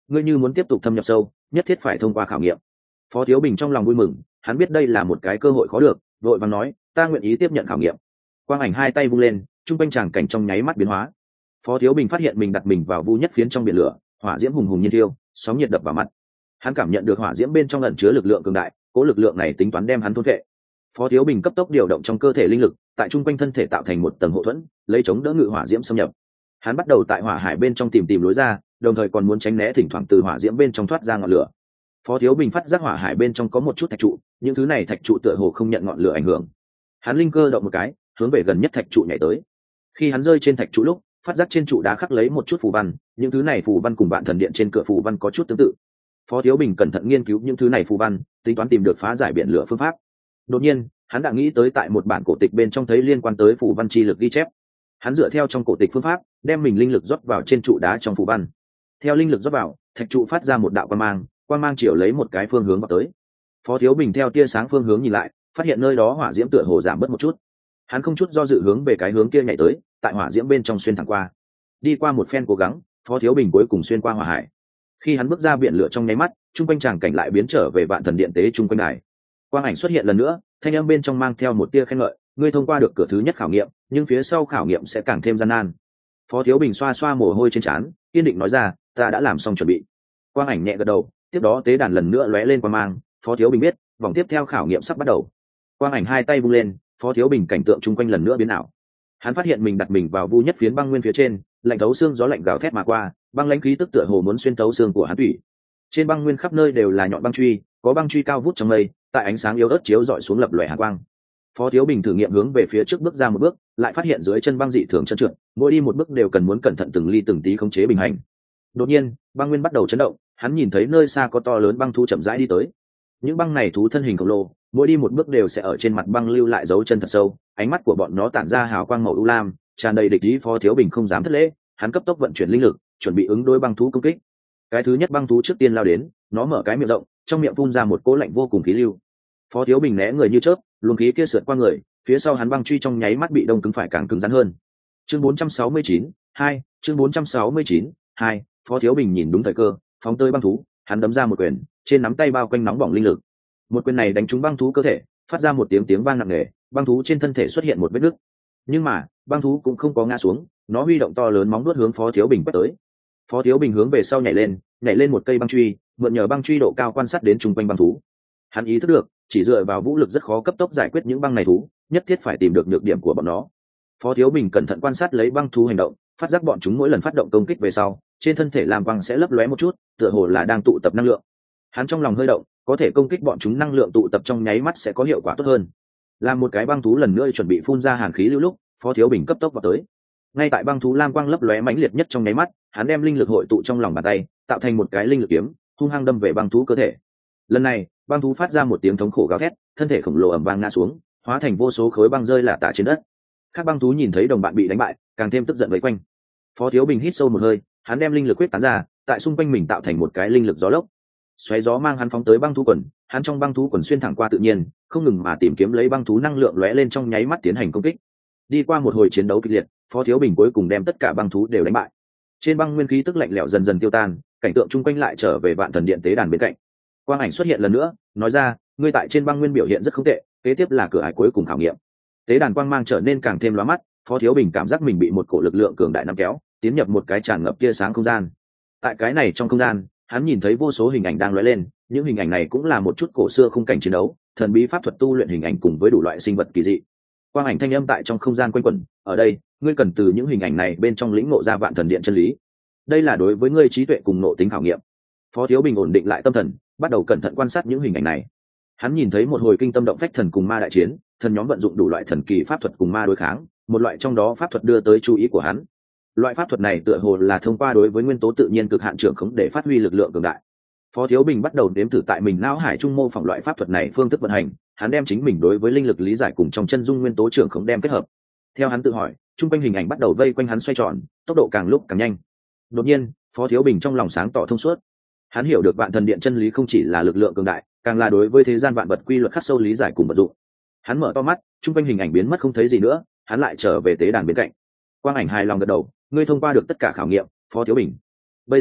ngươi như muốn tiếp tục thâm nhập sâu nhất thiết phải thông qua khảo nghiệm. Phó Thiếu Bình trong lòng vui mừng, hắn biết đây là một cái cơ hội khó được, vội vàng nói, ta nguyện ý tiếp nhận khảo nghiệm. Quang ảnh hai tay vung lên, trung quanh tràng cảnh trong nháy mắt biến hóa. Phó Thiếu Bình phát hiện mình đặt mình vào vu nhất phiến trong biển lửa, hỏa diễm hùng hùng nhiên thiêu, sóng nhiệt đập vào mặt. Hắn cảm nhận được hỏa diễm bên trong ẩn chứa lực lượng cường đại, cố lực lượng này tính toán đem hắn thôn phệ. Phó Thiếu Bình cấp tốc điều động trong cơ thể linh lực, tại trung quanh thân thể tạo thành một tầng hộ thuẫn, lấy chống đỡ ngự hỏa diễm xâm nhập. Hắn bắt đầu tại hỏa hải bên trong tìm tìm lối ra, đồng thời còn muốn tránh né thỉnh thoảng từ hỏa diễm bên trong thoát ra ngọn lửa. Phó Thiếu Bình phát giác hỏa hải bên trong có một chút thạch trụ, những thứ này thạch trụ tựa hồ không nhận ngọn lửa ảnh hưởng. Hắn linh cơ động một cái, hướng về gần nhất thạch trụ nhảy tới. Khi hắn rơi trên thạch trụ lúc, phát giác trên trụ đá khắc lấy một chút phù văn, những thứ này phù văn cùng Vạn Thần Điện trên cửa phù văn có chút tương tự. Phó Thiếu Bình cẩn thận nghiên cứu những thứ này phù văn, tính toán tìm được phá giải biển lửa phương pháp. Đột nhiên, hắn đã nghĩ tới tại một bản cổ tịch bên trong thấy liên quan tới phù văn chi lực ghi chép. Hắn dựa theo trong cổ tịch phương pháp, đem mình linh lực rót vào trên trụ đá trong phù văn. Theo linh lực rót vào, thạch trụ phát ra một đạo quang mang, quang mang chiều lấy một cái phương hướng vào tới. Phó Thiếu Bình theo tia sáng phương hướng nhìn lại, phát hiện nơi đó hỏa diễm tựa hồ giảm bớt một chút. Hắn không chút do dự hướng về cái hướng kia nhảy tới, tại hỏa diễm bên trong xuyên thẳng qua. Đi qua một phen cố gắng, Phó Thiếu Bình cuối cùng xuyên qua hỏa hải. Khi hắn bước ra biển lửa trong nháy mắt, trung quanh tràng cảnh lại biến trở về Vạn Thần Điện tế trung quanh đài. Quang ảnh xuất hiện lần nữa, thanh âm bên trong mang theo một tia khen ngợi, ngươi thông qua được cửa thứ nhất khảo nghiệm, nhưng phía sau khảo nghiệm sẽ càng thêm gian nan. Phó Thiếu Bình xoa xoa mồ hôi trên trán, kiên định nói ra, ta đã làm xong chuẩn bị. Quang ảnh nhẹ gật đầu, tiếp đó tế đàn lần nữa lóe lên quang mang. Phó Thiếu Bình biết, vòng tiếp theo khảo nghiệm sắp bắt đầu. Quang ảnh hai tay vung lên, Phó Thiếu Bình cảnh tượng chung quanh lần nữa biến ảo. Hắn phát hiện mình đặt mình vào vu nhất phiến băng nguyên phía trên, lạnh thấu xương gió lạnh gào thét mà qua, băng lãnh khí tức tựa hồ muốn xuyên thấu xương của hắn tủy. Trên băng nguyên khắp nơi đều là nhọn băng truy, có băng truy cao vút trong mây, tại ánh sáng yếu ớt chiếu rọi xuống lập lòe hàn quang. Phó Thiếu Bình thử nghiệm hướng về phía trước bước ra một bước, lại phát hiện dưới chân băng dị thường trơn trượt, mỗi đi một bước đều cần muốn cẩn thận từng ly từng tí khống chế bình hành. Đột nhiên, băng nguyên bắt đầu chấn động, hắn nhìn thấy nơi xa có to lớn băng thú chậm rãi đi tới. Những băng này thú thân hình khổng lồ, mỗi đi một bước đều sẽ ở trên mặt băng lưu lại dấu chân thật sâu, ánh mắt của bọn nó tản ra hào quang màu u lam, tràn đầy địch ý. Phó Thiếu Bình không dám thất lễ, hắn cấp tốc vận chuyển linh lực, chuẩn bị ứng đối băng thú công kích. Cái thứ nhất băng thú trước tiên lao đến, nó mở cái miệng rộng, trong miệng phun ra một cỗ lạnh vô cùng khí lưu. Phó Thiếu Bình né người như chớp, luồng khí kia sượt qua người, phía sau hắn băng truy trong nháy mắt bị đông cứng phải càng cứng rắn hơn. Chương bốn trăm sáu mươi chín, hai, chương bốn trăm sáu mươi chín, hai, Phó Thiếu Bình nhìn đúng thời cơ, phóng tới băng thú, hắn đấm ra một quyền, trên nắm tay bao quanh nóng bỏng linh lực. Một quyền này đánh trúng băng thú cơ thể, phát ra một tiếng tiếng vang nặng nề, băng thú trên thân thể xuất hiện một vết nứt. Nhưng mà, băng thú cũng không có ngã xuống, nó huy động to lớn móng vuốt hướng Phó Thiếu Bình quét tới. Phó Thiếu Bình hướng về sau nhảy lên, nhảy lên một cây băng truy, mượn nhờ băng truy độ cao quan sát đến trung quanh băng thú. Hắn ý thức được, chỉ dựa vào vũ lực rất khó cấp tốc giải quyết những băng này thú, nhất thiết phải tìm được nhược điểm của bọn nó. Phó Thiếu Bình cẩn thận quan sát lấy băng thú hành động, phát giác bọn chúng mỗi lần phát động công kích về sau, trên thân thể làm băng sẽ lấp lóe một chút, tựa hồ là đang tụ tập năng lượng. Hắn trong lòng hơi động, có thể công kích bọn chúng năng lượng tụ tập trong nháy mắt sẽ có hiệu quả tốt hơn. Làm một cái băng thú lần nữa chuẩn bị phun ra hàn khí lưu lúc, Phó Thiếu Bình cấp tốc vào tới. Ngay tại băng thú lam quang lấp lóe mãnh liệt nhất trong nháy mắt, hắn đem linh lực hội tụ trong lòng bàn tay, tạo thành một cái linh lực kiếm, hung hăng đâm về băng thú cơ thể. Lần này, băng thú phát ra một tiếng thống khổ gào thét, thân thể khổng lồ ầm vang ngã xuống, hóa thành vô số khối băng rơi lả tả trên đất. Các băng thú nhìn thấy đồng bạn bị đánh bại, càng thêm tức giận vây quanh. Phó Thiếu Bình hít sâu một hơi, hắn đem linh lực quyết tán ra, tại xung quanh mình tạo thành một cái linh lực gió lốc. Xoáy gió mang hắn phóng tới băng thú quần, hắn trong băng thú quần xuyên thẳng qua tự nhiên, không ngừng mà tìm kiếm lấy băng thú năng lượng lóe lên trong nháy mắt tiến hành công kích. Đi qua một hồi chiến đấu kịch liệt, Phó Thiếu Bình cuối cùng đem tất cả băng thú đều đánh bại. Trên băng nguyên khí tức lạnh lẽo dần dần tiêu tan, cảnh tượng chung quanh lại trở về Vạn Thần Điện tế đàn bên cạnh. Quang ảnh xuất hiện lần nữa, nói ra, ngươi tại trên băng nguyên biểu hiện rất không tệ, kế tiếp là cửa ải cuối cùng khảo nghiệm. Tế đàn quang mang trở nên càng thêm lóa mắt, Phó Thiếu Bình cảm giác mình bị một cổ lực lượng cường đại nắm kéo, tiến nhập một cái tràn ngập tia sáng không gian. Tại cái này trong không gian, hắn nhìn thấy vô số hình ảnh đang lóe lên, những hình ảnh này cũng là một chút cổ xưa khung cảnh chiến đấu, thần bí pháp thuật tu luyện hình ảnh cùng với đủ loại sinh vật kỳ dị. Quang ảnh thanh âm tại trong không gian quanh quẩn, ở đây, ngươi cần từ những hình ảnh này bên trong lĩnh ngộ ra Vạn Thần Điện chân lý. Đây là đối với ngươi trí tuệ cùng nộ tính khảo nghiệm. Phó Thiếu Bình ổn định lại tâm thần, bắt đầu cẩn thận quan sát những hình ảnh này. Hắn nhìn thấy một hồi kinh tâm động phách thần cùng ma đại chiến, thần nhóm vận dụng đủ loại thần kỳ pháp thuật cùng ma đối kháng, một loại trong đó pháp thuật đưa tới chú ý của hắn. Loại pháp thuật này tựa hồ là thông qua đối với nguyên tố tự nhiên cực hạn trưởng khống để phát huy lực lượng cường đại. Phó Thiếu Bình bắt đầu đếm thử tại mình não hải trung mô phỏng loại pháp thuật này phương thức vận hành, hắn đem chính mình đối với linh lực lý giải cùng trong chân dung nguyên tố trưởng khống đem kết hợp. Theo hắn tự hỏi, trung quanh hình ảnh bắt đầu vây quanh hắn xoay tròn, tốc độ càng lúc càng nhanh. Đột nhiên, Phó Thiếu Bình trong lòng sáng tỏ thông suốt. Hắn hiểu được Vạn Thần Điện chân lý không chỉ là lực lượng cường đại, càng là đối với thế gian vạn vật quy luật khắc sâu lý giải cùng vận dụng. Hắn mở to mắt, trung quanh hình ảnh biến mất không thấy gì nữa, hắn lại trở về tế đàn bên cạnh. Quang ảnh hài lòng gật đầu, ngươi thông qua được tất cả khảo nghiệm, Phó Thiếu Bình. Bây giờ,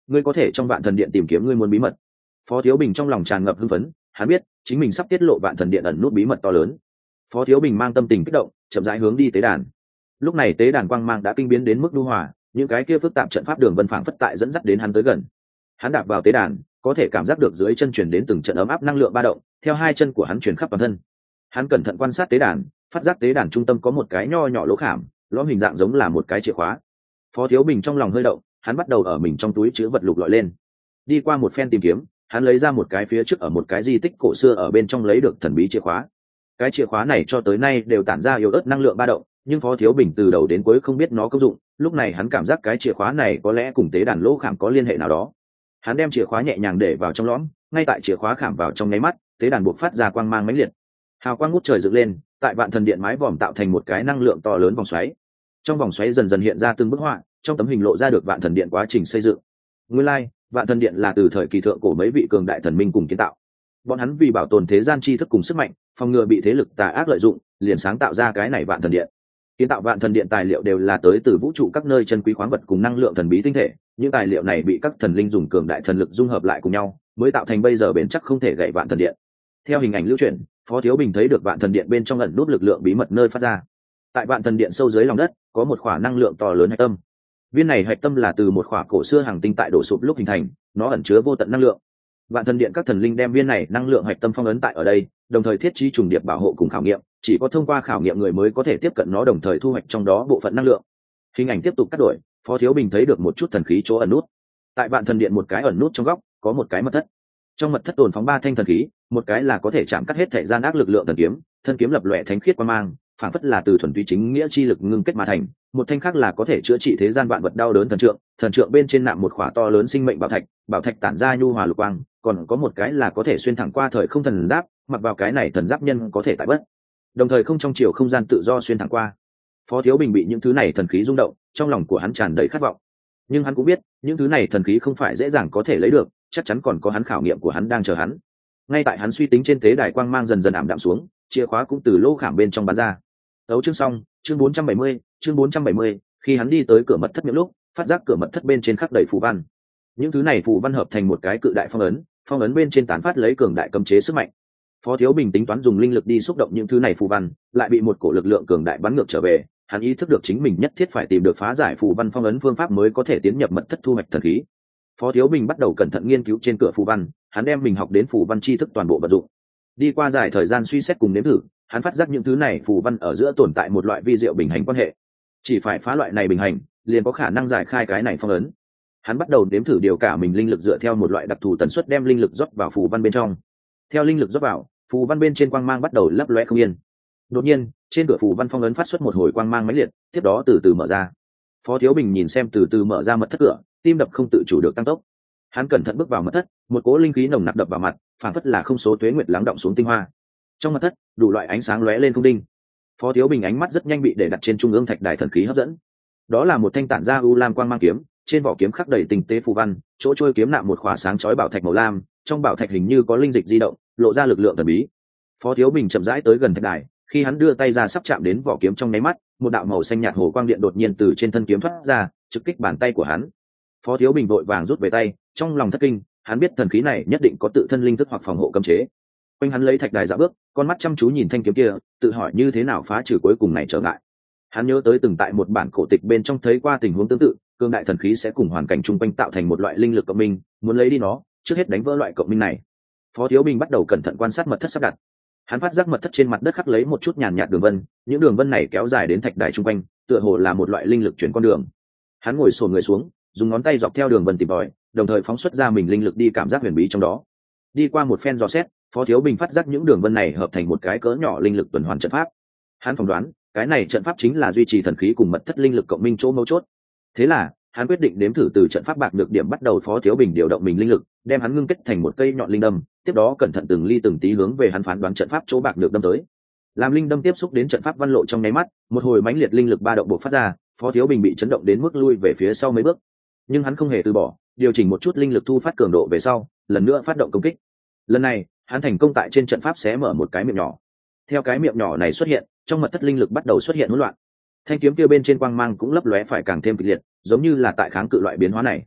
ngươi có thể trong vạn thần điện tìm kiếm ngươi muốn bí mật. Phó Thiếu Bình trong lòng tràn ngập hưng phấn, hắn biết chính mình sắp tiết lộ vạn thần điện ẩn nút bí mật to lớn. Phó Thiếu Bình mang tâm tình kích động, chậm rãi hướng đi tế đàn. Lúc này tế đàn quang mang đã kinh biến đến mức nhu hòa, những cái kia phức tạp trận pháp đường vân phảng phất tại dẫn dắt đến hắn tới gần. Hắn đạp vào tế đàn, có thể cảm giác được dưới chân truyền đến từng trận ấm áp năng lượng ba động, theo hai chân của hắn truyền khắp toàn thân. Hắn cẩn thận quan sát tế đàn, phát giác tế đàn trung tâm có một cái nho nhỏ lỗ khảm, lõm hình dạng giống là một cái chìa khóa. Phó Thiếu Bình trong lòng hơi động, hắn bắt đầu ở mình trong túi chứa vật lục lọi lên. Đi qua một phen tìm kiếm, hắn lấy ra một cái phía trước ở một cái di tích cổ xưa ở bên trong lấy được thần bí chìa khóa. Cái chìa khóa này cho tới nay đều tản ra yếu ớt năng lượng ba động, nhưng Phó Thiếu Bình từ đầu đến cuối không biết nó công dụng. Lúc này hắn cảm giác cái chìa khóa này có lẽ cùng tế đàn lỗ khảm có liên hệ nào đó. Hắn đem chìa khóa nhẹ nhàng để vào trong lõm, ngay tại chìa khóa khảm vào trong nháy mắt, tế đàn buộc phát ra quang mang mãnh liệt, hào quang ngút trời dựng lên, tại vạn thần điện mái vòm tạo thành một cái năng lượng to lớn vòng xoáy. Trong vòng xoáy dần dần hiện ra từng bức họa, trong tấm hình lộ ra được vạn thần điện quá trình xây dựng. Nguyên lai, like, vạn thần điện là từ thời kỳ thượng cổ mấy vị cường đại thần minh cùng kiến tạo. Bọn hắn vì bảo tồn thế gian tri thức cùng sức mạnh, phòng ngừa bị thế lực tà ác lợi dụng, liền sáng tạo ra cái này vạn thần điện. Kiến tạo vạn thần điện tài liệu đều là tới từ vũ trụ các nơi chân quý khoáng vật cùng năng lượng thần bí tinh thể, những tài liệu này bị các thần linh dùng cường đại thần lực dung hợp lại cùng nhau, mới tạo thành bây giờ bền chắc không thể gãy vạn thần điện. Theo hình ảnh lưu truyền, Phó Thiếu Bình thấy được vạn thần điện bên trong ẩn nút lực lượng bí mật nơi phát ra. Tại vạn thần điện sâu dưới lòng đất, có một khỏa năng lượng to lớn hạch tâm. Viên này hạch tâm là từ một khỏa cổ xưa hàng tinh tại đổ sụp lúc hình thành, nó ẩn chứa vô tận năng lượng. Vạn thần điện các thần linh đem viên này năng lượng hạch tâm phong ấn tại ở đây, đồng thời thiết trí trùng điệp bảo hộ cùng khảo nghiệm, chỉ có thông qua khảo nghiệm người mới có thể tiếp cận nó, đồng thời thu hoạch trong đó bộ phận năng lượng. Hình ảnh tiếp tục cắt đổi, Phó Thiếu Bình thấy được một chút thần khí chỗ ẩn nút. Tại vạn thần điện một cái ẩn nút trong góc, có một cái mật thất. Trong mật thất tồn phóng ba thanh thần khí, một cái là có thể chạm cắt hết thể gian ác lực lượng thần kiếm, thân kiếm lập lòe thánh khiết quang mang, phản phất là từ thuần túy chính nghĩa chi lực ngưng kết mà thành. Một thanh khác là có thể chữa trị thế gian vạn vật đau đớn thần trượng, thần trượng bên trên nạm một khỏa to lớn sinh mệnh bảo thạch, bảo thạch tản ra nhu hòa lục quang, còn có một cái là có thể xuyên thẳng qua thời không thần giáp, mặc vào cái này thần giáp nhân có thể tại bất đồng thời không trong chiều không gian tự do xuyên thẳng qua. Phó Thiếu Bình bị những thứ này thần khí rung động, trong lòng của hắn tràn đầy khát vọng, nhưng hắn cũng biết những thứ này thần khí không phải dễ dàng có thể lấy được, chắc chắn còn có hắn khảo nghiệm của hắn đang chờ hắn. Ngay tại hắn suy tính, trên tế đài quang mang dần dần ảm đạm xuống, chìa khóa cũng từ lỗ khảm bên trong bắn ra. Đấu chương xong, chương bốn trăm bảy mươi, chương bốn trăm bảy mươi. Khi hắn đi tới cửa mật thất miệng lúc, phát giác cửa mật thất bên trên khắc đầy phù văn. Những thứ này phù văn hợp thành một cái cự đại phong ấn, phong ấn bên trên tán phát lấy cường đại cấm chế sức mạnh. Phó Thiếu Bình tính toán dùng linh lực đi xúc động những thứ này phù văn, lại bị một cổ lực lượng cường đại bắn ngược trở về. Hắn ý thức được chính mình nhất thiết phải tìm được phá giải phù văn phong ấn phương pháp mới có thể tiến nhập mật thất thu hoạch thần khí. Phó Thiếu Bình bắt đầu cẩn thận nghiên cứu trên cửa phù văn, hắn đem mình học đến phù văn tri thức toàn bộ vận dụng. Đi qua dài thời gian suy xét cùng nếm thử, hắn phát giác những thứ này phù văn ở giữa tồn tại một loại vi diệu bình hành quan hệ. Chỉ phải phá loại này bình hành, liền có khả năng giải khai cái này phong ấn. Hắn bắt đầu nếm thử điều cả mình linh lực dựa theo một loại đặc thù tần suất đem linh lực rót vào phù văn bên trong. Theo linh lực rót vào, phù văn bên trên quang mang bắt đầu lấp lóe không yên. Đột nhiên, trên cửa phù văn phong ấn phát xuất một hồi quang mang mãnh liệt, tiếp đó từ từ mở ra. Phó Thiếu Bình nhìn xem từ từ mở ra mật thất cửa, tim đập không tự chủ được tăng tốc. Hắn cẩn thận bước vào mật thất, một cỗ linh khí nồng nặc đập vào mặt, phản phất là không số tuế nguyệt lắng động xuống tinh hoa. Trong mật thất, đủ loại ánh sáng lóe lên không đinh. Phó Thiếu Bình ánh mắt rất nhanh bị để đặt trên trung ương thạch đài thần khí hấp dẫn. Đó là một thanh tản ra u lam quang mang kiếm, trên vỏ kiếm khắc đầy tinh tế phù văn, chỗ trôi kiếm nạm một khỏa sáng chói bảo thạch màu lam, trong bảo thạch hình như có linh dịch di động, lộ ra lực lượng thần bí. Phó Thiếu Bình chậm rãi tới gần thạch đài, khi hắn đưa tay ra sắp chạm đến vỏ kiếm trong nháy mắt, một đạo màu xanh nhạt hồ quang điện đột nhiên từ trên thân kiếm thoát ra, trực kích bàn tay của hắn. Phó Thiếu Bình vội vàng rút về tay, trong lòng thất kinh, hắn biết thần khí này nhất định có tự thân linh thức hoặc phòng hộ cấm chế. Quanh hắn lấy thạch đài dạo bước, con mắt chăm chú nhìn thanh kiếm kia, tự hỏi như thế nào phá trừ cuối cùng này trở ngại. Hắn nhớ tới từng tại một bản cổ tịch bên trong thấy qua tình huống tương tự, cường đại thần khí sẽ cùng hoàn cảnh chung quanh tạo thành một loại linh lực cộng minh, muốn lấy đi nó, trước hết đánh vỡ loại cộng minh này. Phó Thiếu Bình bắt đầu cẩn thận quan sát mật thất sắp đặt. Hắn phát giác mật thất trên mặt đất khắc lấy một chút nhàn nhạt đường vân, những đường vân này kéo dài đến thạch đài chung quanh, tựa hồ là một loại linh lực chuyển con đường. Hắn ngồi xổm người xuống, dùng ngón tay dọc theo đường vân tìm tòi, đồng thời phóng xuất ra mình linh lực đi cảm giác huyền bí trong đó. Đi qua một phen dò xét, Phó Thiếu Bình phát giác những đường vân này hợp thành một cái cỡ nhỏ linh lực tuần hoàn trận pháp. Hắn phỏng đoán, cái này trận pháp chính là duy trì thần khí cùng mật thất linh lực cộng minh chỗ mấu chốt. Thế là, hắn quyết định đếm thử từ trận pháp bạc được điểm bắt đầu. Phó Thiếu Bình điều động mình linh lực, đem hắn ngưng kết thành một cây nhọn linh đâm, tiếp đó cẩn thận từng ly từng tí hướng về hắn phán đoán trận pháp chỗ bạc được đâm tới. Làm linh đâm tiếp xúc đến trận pháp văn lộ trong nháy mắt, một hồi mãnh liệt linh lực ba động bộc phát ra, Phó Thiếu Bình bị chấn động đến mức lui về phía sau mấy bước. Nhưng hắn không hề từ bỏ, điều chỉnh một chút linh lực thu phát cường độ về sau, lần nữa phát động công kích. Lần này, hắn thành công tại trên trận pháp xé mở một cái miệng nhỏ. Theo cái miệng nhỏ này xuất hiện, trong mật thất linh lực bắt đầu xuất hiện hỗn loạn. Thanh kiếm kia bên trên quang mang cũng lấp lóe phải càng thêm kịch liệt, giống như là tại kháng cự loại biến hóa này.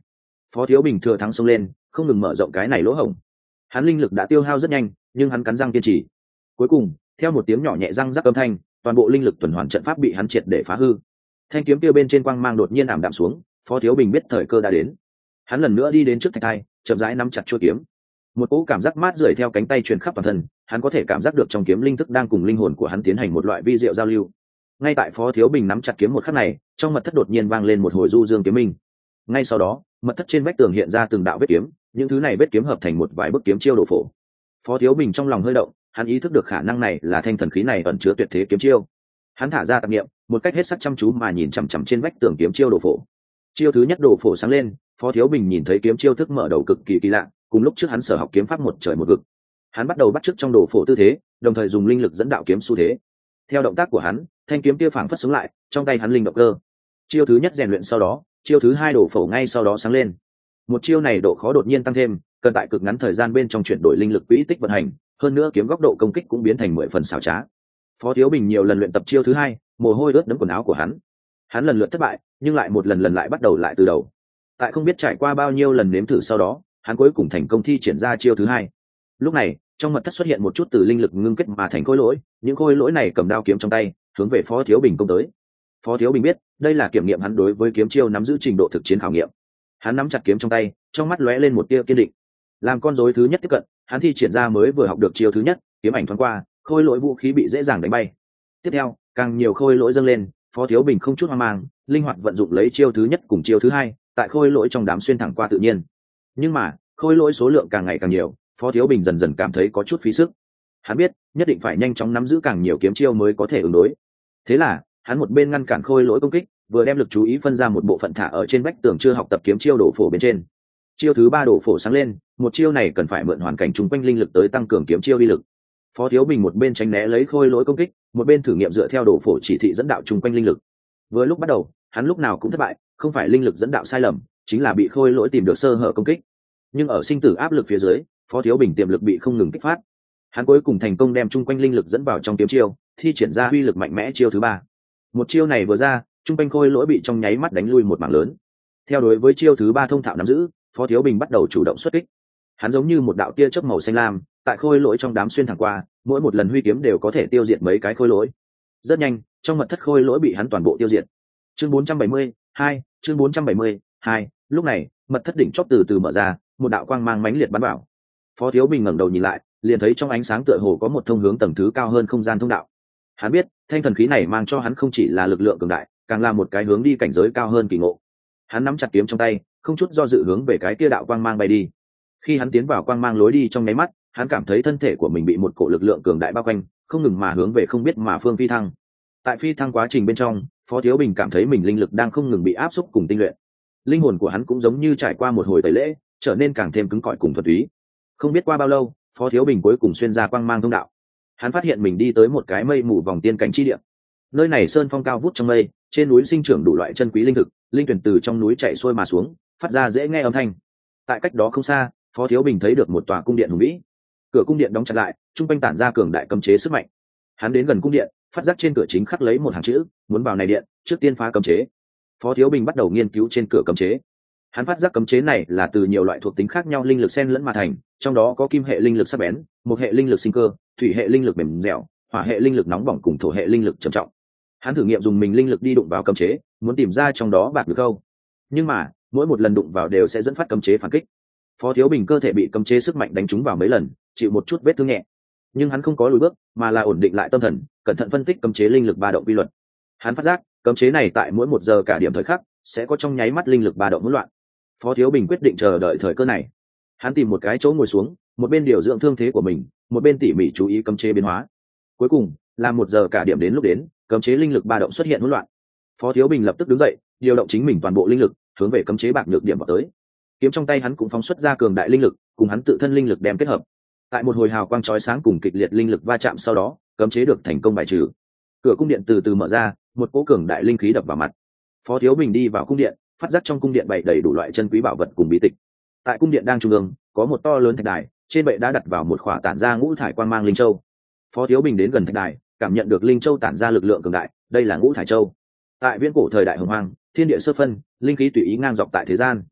Phó Thiếu Bình thừa thắng xông lên, không ngừng mở rộng cái này lỗ hổng. Hắn linh lực đã tiêu hao rất nhanh, nhưng hắn cắn răng kiên trì. Cuối cùng, theo một tiếng nhỏ nhẹ răng rắc âm thanh, toàn bộ linh lực tuần hoàn trận pháp bị hắn triệt để phá hư. Thanh kiếm kia bên trên quang mang đột nhiên ảm đạm xuống, Phó Thiếu Bình biết thời cơ đã đến. Hắn lần nữa đi đến trước thạch thai, chậm rãi nắm chặt chuôi kiếm. Một cỗ cảm giác mát rượi theo cánh tay truyền khắp toàn thân, hắn có thể cảm giác được trong kiếm linh thức đang cùng linh hồn của hắn tiến hành một loại vi diệu giao lưu. Ngay tại Phó Thiếu Bình nắm chặt kiếm một khắc này, trong mật thất đột nhiên vang lên một hồi du dương kiếm minh. Ngay sau đó, mật thất trên vách tường hiện ra từng đạo vết kiếm, những thứ này vết kiếm hợp thành một vài bức kiếm chiêu đổ phổ. Phó Thiếu Bình trong lòng hơi động, hắn ý thức được khả năng này là thanh thần khí này ẩn chứa tuyệt thế kiếm chiêu. Hắn thả ra tạp niệm, một cách hết sức chăm chú mà nhìn chằm chằm trên vách tường kiếm chiêu đổ phổ. Chiêu thứ nhất đổ phổ sáng lên, Phó Thiếu Bình nhìn thấy kiếm chiêu thức mở đầu cực kỳ kỳ lạ, cùng lúc trước hắn sở học kiếm pháp một trời một vực. Hắn bắt đầu bắt chước trong đổ phổ tư thế, đồng thời dùng linh lực dẫn đạo kiếm xu thế. Theo động tác của hắn, thanh kiếm kia phảng phất sống lại, trong tay hắn linh động cơ. Chiêu thứ nhất rèn luyện sau đó, chiêu thứ hai đổ phổ ngay sau đó sáng lên. Một chiêu này độ khó đột nhiên tăng thêm, cần tại cực ngắn thời gian bên trong chuyển đổi linh lực quỹ tích vận hành, hơn nữa kiếm góc độ công kích cũng biến thành mười phần xảo trá. Phó Thiếu Bình nhiều lần luyện tập chiêu thứ hai, mồ hôi ướt đẫm quần áo của hắn. Hắn lần lượt thất bại, nhưng lại một lần lần lại bắt đầu lại từ đầu. Tại không biết trải qua bao nhiêu lần nếm thử sau đó, hắn cuối cùng thành công thi triển ra chiêu thứ hai. Lúc này, trong mật thất xuất hiện một chút từ linh lực ngưng kết mà thành khối lỗi, những khối lỗi này cầm đao kiếm trong tay, hướng về Phó Thiếu Bình công tới. Phó Thiếu Bình biết, đây là kiểm nghiệm hắn đối với kiếm chiêu nắm giữ trình độ thực chiến khảo nghiệm. Hắn nắm chặt kiếm trong tay, trong mắt lóe lên một tia kiên định. Làm con rối thứ nhất tiếp cận, hắn thi triển ra mới vừa học được chiêu thứ nhất, kiếm ảnh thoáng qua, khối lỗi vũ khí bị dễ dàng đánh bay. Tiếp theo, càng nhiều khối lỗi dâng lên, Phó Thiếu Bình không chút hoang mang, linh hoạt vận dụng lấy chiêu thứ nhất cùng chiêu thứ hai, tại khối lỗi trong đám xuyên thẳng qua tự nhiên. Nhưng mà, khối lỗi số lượng càng ngày càng nhiều, Phó Thiếu Bình dần dần cảm thấy có chút phí sức. Hắn biết, nhất định phải nhanh chóng nắm giữ càng nhiều kiếm chiêu mới có thể ứng đối. Thế là, hắn một bên ngăn cản khối lỗi công kích, vừa đem lực chú ý phân ra một bộ phận thả ở trên vách tường chưa học tập kiếm chiêu đổ phổ bên trên. Chiêu thứ ba đổ phổ sáng lên, một chiêu này cần phải mượn hoàn cảnh chung quanh linh lực tới tăng cường kiếm chiêu uy lực. Phó Thiếu Bình một bên tránh né lấy khôi lỗi công kích, một bên thử nghiệm dựa theo đổ phổ chỉ thị dẫn đạo chung quanh linh lực. Vừa lúc bắt đầu, hắn lúc nào cũng thất bại, không phải linh lực dẫn đạo sai lầm, chính là bị khôi lỗi tìm được sơ hở công kích. Nhưng ở sinh tử áp lực phía dưới, Phó Thiếu Bình tiềm lực bị không ngừng kích phát. Hắn cuối cùng thành công đem chung quanh linh lực dẫn vào trong kiếm chiêu, thi triển ra uy lực mạnh mẽ chiêu thứ ba. Một chiêu này vừa ra, chung quanh khôi lỗi bị trong nháy mắt đánh lui một mảng lớn. Theo đối với chiêu thứ ba thông thạo nắm giữ, Phó Thiếu Bình bắt đầu chủ động xuất kích. Hắn giống như một đạo tia chớp màu xanh lam, tại khôi lỗi trong đám xuyên thẳng qua, mỗi một lần huy kiếm đều có thể tiêu diệt mấy cái khôi lỗi. Rất nhanh, trong mật thất khôi lỗi bị hắn toàn bộ tiêu diệt. Chương bốn trăm bảy mươi hai, chương bốn trăm bảy mươi hai, lúc này, mật thất đỉnh chóp từ từ mở ra, một đạo quang mang mãnh liệt bắn vào. Phó Thiếu Bình ngẩng đầu nhìn lại, liền thấy trong ánh sáng tựa hồ có một thông hướng tầng thứ cao hơn không gian thông đạo. Hắn biết, thanh thần khí này mang cho hắn không chỉ là lực lượng cường đại, càng là một cái hướng đi cảnh giới cao hơn kỳ ngộ. Hắn nắm chặt kiếm trong tay, không chút do dự hướng về cái kia đạo quang mang bay đi. Khi hắn tiến vào quang mang lối đi trong nháy mắt, hắn cảm thấy thân thể của mình bị một cổ lực lượng cường đại bao quanh, không ngừng mà hướng về không biết mà phương phi thăng. Tại phi thăng quá trình bên trong, Phó Thiếu Bình cảm thấy mình linh lực đang không ngừng bị áp xúc cùng tinh luyện. Linh hồn của hắn cũng giống như trải qua một hồi tẩy lễ, trở nên càng thêm cứng cỏi cùng thuần túy. Không biết qua bao lâu, Phó Thiếu Bình cuối cùng xuyên ra quang mang thông đạo. Hắn phát hiện mình đi tới một cái mây mù vòng tiên cảnh chi địa. Nơi này sơn phong cao vút trong mây, trên núi sinh trưởng đủ loại chân quý linh thực, linh tuyển từ trong núi chảy xuôi mà xuống, phát ra dễ nghe âm thanh. Tại cách đó không xa, Phó Thiếu Bình thấy được một tòa cung điện hùng vĩ. Cửa cung điện đóng chặt lại, trung quanh tản ra cường đại cấm chế sức mạnh. Hắn đến gần cung điện, phát giác trên cửa chính khắc lấy một hàng chữ, muốn vào này điện, trước tiên phá cấm chế. Phó Thiếu Bình bắt đầu nghiên cứu trên cửa cấm chế. Hắn phát giác cấm chế này là từ nhiều loại thuộc tính khác nhau linh lực xen lẫn mà thành, trong đó có kim hệ linh lực sắc bén, một hệ linh lực sinh cơ, thủy hệ linh lực mềm dẻo, hỏa hệ linh lực nóng bỏng cùng thổ hệ linh lực trầm trọng. Hắn thử nghiệm dùng mình linh lực đi đụng vào cấm chế, muốn tìm ra trong đó bạc được câu. Nhưng mà, mỗi một lần đụng vào đều sẽ dẫn phát cấm chế phản kích. Phó Thiếu Bình cơ thể bị cấm chế sức mạnh đánh trúng vào mấy lần, chịu một chút vết thương nhẹ. Nhưng hắn không có lùi bước, mà là ổn định lại tâm thần, cẩn thận phân tích cấm chế linh lực ba động quy luật. Hắn phát giác, cấm chế này tại mỗi một giờ cả điểm thời khắc, sẽ có trong nháy mắt linh lực ba động hỗn loạn. Phó Thiếu Bình quyết định chờ đợi thời cơ này. Hắn tìm một cái chỗ ngồi xuống, một bên điều dưỡng thương thế của mình, một bên tỉ mỉ chú ý cấm chế biến hóa. Cuối cùng, là một giờ cả điểm đến lúc đến, cấm chế linh lực ba động xuất hiện hỗn loạn. Phó Thiếu Bình lập tức đứng dậy, điều động chính mình toàn bộ linh lực, hướng về cấm chế bạc nhược điểm vào tới. Kiếm trong tay hắn cũng phóng xuất ra cường đại linh lực, cùng hắn tự thân linh lực đem kết hợp. Tại một hồi hào quang chói sáng cùng kịch liệt linh lực va chạm sau đó, cấm chế được thành công bài trừ. Cửa cung điện từ từ mở ra, một cỗ cường đại linh khí đập vào mặt. Phó Thiếu Bình đi vào cung điện, phát giác trong cung điện bày đầy đủ loại chân quý bảo vật cùng bí tịch. Tại cung điện đang trung ương, có một to lớn thạch đài, trên bệ đã đặt vào một khỏa tản ra ngũ thải quang mang linh châu. Phó Thiếu Bình đến gần thạch đài, cảm nhận được linh châu tản ra lực lượng cường đại, đây là ngũ thải châu. Tại viễn cổ thời đại hồng hoang, thiên địa sơ phân, linh khí tùy ý ngang dọc tại thế gian.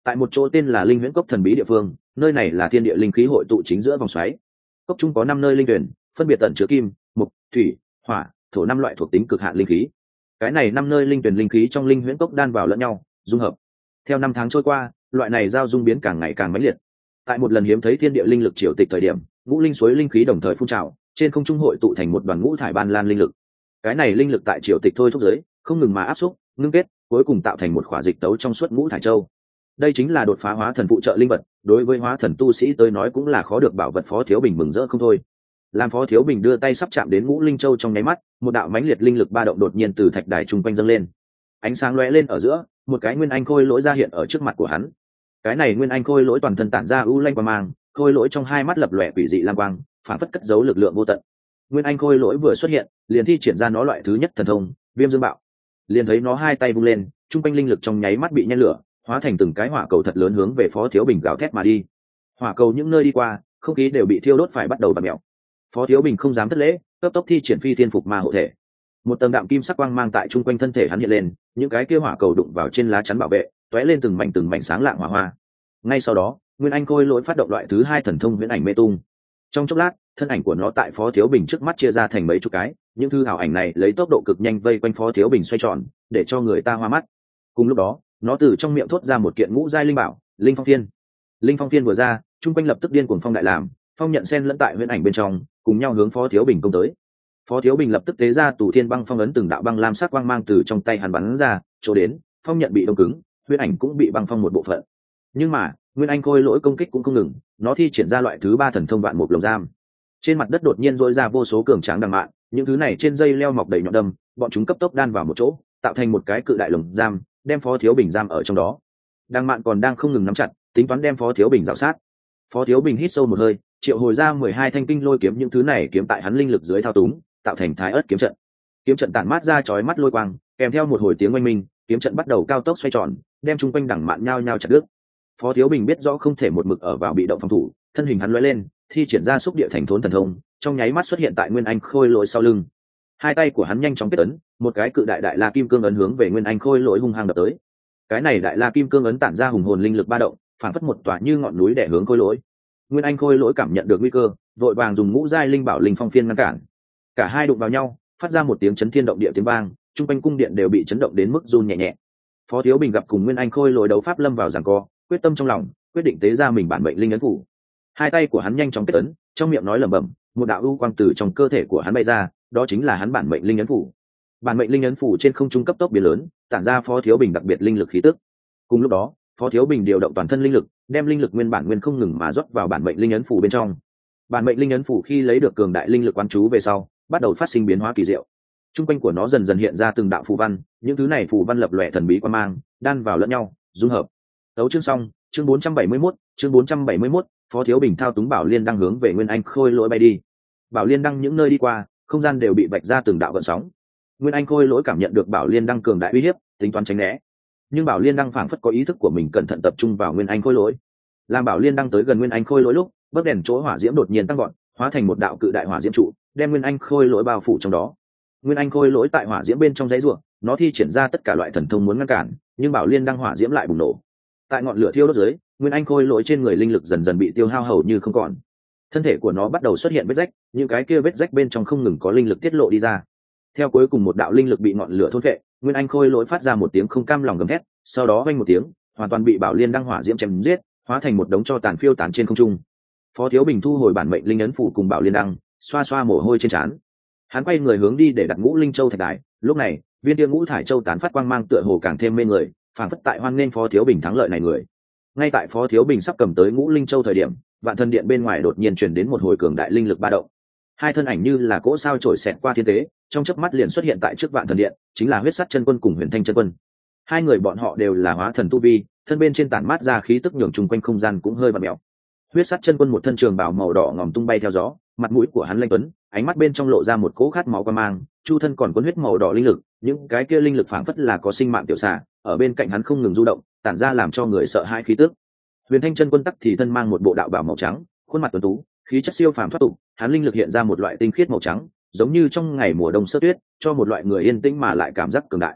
tại một chỗ tên là linh huyễn cốc thần bí địa phương, nơi này là thiên địa linh khí hội tụ chính giữa vòng xoáy. Cốc trung có năm nơi linh tuyển, phân biệt tận chứa kim, mục, thủy, hỏa, thổ năm loại thuộc tính cực hạn linh khí. Cái này năm nơi linh tuyển linh khí trong linh huyễn cốc đan vào lẫn nhau, dung hợp. Theo năm tháng trôi qua, loại này giao dung biến càng ngày càng mãnh liệt. Tại một lần hiếm thấy thiên địa linh lực triều tịch thời điểm, ngũ linh suối linh khí đồng thời phun trào, trên không trung hội tụ thành một đoàn ngũ thải ban lan linh lực. Cái này linh lực tại triều tịch thôi thúc giới, không ngừng mà áp xúc, ngưng kết, cuối cùng tạo thành một khỏa dịch tấu trong suốt ngũ thải châu. Đây chính là đột phá hóa thần phụ trợ linh vật, đối với hóa thần tu sĩ tới nói cũng là khó được bảo vật. Phó Thiếu Bình mừng rỡ không thôi. Làm Phó Thiếu Bình đưa tay sắp chạm đến ngũ linh châu trong nháy mắt, một đạo mãnh liệt linh lực ba động đột nhiên từ thạch đài trung quanh dâng lên. Ánh sáng lóe lên ở giữa, một cái nguyên anh khôi lỗi ra hiện ở trước mặt của hắn. Cái này nguyên anh khôi lỗi toàn thân tản ra u lanh quang mang, khôi lỗi trong hai mắt lập lòe quỷ dị lam quang, phản phất cất giấu lực lượng vô tận. Nguyên anh khôi lỗi vừa xuất hiện, liền thi triển ra nó loại thứ nhất thần thông, Viêm Dương Bạo. Liền thấy nó hai tay vung lên, trung quanh linh lực trong nháy mắt bị nhen lửa, hóa thành từng cái hỏa cầu thật lớn hướng về Phó Thiếu Bình gào thét mà đi. Hỏa cầu những nơi đi qua, không khí đều bị thiêu đốt phải bắt đầu bặm mèo. Phó Thiếu Bình không dám thất lễ, cấp tốc thi triển Phi Thiên Phục Ma hộ thể. Một tầng đạm kim sắc quang mang tại trung quanh thân thể hắn hiện lên, những cái kia hỏa cầu đụng vào trên lá chắn bảo vệ, tóe lên từng mảnh từng mảnh sáng lạng hỏa hoa. Ngay sau đó, Nguyên Anh khôi lỗi phát động loại thứ hai thần thông Huyễn Ảnh Mê Tung. Trong chốc lát, thân ảnh của nó tại Phó Thiếu Bình trước mắt chia ra thành mấy chục cái, những thư ảo ảnh này lấy tốc độ cực nhanh vây quanh Phó Thiếu Bình xoay tròn, để cho người ta hoa mắt. Cùng lúc đó, nó từ trong miệng thốt ra một kiện ngũ giai linh bảo, Linh Phong Phiên. Linh Phong Phiên vừa ra, trung quanh lập tức điên cuồng phong đại làm, phong nhận xen lẫn tại huyễn ảnh bên trong, cùng nhau hướng Phó Thiếu Bình công tới. Phó Thiếu Bình lập tức tế ra Tù Thiên Băng Phong ấn, từng đạo băng lam sắc quang mang từ trong tay hắn bắn ra, chỗ đến, phong nhận bị đông cứng, huyễn ảnh cũng bị băng phong một bộ phận. Nhưng mà, Nguyên Anh khôi lỗi công kích cũng không ngừng, nó thi triển ra loại thứ ba thần thông Vạn Mục Lồng Giam. Trên mặt đất đột nhiên rỗi ra vô số cường tráng đằng mạn, những thứ này trên dây leo mọc đầy nhọn đâm, bọn chúng cấp tốc đan vào một chỗ, tạo thành một cái cự đại lồng giam, đem Phó Thiếu Bình giam ở trong đó. Đằng mạn còn đang không ngừng nắm chặt, tính toán đem Phó Thiếu Bình rào sát. Phó Thiếu Bình hít sâu một hơi, triệu hồi ra mười hai thanh kinh lôi kiếm, những thứ này kiếm tại hắn linh lực dưới thao túng, tạo thành Thái Ức kiếm trận. Kiếm trận tản mát ra chói mắt lôi quang, kèm theo một hồi tiếng oanh minh, kiếm trận bắt đầu cao tốc xoay tròn, đem chung quanh đằng mạn nhao nhao chặt đứt. Phó Thiếu Bình biết rõ không thể một mực ở vào bị động phòng thủ, thân hình hắn lóe lên, thi triển ra xúc địa thành thốn thần thông, trong nháy mắt xuất hiện tại Nguyên Anh khôi lỗi sau lưng. Hai tay của hắn nhanh chóng kết ấn, một cái cự đại đại la kim cương ấn hướng về Nguyên Anh khôi lỗi hung hăng đập tới. Cái này đại la kim cương ấn tản ra hùng hồn linh lực ba động, phản phất một tòa như ngọn núi đè hướng khôi lỗi. Nguyên Anh khôi lỗi cảm nhận được nguy cơ, vội vàng dùng ngũ giai linh bảo Linh Phong Phiên ngăn cản. Cả hai đụng vào nhau, phát ra một tiếng chấn thiên động địa tiếng vang, trung quanh cung điện đều bị chấn động đến mức run nhẹ nhẹ. Phó Thiếu Bình gặp cùng Nguyên Anh khôi lỗi đấu pháp lâm vào giằng co, quyết tâm trong lòng, quyết định tế ra mình bản mệnh linh ấn phủ. Hai tay của hắn nhanh chóng kết ấn, trong miệng nói lẩm bẩm, một đạo u quang từ trong cơ thể của hắn bay ra, đó chính là hắn bản mệnh linh ấn phủ. Bản mệnh linh ấn phủ trên không trung cấp tốc biến lớn, tản ra Phó Thiếu Bình đặc biệt linh lực khí tức. Cùng lúc đó, Phó Thiếu Bình điều động toàn thân linh lực, đem linh lực nguyên bản nguyên không ngừng mà rót vào bản mệnh linh ấn phủ bên trong. Bản mệnh linh ấn phủ khi lấy được cường đại linh lực quán chú về sau, bắt đầu phát sinh biến hóa kỳ diệu. Trung quanh của nó dần dần hiện ra từng đạo phù văn, những thứ này phù văn lập lòe thần bí quang mang, đan vào lẫn nhau, dung hợp. Đấu chương xong, chương bốn trăm bảy mươi mốt, chương bốn trăm bảy mươi mốt, Phó Thiếu Bình thao túng Bảo Liên đang hướng về Nguyên Anh khôi lỗi bay đi. Bảo Liên đăng những nơi đi qua, không gian đều bị vạch ra từng đạo gợn sóng. Nguyên Anh khôi lỗi cảm nhận được Bảo Liên đăng cường đại uy hiếp, tính toán tránh né. Nhưng Bảo Liên đăng phảng phất có ý thức của mình, cẩn thận tập trung vào Nguyên Anh khôi lỗi. Làm Bảo Liên đăng tới gần Nguyên Anh khôi lỗi lúc, bấc đèn chỗ hỏa diễm đột nhiên tăng vọt, hóa thành một đạo cự đại hỏa diễm trụ, đem Nguyên Anh khôi lỗi bao phủ trong đó. Nguyên Anh khôi lỗi tại hỏa diễm bên trong dãy rủa, nó thi triển ra tất cả loại thần thông muốn ngăn cản, nhưng Bảo Liên đăng hỏa diễm lại bùng nổ. Tại ngọn lửa thiêu đốt dưới, Nguyên Anh khôi lỗi trên người linh lực dần dần bị tiêu hao hầu như không còn. Thân thể của nó bắt đầu xuất hiện vết rách, những cái kia vết rách bên trong không ngừng có linh lực tiết lộ đi ra. Theo cuối cùng một đạo linh lực bị ngọn lửa thôn phệ, Nguyên Anh khôi lỗi phát ra một tiếng không cam lòng gầm thét, sau đó vang một tiếng, hoàn toàn bị Bảo Liên đăng hỏa diễm chém giết, hóa thành một đống tro tàn phiêu tán trên không trung. Phó Thiếu Bình thu hồi bản mệnh linh ấn phủ cùng Bảo Liên đăng, xoa xoa mồ hôi trên trán. Hắn quay người hướng đi để đặt Ngũ Linh Châu thạch đài, lúc này, viên kia ngũ thải châu tán phát quang mang tựa hồ càng thêm mê người, phảng phất tại hoan nghênh Phó Thiếu Bình thắng lợi này người. Ngay tại Phó Thiếu Bình sắp cầm tới Ngũ Linh Châu thời điểm, Vạn Thần Điện bên ngoài đột nhiên truyền đến một hồi cường đại linh lực ba động. Hai thân ảnh như là cỗ sao trổi xẹt qua thiên tế, trong chớp mắt liền xuất hiện tại trước Vạn Thần Điện, chính là Huyết Sắt Chân Quân cùng Huyền Thanh Chân Quân. Hai người bọn họ đều là hóa thần tu vi, thân bên trên tản mát ra khí tức nhường chung quanh không gian cũng hơi vặn mèo. Huyết Sắt Chân Quân một thân trường bào màu đỏ ngòm tung bay theo gió, mặt mũi của hắn lanh tuấn, ánh mắt bên trong lộ ra một cỗ khát máu quan mang, chu thân còn cuốn huyết màu đỏ linh lực, những cái kia linh lực phảng phất là có sinh mạng tiểu xà, ở bên cạnh hắn không ngừng du động, tản ra làm cho người sợ hãi khí tức. Huyền Thanh Chân Quân tắc thì thân mang một bộ đạo bào màu trắng, khuôn mặt tuấn tú, khí chất siêu phàm thoát tục, hắn linh lực hiện ra một loại tinh khiết màu trắng, giống như trong ngày mùa đông sơ tuyết, cho một loại người yên tĩnh mà lại cảm giác cường đại.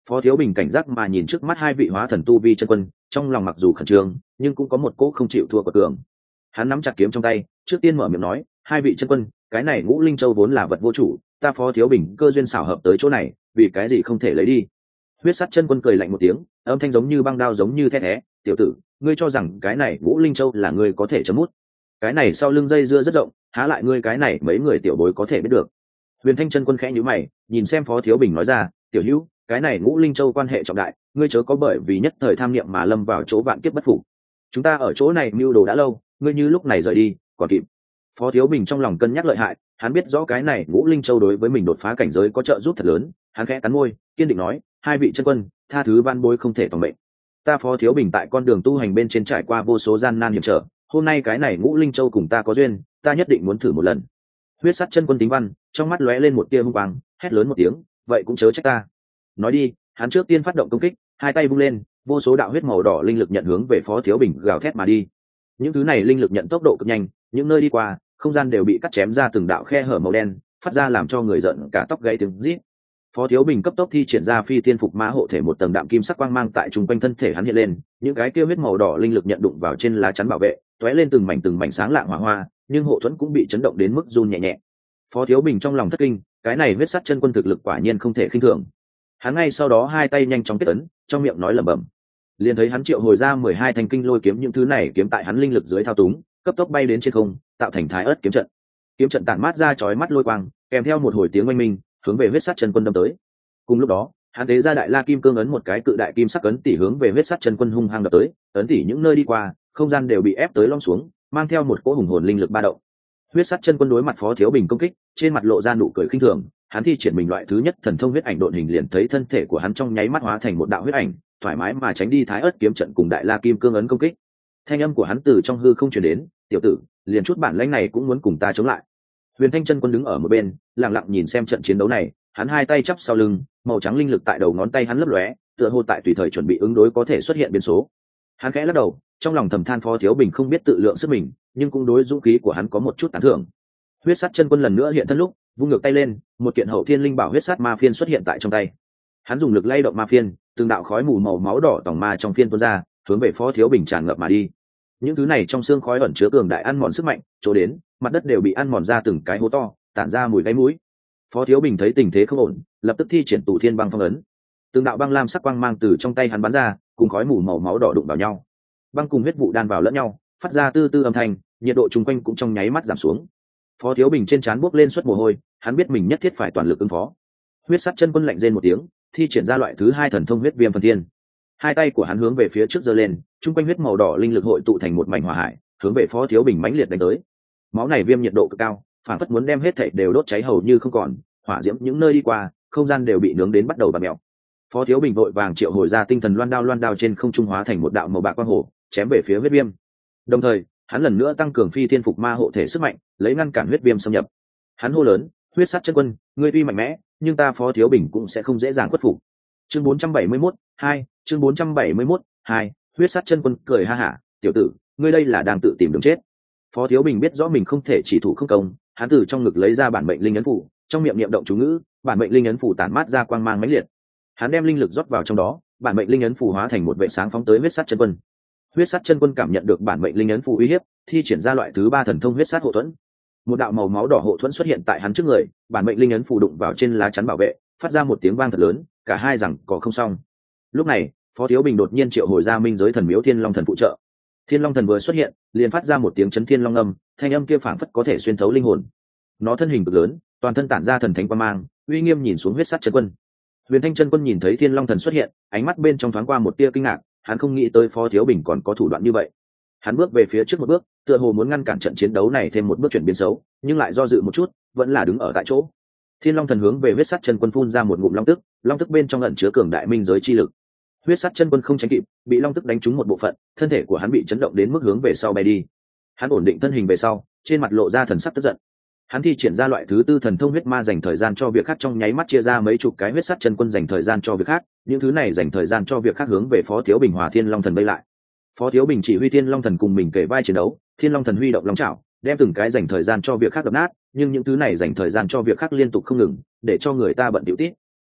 Phó Thiếu Bình cảnh giác mà nhìn trước mắt hai vị hóa thần tu vi chân quân, trong lòng mặc dù khẩn trương nhưng cũng có một cỗ không chịu thua của cường. Hắn nắm chặt kiếm trong tay, trước tiên mở miệng nói, hai vị chân quân, cái này Ngũ Linh Châu vốn là vật vô chủ, ta Phó Thiếu Bình cơ duyên xảo hợp tới chỗ này, vì cái gì không thể lấy đi. Huyết Sắt chân quân cười lạnh một tiếng, âm thanh giống như băng đao giống như thét thé, tiểu tử, ngươi cho rằng cái này Ngũ Linh Châu là ngươi có thể chấm mút? Cái này sau lưng dây dưa rất rộng, há lại ngươi cái này mấy người tiểu bối có thể biết được. Huyền Thanh chân quân khẽ nhíu mày, nhìn xem Phó Thiếu Bình nói ra, tiểu hữu, cái này Ngũ Linh Châu quan hệ trọng đại, ngươi chớ có bởi vì nhất thời tham niệm mà lâm vào chỗ vạn kiếp bất phục. Chúng ta ở chỗ này mưu đồ đã lâu, ngươi như lúc này rời đi còn kịp. Phó Thiếu Bình trong lòng cân nhắc lợi hại, hắn biết rõ cái này Ngũ Linh Châu đối với mình đột phá cảnh giới có trợ giúp thật lớn. Hắn khẽ cắn môi, kiên định nói, hai vị chân quân, tha thứ van bối không thể toàn mệnh. Ta Phó Thiếu Bình tại con đường tu hành bên trên trải qua vô số gian nan hiểm trở, hôm nay cái này Ngũ Linh Châu cùng ta có duyên, ta nhất định muốn thử một lần. Huyết Sắt chân quân tính văn trong mắt lóe lên một tia hung quang, hét lớn một tiếng, vậy cũng chớ trách ta. Nói đi, hắn trước tiên phát động công kích, hai tay vung lên, vô số đạo huyết màu đỏ linh lực nhận hướng về Phó Thiếu Bình gào thét mà đi. Những thứ này linh lực nhận tốc độ cực nhanh, những nơi đi qua không gian đều bị cắt chém ra từng đạo khe hở màu đen, phát ra làm cho người giận cả tóc gáy tiếng rít. Phó Thiếu Bình cấp tốc thi triển ra phi tiên phục mã hộ thể, một tầng đạm kim sắc quang mang tại trung quanh thân thể hắn hiện lên, những cái kia huyết màu đỏ linh lực nhận đụng vào trên lá chắn bảo vệ, tóe lên từng mảnh từng mảnh sáng lạng hỏa hoa, nhưng hộ thuẫn cũng bị chấn động đến mức run nhẹ nhẹ. Phó Thiếu Bình trong lòng thất kinh, cái này huyết sắt chân quân thực lực quả nhiên không thể khinh thường. Hắn ngay sau đó hai tay nhanh chóng kết ấn, trong miệng nói lẩm bẩm, liền thấy hắn triệu hồi ra mười hai thanh kinh lôi kiếm, những thứ này kiếm tại hắn linh lực dưới thao túng, cấp tốc bay đến trên không, tạo thành thái ớt kiếm trận. Kiếm trận tản mát ra chói mắt lôi quang, kèm theo một hồi tiếng oanh minh, hướng về huyết sắt chân quân đâm tới. Cùng lúc đó, hắn tế ra đại la kim cương ấn, một cái cự đại kim sắc ấn tỉ hướng về huyết sắt chân quân hung hăng đập tới, ấn tỉ những nơi đi qua, không gian đều bị ép tới lõm xuống, mang theo một cỗ hùng hồn linh lực ba động. Huyết sắt chân quân đối mặt Phó Thiếu Bình công kích, trên mặt lộ ra nụ cười khinh thường, hắn thi triển mình loại thứ nhất thần thông huyết ảnh độn hình, liền thấy thân thể của hắn trong nháy mắt hóa thành một đạo huyết ảnh, thoải mái mà tránh đi thái ớt kiếm trận cùng đại la kim cương ấn công kích. Thanh âm của hắn từ trong hư không truyền đến, tiểu tử, liền chút bản lãnh này cũng muốn cùng ta chống lại. Huyền Thanh chân quân đứng ở một bên, lặng lặng nhìn xem trận chiến đấu này, hắn hai tay chắp sau lưng, màu trắng linh lực tại đầu ngón tay hắn lấp lóe, tựa hồ tại tùy thời chuẩn bị ứng đối có thể xuất hiện biến số. Hắn khẽ lắc đầu, trong lòng thầm than Phó Thiếu Bình không biết tự lượng sức mình, nhưng cũng đối dũng khí của hắn có một chút tán thưởng. Huyết sắt chân quân lần nữa hiện thân lúc, vung ngược tay lên, một kiện hậu thiên linh bảo huyết sắt ma phiên xuất hiện tại trong tay. Hắn dùng lực lay động ma phiên, từng đạo khói mù màu máu đỏ tòng ma trong phiên tuôn ra, hướng về Phó Thiếu Bình tràn ngập mà đi. Những thứ này trong xương khói ẩn chứa cường đại ăn mòn sức mạnh, chỗ đến, mặt đất đều bị ăn mòn ra từng cái hố to, tản ra mùi gáy mũi. Phó Thiếu Bình thấy tình thế không ổn, lập tức thi triển Tụ Thiên Băng Phong ấn. Từng đạo băng lam sắc quang mang từ trong tay hắn bắn ra, cùng khói mù màu máu đỏ đụng vào nhau. Băng cùng huyết vụ đan vào lẫn nhau, phát ra tư tư âm thanh, nhiệt độ chung quanh cũng trong nháy mắt giảm xuống. Phó Thiếu Bình trên trán bốc lên suất mồ hôi, hắn biết mình nhất thiết phải toàn lực ứng phó. Huyết sắt chân quân lạnh rên một tiếng, thi triển ra loại thứ hai thần thông huyết viêm phần thiên. Hai tay của hắn hướng về phía trước giơ lên, chung quanh huyết màu đỏ linh lực hội tụ thành một mảnh hỏa hải, hướng về Phó Thiếu Bình mãnh liệt đánh tới. Máu này viêm nhiệt độ cực cao, phản phất muốn đem hết thảy đều đốt cháy hầu như không còn, hỏa diễm những nơi đi qua, không gian đều bị nướng đến bắt đầu bặm mèo. Phó Thiếu Bình vội vàng triệu hồi ra tinh thần loan đao, loan đao trên không trung hóa thành một đạo màu bạc quang hồ, chém về phía huyết viêm. Đồng thời, hắn lần nữa tăng cường phi thiên phục ma hộ thể sức mạnh, lấy ngăn cản huyết viêm xâm nhập. Hắn hô lớn, huyết sắt chân quân, ngươi tuy mạnh mẽ, nhưng ta Phó Thiếu Bình cũng sẽ không dễ dàng khuất phục. Chương bốn trăm bảy mươi mốt, hai, chương bốn trăm bảy mươi mốt, hai, huyết sắt chân quân cười ha hả, tiểu tử, ngươi đây là đang tự tìm đường chết. Phó Thiếu Bình biết rõ mình không thể chỉ thủ không công, hắn từ trong ngực lấy ra bản mệnh linh ấn phủ, trong miệng niệm động chú ngữ, bản mệnh linh ấn phủ tản mát ra quang mang mãnh liệt. Hắn đem linh lực rót vào trong đó, bản mệnh linh ấn phủ hóa thành một vệ sáng phóng tới huyết sắt chân quân. Huyết sắt chân quân cảm nhận được bản mệnh linh ấn phủ uy hiếp, thi triển ra loại thứ ba thần thông huyết sắt hộ thuẫn. Một đạo màu máu đỏ hộ thuẫn xuất hiện tại hắn trước người, bản mệnh linh ấn phủ đụng vào trên lá chắn bảo vệ, phát ra một tiếng vang thật lớn, cả hai rằng có không xong. Lúc này, Phó Thiếu Bình đột nhiên triệu hồi ra minh giới thần miếu Thiên Long thần phụ trợ. Thiên Long thần vừa xuất hiện, liền phát ra một tiếng chấn thiên long âm, thanh âm kia phảng phất có thể xuyên thấu linh hồn. Nó thân hình cực lớn, toàn thân tản ra thần thánh quang mang, uy nghiêm nhìn xuống huyết sắt chân quân. Huyền Thanh chân quân nhìn thấy Thiên Long thần xuất hiện, ánh mắt bên trong thoáng qua một tia kinh ngạc, hắn không nghĩ tới Phó Thiếu Bình còn có thủ đoạn như vậy. Hắn bước về phía trước một bước, tựa hồ muốn ngăn cản trận chiến đấu này thêm một bước chuyển biến xấu, nhưng lại do dự một chút, vẫn là đứng ở tại chỗ. Thiên Long thần hướng về huyết sắt chân quân phun ra một ngụm long tức, long tức bên trong ẩn chứa cường đại minh giới chi lực. Huyết sắt chân quân không tránh kịp, bị long tức đánh trúng một bộ phận, thân thể của hắn bị chấn động đến mức hướng về sau bay đi. Hắn ổn định thân hình về sau, trên mặt lộ ra thần sắc tức giận. Hắn thi triển ra loại thứ tư thần thông huyết ma, dành thời gian cho việc khác, trong nháy mắt chia ra mấy chục cái huyết sắt chân quân dành thời gian cho việc khác, những thứ này dành thời gian cho việc khác hướng về Phó Thiếu Bình hòa Thiên Long thần bay lại. Phó Thiếu Bình chỉ huy Thiên Long thần cùng mình kể vai chiến đấu, Thiên Long thần huy động long chảo, đem từng cái dành thời gian cho việc khác đập nát, nhưng những thứ này dành thời gian cho việc khác liên tục không ngừng, để cho người ta bận tiểu tít.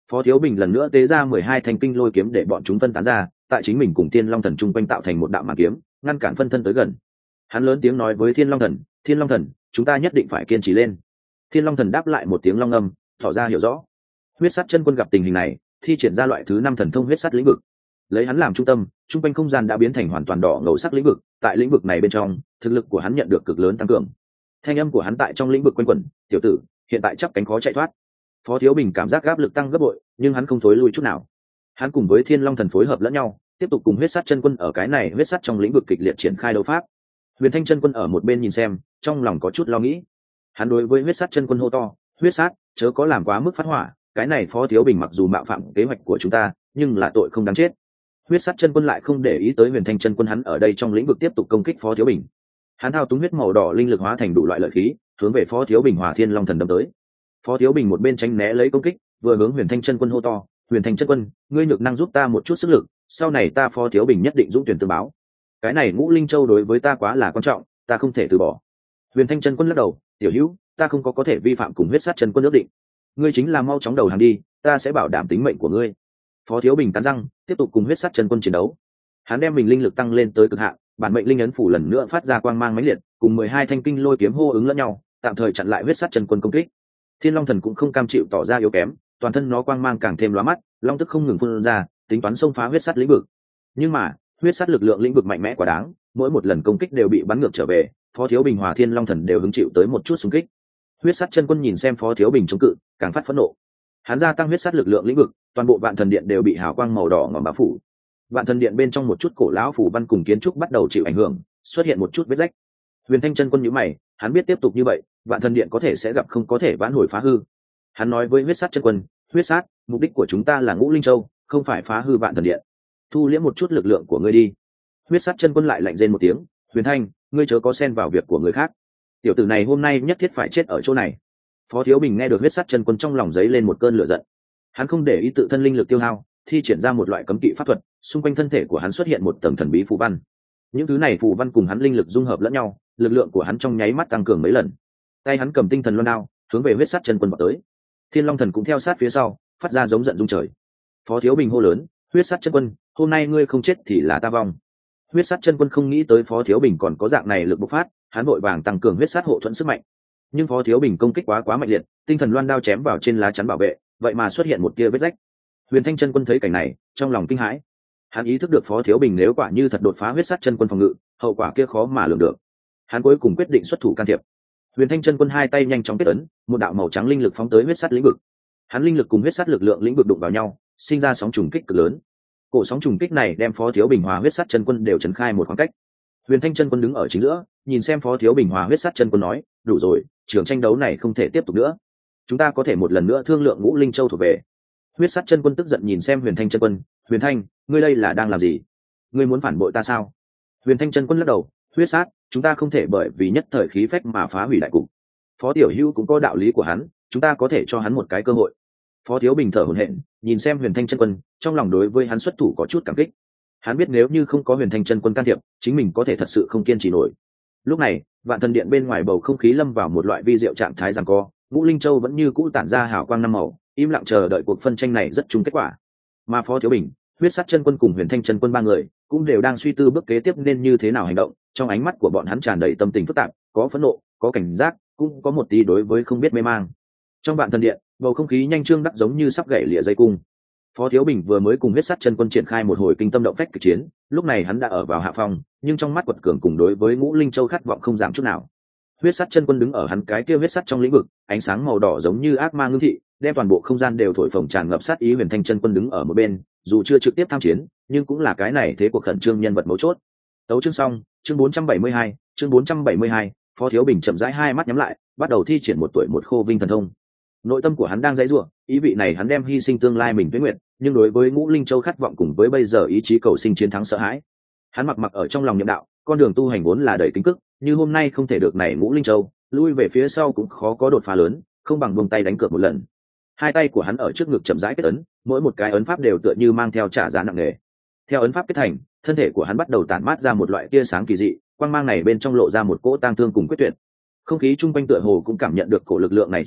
Phó Thiếu Bình lần nữa tế ra mười hai thanh kinh lôi kiếm để bọn chúng phân tán ra, tại chính mình cùng Thiên Long Thần chung quanh tạo thành một đạo màn kiếm, ngăn cản phân thân tới gần. Hắn lớn tiếng nói với Thiên Long Thần, Thiên Long Thần, chúng ta nhất định phải kiên trì lên. Thiên Long Thần đáp lại một tiếng long âm, tỏ ra hiểu rõ. Huyết Sắt Chân Quân gặp tình hình này, thi triển ra loại thứ năm thần thông huyết sắt lĩnh vực. Lấy hắn làm trung tâm, trung quanh không gian đã biến thành hoàn toàn đỏ ngầu sắc lĩnh vực, tại lĩnh vực này bên trong, thực lực của hắn nhận được cực lớn tăng cường. Thanh âm của hắn tại trong lĩnh vực quanh quẩn, "Tiểu tử, hiện tại chắp cánh khó chạy thoát." Phó Thiếu Bình cảm giác áp lực tăng gấp bội, nhưng hắn không thối lui chút nào. Hắn cùng với Thiên Long Thần phối hợp lẫn nhau, tiếp tục cùng huyết sắt chân quân ở cái này huyết sắt trong lĩnh vực kịch liệt triển khai đấu pháp. Huyền Thanh chân quân ở một bên nhìn xem, trong lòng có chút lo nghĩ. Hắn đối với huyết sắt chân quân hô to, "Huyết sát, chớ có làm quá mức phát hỏa, cái này Phó Thiếu Bình mặc dù mạo phạm kế hoạch của chúng ta, nhưng là tội không đáng chết." Huyết sắt chân quân lại không để ý tới Huyền Thanh chân quân, hắn ở đây trong lĩnh vực tiếp tục công kích Phó Thiếu Bình. Hắn thao túng huyết màu đỏ linh lực hóa thành đủ loại lợi khí, hướng về Phó Thiếu Bình Hỏa Thiên Long Thần đâm tới. Phó Thiếu Bình một bên tránh né lấy công kích, vừa hướng Huyền Thanh chân quân hô to, "Huyền Thanh chân quân, ngươi nhược năng giúp ta một chút sức lực, sau này ta Phó Thiếu Bình nhất định dũng tuyển tương báo. Cái này Ngũ Linh Châu đối với ta quá là quan trọng, ta không thể từ bỏ." Huyền Thanh chân quân lắc đầu, "Tiểu hữu, ta không có có thể vi phạm cùng huyết sát chân quân ước định. Ngươi chính là mau chóng đầu hàng đi, ta sẽ bảo đảm tính mệnh của ngươi." Phó Thiếu Bình cắn răng, tiếp tục cùng huyết sát chân quân chiến đấu. Hắn đem mình linh lực tăng lên tới cực hạn, bản mệnh linh ấn phủ lần nữa phát ra quang mang mãnh liệt, cùng mười hai thanh kinh lôi kiếm hô ứng lẫn nhau, tạm thời chặn lại huyết sát chân quân công kích. Thiên Long Thần cũng không cam chịu tỏ ra yếu kém, toàn thân nó quang mang càng thêm lóa mắt, long tức không ngừng phun ra, tính toán xông phá huyết sát lĩnh vực. Nhưng mà, huyết sát lực lượng lĩnh vực mạnh mẽ quá đáng, mỗi một lần công kích đều bị bắn ngược trở về, Phó Thiếu Bình Hòa Thiên Long Thần đều hứng chịu tới một chút xung kích. Huyết sát chân quân nhìn xem Phó Thiếu Bình chống cự, càng phát phẫn nộ. Hắn gia tăng huyết sát lực lượng lĩnh vực, toàn bộ Vạn Thần Điện đều bị hào quang màu đỏ ngòm bao phủ. Vạn Thần Điện bên trong một chút cổ lão phủ văn cùng kiến trúc bắt đầu chịu ảnh hưởng, xuất hiện một chút vết rách. Huyền Thanh chân quân nhíu mày, hắn biết tiếp tục như vậy, Vạn Thần Điện có thể sẽ gặp không có thể vãn hồi phá hư. Hắn nói với huyết sát chân quân, "Huyết sát, mục đích của chúng ta là Ngũ Linh Châu, không phải phá hư Vạn Thần Điện. Thu liễm một chút lực lượng của ngươi đi." Huyết sát chân quân lại lạnh rên một tiếng, "Huyền Thanh, ngươi chớ có xen vào việc của người khác. Tiểu tử này hôm nay nhất thiết phải chết ở chỗ này." Phó Thiếu Bình nghe được huyết sát chân quân trong lòng giấy lên một cơn lửa giận. Hắn không để ý tự thân linh lực tiêu hao, thi triển ra một loại cấm kỵ pháp thuật, xung quanh thân thể của hắn xuất hiện một tầng thần bí phù văn. Những thứ này phù văn cùng hắn linh lực dung hợp lẫn nhau, lực lượng của hắn trong nháy mắt tăng cường mấy lần. Tay hắn cầm tinh thần loan đao, hướng về huyết sát chân quân vọt tới. Thiên Long Thần cũng theo sát phía sau, phát ra giống giận rung trời. Phó Thiếu Bình hô lớn, "Huyết sát chân quân, hôm nay ngươi không chết thì là ta vong." Huyết sát chân quân không nghĩ tới Phó Thiếu Bình còn có dạng này lực bộc phát, hắn vội vàng tăng cường huyết sát hộ thuẫn sức mạnh. Nhưng Phó Thiếu Bình công kích quá quá mạnh liệt, tinh thần loan đao chém vào trên lá chắn bảo vệ, vậy mà xuất hiện một tia vết rách. Huyền Thanh chân quân thấy cảnh này, trong lòng kinh hãi. Hắn ý thức được Phó Thiếu Bình nếu quả như thật đột phá huyết sát chân quân phòng ngự, hậu quả kia khó mà lường được. Hắn cuối cùng quyết định xuất thủ can thiệp. Huyền Thanh chân quân hai tay nhanh chóng kết ấn, một đạo màu trắng linh lực phóng tới huyết sát lĩnh vực. Hắn linh lực cùng huyết sát lực lượng lĩnh vực đụng vào nhau, sinh ra sóng trùng kích cực lớn. Cổ sóng trùng kích này đem Phó Thiếu Bình hòa huyết sát chân quân đều chấn khai một khoảng cách. Huyền Thanh chân quân đứng ở chính giữa, nhìn xem Phó Thiếu Bình hòa huyết sát chân quân nói, "Đủ rồi, trường tranh đấu này không thể tiếp tục nữa. Chúng ta có thể một lần nữa thương lượng Ngũ Linh Châu thuộc về." Huyết sát chân quân tức giận nhìn xem Huyền Thanh chân quân, "Huyền Thanh, ngươi đây là đang làm gì? Ngươi muốn phản bội ta sao?" Huyền Thanh chân quân lắc đầu, "Huyết sát, chúng ta không thể bởi vì nhất thời khí phách mà phá hủy đại cục. Phó tiểu hữu cũng có đạo lý của hắn, chúng ta có thể cho hắn một cái cơ hội." Phó Thiếu Bình thở hổn hển, nhìn xem Huyền Thanh chân quân, trong lòng đối với hắn xuất thủ có chút cảm kích. Hắn biết nếu như không có Huyền Thanh chân quân can thiệp, chính mình có thể thật sự không kiên trì nổi. Lúc này, Vạn Thần Điện bên ngoài bầu không khí lâm vào một loại vi diệu trạng thái giằng co, Ngũ Linh Châu vẫn như cũ tản ra hào quang năm màu, im lặng chờ đợi cuộc phân tranh này rất trúng kết quả. Mà Phó Thiếu Bình, huyết sát chân quân cùng Huyền Thanh chân quân ba người cũng đều đang suy tư bước kế tiếp nên như thế nào hành động. Trong ánh mắt của bọn hắn tràn đầy tâm tình phức tạp, có phẫn nộ, có cảnh giác, cũng có một tí đối với không biết mê mang. Trong Vạn Thần Điện, bầu không khí nhanh trương đắc giống như sắp gãy lìa dây cung. Phó Thiếu Bình vừa mới cùng huyết sát chân quân triển khai một hồi kinh tâm động phách kịch chiến, lúc này hắn đã ở vào hạ phong, nhưng trong mắt quật cường cùng đối với Ngũ Linh Châu khát vọng không giảm chút nào. Huyết sát chân quân đứng ở hắn cái kia huyết sắt trong lĩnh vực, ánh sáng màu đỏ giống như ác ma ngưng thị, đem toàn bộ không gian đều thổi phồng tràn ngập sát ý. Huyền Thanh chân quân đứng ở một bên, dù chưa trực tiếp tham chiến, nhưng cũng là cái này thế cuộc khẩn trương nhân vật mấu chốt. Tấu chương xong, chương bốn trăm bảy mươi hai, chương bốn trăm bảy mươi hai, Phó Thiếu Bình chậm rãi hai mắt nhắm lại, bắt đầu thi triển một tuổi một khô vinh thần thông. Nội tâm của hắn đang dãy rủa, ý vị này hắn đem hy sinh tương lai mình với nguyện, nhưng đối với Ngũ Linh Châu khát vọng cùng với bây giờ ý chí cầu sinh chiến thắng sợ hãi. Hắn mặc mặc ở trong lòng niệm đạo, con đường tu hành vốn là đầy kính cức, như hôm nay không thể được này Ngũ Linh Châu, lui về phía sau cũng khó có đột phá lớn, không bằng buông tay đánh cược một lần. Hai tay của hắn ở trước ngực chậm rãi kết ấn, mỗi một cái ấn pháp đều tựa như mang theo trả giá nặng nề. Theo ấn pháp kết thành, thân thể của hắn bắt đầu tản mát ra một loại tia sáng kỳ dị, quang mang này bên trong lộ ra một cỗ tang thương cùng quyết tuyệt. Không khí chung quanh tựa hồ cũng cảm nhận được cổ lực lượng này trầm trọng,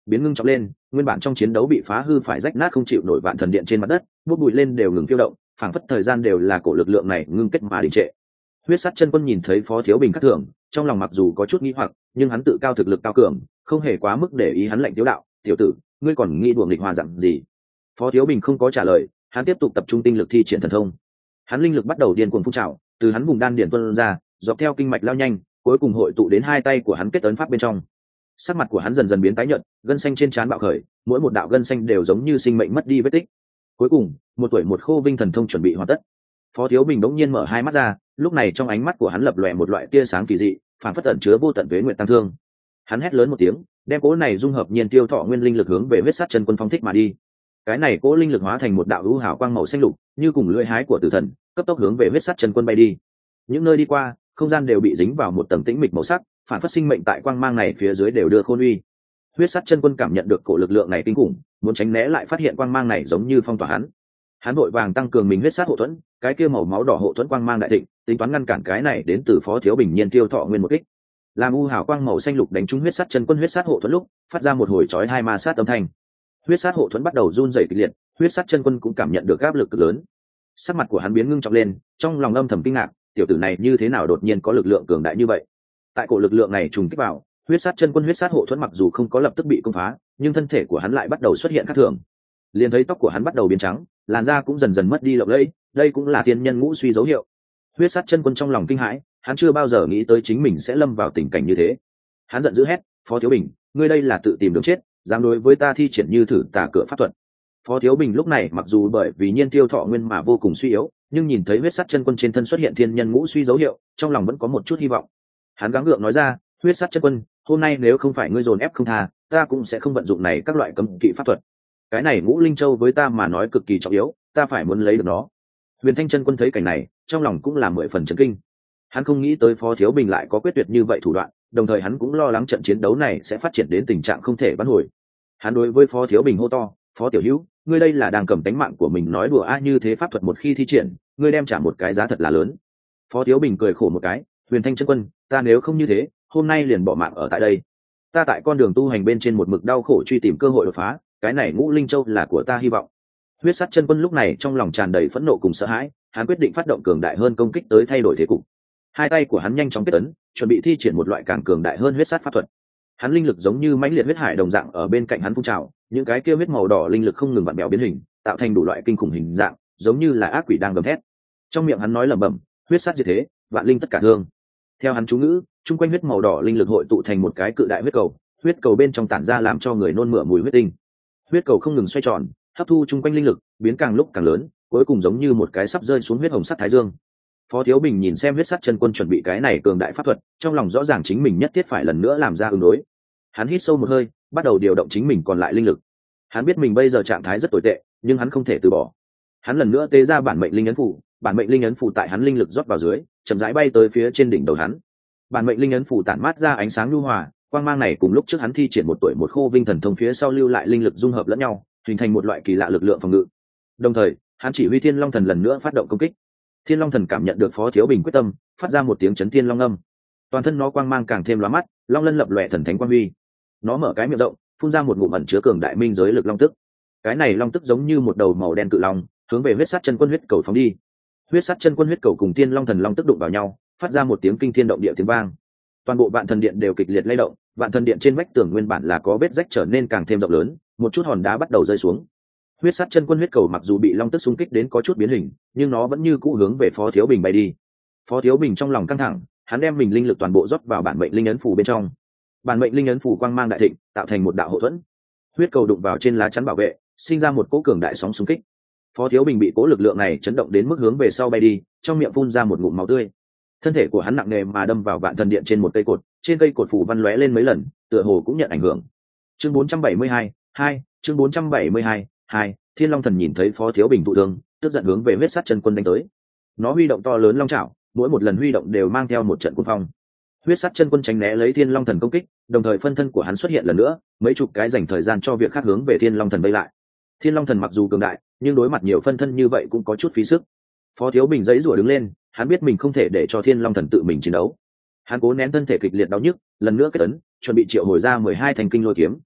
biến ngưng trọng lên, nguyên bản trong chiến đấu bị phá hư phải rách nát không chịu nổi vạn thần điện trên mặt đất bút bụi lên đều ngừng phiêu động, phảng phất thời gian đều là cổ lực lượng này ngưng kết mà đình trệ. Huyết Sắt Chân Quân nhìn thấy Phó Thiếu Bình khắc thường, trong lòng mặc dù có chút nghi hoặc, nhưng hắn tự cao thực lực cao cường, không hề quá mức để ý hắn lệnh tiếu đạo, "Tiểu tử, ngươi còn nghĩ đùa nghịch hòa dặn gì?" Phó Thiếu Bình không có trả lời, hắn tiếp tục tập trung tinh lực thi triển thần thông. Hắn linh lực bắt đầu điên cuồng phun trào, từ hắn vùng đan điền tuôn ra, dọc theo kinh mạch lao nhanh, cuối cùng hội tụ đến hai tay của hắn kết ấn pháp bên trong. Sắc mặt của hắn dần dần biến tái nhợt, gân xanh trên trán bạo khởi, mỗi một đạo gân xanh đều giống như sinh mệnh mất đi vết tích. Cuối cùng, một tuổi một khô vinh thần thông chuẩn bị hoàn tất. Phó Thiếu Bình đống nhiên mở hai mắt ra, lúc này trong ánh mắt của hắn lập lòe một loại tia sáng kỳ dị, phản phất ẩn chứa vô tận tuế nguyện tăng thương. Hắn hét lớn một tiếng, đem cỗ này dung hợp nhiên tiêu thọ nguyên linh lực hướng về Huyết Sắt Chân Quân phóng thích mà đi. Cái này cỗ linh lực hóa thành một đạo hữu hào quang màu xanh lục, như cùng lưỡi hái của tử thần, cấp tốc hướng về Huyết Sắt Chân Quân bay đi. Những nơi đi qua, không gian đều bị dính vào một tầng tĩnh mịch màu sắc, phản phất sinh mệnh tại quang mang này phía dưới đều đưa khôn uy. Huyết Sắt Chân Quân cảm nhận được cổ lực lượng này kinh khủng, muốn tránh né lại phát hiện quang mang này giống như phong tỏa hắn. Hắn vội vàng tăng cường mình huyết sát hộ thuẫn, cái kia màu máu đỏ hộ thuẫn quang mang đại thịnh, tính toán ngăn cản cái này đến từ Phó Thiếu Bình nhiên tiêu thọ nguyên một kích. Làm u hào quang màu xanh lục đánh trúng Huyết Sắt Chân Quân huyết sát hộ thuẫn lúc, phát ra một hồi chói hai ma sát âm thanh. Huyết sát hộ thuẫn bắt đầu run rẩy kịch liệt, Huyết Sắt Chân Quân cũng cảm nhận được áp lực cực lớn. Sắc mặt của hắn biến ngưng trọng lên, trong lòng âm thầm kinh ngạc, tiểu tử này như thế nào đột nhiên có lực lượng cường đại như vậy? Tại cổ lực lượng này trùng kích vào, Huyết Sắt Chân Quân huyết sát hộ thuẫn mặc dù không có lập tức bị công phá, nhưng thân thể của hắn lại bắt đầu xuất hiện khác thường. Liền thấy tóc của hắn bắt đầu biến trắng, làn da cũng dần dần mất đi lộng lẫy, đây cũng là tiên nhân ngũ suy dấu hiệu. Huyết Sắt Chân Quân trong lòng kinh hãi, hắn chưa bao giờ nghĩ tới chính mình sẽ lâm vào tình cảnh như thế. Hắn giận dữ hét, "Phó Thiếu Bình, ngươi đây là tự tìm đường chết, dám đối với ta thi triển như thử tà cửa pháp thuật." Phó Thiếu Bình lúc này mặc dù bởi vì nhiên tiêu thọ nguyên mà vô cùng suy yếu, nhưng nhìn thấy Huyết Sắt Chân Quân trên thân xuất hiện thiên nhân ngũ suy dấu hiệu, trong lòng vẫn có một chút hy vọng. Hắn gắng gượng nói ra, "Huyết Sắt Chân Quân, hôm nay nếu không phải ngươi dồn ép không tha, ta cũng sẽ không vận dụng này các loại cấm kỵ pháp thuật. Cái này Ngũ Linh Châu với ta mà nói cực kỳ trọng yếu, ta phải muốn lấy được nó." Huyền Thanh Chân Quân thấy cảnh này, trong lòng cũng là mười phần chấn kinh. Hắn không nghĩ tới Phó Thiếu Bình lại có quyết tuyệt như vậy thủ đoạn, đồng thời hắn cũng lo lắng trận chiến đấu này sẽ phát triển đến tình trạng không thể vãn hồi. Hắn đối với Phó Thiếu Bình hô to, "Phó tiểu hữu, ngươi đây là đang cầm tánh mạng của mình nói đùa a, như thế pháp thuật một khi thi triển, ngươi đem trả một cái giá thật là lớn." Phó Thiếu Bình cười khổ một cái, "Huyền Thanh Chân Quân, ta nếu không như thế, hôm nay liền bỏ mạng ở tại đây. Ta tại con đường tu hành bên trên một mực đau khổ truy tìm cơ hội đột phá, cái này Ngũ Linh Châu là của ta hy vọng." Huyết Sắt Chân Quân lúc này trong lòng tràn đầy phẫn nộ cùng sợ hãi, hắn quyết định phát động cường đại hơn công kích tới thay đổi thế cục. Hai tay của hắn nhanh chóng kết ấn, chuẩn bị thi triển một loại càng cường đại hơn huyết sát pháp thuật. Hắn linh lực giống như mãnh liệt huyết hải đồng dạng ở bên cạnh hắn phun trào, những cái kia huyết màu đỏ linh lực không ngừng vặn bèo biến hình, tạo thành đủ loại kinh khủng hình dạng, giống như là ác quỷ đang gầm thét. Trong miệng hắn nói lẩm bẩm, "Huyết sát diệt thế, vạn linh tất cả thương." Theo hắn chú ngữ, chung quanh huyết màu đỏ linh lực hội tụ thành một cái cự đại huyết cầu, huyết cầu bên trong tản ra làm cho người nôn mửa mùi huyết tinh. Huyết cầu không ngừng xoay tròn, hấp thu chung quanh linh lực, biến càng lúc càng lớn, cuối cùng giống như một cái sắp rơi xuống huyết hồng sắt thái dương. Phó Thiếu Bình nhìn xem Huyết Sắt Chân Quân chuẩn bị cái này cường đại pháp thuật, trong lòng rõ ràng chính mình nhất thiết phải lần nữa làm ra ứng đối. Hắn hít sâu một hơi, bắt đầu điều động chính mình còn lại linh lực. Hắn biết mình bây giờ trạng thái rất tồi tệ, nhưng hắn không thể từ bỏ. Hắn lần nữa tế ra bản mệnh linh ấn phù, bản mệnh linh ấn phù tại hắn linh lực rót vào dưới, chậm rãi bay tới phía trên đỉnh đầu hắn. Bản mệnh linh ấn phù tản mát ra ánh sáng nhu hòa, quang mang này cùng lúc trước hắn thi triển một tuổi một khô vinh thần thông phía sau lưu lại linh lực dung hợp lẫn nhau, hình thành một loại kỳ lạ lực lượng phòng ngự. Đồng thời, hắn chỉ huy Thiên Long Thần lần nữa phát động công kích. Thiên Long Thần cảm nhận được Phó Thiếu Bình quyết tâm, phát ra một tiếng chấn thiên long âm. Toàn thân nó quang mang càng thêm lóa mắt, long lân lập lòe thần thánh quang huy. Nó mở cái miệng rộng, phun ra một ngụm ẩn chứa cường đại minh giới lực long tức. Cái này long tức giống như một đầu màu đen cự long, hướng về Huyết Sắt Chân Quân huyết cầu phóng đi. Huyết Sắt Chân Quân huyết cầu cùng Thiên Long Thần long tức đụng vào nhau, phát ra một tiếng kinh thiên động địa tiếng vang. Toàn bộ Vạn Thần Điện đều kịch liệt lay động, Vạn Thần Điện trên vách tường nguyên bản là có vết rách trở nên càng thêm rộng lớn, một chút hòn đá bắt đầu rơi xuống. Huyết Sắt Chân Quân huyết cầu mặc dù bị long tức xung kích đến có chút biến hình, nhưng nó vẫn như cũ hướng về Phó Thiếu Bình bay đi. Phó Thiếu Bình trong lòng căng thẳng, hắn đem mình linh lực toàn bộ rót vào bản mệnh linh ấn phù bên trong. Bản mệnh linh ấn phù quang mang đại thịnh, tạo thành một đạo hộ thuẫn. Huyết cầu đụng vào trên lá chắn bảo vệ, sinh ra một cỗ cường đại sóng xung kích. Phó Thiếu Bình bị cỗ lực lượng này chấn động đến mức hướng về sau bay đi, trong miệng phun ra một ngụm máu tươi. Thân thể của hắn nặng nề mà đâm vào Vạn Thần Điện trên một cây cột, trên cây cột phù văn lóe lên mấy lần, tựa hồ cũng nhận ảnh hưởng. Chương bốn trăm bảy mươi hai, hai, chương bốn trăm bảy mươi hai, hai, Thiên Long Thần nhìn thấy Phó Thiếu Bình thụ thương, tức giận hướng về Huyết Sắt Chân Quân đánh tới. Nó huy động to lớn long chảo, mỗi một lần huy động đều mang theo một trận cuồng phong. Huyết Sắt Chân Quân tránh né lấy Thiên Long Thần công kích, đồng thời phân thân của hắn xuất hiện lần nữa, mấy chục cái dành thời gian cho việc khác hướng về Thiên Long Thần vây lại. Thiên Long Thần mặc dù cường đại, nhưng đối mặt nhiều phân thân như vậy cũng có chút phí sức. Phó Thiếu Bình giãy giụa đứng lên, hắn biết mình không thể để cho Thiên Long Thần tự mình chiến đấu. Hắn cố nén thân thể kịch liệt đau nhức, lần nữa kết ấn, chuẩn bị triệu hồi ra mười hai thành kinh lôi kiếm.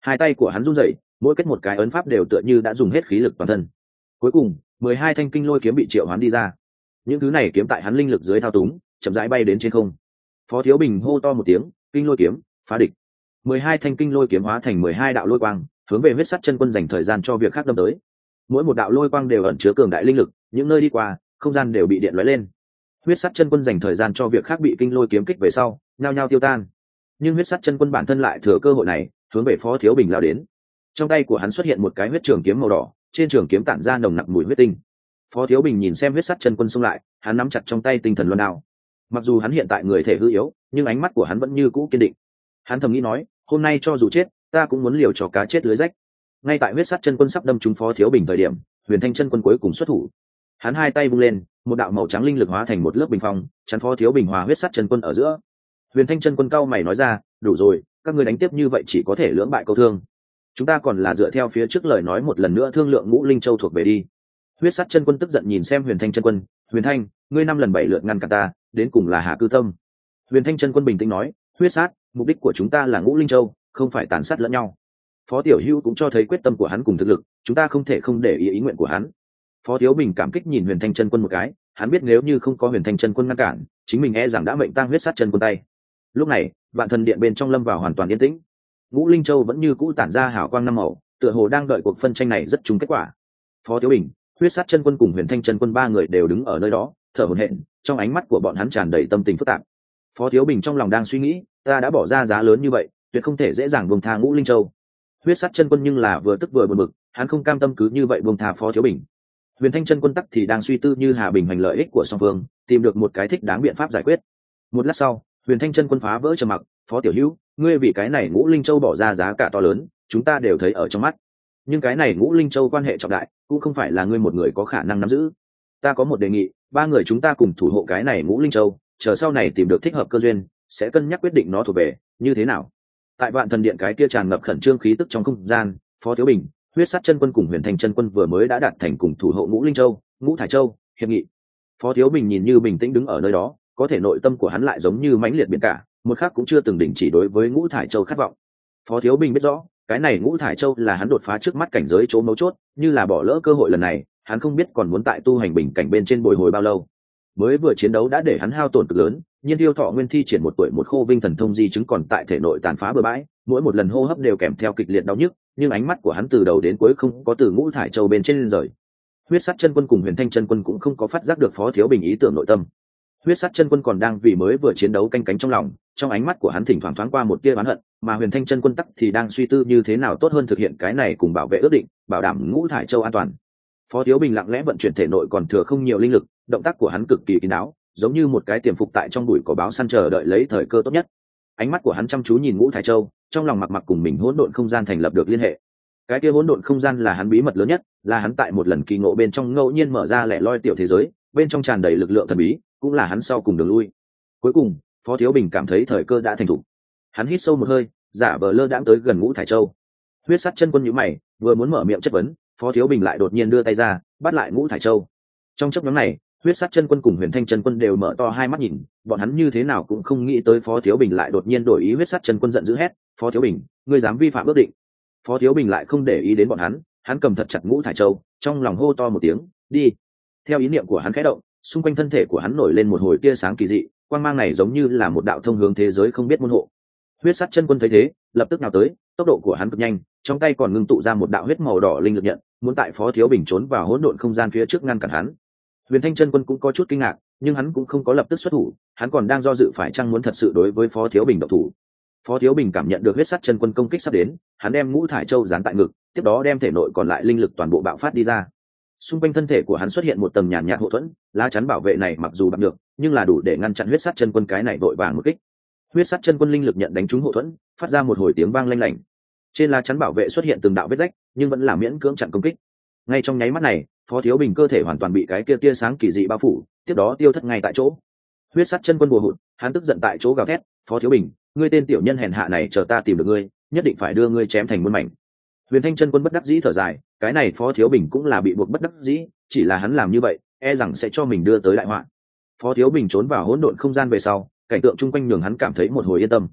hai tay của hắn run rẩy, mỗi kết một cái ấn pháp đều tựa như đã dùng hết khí lực toàn thân. Cuối cùng mười hai thanh kinh lôi kiếm bị triệu hoán đi ra. Những thứ này kiếm tại hắn linh lực dưới thao túng chậm rãi bay đến trên không. Phó Thiếu Bình hô to một tiếng, kinh lôi kiếm phá địch. Mười hai thanh kinh lôi kiếm hóa thành mười hai đạo lôi quang, hướng về huyết sắt chân quân dành thời gian cho việc khác đâm tới. Mỗi một đạo lôi quang đều ẩn chứa cường đại linh lực, những nơi đi qua không gian đều bị điện lóe lên. Huyết sắt chân quân dành thời gian cho việc khác bị kinh lôi kiếm kích về sau nhao nhao tiêu tan, nhưng huyết sắt chân quân bản thân lại thừa cơ hội này hướng về Phó Thiếu Bình lao đến. Trong tay của hắn xuất hiện một cái huyết trường kiếm màu đỏ, trên trường kiếm tản ra nồng nặc mùi huyết tinh. Phó Thiếu Bình nhìn xem huyết sắt chân quân xông lại, hắn nắm chặt trong tay tinh thần luân đao. Mặc dù hắn hiện tại người thể hư yếu, nhưng ánh mắt của hắn vẫn như cũ kiên định. Hắn thầm nghĩ nói, hôm nay cho dù chết, ta cũng muốn liều cho cá chết lưới rách. Ngay tại huyết sắt chân quân sắp đâm trúng Phó Thiếu Bình thời điểm, Huyền Thanh chân quân cuối cùng xuất thủ. Hắn hai tay vung lên, một đạo màu trắng linh lực hóa thành một lớp bình phong, chắn Phó Thiếu Bình hòa huyết sắt chân quân ở giữa. Huyền Thanh chân quân cau mày nói ra, đủ rồi, các ngươi đánh tiếp như vậy chỉ có thể lưỡng bại câu thương. Chúng ta còn là dựa theo phía trước lời nói một lần nữa thương lượng Ngũ Linh Châu thuộc về đi. Huyết sắt chân quân tức giận nhìn xem Huyền Thanh chân quân, Huyền Thanh, ngươi năm lần bảy lượt ngăn cản ta, đến cùng là hạ cư tâm. Huyền Thanh chân quân bình tĩnh nói, huyết sát, mục đích của chúng ta là Ngũ Linh Châu, không phải tàn sát lẫn nhau. Phó Tiểu Hữu cũng cho thấy quyết tâm của hắn cùng thực lực, chúng ta không thể không để ý ý nguyện của hắn. Phó Thiếu Bình cảm kích nhìn Huyền Thanh chân quân một cái, hắn biết nếu như không có Huyền Thanh chân quân ngăn cản, chính mình e rằng đã mệnh tang huyết sát chân quân tay. Lúc này, Vạn Thần Điện bên trong lâm vào hoàn toàn yên tĩnh. Ngũ Linh Châu vẫn như cũ tản ra hào quang năm màu, tựa hồ đang đợi cuộc phân tranh này rất trúng kết quả. Phó Thiếu Bình, huyết sát chân quân cùng Huyền Thanh chân quân ba người đều đứng ở nơi đó, thở hổn hển, trong ánh mắt của bọn hắn tràn đầy tâm tình phức tạp. Phó Thiếu Bình trong lòng đang suy nghĩ, ta đã bỏ ra giá lớn như vậy, tuyệt không thể dễ dàng buông tha Ngũ Linh Châu. Huyết sát chân quân nhưng là vừa tức vừa buồn bực, hắn không cam tâm cứ như vậy buông tha Phó Thiếu Bình. Huyền Thanh chân quân tắc thì đang suy tư như Hà Bình hành lợi ích của song phương, tìm được một cái thích đáng biện pháp giải quyết. Một lát sau, Huyền Thanh chân quân phá vỡ trầm mặc, Phó Tiểu Hữu, ngươi vì cái này Ngũ Linh Châu bỏ ra giá cả to lớn, chúng ta đều thấy ở trong mắt. Nhưng cái này Ngũ Linh Châu quan hệ trọng đại, cũng không phải là ngươi một người có khả năng nắm giữ. Ta có một đề nghị, ba người chúng ta cùng thủ hộ cái này Ngũ Linh Châu, chờ sau này tìm được thích hợp cơ duyên, sẽ cân nhắc quyết định nó thuộc về như thế nào. Tại Vạn Thần Điện cái kia tràn ngập khẩn trương khí tức trong không gian, Phó Thiếu Bình, huyết sát chân quân cùng Huyền Thanh chân quân vừa mới đã đạt thành cùng thủ hộ Ngũ Linh Châu, Ngũ Thải Châu hiệp nghị. Phó Thiếu Bình nhìn như bình tĩnh đứng ở nơi đó, có thể nội tâm của hắn lại giống như mãnh liệt biển cả, một khắc cũng chưa từng đình chỉ đối với Ngũ Thải Châu khát vọng. Phó Thiếu Bình biết rõ, cái này Ngũ Thải Châu là hắn đột phá trước mắt cảnh giới chỗ mấu chốt, như là bỏ lỡ cơ hội lần này, hắn không biết còn muốn tại tu hành bình cảnh bên trên bồi hồi bao lâu. Mới vừa chiến đấu đã để hắn hao tổn cực lớn, Nhiên Tiêu Thọ Nguyên thi triển một tuổi một khô vinh thần thông di chứng còn tại thể nội tàn phá bừa bãi, mỗi một lần hô hấp đều kèm theo kịch liệt đau nhức, nhưng ánh mắt của hắn từ đầu đến cuối không có từ Ngũ Thải Châu bên trên rời. Huyết sát chân quân cùng Huyền Thanh chân quân cũng không có phát giác được Phó Thiếu Bình ý tưởng nội tâm. Huyết sát chân quân còn đang vì mới vừa chiến đấu canh cánh trong lòng, trong ánh mắt của hắn thỉnh thoảng thoáng qua một tia oán hận, mà Huyền Thanh chân quân tắc thì đang suy tư như thế nào tốt hơn thực hiện cái này cùng bảo vệ ước định, bảo đảm Ngũ Thải Châu an toàn. Phó Thiếu Bình lặng lẽ vận chuyển thể nội còn thừa không nhiều linh lực, động tác của hắn cực kỳ kín đáo, giống như một cái tiềm phục tại trong bụi cỏ báo săn chờ đợi lấy thời cơ tốt nhất. Ánh mắt của hắn chăm chú nhìn Ngũ Thải Châu, trong lòng mặc mặc cùng mình hỗn độn không gian thành lập được liên hệ. Cái kia hỗn độn không gian là hắn bí mật lớn nhất, là hắn tại một lần kỳ ngộ bên trong ngẫu nhiên mở ra lẻ loi tiểu thế giới, bên trong tràn đầy lực lượng thần bí, cũng là hắn sau cùng đường lui. Cuối cùng, Phó Thiếu Bình cảm thấy thời cơ đã thành thủ. Hắn hít sâu một hơi, giả vờ lơ đãng tới gần Ngũ Thải Châu. Huyết sát chân quân nhíu mày, vừa muốn mở miệng chất vấn, Phó Thiếu Bình lại đột nhiên đưa tay ra, bắt lại Ngũ Thải Châu. Trong chốc ngắn này, huyết sát chân quân cùng Huyền Thanh chân quân đều mở to hai mắt nhìn, bọn hắn như thế nào cũng không nghĩ tới Phó Thiếu Bình lại đột nhiên đổi ý. Huyết sát chân quân giận dữ hét, Phó Thiếu Bình, ngươi dám vi phạm ước định. Phó Thiếu Bình lại không để ý đến bọn hắn, hắn cầm thật chặt Ngũ Thải Châu, trong lòng hô to một tiếng, đi. Theo ý niệm của hắn khẽ động, xung quanh thân thể của hắn nổi lên một hồi tia sáng kỳ dị, quang mang này giống như là một đạo thông hướng thế giới không biết môn hộ. Huyết sát chân quân thấy thế, lập tức nào tới, tốc độ của hắn cực nhanh, trong tay còn ngưng tụ ra một đạo huyết màu đỏ linh lực nhận, muốn tại Phó Thiếu Bình trốn vào hỗn độn không gian phía trước ngăn cản hắn. Huyền Thanh chân quân cũng có chút kinh ngạc, nhưng hắn cũng không có lập tức xuất thủ, hắn còn đang do dự phải chăng muốn thật sự đối với Phó Thiếu Bình động thủ. Phó Thiếu Bình cảm nhận được huyết sát chân quân công kích sắp đến, hắn đem Ngũ Thải Châu dán tại ngực, tiếp đó đem thể nội còn lại linh lực toàn bộ bạo phát đi ra. Xung quanh thân thể của hắn xuất hiện một tầng nhàn nhạt hộ thuẫn, lá chắn bảo vệ này mặc dù bạc được, nhưng là đủ để ngăn chặn huyết sát chân quân cái này vội vàng một kích. Huyết sát chân quân linh lực nhận đánh trúng hộ thuẫn, phát ra một hồi tiếng vang lanh lảnh. Trên lá chắn bảo vệ xuất hiện từng đạo vết rách, nhưng vẫn là miễn cưỡng chặn công kích. Ngay trong nháy mắt này, Phó Thiếu Bình cơ thể hoàn toàn bị cái kia tia sáng kỳ dị bao phủ, tiếp đó tiêu thất ngay tại chỗ. Huyết sát chân quân bùa hụt, hắn tức giận tại chỗ gào thét, Phó Thiếu Bình, ngươi tên tiểu nhân hèn hạ này, chờ ta tìm được ngươi, nhất định phải đưa ngươi chém thành muôn mảnh. Huyền Thanh chân quân bất đắc dĩ thở dài, cái này Phó Thiếu Bình cũng là bị buộc bất đắc dĩ, chỉ là hắn làm như vậy, e rằng sẽ cho mình đưa tới đại họa. Phó Thiếu Bình trốn vào hỗn độn không gian về sau, cảnh tượng chung quanh nhường hắn cảm thấy một hồi yên tâm.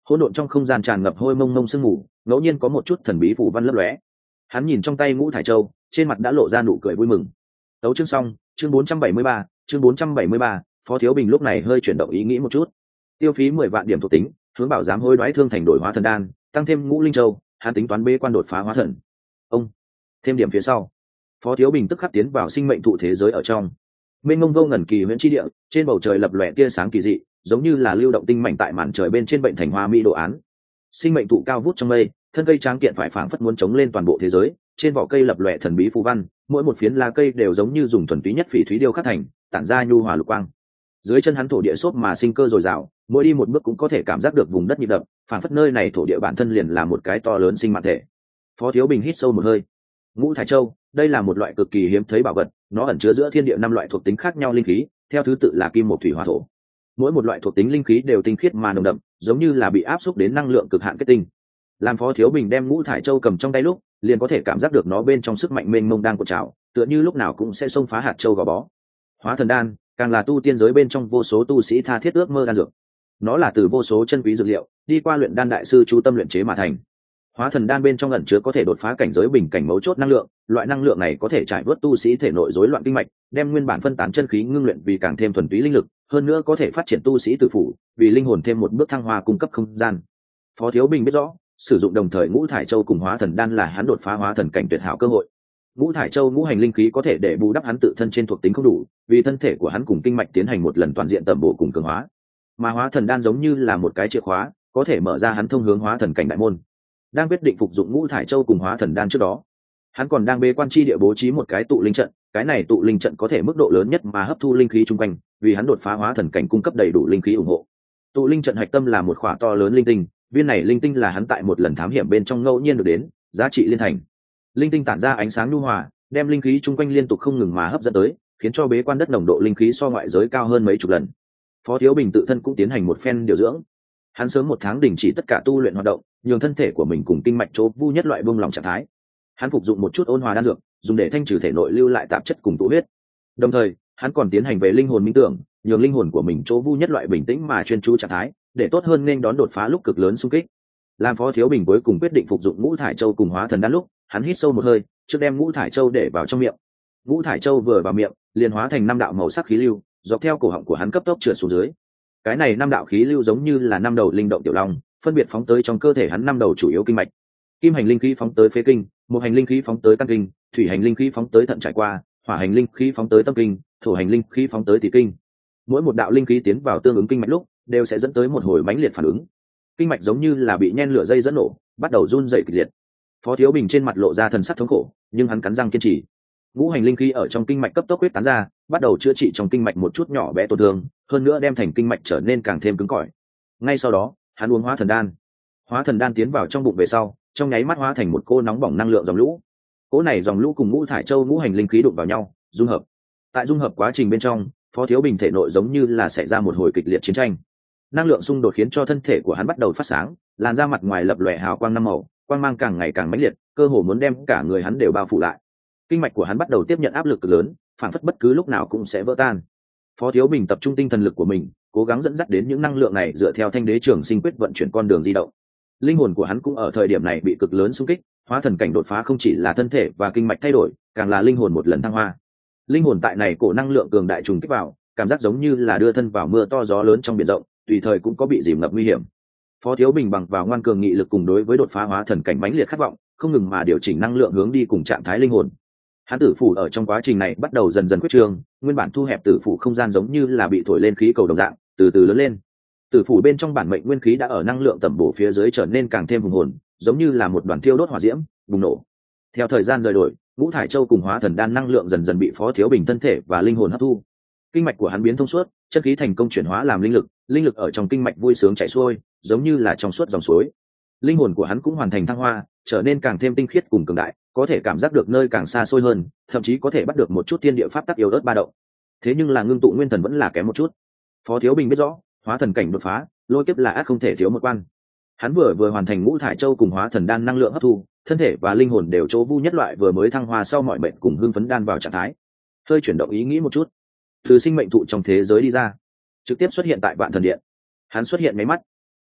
Hỗn độn trong không gian tràn ngập hôi mông mông sương mù, ngẫu nhiên có một chút thần bí phủ văn lấp lóe. Hắn nhìn trong tay ngũ thải châu, trên mặt đã lộ ra nụ cười vui mừng. Tấu chương xong, chương bốn trăm bảy mươi ba, chương bốn trăm bảy mươi ba. Phó Thiếu Bình lúc này hơi chuyển động ý nghĩ một chút. Tiêu phí mười vạn điểm thuộc tính, hướng bảo giám hối đoái thương thành đổi hóa thần đan, tăng thêm ngũ linh châu, hắn tính toán bế quan đột phá hóa thần. Ông thêm điểm phía sau, Phó Thiếu Bình tức khắc tiến vào sinh mệnh thụ thế giới ở trong. Mênh mông vô ngần kỳ huyễn chi địa, trên bầu trời lập lòe tia sáng kỳ dị, giống như là lưu động tinh mảnh tại màn trời bên trên bệnh thành hoa mỹ đồ án. Sinh mệnh thụ cao vút trong mây, thân cây tráng kiện phải phảng phất muốn chống lên toàn bộ thế giới, trên vỏ cây lập lòe thần bí phù văn, mỗi một phiến lá cây đều giống như dùng thuần túy nhất phỉ thúy điêu khắc thành, tản ra nhu hòa lục quang. Dưới chân hắn thổ địa xốp mà sinh cơ dồi dào, mỗi đi một bước cũng có thể cảm giác được vùng đất nhịp đập, phảng phất nơi này thổ địa bản thân liền là một cái to lớn sinh mạng thể. Phó Thiếu Bình hít sâu một hơi. Ngũ thải châu, đây là một loại cực kỳ hiếm thấy bảo vật, nó ẩn chứa giữa thiên địa năm loại thuộc tính khác nhau linh khí, theo thứ tự là kim, mộc, thủy, hỏa, thổ. Mỗi một loại thuộc tính linh khí đều tinh khiết mà nồng đậm, giống như là bị áp xúc đến năng lượng cực hạn kết tinh. Làm Phó Thiếu Bình đem ngũ thải châu cầm trong tay lúc, liền có thể cảm giác được nó bên trong sức mạnh mênh mông đang cuộn trào, tựa như lúc nào cũng sẽ xông phá hạt châu gò bó. Hóa thần đan, càng là tu tiên giới bên trong vô số tu sĩ tha thiết ước mơ đan dược. Nó là từ vô số chân quý dược liệu, đi qua luyện đan đại sư chú tâm luyện chế mà thành. Hóa thần đan bên trong ẩn chứa có thể đột phá cảnh giới bình cảnh mấu chốt năng lượng, loại năng lượng này có thể trải vớt tu sĩ thể nội rối loạn kinh mạch, đem nguyên bản phân tán chân khí ngưng luyện vì càng thêm thuần túy linh lực, hơn nữa có thể phát triển tu sĩ tự phủ, vì linh hồn thêm một bước thăng hoa cung cấp không gian. Phó Thiếu Bình biết rõ, sử dụng đồng thời ngũ thải châu cùng hóa thần đan là hắn đột phá hóa thần cảnh tuyệt hảo cơ hội. Ngũ thải châu ngũ hành linh khí có thể để bù đắp hắn tự thân trên thuộc tính không đủ, vì thân thể của hắn cùng kinh mạch tiến hành một lần toàn diện tầm bổ cùng cường hóa. Mà hóa thần đan giống như là một cái chìa khóa, có thể mở ra hắn thông hướng hóa thần cảnh đại môn. Đang quyết định phục dụng ngũ thải châu cùng hóa thần đan trước đó, hắn còn đang bế quan chi địa bố trí một cái tụ linh trận, cái này tụ linh trận có thể mức độ lớn nhất mà hấp thu linh khí chung quanh, vì hắn đột phá hóa thần cảnh cung cấp đầy đủ linh khí ủng hộ. Tụ linh trận hạch tâm là một khỏa to lớn linh tinh, viên này linh tinh là hắn tại một lần thám hiểm bên trong ngẫu nhiên được đến, giá trị liên thành. Linh tinh tản ra ánh sáng nhu hòa, đem linh khí chung quanh liên tục không ngừng mà hấp dẫn tới, khiến cho bế quan đất nồng độ linh khí so ngoại giới cao hơn mấy chục lần. Phó Thiếu Bình tự thân cũng tiến hành một phen điều dưỡng. Hắn sớm một tháng đình chỉ tất cả tu luyện hoạt động, nhường thân thể của mình cùng kinh mạch chỗ vu nhất loại buông lỏng trạng thái. Hắn phục dụng một chút ôn hòa đan dược, dùng để thanh trừ thể nội lưu lại tạp chất cùng tụ huyết. Đồng thời, hắn còn tiến hành về linh hồn minh tưởng, nhường linh hồn của mình chỗ vu nhất loại bình tĩnh mà chuyên chú trạng thái, để tốt hơn nên đón đột phá lúc cực lớn xung kích. Làm Phó Thiếu Bình cuối cùng quyết định phục dụng ngũ thải châu cùng hóa thần đan lúc, hắn hít sâu một hơi, trước đem ngũ thải châu để vào trong miệng. Ngũ thải châu vừa vào miệng, liền hóa thành năm đạo màu sắc khí lưu, dọc theo cổ họng của hắn cấp tốc trượt xuống dưới. Cái này năm đạo khí lưu giống như là năm đầu linh động tiểu long, phân biệt phóng tới trong cơ thể hắn năm đầu chủ yếu kinh mạch. Kim hành linh khí phóng tới phế kinh, một hành linh khí phóng tới căn kinh, thủy hành linh khí phóng tới thận trải qua, hỏa hành linh khí phóng tới tâm kinh, thổ hành linh khí phóng tới tỳ kinh. Mỗi một đạo linh khí tiến vào tương ứng kinh mạch lúc, đều sẽ dẫn tới một hồi mãnh liệt phản ứng. Kinh mạch giống như là bị nhen lửa dây dẫn nổ, bắt đầu run rẩy kịch liệt. Phó Thiếu Bình trên mặt lộ ra thần sắc thống khổ, nhưng hắn cắn răng kiên trì. Ngũ hành linh khí ở trong kinh mạch cấp tốc huyết tán ra, bắt đầu chữa trị trong kinh mạch một chút nhỏ bé tổn thương, hơn nữa đem thành kinh mạch trở nên càng thêm cứng cỏi. Ngay sau đó, hắn uống hóa thần đan. Hóa thần đan tiến vào trong bụng về sau, trong nháy mắt hóa thành một cô nóng bỏng năng lượng dòng lũ. Cỗ này dòng lũ cùng ngũ thải châu ngũ hành linh khí đụng vào nhau, dung hợp. Tại dung hợp quá trình bên trong, Phó Thiếu Bình thể nội giống như là xảy ra một hồi kịch liệt chiến tranh. Năng lượng xung đột khiến cho thân thể của hắn bắt đầu phát sáng, làn da mặt ngoài lập lòe hào quang năm màu, quang mang càng ngày càng mãnh liệt, cơ hồ muốn đem cả người hắn đều bao phủ lại. Kinh mạch của hắn bắt đầu tiếp nhận áp lực cực lớn, phản phất bất cứ lúc nào cũng sẽ vỡ tan. Phó Thiếu Bình tập trung tinh thần lực của mình, cố gắng dẫn dắt đến những năng lượng này dựa theo Thanh Đế Trường Sinh Quyết vận chuyển con đường di động. Linh hồn của hắn cũng ở thời điểm này bị cực lớn xung kích, hóa thần cảnh đột phá không chỉ là thân thể và kinh mạch thay đổi, càng là linh hồn một lần thăng hoa. Linh hồn tại này cổ năng lượng cường đại trùng kích vào, cảm giác giống như là đưa thân vào mưa to gió lớn trong biển rộng, tùy thời cũng có bị dìm ngập nguy hiểm. Phó Thiếu Bình bằng vào ngoan cường nghị lực cùng đối với đột phá hóa thần cảnh mãnh liệt khát vọng, không ngừng mà điều chỉnh năng lượng hướng đi cùng trạng thái linh hồn. Hắn tử phủ ở trong quá trình này bắt đầu dần dần quyết trương, nguyên bản thu hẹp tử phủ không gian giống như là bị thổi lên khí cầu đồng dạng, từ từ lớn lên. Tử phủ bên trong bản mệnh nguyên khí đã ở năng lượng tầm bổ phía dưới trở nên càng thêm hùng hồn, giống như là một đoàn thiêu đốt hỏa diễm, bùng nổ. Theo thời gian rời đổi, ngũ thải châu cùng hóa thần đan năng lượng dần dần bị Phó Thiếu Bình thân thể và linh hồn hấp thu. Kinh mạch của hắn biến thông suốt, chất khí thành công chuyển hóa làm linh lực, linh lực ở trong kinh mạch vui sướng chảy xuôi, giống như là trong suốt dòng suối. Linh hồn của hắn cũng hoàn thành thăng hoa, trở nên càng thêm tinh khiết cùng cường đại, có thể cảm giác được nơi càng xa xôi hơn, thậm chí có thể bắt được một chút thiên địa pháp tắc yếu ớt ba động. Thế nhưng là ngưng tụ nguyên thần vẫn là kém một chút. Phó Thiếu Bình biết rõ, hóa thần cảnh đột phá, lôi kiếp là ắt không thể thiếu một quan. Hắn vừa vừa hoàn thành ngũ thải châu cùng hóa thần đan năng lượng hấp thu, thân thể và linh hồn đều chỗ vu nhất loại vừa mới thăng hoa sau mọi bệnh cùng hưng phấn đan vào trạng thái. Hơi chuyển động ý nghĩ một chút, từ sinh mệnh thụ trong thế giới đi ra, trực tiếp xuất hiện tại Vạn Thần Điện. Hắn xuất hiện mấy mắt,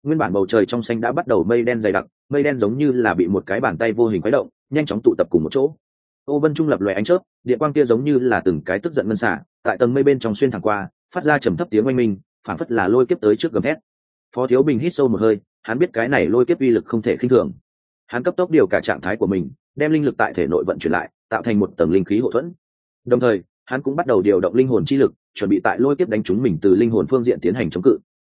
Nguyên bản bầu trời trong xanh đã bắt đầu mây đen dày đặc, mây đen giống như là bị một cái bàn tay vô hình khuấy động, nhanh chóng tụ tập cùng một chỗ. Ô vân trung lập loè ánh chớp, điện quang kia giống như là từng cái tức giận ngân xả, tại tầng mây bên trong xuyên thẳng qua, phát ra trầm thấp tiếng oanh minh, phảng phất là lôi kiếp tới trước gầm thét. Phó Thiếu Bình hít sâu một hơi, hắn biết cái này lôi kiếp uy lực không thể khinh thường. Hắn cấp tốc điều cả trạng thái của mình, đem linh lực tại thể nội vận chuyển lại, tạo thành một tầng linh khí hộ thuẫn. Đồng thời, hắn cũng bắt đầu điều động linh hồn chi lực, chuẩn bị tại lôi kiếp đánh trúng mình từ linh hồn phương diện tiến hành chống cự.